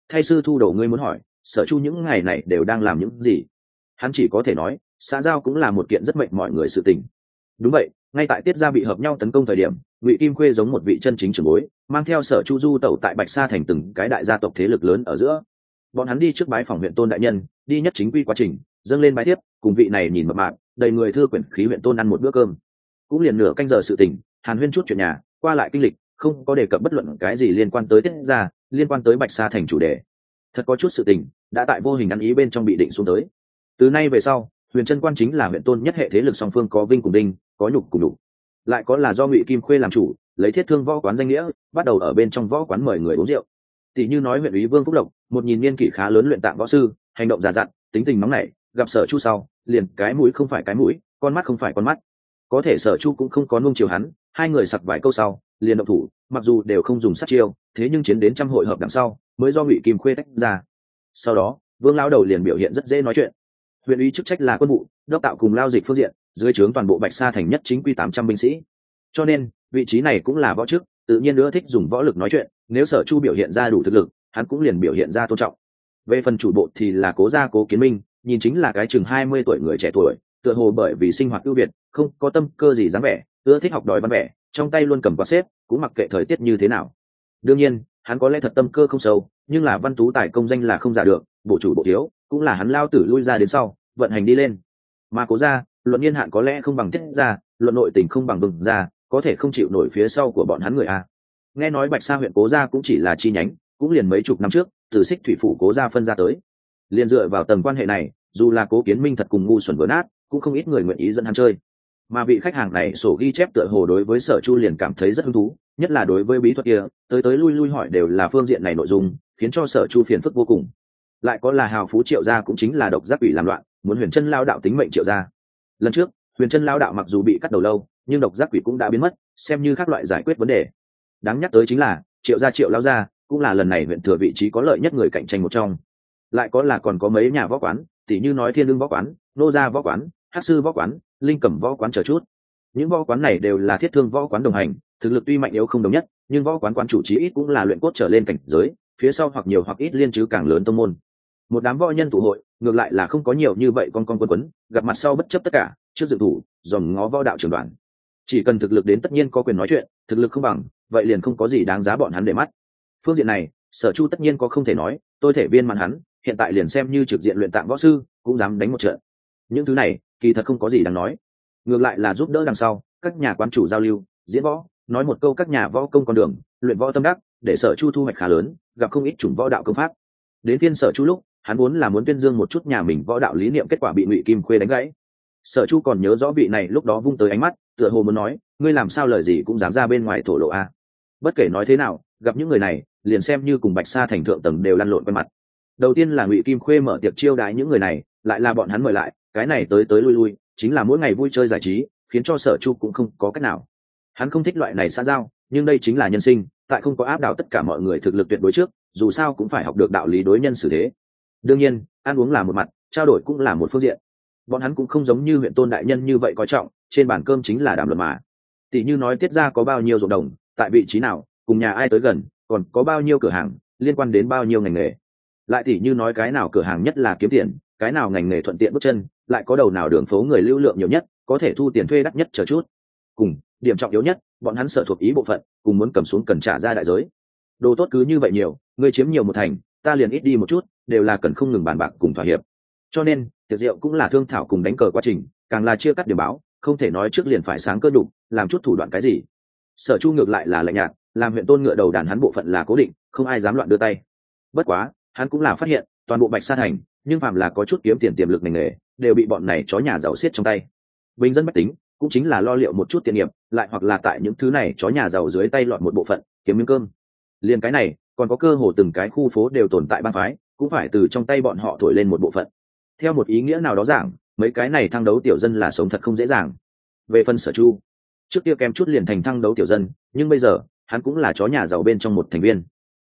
thay sư thu đồ ngươi muốn hỏi Sở Chu những ngày này đều đang làm những gì, hắn chỉ có thể nói xã giao cũng là một kiện rất mệnh mọi người sự tình. Đúng vậy, ngay tại Tiết Gia bị hợp nhau tấn công thời điểm, Ngụy Kim Khuê giống một vị chân chính trưởng bối, mang theo Sở Chu du tẩu tại Bạch Sa thành từng cái đại gia tộc thế lực lớn ở giữa. Bọn hắn đi trước bái phòng huyện tôn đại nhân, đi nhất chính quy quá trình, dâng lên bái tiếp, cùng vị này nhìn mập mạp, đầy người thư quyển khí huyện tôn ăn một bữa cơm. Cũng liền nửa canh giờ sự tình, hàn huyên chút chuyện nhà, qua lại kinh lịch, không có đề cập bất luận cái gì liên quan tới Tiết Gia, liên quan tới Bạch Sa thành chủ đề. Thật có chút sự tình, đã tại vô hình ăn ý bên trong bị định xuống tới. Từ nay về sau, Huyền Trân Quan chính là huyện tôn nhất hệ thế lực song phương có vinh cùng đinh, có nhục cùng nhục. Lại có là do Ngụy Kim Khuê làm chủ, lấy thiết thương võ quán danh nghĩa, bắt đầu ở bên trong võ quán mời người uống rượu. Tỷ như nói huyện úy Vương Phúc Lộc, một nhìn niên kỷ khá lớn luyện tạng võ sư, hành động già dặn, tính tình nóng nảy, gặp Sở Chu sau, liền cái mũi không phải cái mũi, con mắt không phải con mắt. Có thể Sở Chu cũng không có nuông chiều hắn, hai người sặc vài câu sau, liền động thủ, mặc dù đều không dùng sát chiêu, thế nhưng chiến đến trăm hội hợp đằng sau, mới do Ngụy Kim Khuê tách ra. Sau đó, Vương lão đầu liền biểu hiện rất dễ nói chuyện. Huyện úy chức trách là quân vụ, đốc tạo cùng lao dịch phương diện, dưới trướng toàn bộ Bạch Sa thành nhất chính quy 800 binh sĩ. Cho nên, vị trí này cũng là võ chức, tự nhiên nữa thích dùng võ lực nói chuyện, nếu Sở Chu biểu hiện ra đủ thực lực, hắn cũng liền biểu hiện ra tôn trọng. Về phần chủ bộ thì là Cố gia Cố Kiến Minh, nhìn chính là cái chừng 20 tuổi người trẻ tuổi, tựa hồ bởi vì sinh hoạt ưu việt, không có tâm cơ gì dáng vẻ, ưa thích học đòi văn vẻ, trong tay luôn cầm quạt xếp, cũng mặc kệ thời tiết như thế nào. Đương nhiên, hắn có lẽ thật tâm cơ không sâu, nhưng là văn tú tài công danh là không giả được, bộ chủ bộ thiếu, cũng là hắn lao tử lui ra đến sau, vận hành đi lên. Mà Cố gia, luận niên hạn có lẽ không bằng Tiết gia, luận nội tình không bằng Vương gia, có thể không chịu nổi phía sau của bọn hắn người a. Nghe nói Bạch Sa huyện Cố gia cũng chỉ là chi nhánh, cũng liền mấy chục năm trước, từ Xích Thủy phủ Cố gia phân ra tới. Liên dựa vào tầng quan hệ này, dù là Cố Kiến Minh thật cùng ngu xuẩn vừa nát, cũng không ít người nguyện ý dẫn hắn chơi. Mà vị khách hàng này sổ ghi chép tựa hồ đối với Sở Chu liền cảm thấy rất hứng thú, nhất là đối với bí thuật kia, tới lui lui hỏi đều là phương diện này nội dung, khiến cho Sở Chu phiền phức vô cùng. Lại có là hào phú Triệu gia cũng chính là độc giác ủy làm loạn, muốn Huyền Trân lao đạo tính mệnh Triệu gia. Lần trước, Huyền Trân lao đạo mặc dù bị cắt đầu lâu, nhưng độc giác quỷ cũng đã biến mất, xem như các loại giải quyết vấn đề. Đáng nhắc tới chính là Triệu gia Triệu lao gia cũng là lần này huyện thừa vị trí có lợi nhất người cạnh tranh một trong. Lại có là còn có mấy nhà võ quán, tỷ như nói Thiên Lương võ quán, Nô gia võ quán, Hắc sư võ quán, Linh Cẩm võ quán chờ chút. Những võ quán này đều là thiết thương võ quán đồng hành, thực lực tuy mạnh yếu không đồng nhất, nhưng võ quán quán chủ chí ít cũng là luyện cốt trở lên cảnh giới, phía sau hoặc nhiều hoặc ít liên chứ càng lớn tông môn. Một đám võ nhân tụ hội, ngược lại là không có nhiều như vậy con quân quấn, gặp mặt sau bất chấp tất cả, trước dự thủ, dòm ngó võ đạo trường đoàn. Chỉ cần thực lực đến tất nhiên có quyền nói chuyện, thực lực không bằng, vậy liền không có gì đáng giá bọn hắn để mắt. Phương diện này, Sở Chu tất nhiên có không thể nói, tôi thể viên màn hắn, hiện tại liền xem như trực diện luyện tạng võ sư, cũng dám đánh một trận. Những thứ này, kỳ thật không có gì đáng nói. Ngược lại là giúp đỡ đằng sau, các nhà quán chủ giao lưu, diễn võ, nói một câu các nhà võ công con đường, luyện võ tâm đắc, để Sở Chu thu hoạch khá lớn, gặp không ít chủng võ đạo công pháp. Đến phiên Sở Chu lúc, hắn vốn là muốn tuyên dương một chút nhà mình võ đạo lý niệm, kết quả bị Ngụy Kim Khuê đánh gãy. Sở Chu còn nhớ rõ vị này lúc đó vung tới ánh mắt, tựa hồ muốn nói, ngươi làm sao lời gì cũng dám ra bên ngoài thổ lộ a. Bất kể nói thế nào, gặp những người này, liền xem như cùng Bạch Sa thành thượng tầng đều lăn lộn quen mặt. Đầu tiên là Ngụy Kim Khuê mở tiệc chiêu đãi những người này, lại là bọn hắn mời lại, cái này tới lui, chính là mỗi ngày vui chơi giải trí, khiến cho Sở Chu cũng không có cách nào. Hắn không thích loại này xã giao, nhưng đây chính là nhân sinh, tại không có áp đảo tất cả mọi người thực lực tuyệt đối trước, dù sao cũng phải học được đạo lý đối nhân xử thế. Đương nhiên, ăn uống là một mặt, trao đổi cũng là một phương diện. Bọn hắn cũng không giống như huyện tôn đại nhân như vậy coi trọng, trên bàn cơm chính là đàm luận mà. Tỷ như nói Tiết gia có bao nhiêu ruộng đồng, tại vị trí nào, cùng nhà ai tới gần, còn có bao nhiêu cửa hàng, liên quan đến bao nhiêu ngành nghề. Lại tỷ như nói cái nào cửa hàng nhất là kiếm tiền, cái nào ngành nghề thuận tiện bước chân, lại có đầu nào đường phố người lưu lượng nhiều nhất, có thể thu tiền thuê đắt nhất chờ chút. Cùng, điểm trọng yếu nhất, bọn hắn sở thuộc ý bộ phận, cùng muốn cầm xuống cần trả ra đại giới. Đồ tốt cứ như vậy nhiều, người chiếm nhiều một thành, ta liền ít đi một chút, đều là cần không ngừng bàn bạc cùng thỏa hiệp. Cho nên, tiệc rượu cũng là thương thảo cùng đánh cờ quá trình, càng là chia cắt điểm báo, không thể nói trước liền phải sáng cơ đủ, làm chút thủ đoạn cái gì. Sở Chu ngược lại là lạnh nhạt, làm huyện tôn ngựa đầu đàn hắn bộ phận là cố định, không ai dám loạn đưa tay. Bất quá, hắn cũng là phát hiện, toàn bộ Bạch Sa thành, nhưng phàm là có chút kiếm tiền tiềm lực ngành nghề, đều bị bọn này chó nhà giàu xiết trong tay. Bình dân bách tính, cũng chính là lo liệu một chút tiền nghiệp, lại hoặc là tại những thứ này chó nhà giàu dưới tay lọt một bộ phận, kiếm miếng cơm. Liên cái này, còn có cơ hồ từng cái khu phố đều tồn tại bang phái, cũng phải từ trong tay bọn họ thổi lên một bộ phận. Theo một ý nghĩa nào đó giảng, mấy cái này thăng đấu tiểu dân là sống thật không dễ dàng. Về phần Sở Chu, trước kia kém chút liền thành thăng đấu tiểu dân, nhưng bây giờ hắn cũng là chó nhà giàu bên trong một thành viên.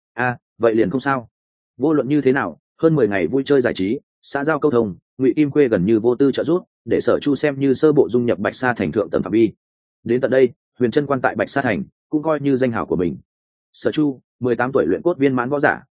Vậy liền không sao. Vô luận như thế nào, hơn 10 ngày vui chơi giải trí, xã giao câu thông, Ngụy Kim Khuê gần như vô tư trợ giúp, để Sở Chu xem như sơ bộ dung nhập Bạch Sa thành thượng tầng phạm vi. Đến tận đây, Huyền Trân Quan tại Bạch Sa thành cũng coi như danh hào của mình. Sở Chu, 18 tuổi luyện cốt viên mãn võ giả,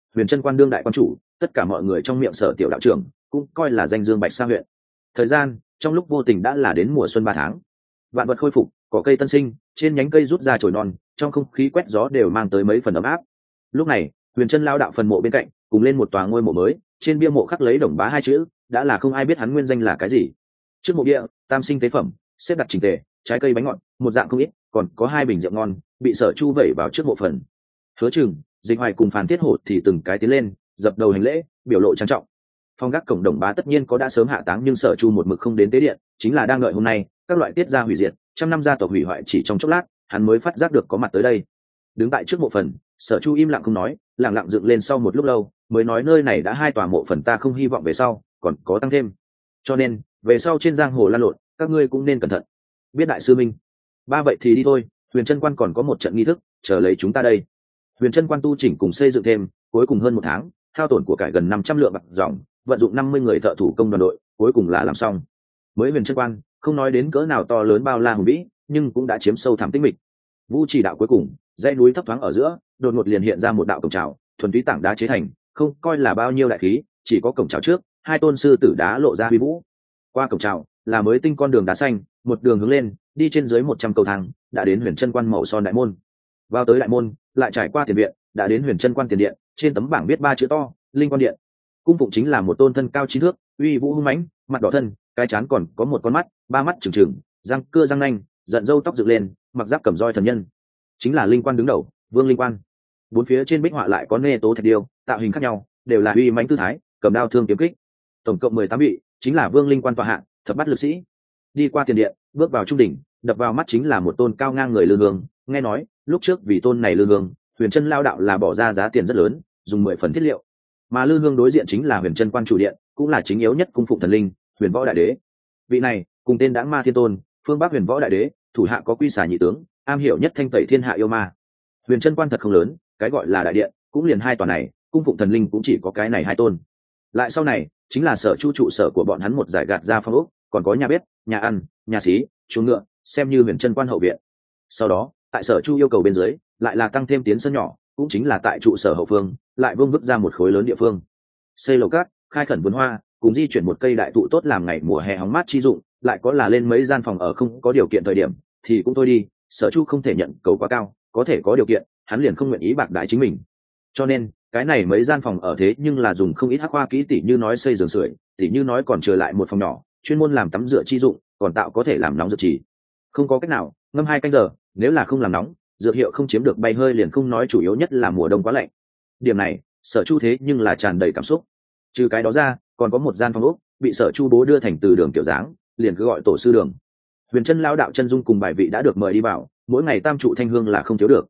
huyền chân quan đương đại quan chủ, tất cả mọi người trong miệng Sở tiểu đạo trưởng cũng coi là danh dương Bạch Sa huyện. Thời gian trong lúc vô tình đã là đến mùa xuân 3 tháng, vạn vật khôi phục, cỏ cây tân sinh, trên nhánh cây rút ra chồi non, trong không khí quét gió đều mang tới mấy phần ấm áp. Lúc này huyền chân lao đạo phần mộ bên cạnh cùng lên một tòa ngôi mộ mới, trên bia mộ khắc lấy Đồng Bá hai chữ, đã là không ai biết hắn nguyên danh là cái gì. Trước mộ bia tam sinh tế phẩm xếp đặt chỉnh tề, trái cây bánh ngọt một dạng không ít, còn có 2 bình rượu ngon bị Sở Chu vẩy vào trước mộ phần. Hứa Trừng, Dịch Hoài cùng Phàn Thiết Hổ thì từng cái tiến lên dập đầu hành lễ, biểu lộ trang trọng. Phong gác cổng Đồng Bá tất nhiên có đã sớm hạ táng, nhưng Sở Chu một mực không đến tế điện, chính là đang đợi hôm nay các loại tiết ra hủy diệt, trăm năm gia tộc hủy hoại chỉ trong chốc lát, hắn mới phát giác được có mặt tới đây. Đứng tại trước mộ phần, Sở Chu im lặng không nói, lặng lặng dựng lên sau một lúc lâu mới nói, nơi này đã 2 tòa mộ phần, ta không hy vọng về sau còn có tăng thêm, cho nên về sau trên giang hồ lan lộn các ngươi cũng nên cẩn thận. Biết đại sư minh. Ba vậy thì đi thôi, huyền chân quan còn có một trận nghi thức chờ lấy chúng ta đây. Huyền chân quan tu chỉnh cùng xây dựng thêm, cuối cùng hơn 1 tháng, hao tổn của cải gần 500 lượng bạc dòng, vận dụng 50 người thợ thủ công đoàn đội, cuối cùng là làm xong. Mới huyền chân quan không nói đến cỡ nào to lớn bao la hùng vĩ, nhưng cũng đã chiếm sâu thẳm tĩnh mịch. Vũ chỉ đạo cuối cùng, dãy núi thấp thoáng ở giữa, đột ngột liền hiện ra một đạo cổng chào, thuần túy tảng đá chế thành, không coi là bao nhiêu đại khí, chỉ có cổng chào trước 2 tôn sư tử đá lộ ra huy vũ. Qua cổng chào là mới tinh con đường đá xanh, một đường hướng lên, đi trên dưới 100 cầu thang, đã đến huyền chân quan màu son đại môn. Vào tới đại môn, lại trải qua tiền viện, đã đến huyền chân quan tiền điện, trên tấm bảng viết 3 chữ to, Linh Quan Điện. Cung phụng chính là một tôn thân cao 9 thước, uy vũ hung mãnh, mặt đỏ thân, cái trán còn có một con mắt, 3 mắt trừng trừng, răng cưa răng nanh, giận râu tóc dựng lên, mặc giáp cầm roi thần nhân, chính là Linh Quan đứng đầu, Vương Linh Quan. 4 phía trên bích họa lại có nê tố thạch điêu, tạo hình khác nhau, đều là uy mãnh tư thái, cầm đao thương kiếm kích. Tổng cộng 18 vị, chính là Vương Linh Quan tọa hạng, thập bát lực sĩ. Đi qua tiền điện, bước vào trung đỉnh, đập vào mắt chính là một tôn cao ngang người lư hương. Nghe nói lúc trước vì tôn này lư hương, huyền chân lao đạo là bỏ ra giá tiền rất lớn, dùng 10 phần thiết liệu. Mà lư hương đối diện chính là huyền chân quan chủ điện, cũng là chính yếu nhất cung phụng thần linh, Huyền Võ Đại Đế. Vị này cùng tên Đãng Ma Thiên Tôn, phương Bắc Huyền Võ Đại Đế, thủ hạ có Quy Xà nhị tướng, am hiểu nhất thanh tẩy thiên hạ yêu ma. Huyền chân quan thật không lớn, cái gọi là đại điện cũng liền 2 tòa này, cung phụng thần linh cũng chỉ có cái này 2 tôn. Lại sau này chính là Sở Chu trụ sở của bọn hắn một giải gạt ra phong ốc, còn có nhà bếp, nhà ăn, nhà xí, chuồng ngựa, xem như huyền chân quan hậu viện. Sau đó tại Sở Chu yêu cầu bên dưới, lại là tăng thêm tiến sân nhỏ, cũng chính là tại trụ sở hậu phương, lại vương vức ra một khối lớn địa phương, xây lầu cát, khai khẩn vườn hoa, cùng di chuyển một cây đại thụ tốt làm ngày mùa hè hóng mát chi dụng, lại có là lên mấy gian phòng ở, không có điều kiện thời điểm thì cũng thôi đi. Sở Chu không thể nhận cầu quá cao, có thể có điều kiện hắn liền không nguyện ý bạc đãi chính mình, cho nên cái này mấy gian phòng ở thế nhưng là dùng không ít hắc hoa kỹ, tỉ như nói xây giường sưởi, tỉ như nói còn trở lại một phòng nhỏ chuyên môn làm tắm rửa chi dụng, còn tạo có thể làm nóng dược chỉ. Không có cách nào, ngâm 2 canh giờ, nếu là không làm nóng, dược hiệu không chiếm được bay hơi liền không nói, chủ yếu nhất là mùa đông quá lạnh. Điểm này Sở Chu thế nhưng là tràn đầy cảm xúc. Trừ cái đó ra, còn có một gian phòng ốc bị Sở Chu bố đưa thành từ đường kiểu dáng, liền cứ gọi tổ sư đường. Huyền chân lao đạo chân dung cùng bài vị đã được mời đi vào, mỗi ngày tam trụ thanh hương là không thiếu được.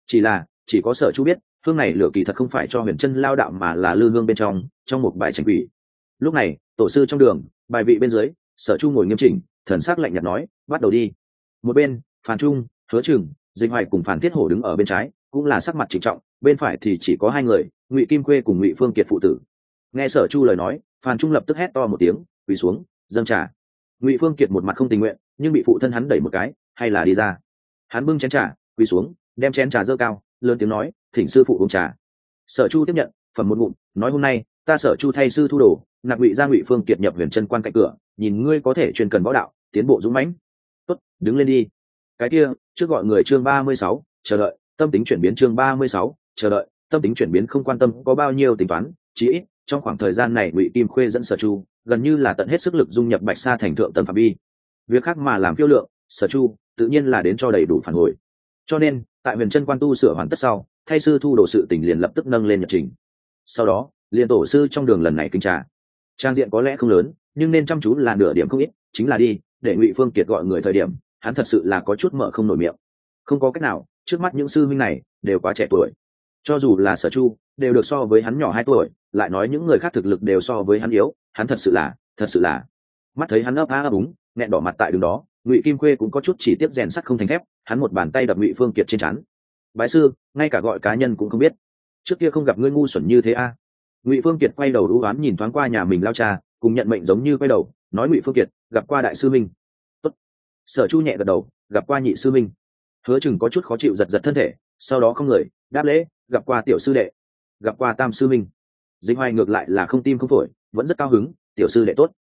Chỉ có Sở Chu biết, hương này lửa kỳ thật không phải cho huyền chân lao đạo, mà là lư hương bên trong một bài tranh quỷ. Lúc này tổ sư trong đường, bài vị bên dưới, Sở Chu ngồi nghiêm chỉnh, thần sắc lạnh nhạt nói, bắt đầu đi. Một bên Phàn Trung, Hứa Trừng, Dịch Hoài cùng Phàn Thiết Hổ đứng ở bên trái, cũng là sắc mặt trịnh trọng. Bên phải thì chỉ có 2 người, Ngụy Kim Khuê cùng Ngụy Phương Kiệt phụ tử. Nghe Sở Chu lời nói, Phàn Trung lập tức hét to một tiếng, quỳ xuống dâng trà. Ngụy Phương Kiệt một mặt không tình nguyện, nhưng bị phụ thân hắn đẩy một cái, hay là đi ra. Hắn bưng chén trà, quỳ xuống, đem chén trà giơ cao, lớn tiếng nói, thỉnh sư phụ uống trà. Sở Chu tiếp nhận, phẩm một ngụm, nói, hôm nay ta Sở Chu thay sư thu đồ, nạp Ngụy gia Ngụy Phương Kiệt nhập huyền chân quan cạnh cửa, nhìn ngươi có thể chuyên cần võ đạo, tiến bộ dũng mãnh. Tốt, đứng lên đi. Cái kia, trước gọi người chương 36, chờ đợi, tâm tính chuyển biến chương 36, chờ đợi, tâm tính chuyển biến, không quan tâm có bao nhiêu tính toán, chỉ ít trong khoảng thời gian này Ngụy Kim Khuê dẫn Sở Chu gần như là tận hết sức lực dung nhập Bạch Sa thành thượng tầng phạm vi. Việc khác mà làm phiêu lượng, Sở Chu tự nhiên là đến cho đầy đủ phản hồi. Cho nên tại huyền chân quan tu sửa hoàn tất sau, thay sư thu đồ sự tình liền lập tức nâng lên nhật trình. Sau đó liền tổ sư trong đường lần này kinh trà, trang diện có lẽ không lớn, nhưng nên chăm chú là nửa điểm không ít, chính là đi để Ngụy Phương Kiệt gọi người thời điểm, hắn thật sự là có chút mở không nổi miệng. Không có cách nào, trước mắt những sư huynh này đều quá trẻ tuổi, cho dù là Sở Chu đều được so với hắn nhỏ 2 tuổi, lại nói những người khác thực lực đều so với hắn yếu, hắn thật sự là mắt thấy hắn ấp á ấp úng, nghẹn đỏ mặt tại đường đó. Ngụy Kim Khuê cũng có chút chỉ tiếp rèn sắt không thành thép, hắn một bàn tay đập Ngụy Phương Kiệt trên trán. Bái sư, ngay cả gọi cá nhân cũng không biết, trước kia không gặp ngươi ngu xuẩn như thế a. Ngụy Phương Kiệt quay đầu đú oán nhìn thoáng qua nhà mình lao cha, cùng nhận mệnh giống như quay đầu nói, Ngụy Phương Kiệt gặp qua đại sư minh. Tốt. Sở Chu nhẹ gật đầu, gặp qua nhị sư minh. Hứa Trừng có chút khó chịu giật giật thân thể, sau đó không người đáp lễ, gặp qua tiểu sư đệ. gặp qua Tam sư minh. Dịch Hoài ngược lại là không tim không phổi, vẫn rất cao hứng. Tiểu sư đệ tốt.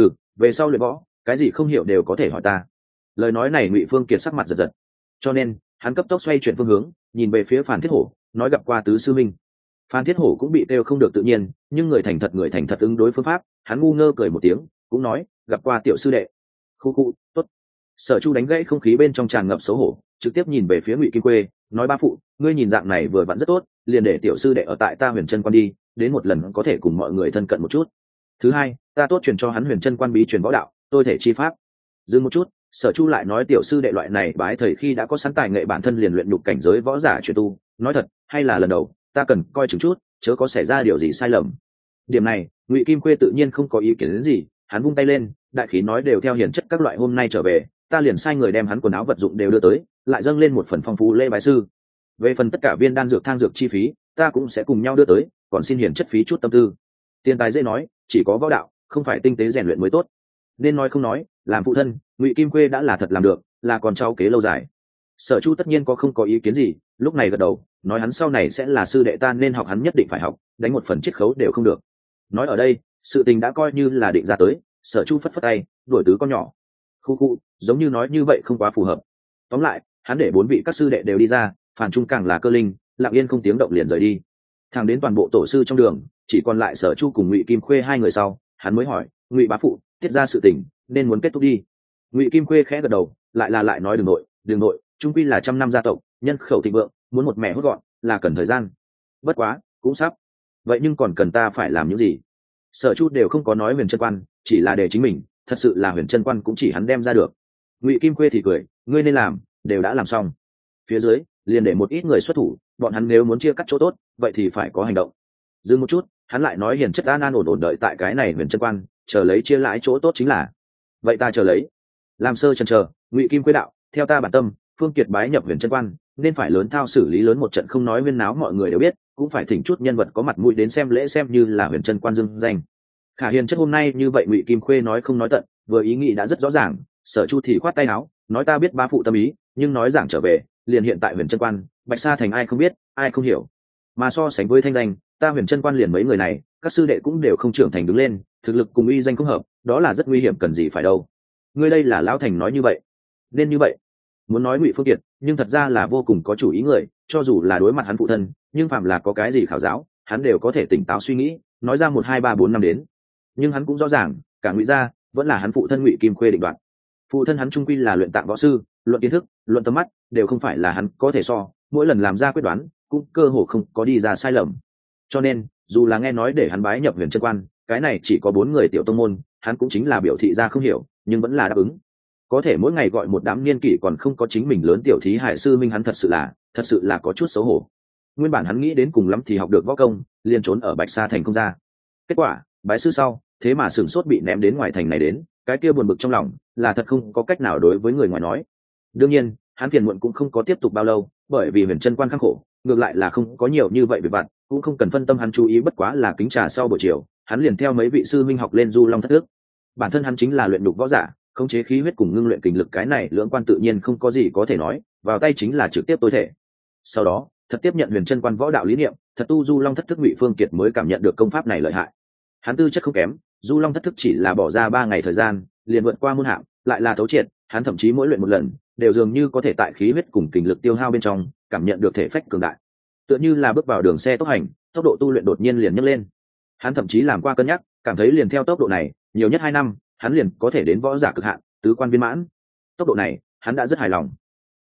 Về sau luyện võ, cái gì không hiểu đều có thể hỏi ta. Lời nói này Ngụy Phương Kiệt sắc mặt giật giật, cho nên hắn cấp tốc xoay chuyển phương hướng, nhìn về phía Phan Thiết Hổ, nói gặp qua tứ sư minh. Phan Thiết Hổ cũng bị kêu không được tự nhiên, nhưng người thành thật ứng đối phương pháp, hắn ngu ngơ cười một tiếng, cũng nói gặp qua tiểu sư đệ. Khu tốt. Sở Chu đánh gãy không khí bên trong tràn ngập xấu hổ, trực tiếp nhìn về phía Ngụy Kim Quê, nói ba phụ, ngươi nhìn dạng này vừa vặn rất tốt, liền để tiểu sư đệ ở tại ta Huyền Chân Quan đi, đến một lần có thể cùng mọi người thân cận một chút. Thứ hai, ta tốt truyền cho hắn Huyền Chân Quan bí truyền võ đạo, tôi thể chi pháp. Dừng một chút, Sở Chu lại nói tiểu sư đệ loại này bái thầy khi đã có sẵn tài nghệ bản thân liền luyện nhục cảnh giới võ giả truyền tu, nói thật, hay là lần đầu, ta cần coi chừng chút, chớ có xảy ra điều gì sai lầm. Điểm này, Ngụy Kim Quê tự nhiên không có ý kiến đến gì, hắn vung tay lên, đại khí nói đều theo hiển chất các loại hôm nay trở về, ta liền sai người đem hắn quần áo vật dụng đều đưa tới, lại dâng lên một phần phong phú lễ bái sư. Về phần tất cả viên đan dược thang dược chi phí, ta cũng sẽ cùng nhau đưa tới, còn xin hiển chất phí chút tâm tư. Tiền tài dễ nói, chỉ có võ đạo, không phải tinh tế rèn luyện mới tốt. Nên nói không nói, làm phụ thân, Ngụy Kim Quê đã là thật làm được, là con cháu kế lâu dài. Sở Chu tất nhiên không có ý kiến gì, lúc này gật đầu, nói hắn sau này sẽ là sư đệ ta nên học hắn nhất định phải học, đánh một phần chiết khấu đều không được. Nói ở đây, sự tình đã coi như là định ra tới, Sở Chu phất phất tay, đuổi tứ con nhỏ. Khu, giống như nói như vậy không quá phù hợp. Tóm lại, hắn để 4 vị các sư đệ đều đi ra, Phàn Trung càng là Cơ Linh, lặng yên không tiếng động liền rời đi. Thẳng đến toàn bộ tổ sư trong đường, chỉ còn lại Sở Chu cùng Ngụy Kim Khuê hai người sau, hắn mới hỏi, Ngụy bá phụ, tiết ra sự tình, nên muốn kết thúc đi. Ngụy Kim Khuê khẽ gật đầu, lại nói đường nội, trung quy là 100 năm gia tộc, nhân khẩu thịnh vượng, muốn một mẹ hốt gọn, là cần thời gian. Bất quá, cũng sắp. Vậy nhưng còn cần ta phải làm những gì? Sở Chu đều không có nói Huyền Chân Quan, chỉ là để chính mình, thật sự là Huyền Chân Quan cũng chỉ hắn đem ra được. Ngụy Kim Khuê thì cười, ngươi nên làm, đều đã làm xong. Phía dưới, liền để một ít người xuất thủ, bọn hắn nếu muốn chia cắt chỗ tốt, vậy thì phải có hành động. Dừng một chút, hắn lại nói hiền chất an ổn đợi tại cái này Huyền Chân Quan, chờ lấy chia lãi chỗ tốt chính là. Vậy ta chờ lấy. Làm sơ chần chờ, Ngụy Kim Khuê đạo, theo ta bản tâm, Phương Kiệt bái nhập Huyền Chân Quan, nên phải lớn thao xử lý lớn một trận không nói huyên náo mọi người đều biết, cũng phải thỉnh chút nhân vật có mặt mũi đến xem lễ xem như là Huyền Chân Quan dương danh. Khả hiền chất hôm nay như vậy Ngụy Kim Khuê nói không nói tận, vừa ý nghĩ đã rất rõ ràng. Sở Chu thì khoát tay áo, nói ta biết ba phụ tâm ý, nhưng nói giảng trở về, liền hiện tại Huyền Chân Quan, Bạch Sa Thành ai không biết, ai không hiểu. Mà so sánh với thanh danh, ta Huyền Chân Quan liền mấy người này, các sư đệ cũng đều không trưởng thành đứng lên, thực lực cùng uy danh không hợp, đó là rất nguy hiểm cần gì phải đâu. Ngươi đây là lão thành nói như vậy, nên như vậy. Muốn nói Ngụy Phương Kiệt, nhưng thật ra là vô cùng có chủ ý người, cho dù là đối mặt hắn phụ thân, nhưng phạm là có cái gì khảo giáo, hắn đều có thể tỉnh táo suy nghĩ, nói ra 1 2 3 4 năm đến. Nhưng hắn cũng rõ ràng, cả Ngụy gia vẫn là hắn phụ thân Ngụy Kim Khuê định đoạt. Phụ thân hắn trung quy là luyện tạng võ sư, luận kiến thức, luận tầm mắt, đều không phải là hắn có thể so, mỗi lần làm ra quyết đoán, cũng cơ hồ không có đi ra sai lầm. Cho nên, dù là nghe nói để hắn bái nhập Huyền Chân Quan, cái này chỉ có 4 người tiểu tông môn, hắn cũng chính là biểu thị ra không hiểu, nhưng vẫn là đáp ứng. Có thể mỗi ngày gọi một đám niên kỷ còn không có chính mình lớn tiểu thí hải sư minh, hắn thật sự là có chút xấu hổ. Nguyên bản hắn nghĩ đến cùng lắm thì học được võ công, liền trốn ở Bạch Sa Thành không ra. Kết quả, bái sư sau, thế mà sửng sốt bị ném đến ngoài thành này đến, cái kia buồn bực trong lòng, là thật không có cách nào đối với người ngoài nói. Đương nhiên, hắn phiền muộn cũng không có tiếp tục bao lâu, bởi vì Huyền Chân Quan khắc khổ, ngược lại là không có nhiều như vậy việc vặt, cũng không cần phân tâm hắn chú ý, bất quá là kính trà sau buổi chiều, hắn liền theo mấy vị sư minh học lên Du Long Thất Ước. Bản thân hắn chính là luyện nhục võ giả, khống chế khí huyết cùng ngưng luyện kình lực, cái này lưỡng quan tự nhiên không có gì có thể nói, vào tay chính là trực tiếp tối thể. Sau đó, thật tiếp nhận Huyền Chân Quan võ đạo lý niệm, thật tu Du Long Thất Thức, Ngụy Phương Kiệt mới cảm nhận được công pháp này lợi hại. Hắn tư chất không kém, Du Long Thất Thức chỉ là bỏ ra 3 ngày thời gian, liền vượt qua môn hạng, lại là thấu triệt, hắn thậm chí mỗi luyện một lần, đều dường như có thể tại khí huyết cùng kình lực tiêu hao bên trong, cảm nhận được thể phách cường đại. Tựa như là bước vào đường xe tốc hành, tốc độ tu luyện đột nhiên liền nhấc lên. Hắn thậm chí làm qua cân nhắc, cảm thấy liền theo tốc độ này, nhiều nhất 2 năm, hắn liền có thể đến võ giả cực hạn, tứ quan viên mãn. Tốc độ này, hắn đã rất hài lòng.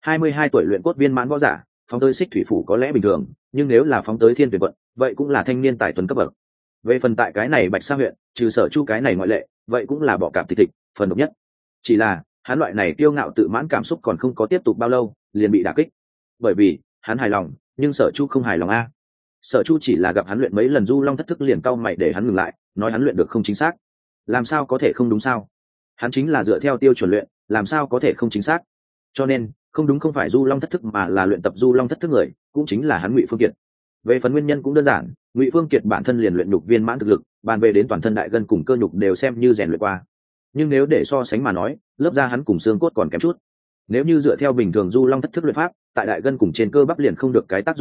22 tuổi luyện cốt viên mãn võ giả, phóng tới Xích Thủy phủ có lẽ bình thường, nhưng nếu là phóng tới Thiên Tuyệt quận, vậy cũng là thanh niên tài tuấn cấp bậc. Về phần tại cái này Bạch Sa huyện, trừ Sở Chu cái này ngoại lệ, vậy cũng là bỏ cạp thịt thịt, phần độc nhất. Chỉ là, hắn loại này kiêu ngạo tự mãn cảm xúc còn không có tiếp tục bao lâu, liền bị đả kích. Bởi vì, hắn hài lòng, nhưng Sở Chu không hài lòng a. Sở Chu chỉ là gặp hắn luyện mấy lần Du Long Thất Thức liền cau mày để hắn ngừng lại, nói hắn luyện được không chính xác. Làm sao có thể không đúng sao? Hắn chính là dựa theo tiêu chuẩn luyện, làm sao có thể không chính xác? Cho nên, không đúng không phải Du Long Thất Thức mà là luyện tập Du Long Thất Thức người, cũng chính là hắn Ngụy Phương Kiệt. Về phần nguyên nhân cũng đơn giản, Ngụy Phương Kiệt bản thân liền luyện nhục viên mãn thực lực, bàn về đến toàn thân đại gân cùng cơ nhục đều xem như rèn luyện qua. Nhưng nếu để so sánh mà nói, lớp da hắn cùng xương cốt còn kém chút. Nếu như dựa theo bình thường Du Long Thất Thức luyện pháp, tại đại gân cùng trên cơ bắp liền không được cái tác dụng gì,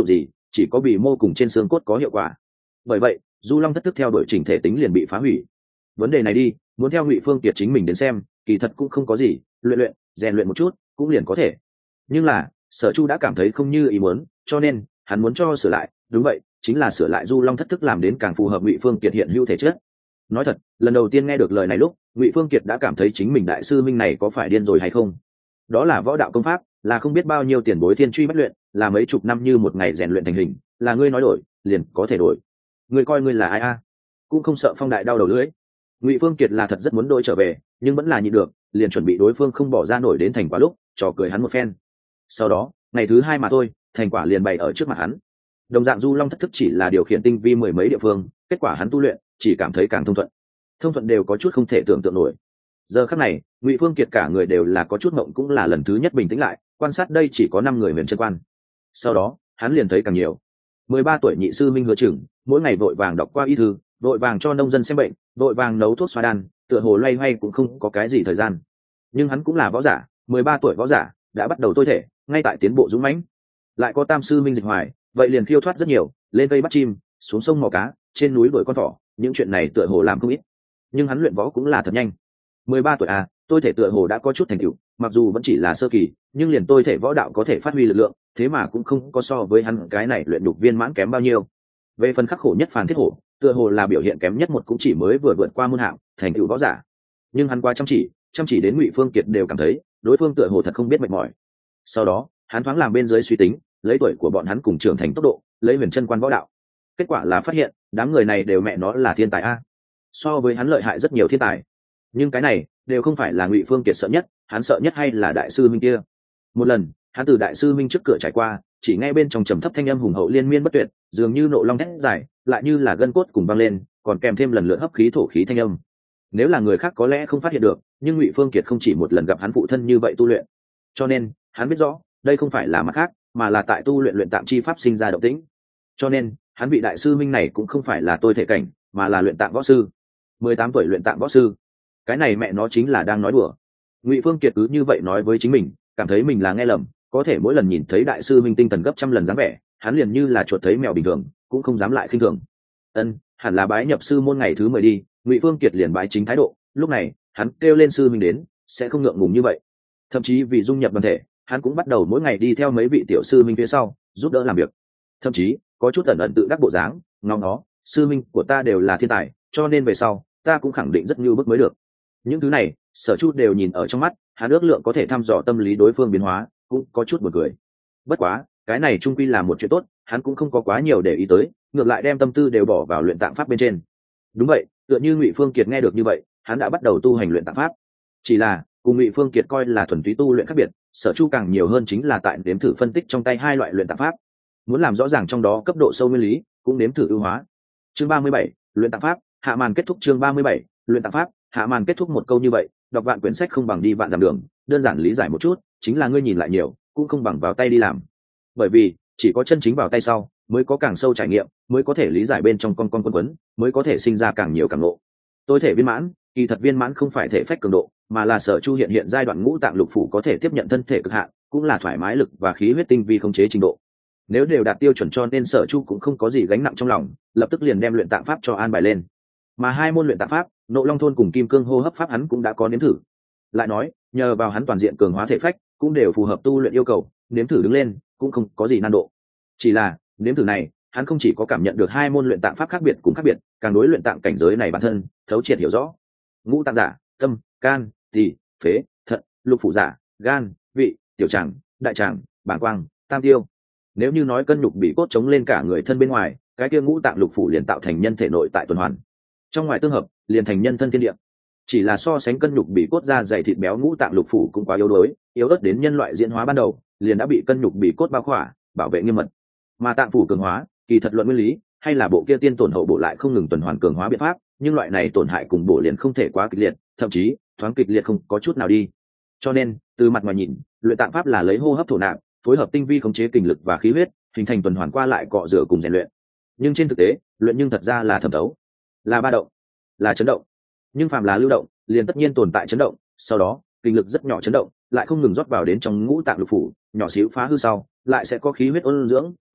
chỉ có bì mô cùng trên xương cốt có hiệu quả. Bởi vậy du long thất thức theo đuổi chỉnh thể tính liền bị phá hủy. Vấn đề này đi, muốn theo Ngụy Phương Kiệt chính mình đến xem, kỳ thật cũng không có gì, luyện rèn luyện một chút cũng liền có thể. Nhưng là Sở Chu đã cảm thấy không như ý muốn, cho nên hắn muốn cho sửa lại. Đúng vậy, chính là sửa lại du long thất thức làm đến càng phù hợp Ngụy Phương Kiệt hiện hữu thể chất. Nói thật, lần đầu tiên nghe được lời này lúc Ngụy Phương Kiệt đã cảm thấy chính mình đại sư minh này có phải điên rồi hay không. Đó là võ đạo công pháp, là không biết bao nhiêu tiền bối thiên truy bất luyện, là mấy chục năm như một ngày rèn luyện thành hình, là ngươi nói đổi liền có thể đổi. Ngươi coi ngươi là ai a? Cũng không sợ phong đại đau đầu lưỡi. Ngụy Phương Kiệt là thật rất muốn đổi trở về, nhưng vẫn là nhịn được, liền chuẩn bị đối phương không bỏ ra nổi đến thành quả lúc trò cười hắn một phen. Sau đó ngày thứ hai mà thôi, thành quả liền bày ở trước mặt hắn. Đồng dạng du long thất thức chỉ là điều khiển tinh vi mười mấy địa phương, kết quả hắn tu luyện chỉ cảm thấy càng thông thuận đều có chút không thể tưởng tượng nổi. Giờ khắc này Ngụy Phương Kiệt cả người đều là có chút mộng, cũng là lần thứ nhất bình tĩnh lại quan sát đây chỉ có 5 người huyền chân quan. Sau đó hắn liền thấy càng nhiều. 13 tuổi nhị sư Minh Hứa Chừng mỗi ngày vội vàng đọc qua y thư, vội vàng cho nông dân xem bệnh, vội vàng nấu thuốc xoa đan, tựa hồ loay hoay cũng không có cái gì thời gian. Nhưng hắn cũng là võ giả, 13 tuổi võ giả đã bắt đầu tôi thể, ngay tại tiến bộ dũng mãnh. Lại có tam sư Minh Dịch Hoài, vậy liền khiêu thoát rất nhiều, lên cây bắt chim, xuống sông mò cá, trên núi đuổi con thỏ, những chuyện này tựa hồ làm không ít. Nhưng hắn luyện võ cũng là thật nhanh. 13 tuổi à, tôi thể tựa hồ đã có chút thành tựu, mặc dù vẫn chỉ là sơ kỳ, nhưng liền tôi thể võ đạo có thể phát huy lực lượng, thế mà cũng không có so với hắn cái này luyện đục viên mãn kém bao nhiêu. Về phần khắc khổ nhất Phàn Thiết Hổ, tựa hồ là biểu hiện kém nhất một, cũng chỉ mới vừa vượt qua môn hạng, thành tựu võ giả. Nhưng hắn quá chăm chỉ đến Ngụy Phương Kiệt đều cảm thấy đối phương tựa hồ thật không biết mệt mỏi. Sau đó hắn thoáng làm bên dưới suy tính, lấy tuổi của bọn hắn cùng trưởng thành tốc độ, lấy huyền chân quan võ đạo, kết quả là phát hiện đám người này đều mẹ nó là thiên tài a, so với hắn lợi hại rất nhiều thiên tài. Nhưng cái này đều không phải là Ngụy Phương Kiệt sợ nhất, hắn sợ nhất hay là đại sư Minh kia. Một lần hắn từ đại sư Minh trước cửa trải qua, chỉ nghe bên trong trầm thấp thanh âm hùng hậu liên miên bất tuyệt, dường như nộ long thét dài, lại như là gân cốt cùng vang lên, còn kèm thêm lần lượt hấp khí thổ khí thanh âm. Nếu là người khác có lẽ không phát hiện được, nhưng Ngụy Phương Kiệt không chỉ một lần gặp hắn phụ thân như vậy tu luyện, cho nên hắn biết rõ đây không phải là mặt khác, mà là tại tu luyện luyện tạm chi pháp sinh ra động tĩnh. Cho nên hắn vị đại sư Minh này cũng không phải là tôi thể cảnh, mà là luyện tạm võ sư. 18 tuổi luyện tạm võ sư, cái này mẹ nó chính là đang nói đùa. Ngụy Phương Kiệt cứ như vậy nói với chính mình, cảm thấy mình là nghe lầm, có thể mỗi lần nhìn thấy đại sư Minh tinh thần gấp trăm lần dáng vẻ, hắn liền như là chuột thấy mèo bình thường, cũng không dám lại khinh thường. Hẳn là bái nhập sư môn ngày thứ 10 đi, Ngụy Phương Kiệt liền bái chính thái độ, lúc này hắn kêu lên sư Minh đến, sẽ không ngượng ngùng như vậy. Thậm chí vì dung nhập đoàn thể, hắn cũng bắt đầu mỗi ngày đi theo mấy vị tiểu sư Minh phía sau, giúp đỡ làm việc. Thậm chí có chút ẩn ẩn tự đắc bộ dáng, ngóng nó, sư Minh của ta đều là thiên tài, cho nên về sau ta cũng khẳng định rất như bức mới được. Những thứ này Sở Chu đều nhìn ở trong mắt, hắn ước lượng có thể thăm dò tâm lý đối phương biến hóa, cũng có chút buồn cười. Bất quá cái này trung quy là một chuyện tốt, hắn cũng không có quá nhiều để ý tới, ngược lại đem tâm tư đều bỏ vào luyện tạng pháp bên trên. Đúng vậy, tựa như Ngụy Phương Kiệt nghe được như vậy, hắn đã bắt đầu tu hành luyện tạng pháp. Chỉ là cùng Ngụy Phương Kiệt coi là thuần túy tu luyện khác biệt, Sở Chu càng nhiều hơn chính là tại nếm thử phân tích trong tay hai loại luyện tạng pháp, muốn làm rõ ràng trong đó cấp độ sâu nguyên lý, cũng nếm thử ưu hóa. Chương 37, luyện tạng pháp hạ màn kết thúc. Chương 37, luyện tạng pháp hạ màn kết thúc. Một câu như vậy, đọc vạn quyển sách không bằng đi vạn dặm đường, đơn giản lý giải một chút, chính là ngươi nhìn lại nhiều cũng không bằng vào tay đi làm. Bởi vì chỉ có chân chính vào tay sau, mới có càng sâu trải nghiệm, mới có thể lý giải bên trong con quấn, mới có thể sinh ra càng nhiều cảm ngộ. Tôi thể viên mãn, kỳ thật viên mãn không phải thể phách cường độ, mà là Sở Chu hiện giai đoạn ngũ tạng lục phủ có thể tiếp nhận thân thể cực hạn, cũng là thoải mái lực và khí huyết tinh vi khống chế trình độ. Nếu đều đạt tiêu chuẩn, cho nên Sở Chu cũng không có gì gánh nặng trong lòng, lập tức liền đem luyện tạng pháp cho an bài lên. Mà hai môn luyện tạng pháp, Nộ Long thôn cùng Kim Cương hô hấp pháp, hắn cũng đã có nếm thử. Lại nói, nhờ vào hắn toàn diện cường hóa thể phách, cũng đều phù hợp tu luyện yêu cầu, nếm thử đứng lên cũng không có gì nan độ. Chỉ là nếm thử này, hắn không chỉ có cảm nhận được hai môn luyện tạng pháp khác biệt cùng khác biệt, càng đối luyện tạng cảnh giới này bản thân thấu triệt hiểu rõ. Ngũ tạng giả, tâm, can, tỳ, phế, thận, lục phủ giả, gan, vị, tiểu tràng, đại tràng, bàng quang, tam tiêu. Nếu như nói cân nhục bị cốt chống lên cả người thân bên ngoài, cái kia ngũ tạng lục phủ liền tạo thành nhân thể nội tại tuần hoàn, trong ngoài tương hợp liền thành nhân thân thiên địa. Chỉ là so sánh cân nhục bị cốt da dày thịt béo, ngũ tạng lục phủ cũng quá yếu đuối, yếu ớt đến nhân loại diễn hóa ban đầu liền đã bị cân nhục bị cốt bao khỏa, bảo vệ nghiêm mật. Mà tạng phủ cường hóa, kỳ thật luận nguyên lý hay là bộ kia tiên tổn hậu bổ lại không ngừng tuần hoàn cường hóa biện pháp, nhưng loại này tổn hại cùng bổ liền không thể quá kịch liệt, thậm chí thoáng kịch liệt không có chút nào đi. Cho nên từ mặt ngoài nhìn, luyện tạng pháp là lấy hô hấp thổ nạp, phối hợp tinh vi khống chế kình lực và khí huyết, hình thành tuần hoàn qua lại cọ rửa cùng rèn luyện. Nhưng trên thực tế, luyện nhưng thật ra là thẩm thấu, là ba động, là chấn động. Nhưng phàm là lưu động, liền tất nhiên tồn tại chấn động, sau đó kình lực rất nhỏ chấn động lại không ngừng rót vào đến trong ngũ tạng lục phủ, nhỏ xíu phá hư sau lại sẽ có khí huyết ôn dưỡng,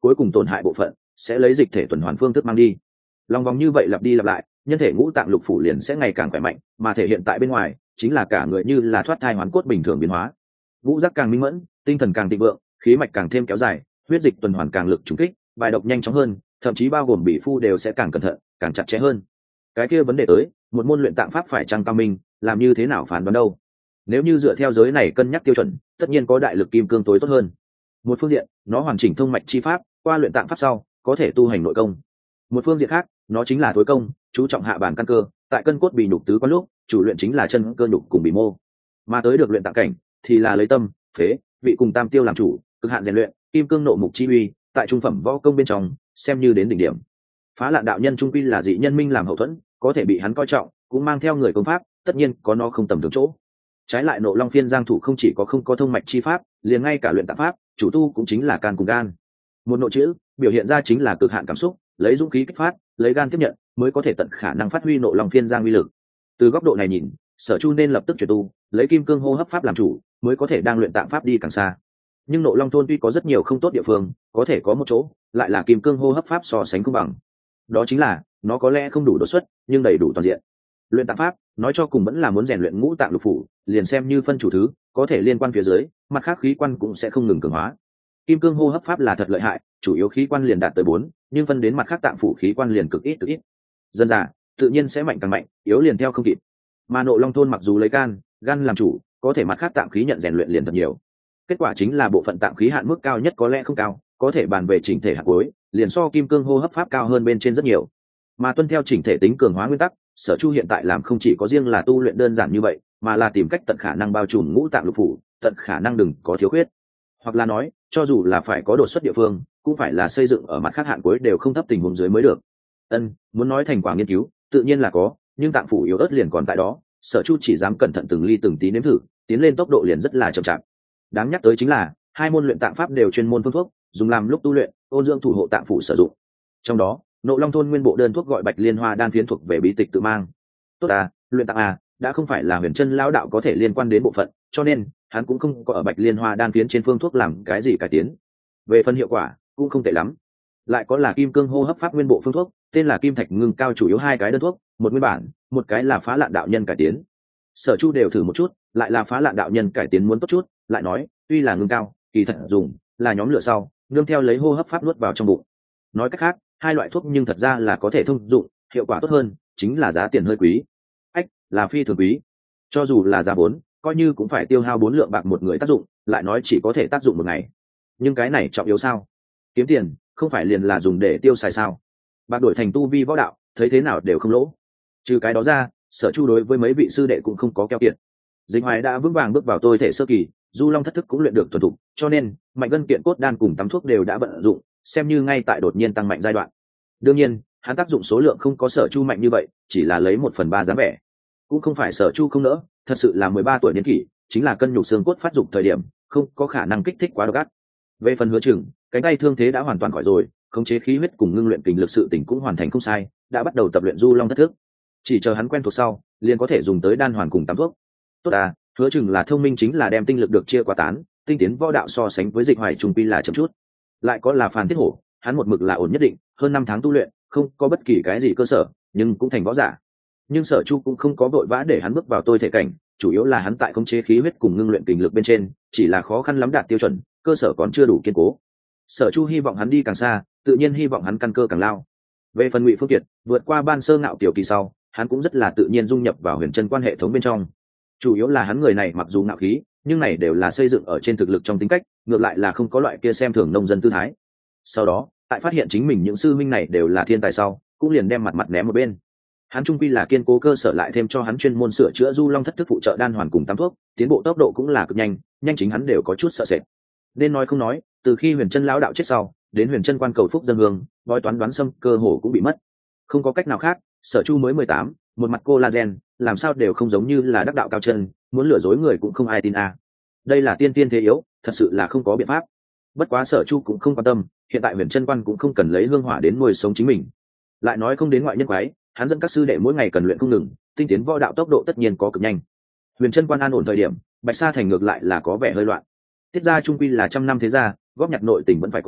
cuối cùng tổn hại bộ phận sẽ lấy dịch thể tuần hoàn phương thức mang đi. Lòng vòng như vậy lặp đi lặp lại, nhân thể ngũ tạng lục phủ liền sẽ ngày càng khỏe mạnh, mà thể hiện tại bên ngoài chính là cả người như là thoát thai hoán cốt bình thường biến hóa. Ngũ giác càng minh mẫn, tinh thần càng thịnh vượng, khí mạch càng thêm kéo dài, huyết dịch tuần hoàn càng lực trùng kích, bài độc nhanh chóng hơn, thậm chí bao gồm bị phu đều sẽ càng cẩn thận, càng chặt chẽ hơn. Cái kia vấn đề tới, một môn luyện tạng pháp phải chăng cao minh, làm như thế nào phán đoán đâu? Nếu như dựa theo giới này cân nhắc tiêu chuẩn, tất nhiên có đại lực kim cương tối tốt hơn. Một phương diện, nó hoàn chỉnh thông mạch chi pháp, qua luyện tạng pháp sau, có thể tu hành nội công. Một phương diện khác, nó chính là tối công, chú trọng hạ bản căn cơ, tại cân cốt bị nhục tứ quan lúc, chủ luyện chính là chân cơ nhục cùng bị mô. Mà tới được luyện tạng cảnh, thì là lấy tâm, phế, vị cùng tam tiêu làm chủ, cực hạn rèn luyện, kim cương nộ mục chi uy, tại trung phẩm võ công bên trong, xem như đến đỉnh điểm. Phá Lạn đạo nhân trung quy là dị nhân minh làm hậu thuẫn, có thể bị hắn coi trọng, cũng mang theo người công pháp, tất nhiên có nó không tầm thường chỗ. Trái lại Nộ Long Phiên Giang thủ không chỉ có không có thông mạch chi pháp, liền ngay cả luyện tạng pháp, chủ tu cũng chính là can cùng gan. Một nội chữ, biểu hiện ra chính là cực hạn cảm xúc, lấy dũng khí kích phát, lấy gan tiếp nhận, mới có thể tận khả năng phát huy Nộ Long Phiên Giang uy lực. Từ góc độ này nhìn, Sở Chu nên lập tức chuyển tu, lấy kim cương hô hấp pháp làm chủ, mới có thể đang luyện tạng pháp đi càng xa. Nhưng Nộ Long thôn tuy có rất nhiều không tốt địa phương, có thể có một chỗ, lại là kim cương hô hấp pháp so sánh không bằng. Đó chính là, nó có lẽ không đủ đột xuất, nhưng đầy đủ toàn diện. Luyện tạng pháp, nói cho cùng vẫn là muốn rèn luyện ngũ tạng lục phủ, liền xem như phân chủ thứ, có thể liên quan phía dưới, mặt khác khí quan cũng sẽ không ngừng cường hóa. Kim cương hô hấp pháp là thật lợi hại, chủ yếu khí quan liền đạt tới 4, nhưng phân đến mặt khác tạng phủ khí quan liền cực ít cực ít. Dân dà, tự nhiên sẽ mạnh càng mạnh, yếu liền theo không kịp. Mà Nộ Long thôn mặc dù lấy gan làm chủ, có thể mặt khác tạng khí nhận rèn luyện liền thật nhiều. Kết quả chính là bộ phận tạng khí hạn mức cao nhất có lẽ không cao, có thể bàn về chỉnh thể hạt cuối, liền so kim cương hô hấp pháp cao hơn bên trên rất nhiều. Mà tuân theo chỉnh thể tính cường hóa nguyên tắc, Sở Chu hiện tại làm không chỉ có riêng là tu luyện đơn giản như vậy, mà là tìm cách tận khả năng bao trùm ngũ tạng lục phủ, tận khả năng đừng có thiếu khuyết. Hoặc là nói, cho dù là phải có đột xuất địa phương, cũng phải là xây dựng ở mặt khác hạn cuối đều không thấp tình huống dưới mới được. Muốn nói thành quả nghiên cứu, tự nhiên là có, nhưng tạng phủ yếu ớt liền còn tại đó, Sở Chu chỉ dám cẩn thận từng ly từng tí nếm thử, tiến lên tốc độ liền rất là chậm chạp. Đáng nhắc tới chính là, hai môn luyện tạng pháp đều chuyên môn phương thuốc, dùng làm lúc tu luyện, ôn dưỡng thủ hộ tạng phủ sử dụng. Trong đó, Nộ Long thôn nguyên bộ đơn thuốc gọi Bạch Liên Hoa đan phiến thuộc về bí tịch tự mang. Tốt luyện tạng đã không phải là Huyền Chân lão đạo có thể liên quan đến bộ phận, cho nên hắn cũng không có ở Bạch Liên Hoa đan phiến trên phương thuốc làm cái gì cải tiến. Về phần hiệu quả, cũng không tệ lắm. Lại có là kim cương hô hấp pháp nguyên bộ phương thuốc, tên là Kim Thạch Ngưng Cao, chủ yếu hai cái đơn thuốc, một nguyên bản, một cái là Phá Lạn đạo nhân cải tiến. Sở Chu đều thử một chút, lại là Phá Lạn đạo nhân cải tiến muốn tốt chút, lại nói, tuy là ngưng cao, kỳ thật dùng là nhóm lửa sau, nương theo lấy hô hấp pháp nuốt vào trong bụng. Nói cách khác, hai loại thuốc nhưng thật ra là có thể thông dụng, hiệu quả tốt hơn, chính là giá tiền hơi quý. Là phi thường quý. Cho dù là giá 4, coi như cũng phải tiêu hao 4 lượng bạc một người tác dụng, lại nói chỉ có thể tác dụng một ngày. Nhưng cái này trọng yếu sao? Kiếm tiền, không phải liền là dùng để tiêu xài sao? Bạc đổi thành tu vi võ đạo, thấy thế nào đều không lỗ. Trừ cái đó ra, Sở Chu đối với mấy vị sư đệ cũng không có keo kiệt. Dịch Hoài đã vững vàng bước vào tôi thể sơ kỳ, Du Long thất thức cũng luyện được thuần thục, cho nên mạnh gân kiện cốt đan cùng tắm thuốc đều đã vận dụng, xem như ngay tại đột nhiên tăng mạnh giai đoạn. Đương nhiên, hắn tác dụng số lượng không có Sở Chu mạnh như vậy, chỉ là lấy 1/3 dáng vẻ. Cũng không phải Sở Chu không nỡ, thật sự là 13 tuổi niên kỷ, chính là cân nhục xương cốt phát dục thời điểm, không có khả năng kích thích quá độc ác. Về phần Hứa Chừng, cánh tay thương thế đã hoàn toàn khỏi rồi, khống chế khí huyết cùng ngưng luyện kình lực sự tỉnh cũng hoàn thành không sai, đã bắt đầu tập luyện Du Long thất thức. Chỉ chờ hắn quen thuộc sau, liền có thể dùng tới đan hoàn cùng tắm thuốc. Tốt Hứa Chừng là thông minh, chính là đem tinh lực được chia quá tán, tinh tiến võ đạo so sánh với Dịch Hoài trùng quy là chậm chút. Lại có là Phàn Thiết Hổ, hắn một mực là ổn nhất định, hơn 5 tháng tu luyện, không có bất kỳ cái gì cơ sở, nhưng cũng thành võ giả. Nhưng Sở Chu cũng không có vội vã để hắn bước vào tôi thể cảnh, chủ yếu là hắn tại khống chế khí huyết cùng ngưng luyện kình lực bên trên, chỉ là khó khăn lắm đạt tiêu chuẩn, cơ sở còn chưa đủ kiên cố. Sở Chu hy vọng hắn đi càng xa, tự nhiên hy vọng hắn căn cơ càng lao. Về phần Ngụy Phương Kiệt, vượt qua ban sơ ngạo tiểu kỳ sau, hắn cũng rất là tự nhiên dung nhập vào Huyền Chân quan hệ thống bên trong. Chủ yếu là hắn người này mặc dù ngạo khí, nhưng này đều là xây dựng ở trên thực lực trong tính cách, ngược lại là không có loại kia xem thường nông dân tư thái. Sau đó, tại phát hiện chính mình những sư minh này đều là thiên tài sau, cũng liền đem mặt ném một bên. Hắn trung quy là kiên cố cơ sở, lại thêm cho hắn chuyên môn sửa chữa Du Long thất thức phụ trợ đan hoàn cùng tắm thuốc, tiến bộ tốc độ cũng là cực nhanh, nhanh chính hắn đều có chút sợ sệt. Nên nói không nói, từ khi Huyền Chân lão đạo chết sau, đến Huyền Chân quan cầu phúc dân hương, bói toán đoán xâm cơ hồ cũng bị mất. Không có cách nào khác, Sở Chu mới 18, một mặt collagen, làm sao đều không giống như là đắc đạo cao chân, muốn lừa dối người cũng không ai tin Đây là tiên thế yếu, thật sự là không có biện pháp. Bất quá Sở Chu cũng không quan tâm, hiện tại Huyền Chân quan cũng không cần lấy hương hỏa đến nuôi sống chính mình. Lại nói không đến ngoại nhân quái, hắn dẫn các sư đệ mỗi ngày cần luyện không ngừng, tinh tiến võ đạo tốc độ tất nhiên có cực nhanh. Huyền Chân quan an ổn thời điểm, Bạch Sa thành ngược lại là có vẻ hơi loạn. Tiết gia trung quy là trăm năm thế gia, góp nhặt nội tình vẫn phải có,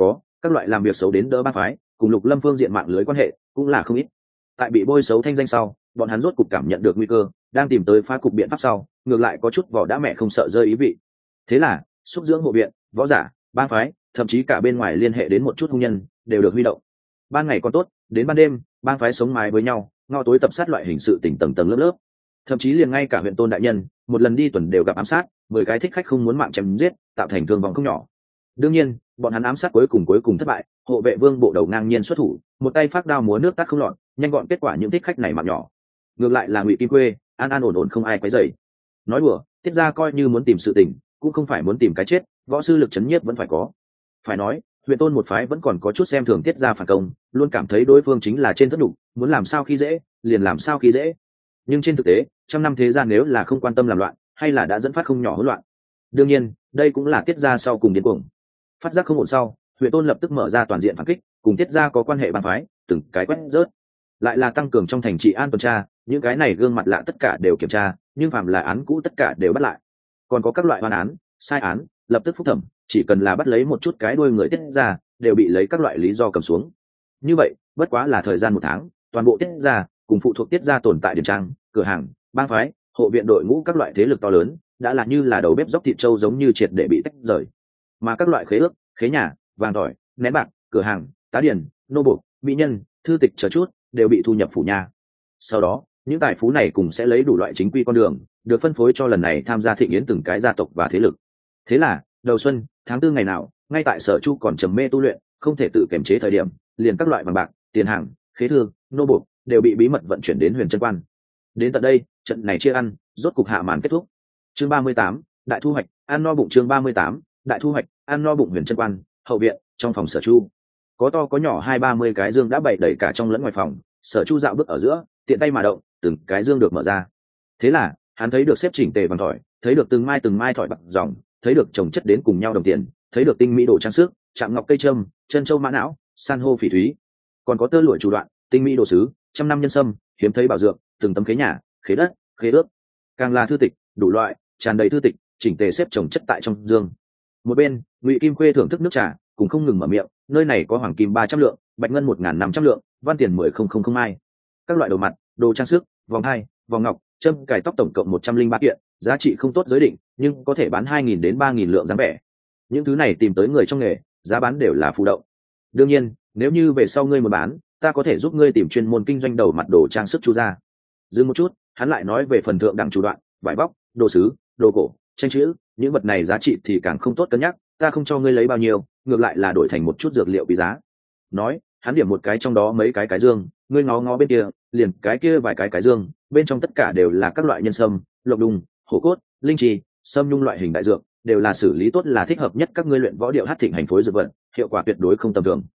các loại làm việc xấu đến đỡ bang phái cùng Lục Lâm phương diện mạng lưới quan hệ cũng là không ít. Tại bị bôi xấu thanh danh sau, bọn hắn rốt cục cảm nhận được nguy cơ, đang tìm tới phá cục biện pháp sau, ngược lại có chút vỏ đã mẹ không sợ rơi ý vị. Thế là xúc dưỡng hộ viện, võ giả, bang phái, thậm chí cả bên ngoài liên hệ đến một chút hung nhân đều được huy động. Ban ngày còn tốt, đến ban đêm bang phái sống mái với nhau, ngõ tối tập sát loại hình sự tỉnh tầng tầng lớp lớp, thậm chí liền ngay cả huyện tôn đại nhân một lần đi tuần đều gặp ám sát 10 cái thích khách không muốn mạng chém giết, tạo thành thương vong không nhỏ. Đương nhiên bọn hắn ám sát cuối cùng thất bại, hộ vệ vương bộ đầu ngang nhiên xuất thủ, một tay phát đao múa nước tắt không lọt, nhanh gọn kết quả những thích khách này mạng nhỏ. Ngược lại là Ngụy Kim Khuê an an ổn ổn không ai quấy rầy. Nói đùa, Tiết gia coi như muốn tìm sự tình cũng không phải muốn tìm cái chết, võ sư lực chấn nhiếp vẫn phải có. Phải nói huyện tôn một phái vẫn còn có chút xem thường Tiết gia phản công, luôn cảm thấy đối phương chính là trên thất đủ, muốn làm sao khi dễ liền làm sao khi dễ. Nhưng trên thực tế trăm năm thế gia nếu là không quan tâm làm loạn, hay là đã dẫn phát không nhỏ hỗn loạn. Đương nhiên đây cũng là Tiết gia sau cùng điên cuồng. Phát giác không ổn sau, huyện tôn lập tức mở ra toàn diện phản kích, cùng Tiết gia có quan hệ bang phái từng cái quét rớt, lại là tăng cường trong thành trị an tuần tra, những cái này gương mặt lạ tất cả đều kiểm tra, nhưng phạm là án cũ tất cả đều bắt lại. Còn có các loại oan án, sai án, lập tức phúc thẩm, chỉ cần là bắt lấy một chút cái đuôi người Tiết gia đều bị lấy các loại lý do cầm xuống. Như vậy bất quá là thời gian 1 tháng, toàn bộ Tiết gia cùng phụ thuộc Tiết gia tồn tại điển trang, cửa hàng, bang phái, hộ viện đội ngũ các loại thế lực to lớn đã là như là đầu bếp dốc thịt trâu giống như triệt để bị tách rời. Mà các loại khế ước, khế nhà, vàng tỏi, nén bạc, cửa hàng, tá điển, nô buộc, mỹ nhân, thư tịch chờ chút đều bị thu nhập phủ nhà. Sau đó những tài phú này cùng sẽ lấy đủ loại chính quy con đường được phân phối cho lần này tham gia thịnh yến từng cái gia tộc và thế lực. Thế là đầu xuân tháng 4 ngày nào, ngay tại Sở Chu còn trầm mê tu luyện không thể tự kiềm chế thời điểm, liền các loại vàng bạc, tiền hàng, khế thương, nô buộc đều bị bí mật vận chuyển đến Huyền Trân Quan. Đến tận đây trận này chia ăn rốt cục hạ màn kết thúc. Chương 38, đại thu hoạch ăn no bụng. Chương 38, đại thu hoạch ăn no bụng. Huyền Trân Quan hậu viện, trong phòng Sở Chu có to có nhỏ 20-30 cái dương đã bày đầy cả trong lẫn ngoài phòng. Sở Chu dạo bước ở giữa, tiện tay mà động, từng cái dương được mở ra. Thế là hắn thấy được xếp chỉnh tề vàng thỏi, thấy được từng mai thỏi bạc dòng, thấy được chồng chất đến cùng nhau đồng tiền, thấy được tinh mỹ đồ trang sức, chạm ngọc cây trâm, chân châu mã não, san hô phỉ thúy, còn có tơ lụa chủ đoạn, tinh mỹ đồ sứ, trăm năm nhân sâm, hiếm thấy bảo dược, từng tấm khế nhà, khế đất, khế ước, càng là thư tịch đủ loại, tràn đầy thư tịch chỉnh tề xếp chồng chất tại trong dương. Một bên Ngụy Kim Khuê thưởng thức nước trà, cùng không ngừng mở miệng, nơi này có hoàng kim 300 lượng, bạch ngân 1.500 lượng, văn tiền 10.000 mai, các loại đồ mặt, đồ trang sức, vòng hai, vòng ngọc, châm cài tóc tổng cộng 103 kiện, giá trị không tốt giới định, nhưng có thể bán 2.000 đến 3.000 lượng dáng vẻ. Những thứ này tìm tới người trong nghề, giá bán đều là phù động. Đương nhiên nếu như về sau ngươi muốn bán, ta có thể giúp ngươi tìm chuyên môn kinh doanh đầu mặt đồ trang sức Chu ra. Dừng một chút, hắn lại nói về phần thượng đẳng chủ đoạn, vải vóc, đồ sứ, đồ cổ, tranh chữ, những vật này giá trị thì càng không tốt cân nhắc, ta không cho ngươi lấy bao nhiêu, ngược lại là đổi thành một chút dược liệu quý giá. Nói hắn điểm một cái trong đó mấy cái dương, ngươi ngó ngó bên kia, liền cái kia vài cái dương, bên trong tất cả đều là các loại nhân sâm, lộc đùng, hổ cốt, linh trì, sâm nhung loại hình đại dược, đều là xử lý tốt là thích hợp nhất các ngươi luyện võ điệu hát thịnh hành phối dược vận, hiệu quả tuyệt đối không tầm thường.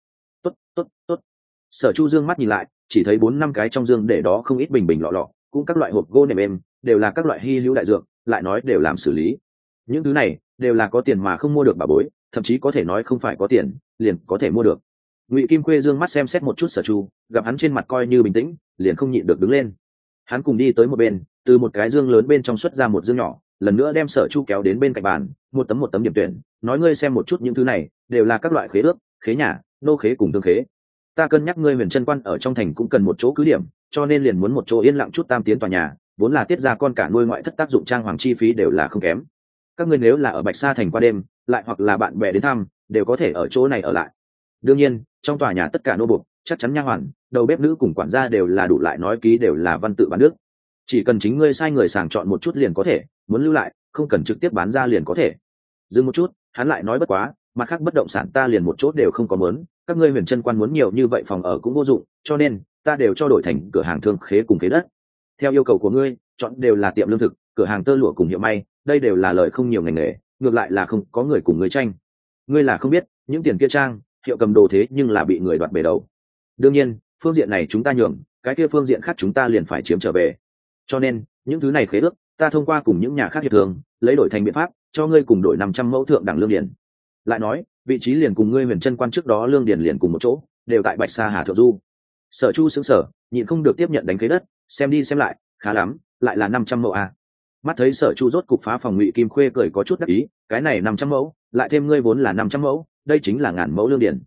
Tốt. Sở Chu dương mắt nhìn lại, chỉ thấy 4-5 cái trong dương để đó không ít bình bình lọ lọ, cũng các loại hộp gỗ nệm êm, đều là các loại hy hữu đại dược, lại nói đều làm xử lý. Những thứ này đều là có tiền mà không mua được bà bối, thậm chí có thể nói không phải có tiền liền có thể mua được. Ngụy Kim Khuê dương mắt xem xét một chút Sở Chu, gặp hắn trên mặt coi như bình tĩnh, liền không nhịn được đứng lên. Hắn cùng đi tới một bên, từ một cái dương lớn bên trong xuất ra một dương nhỏ, lần nữa đem Sở Chu kéo đến bên cạnh bàn, một tấm điểm tuyển, nói ngươi xem một chút những thứ này, đều là các loại khế ước, khế nhà, nô khế cùng tương khế. Ta cân nhắc ngươi Huyền Trân Quan ở trong thành cũng cần một chỗ cứ điểm, cho nên liền muốn một chỗ yên lặng chút tam tiến tòa nhà, vốn là tiết ra con cả nuôi ngoại thất tác dụng trang hoàng chi phí đều là không kém. Các ngươi nếu là ở Bạch Sa thành qua đêm, lại hoặc là bạn bè đến thăm, đều có thể ở chỗ này ở lại. Đương nhiên trong tòa nhà tất cả nô buộc, chắc chắn nha hoàn, đầu bếp nữ cùng quản gia đều là đủ lại nói ký đều là văn tự bán nước, chỉ cần chính ngươi sai người sàng chọn một chút liền có thể, muốn lưu lại không cần trực tiếp bán ra liền có thể. Dừng một chút, hắn lại nói bất quá, mặt khác bất động sản ta liền một chỗ đều không có mớn, các ngươi Huyền Trân Quan muốn nhiều như vậy phòng ở cũng vô dụng, cho nên ta đều cho đổi thành cửa hàng thương khế cùng khế đất. Theo yêu cầu của ngươi, chọn đều là tiệm lương thực, cửa hàng tơ lụa cùng hiệu may, đây đều là lời không nhiều ngành nghề, ngược lại là không có người cùng ngươi tranh. Ngươi là không biết, những tiền kia trang hiệu cầm đồ thế nhưng là bị người đoạt bể đầu. Đương nhiên phương diện này chúng ta nhường, cái kia phương diện khác chúng ta liền phải chiếm trở về. Cho nên những thứ này khế ước ta thông qua cùng những nhà khác hiệp thường, lấy đổi thành biện pháp cho ngươi cùng đổi 500 mẫu thượng đẳng lương điển. Lại nói vị trí liền cùng ngươi Huyền Trân Quan trước đó lương điển liền cùng một chỗ, đều tại Bạch Sa Hà thượng du. Sở Chu sững sờ, nhịn không được tiếp nhận đánh khế đất, xem đi xem lại, khá lắm, lại là 500 mẫu à. Mắt thấy Sở Chu rốt cục phá phòng, Ngụy Kim Khuê cười có chút đắc ý, cái này 500 mẫu lại thêm ngươi vốn là 500 mẫu, đây chính là ngàn mẫu lương điển.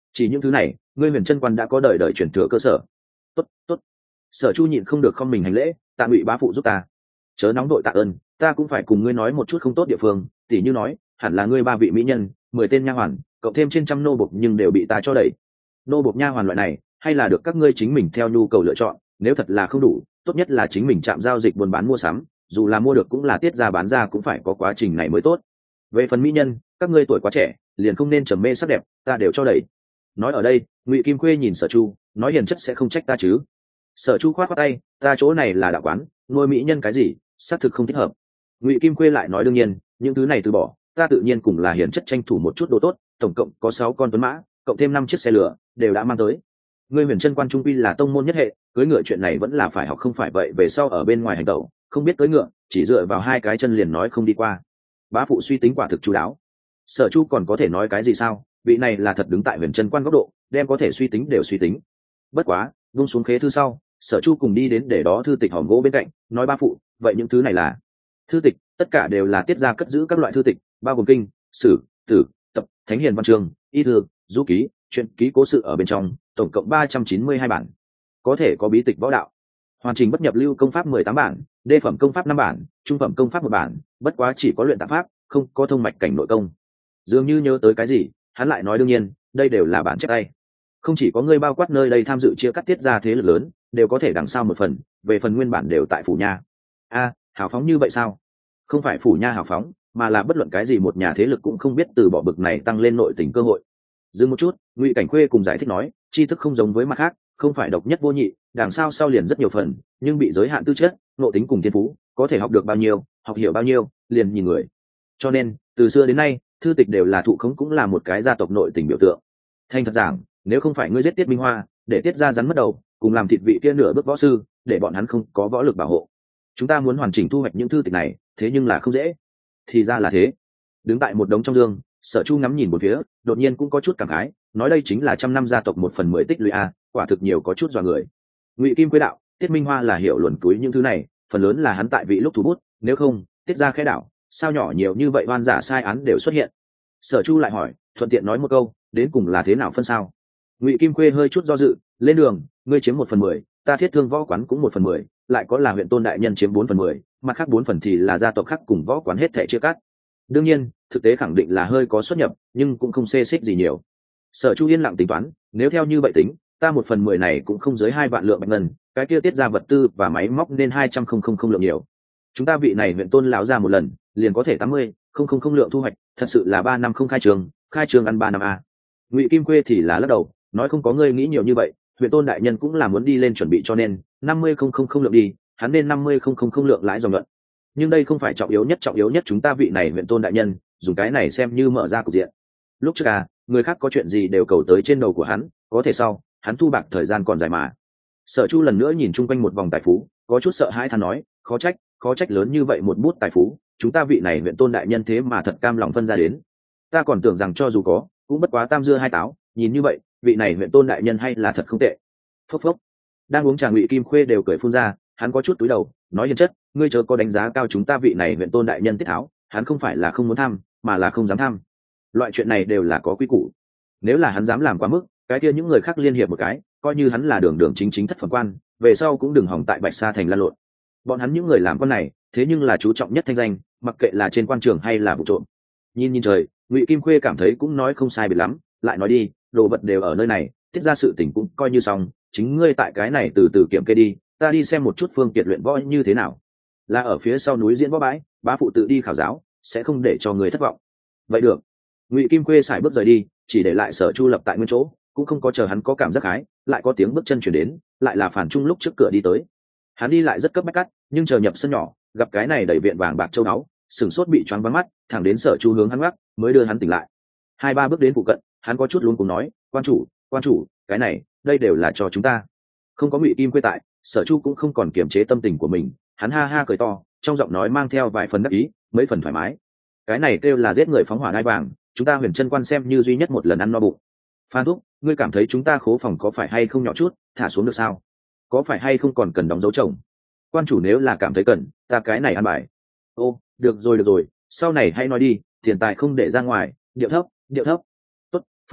chỉ những thứ này ngươi huyền chân quan đã có đời đời truyền thừa cơ sở. Tốt tốt. Sở Chu nhịn không được không mình hành lễ, tạ Ngụy bá phụ giúp ta. Chớ nóng đội tạ ơn, ta cũng phải cùng ngươi nói một chút không tốt địa phương, tỉ như nói hẳn là ngươi 3 vị mỹ nhân, 10 tên nha hoàn, cộng thêm trên trăm nô bộc nhưng đều bị ta cho đẩy. Nô bộc nha hoàn loại này hay là được các ngươi chính mình theo nhu cầu lựa chọn, nếu thật là không đủ, tốt nhất là chính mình chạm giao dịch buôn bán mua sắm, dù là mua được cũng là tiết ra bán ra cũng phải có quá trình này mới tốt. Về phần mỹ nhân, các ngươi tuổi quá trẻ, liền không nên trầm mê sắc đẹp, ta đều cho đẩy. Nói ở đây, Ngụy Kim Khuê nhìn Sở Chu, nói hiền chất sẽ không trách ta chứ. Sở Chu khoát khoát tay, ta chỗ này là đạo quán, nuôi mỹ nhân cái gì, xác thực không thích hợp. Ngụy Kim Khuê lại nói đương nhiên, những thứ này từ bỏ, ta tự nhiên cùng là hiền chất tranh thủ một chút đồ tốt, tổng cộng có 6 con tuấn mã, cộng thêm 5 chiếc xe lửa, đều đã mang tới. Ngươi huyền chân quan trung quy là tông môn nhất hệ, cưỡi ngựa chuyện này vẫn là phải học không phải vậy, về sau ở bên ngoài hành tẩu, không biết cưỡi ngựa, chỉ dựa vào 2 cái chân liền nói không đi qua. Bá phụ suy tính quả thực chu đáo. Sở Chu còn có thể nói cái gì sao, vị này là thật đứng tại huyền chân quan góc độ, đem có thể suy tính đều suy tính. Bất quá, buông xuống khế thư sau, Sở Chu cùng đi đến để đó thư tịch hòm gỗ bên cạnh, nói bá phụ, vậy những thứ này là thư tịch, tất cả đều là tiết ra cất giữ các loại thư tịch, bao gồm kinh, sử, tử, tập, thánh hiền văn chương, y thư, du ký, truyện ký cố sự ở bên trong, tổng cộng 392 bản. Có thể có bí tịch võ đạo, hoàn chỉnh bất nhập lưu công pháp 18 bản, đê phẩm công pháp 5 bản, trung phẩm công pháp 1 bản, bất quá chỉ có luyện tạp pháp, không có thông mạch cảnh nội công. Dường như nhớ tới cái gì, hắn lại nói đương nhiên, đây đều là bản chép tay. Không chỉ có ngươi bao quát nơi đây tham dự chia cắt tiết ra thế lực lớn, đều có thể đằng sau một phần, về phần nguyên bản đều tại phủ nha. A, hào phóng như vậy sao? Không phải phủ nha hào phóng, mà là bất luận cái gì một nhà thế lực cũng không biết từ bỏ bực này tăng lên nội tình cơ hội. Dừng một chút, Ngụy Cảnh Khuê cùng giải thích nói, tri thức không giống với mặt khác, không phải độc nhất vô nhị, đằng sau liền rất nhiều phần, nhưng bị giới hạn tư chất, nội tính cùng thiên phú, có thể học được bao nhiêu, học hiểu bao nhiêu, liền nhìn người. Cho nên, từ xưa đến nay, thư tịch đều là thụ khống, cũng là một cái gia tộc nội tình biểu tượng. Thành thật giảng, nếu không phải ngươi giết Tiết Minh Hoa, để Tiết gia rắn mất đầu, cùng làm thịt vị kia nửa bước võ sư, để bọn hắn không có võ lực bảo hộ, chúng ta muốn hoàn chỉnh thu hoạch những thư tịch này, thế nhưng là không dễ. Thì ra là thế. Đứng tại một đống trong dương, Sở Chu ngắm nhìn một phía, đột nhiên cũng có chút cảm khái, nói đây chính là 100 năm gia tộc 1/10 tích lũy a, quả thực nhiều có chút dọa người. Ngụy Kim Quế đạo, Tiết Minh Hoa là hiểu luồn túi những thứ này, phần lớn là hắn tại vị lúc thủ bút, nếu không, Tiết ra khẽ đảo, sao nhỏ nhiều như vậy oan giả sai án đều xuất hiện. Sở Chu lại hỏi, thuận tiện nói một câu, đến cùng là thế nào phân sao? Ngụy Kim Quế hơi chút do dự, lên đường, ngươi chiếm 1/10, ta Thiết Thương võ quán cũng 1/10, lại có là huyện Tôn đại nhân chiếm 4/10, mặt khác 4 phần thì là gia tộc khác cùng võ quán hết thảy chia cắt. Đương nhiên, thực tế khẳng định là hơi có xuất nhập, nhưng cũng không xê xích gì nhiều. Sở Chu yên lặng tính toán, nếu theo như vậy tính, ta 1/10 này cũng không dưới 2 vạn lượng bạch ngân, cái kia tiết ra vật tư và máy móc nên 200,000 lượng nhiều. Chúng ta vị này huyện Tôn lão ra một lần, liền có thể 80,000 lượng thu hoạch, thật sự là 3 năm không khai trường ăn 3 năm a. Ngụy Kim Quế thì là lắc đầu, nói không có ngươi nghĩ nhiều như vậy, huyện Tôn đại nhân cũng là muốn đi lên chuẩn bị cho nên 50,000 lượng đi, hắn nên 50,000 lượng lãi dòng nhuận. Nhưng đây không phải trọng yếu nhất chúng ta vị này huyện Tôn đại nhân, dùng cái này xem như mở ra cục diện. Lúc trước người khác có chuyện gì đều cầu tới trên đầu của hắn, có thể sau, hắn thu bạc thời gian còn dài mà. Sở Chu lần nữa nhìn chung quanh một vòng tài phú, có chút sợ hãi than nói, khó trách lớn như vậy một bút tài phú, chúng ta vị này huyện Tôn đại nhân thế mà thật cam lòng phân ra đến. Ta còn tưởng rằng cho dù có, cũng bất quá tam dưa hai táo, nhìn như vậy, vị này huyện Tôn đại nhân hay là thật không tệ. Phốc phốc. Đang uống trà Ngụy Kim Khuê đều cười phun ra, hắn có chút túi đầu, nói hiền chất, ngươi chớ có đánh giá cao chúng ta vị này huyện Tôn đại nhân Tiết Tháo, hắn không phải là không muốn tham, mà là không dám tham. Loại chuyện này đều là có quy củ. Nếu là hắn dám làm quá mức, cái kia những người khác liên hiệp một cái, coi như hắn là đường chính thất phẩm quan, về sau cũng đừng hỏng tại Bạch Sa thành lan lộn. Bọn hắn những người làm con này, thế nhưng là chú trọng nhất thanh danh, mặc kệ là trên quan trường hay là vụ trộm. Nhìn trời, Ngụy Kim Khuê cảm thấy cũng nói không sai biệt lắm, lại nói đi, đồ vật đều ở nơi này, tiết ra sự tình cũng coi như xong, chính ngươi tại cái này từ từ kiểm kê đi, ta đi xem một chút phương tiện luyện võ như thế nào. Là ở phía sau núi diễn võ bãi, bá phụ tự đi khảo giáo, sẽ không để cho người thất vọng. Vậy được. Ngụy Kim Khuê xài bước rời đi, chỉ để lại Sở Chu lập tại nguyên chỗ, cũng không có chờ hắn có cảm giác hái, lại có tiếng bước chân chuyển đến, lại là Phản Trung lúc trước cửa đi tới. Hắn đi lại rất cấp bách cắt, nhưng chờ nhập sân nhỏ, gặp cái này đầy viện vàng bạc châu báu, sửng sốt bị choáng váng mắt, thẳng đến Sở Chu hướng hắn gác, mới đưa hắn tỉnh lại. 2-3 bước đến phụ cận, hắn có chút luống cuống nói, quan chủ, cái này, đây đều là cho chúng ta. Không có Ngụy Kim Khuê tại, Sở Chu cũng không còn kiềm chế tâm tình của mình, hắn ha ha cười to, trong giọng nói mang theo vài phần đắc ý, mấy phần thoải mái. Cái này kêu là giết người phóng hỏa đai vàng, chúng ta Huyền Chân quan xem như duy nhất một lần ăn no bụng. Phan thúc, ngươi cảm thấy chúng ta khố phòng có phải hay không nhỏ chút, thả xuống được sao? Có phải hay không còn cần đóng dấu chồng? Quan chủ nếu là cảm thấy cần, ta cái này ăn bài. Ô, được rồi, sau này hay nói đi, tiền tài không để ra ngoài, điệu thấp. Tốt, Phan thúc,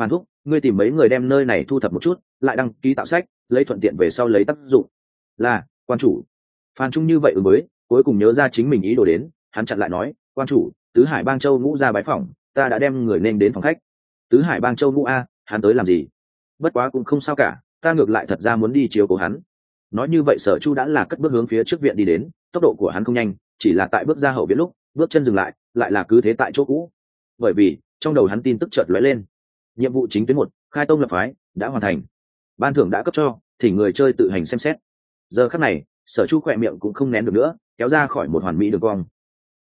ngươi tìm mấy người đem nơi này thu thập một chút, lại đăng ký tạo sách, lấy thuận tiện về sau lấy tác dụng. Là, quan chủ. Phan Trung như vậy mới cuối cùng nhớ ra chính mình ý đồ đến, hắn chặn lại nói, quan chủ, tứ hải bang châu ngũ ra bái phỏng, ta đã đem người nên đến phòng khách. Tứ hải bang châu ngũ a, hắn tới làm gì? Bất quá cũng không sao cả, ta ngược lại thật ra muốn đi chiếu cố hắn. Nói như vậy Sở Chu đã là cất bước hướng phía trước viện đi đến, tốc độ của hắn không nhanh, chỉ là tại bước ra hậu viện lúc bước chân dừng lại là cứ thế tại chỗ cũ. Bởi vì trong đầu hắn tin tức chợt lóe lên, nhiệm vụ chính tuyến 1, khai tông lập phái đã hoàn thành, ban thưởng đã cấp cho, thì người chơi tự hành xem xét. Giờ khắc này Sở Chu khỏe miệng cũng không nén được nữa, kéo ra khỏi một hoàn mỹ đường cong.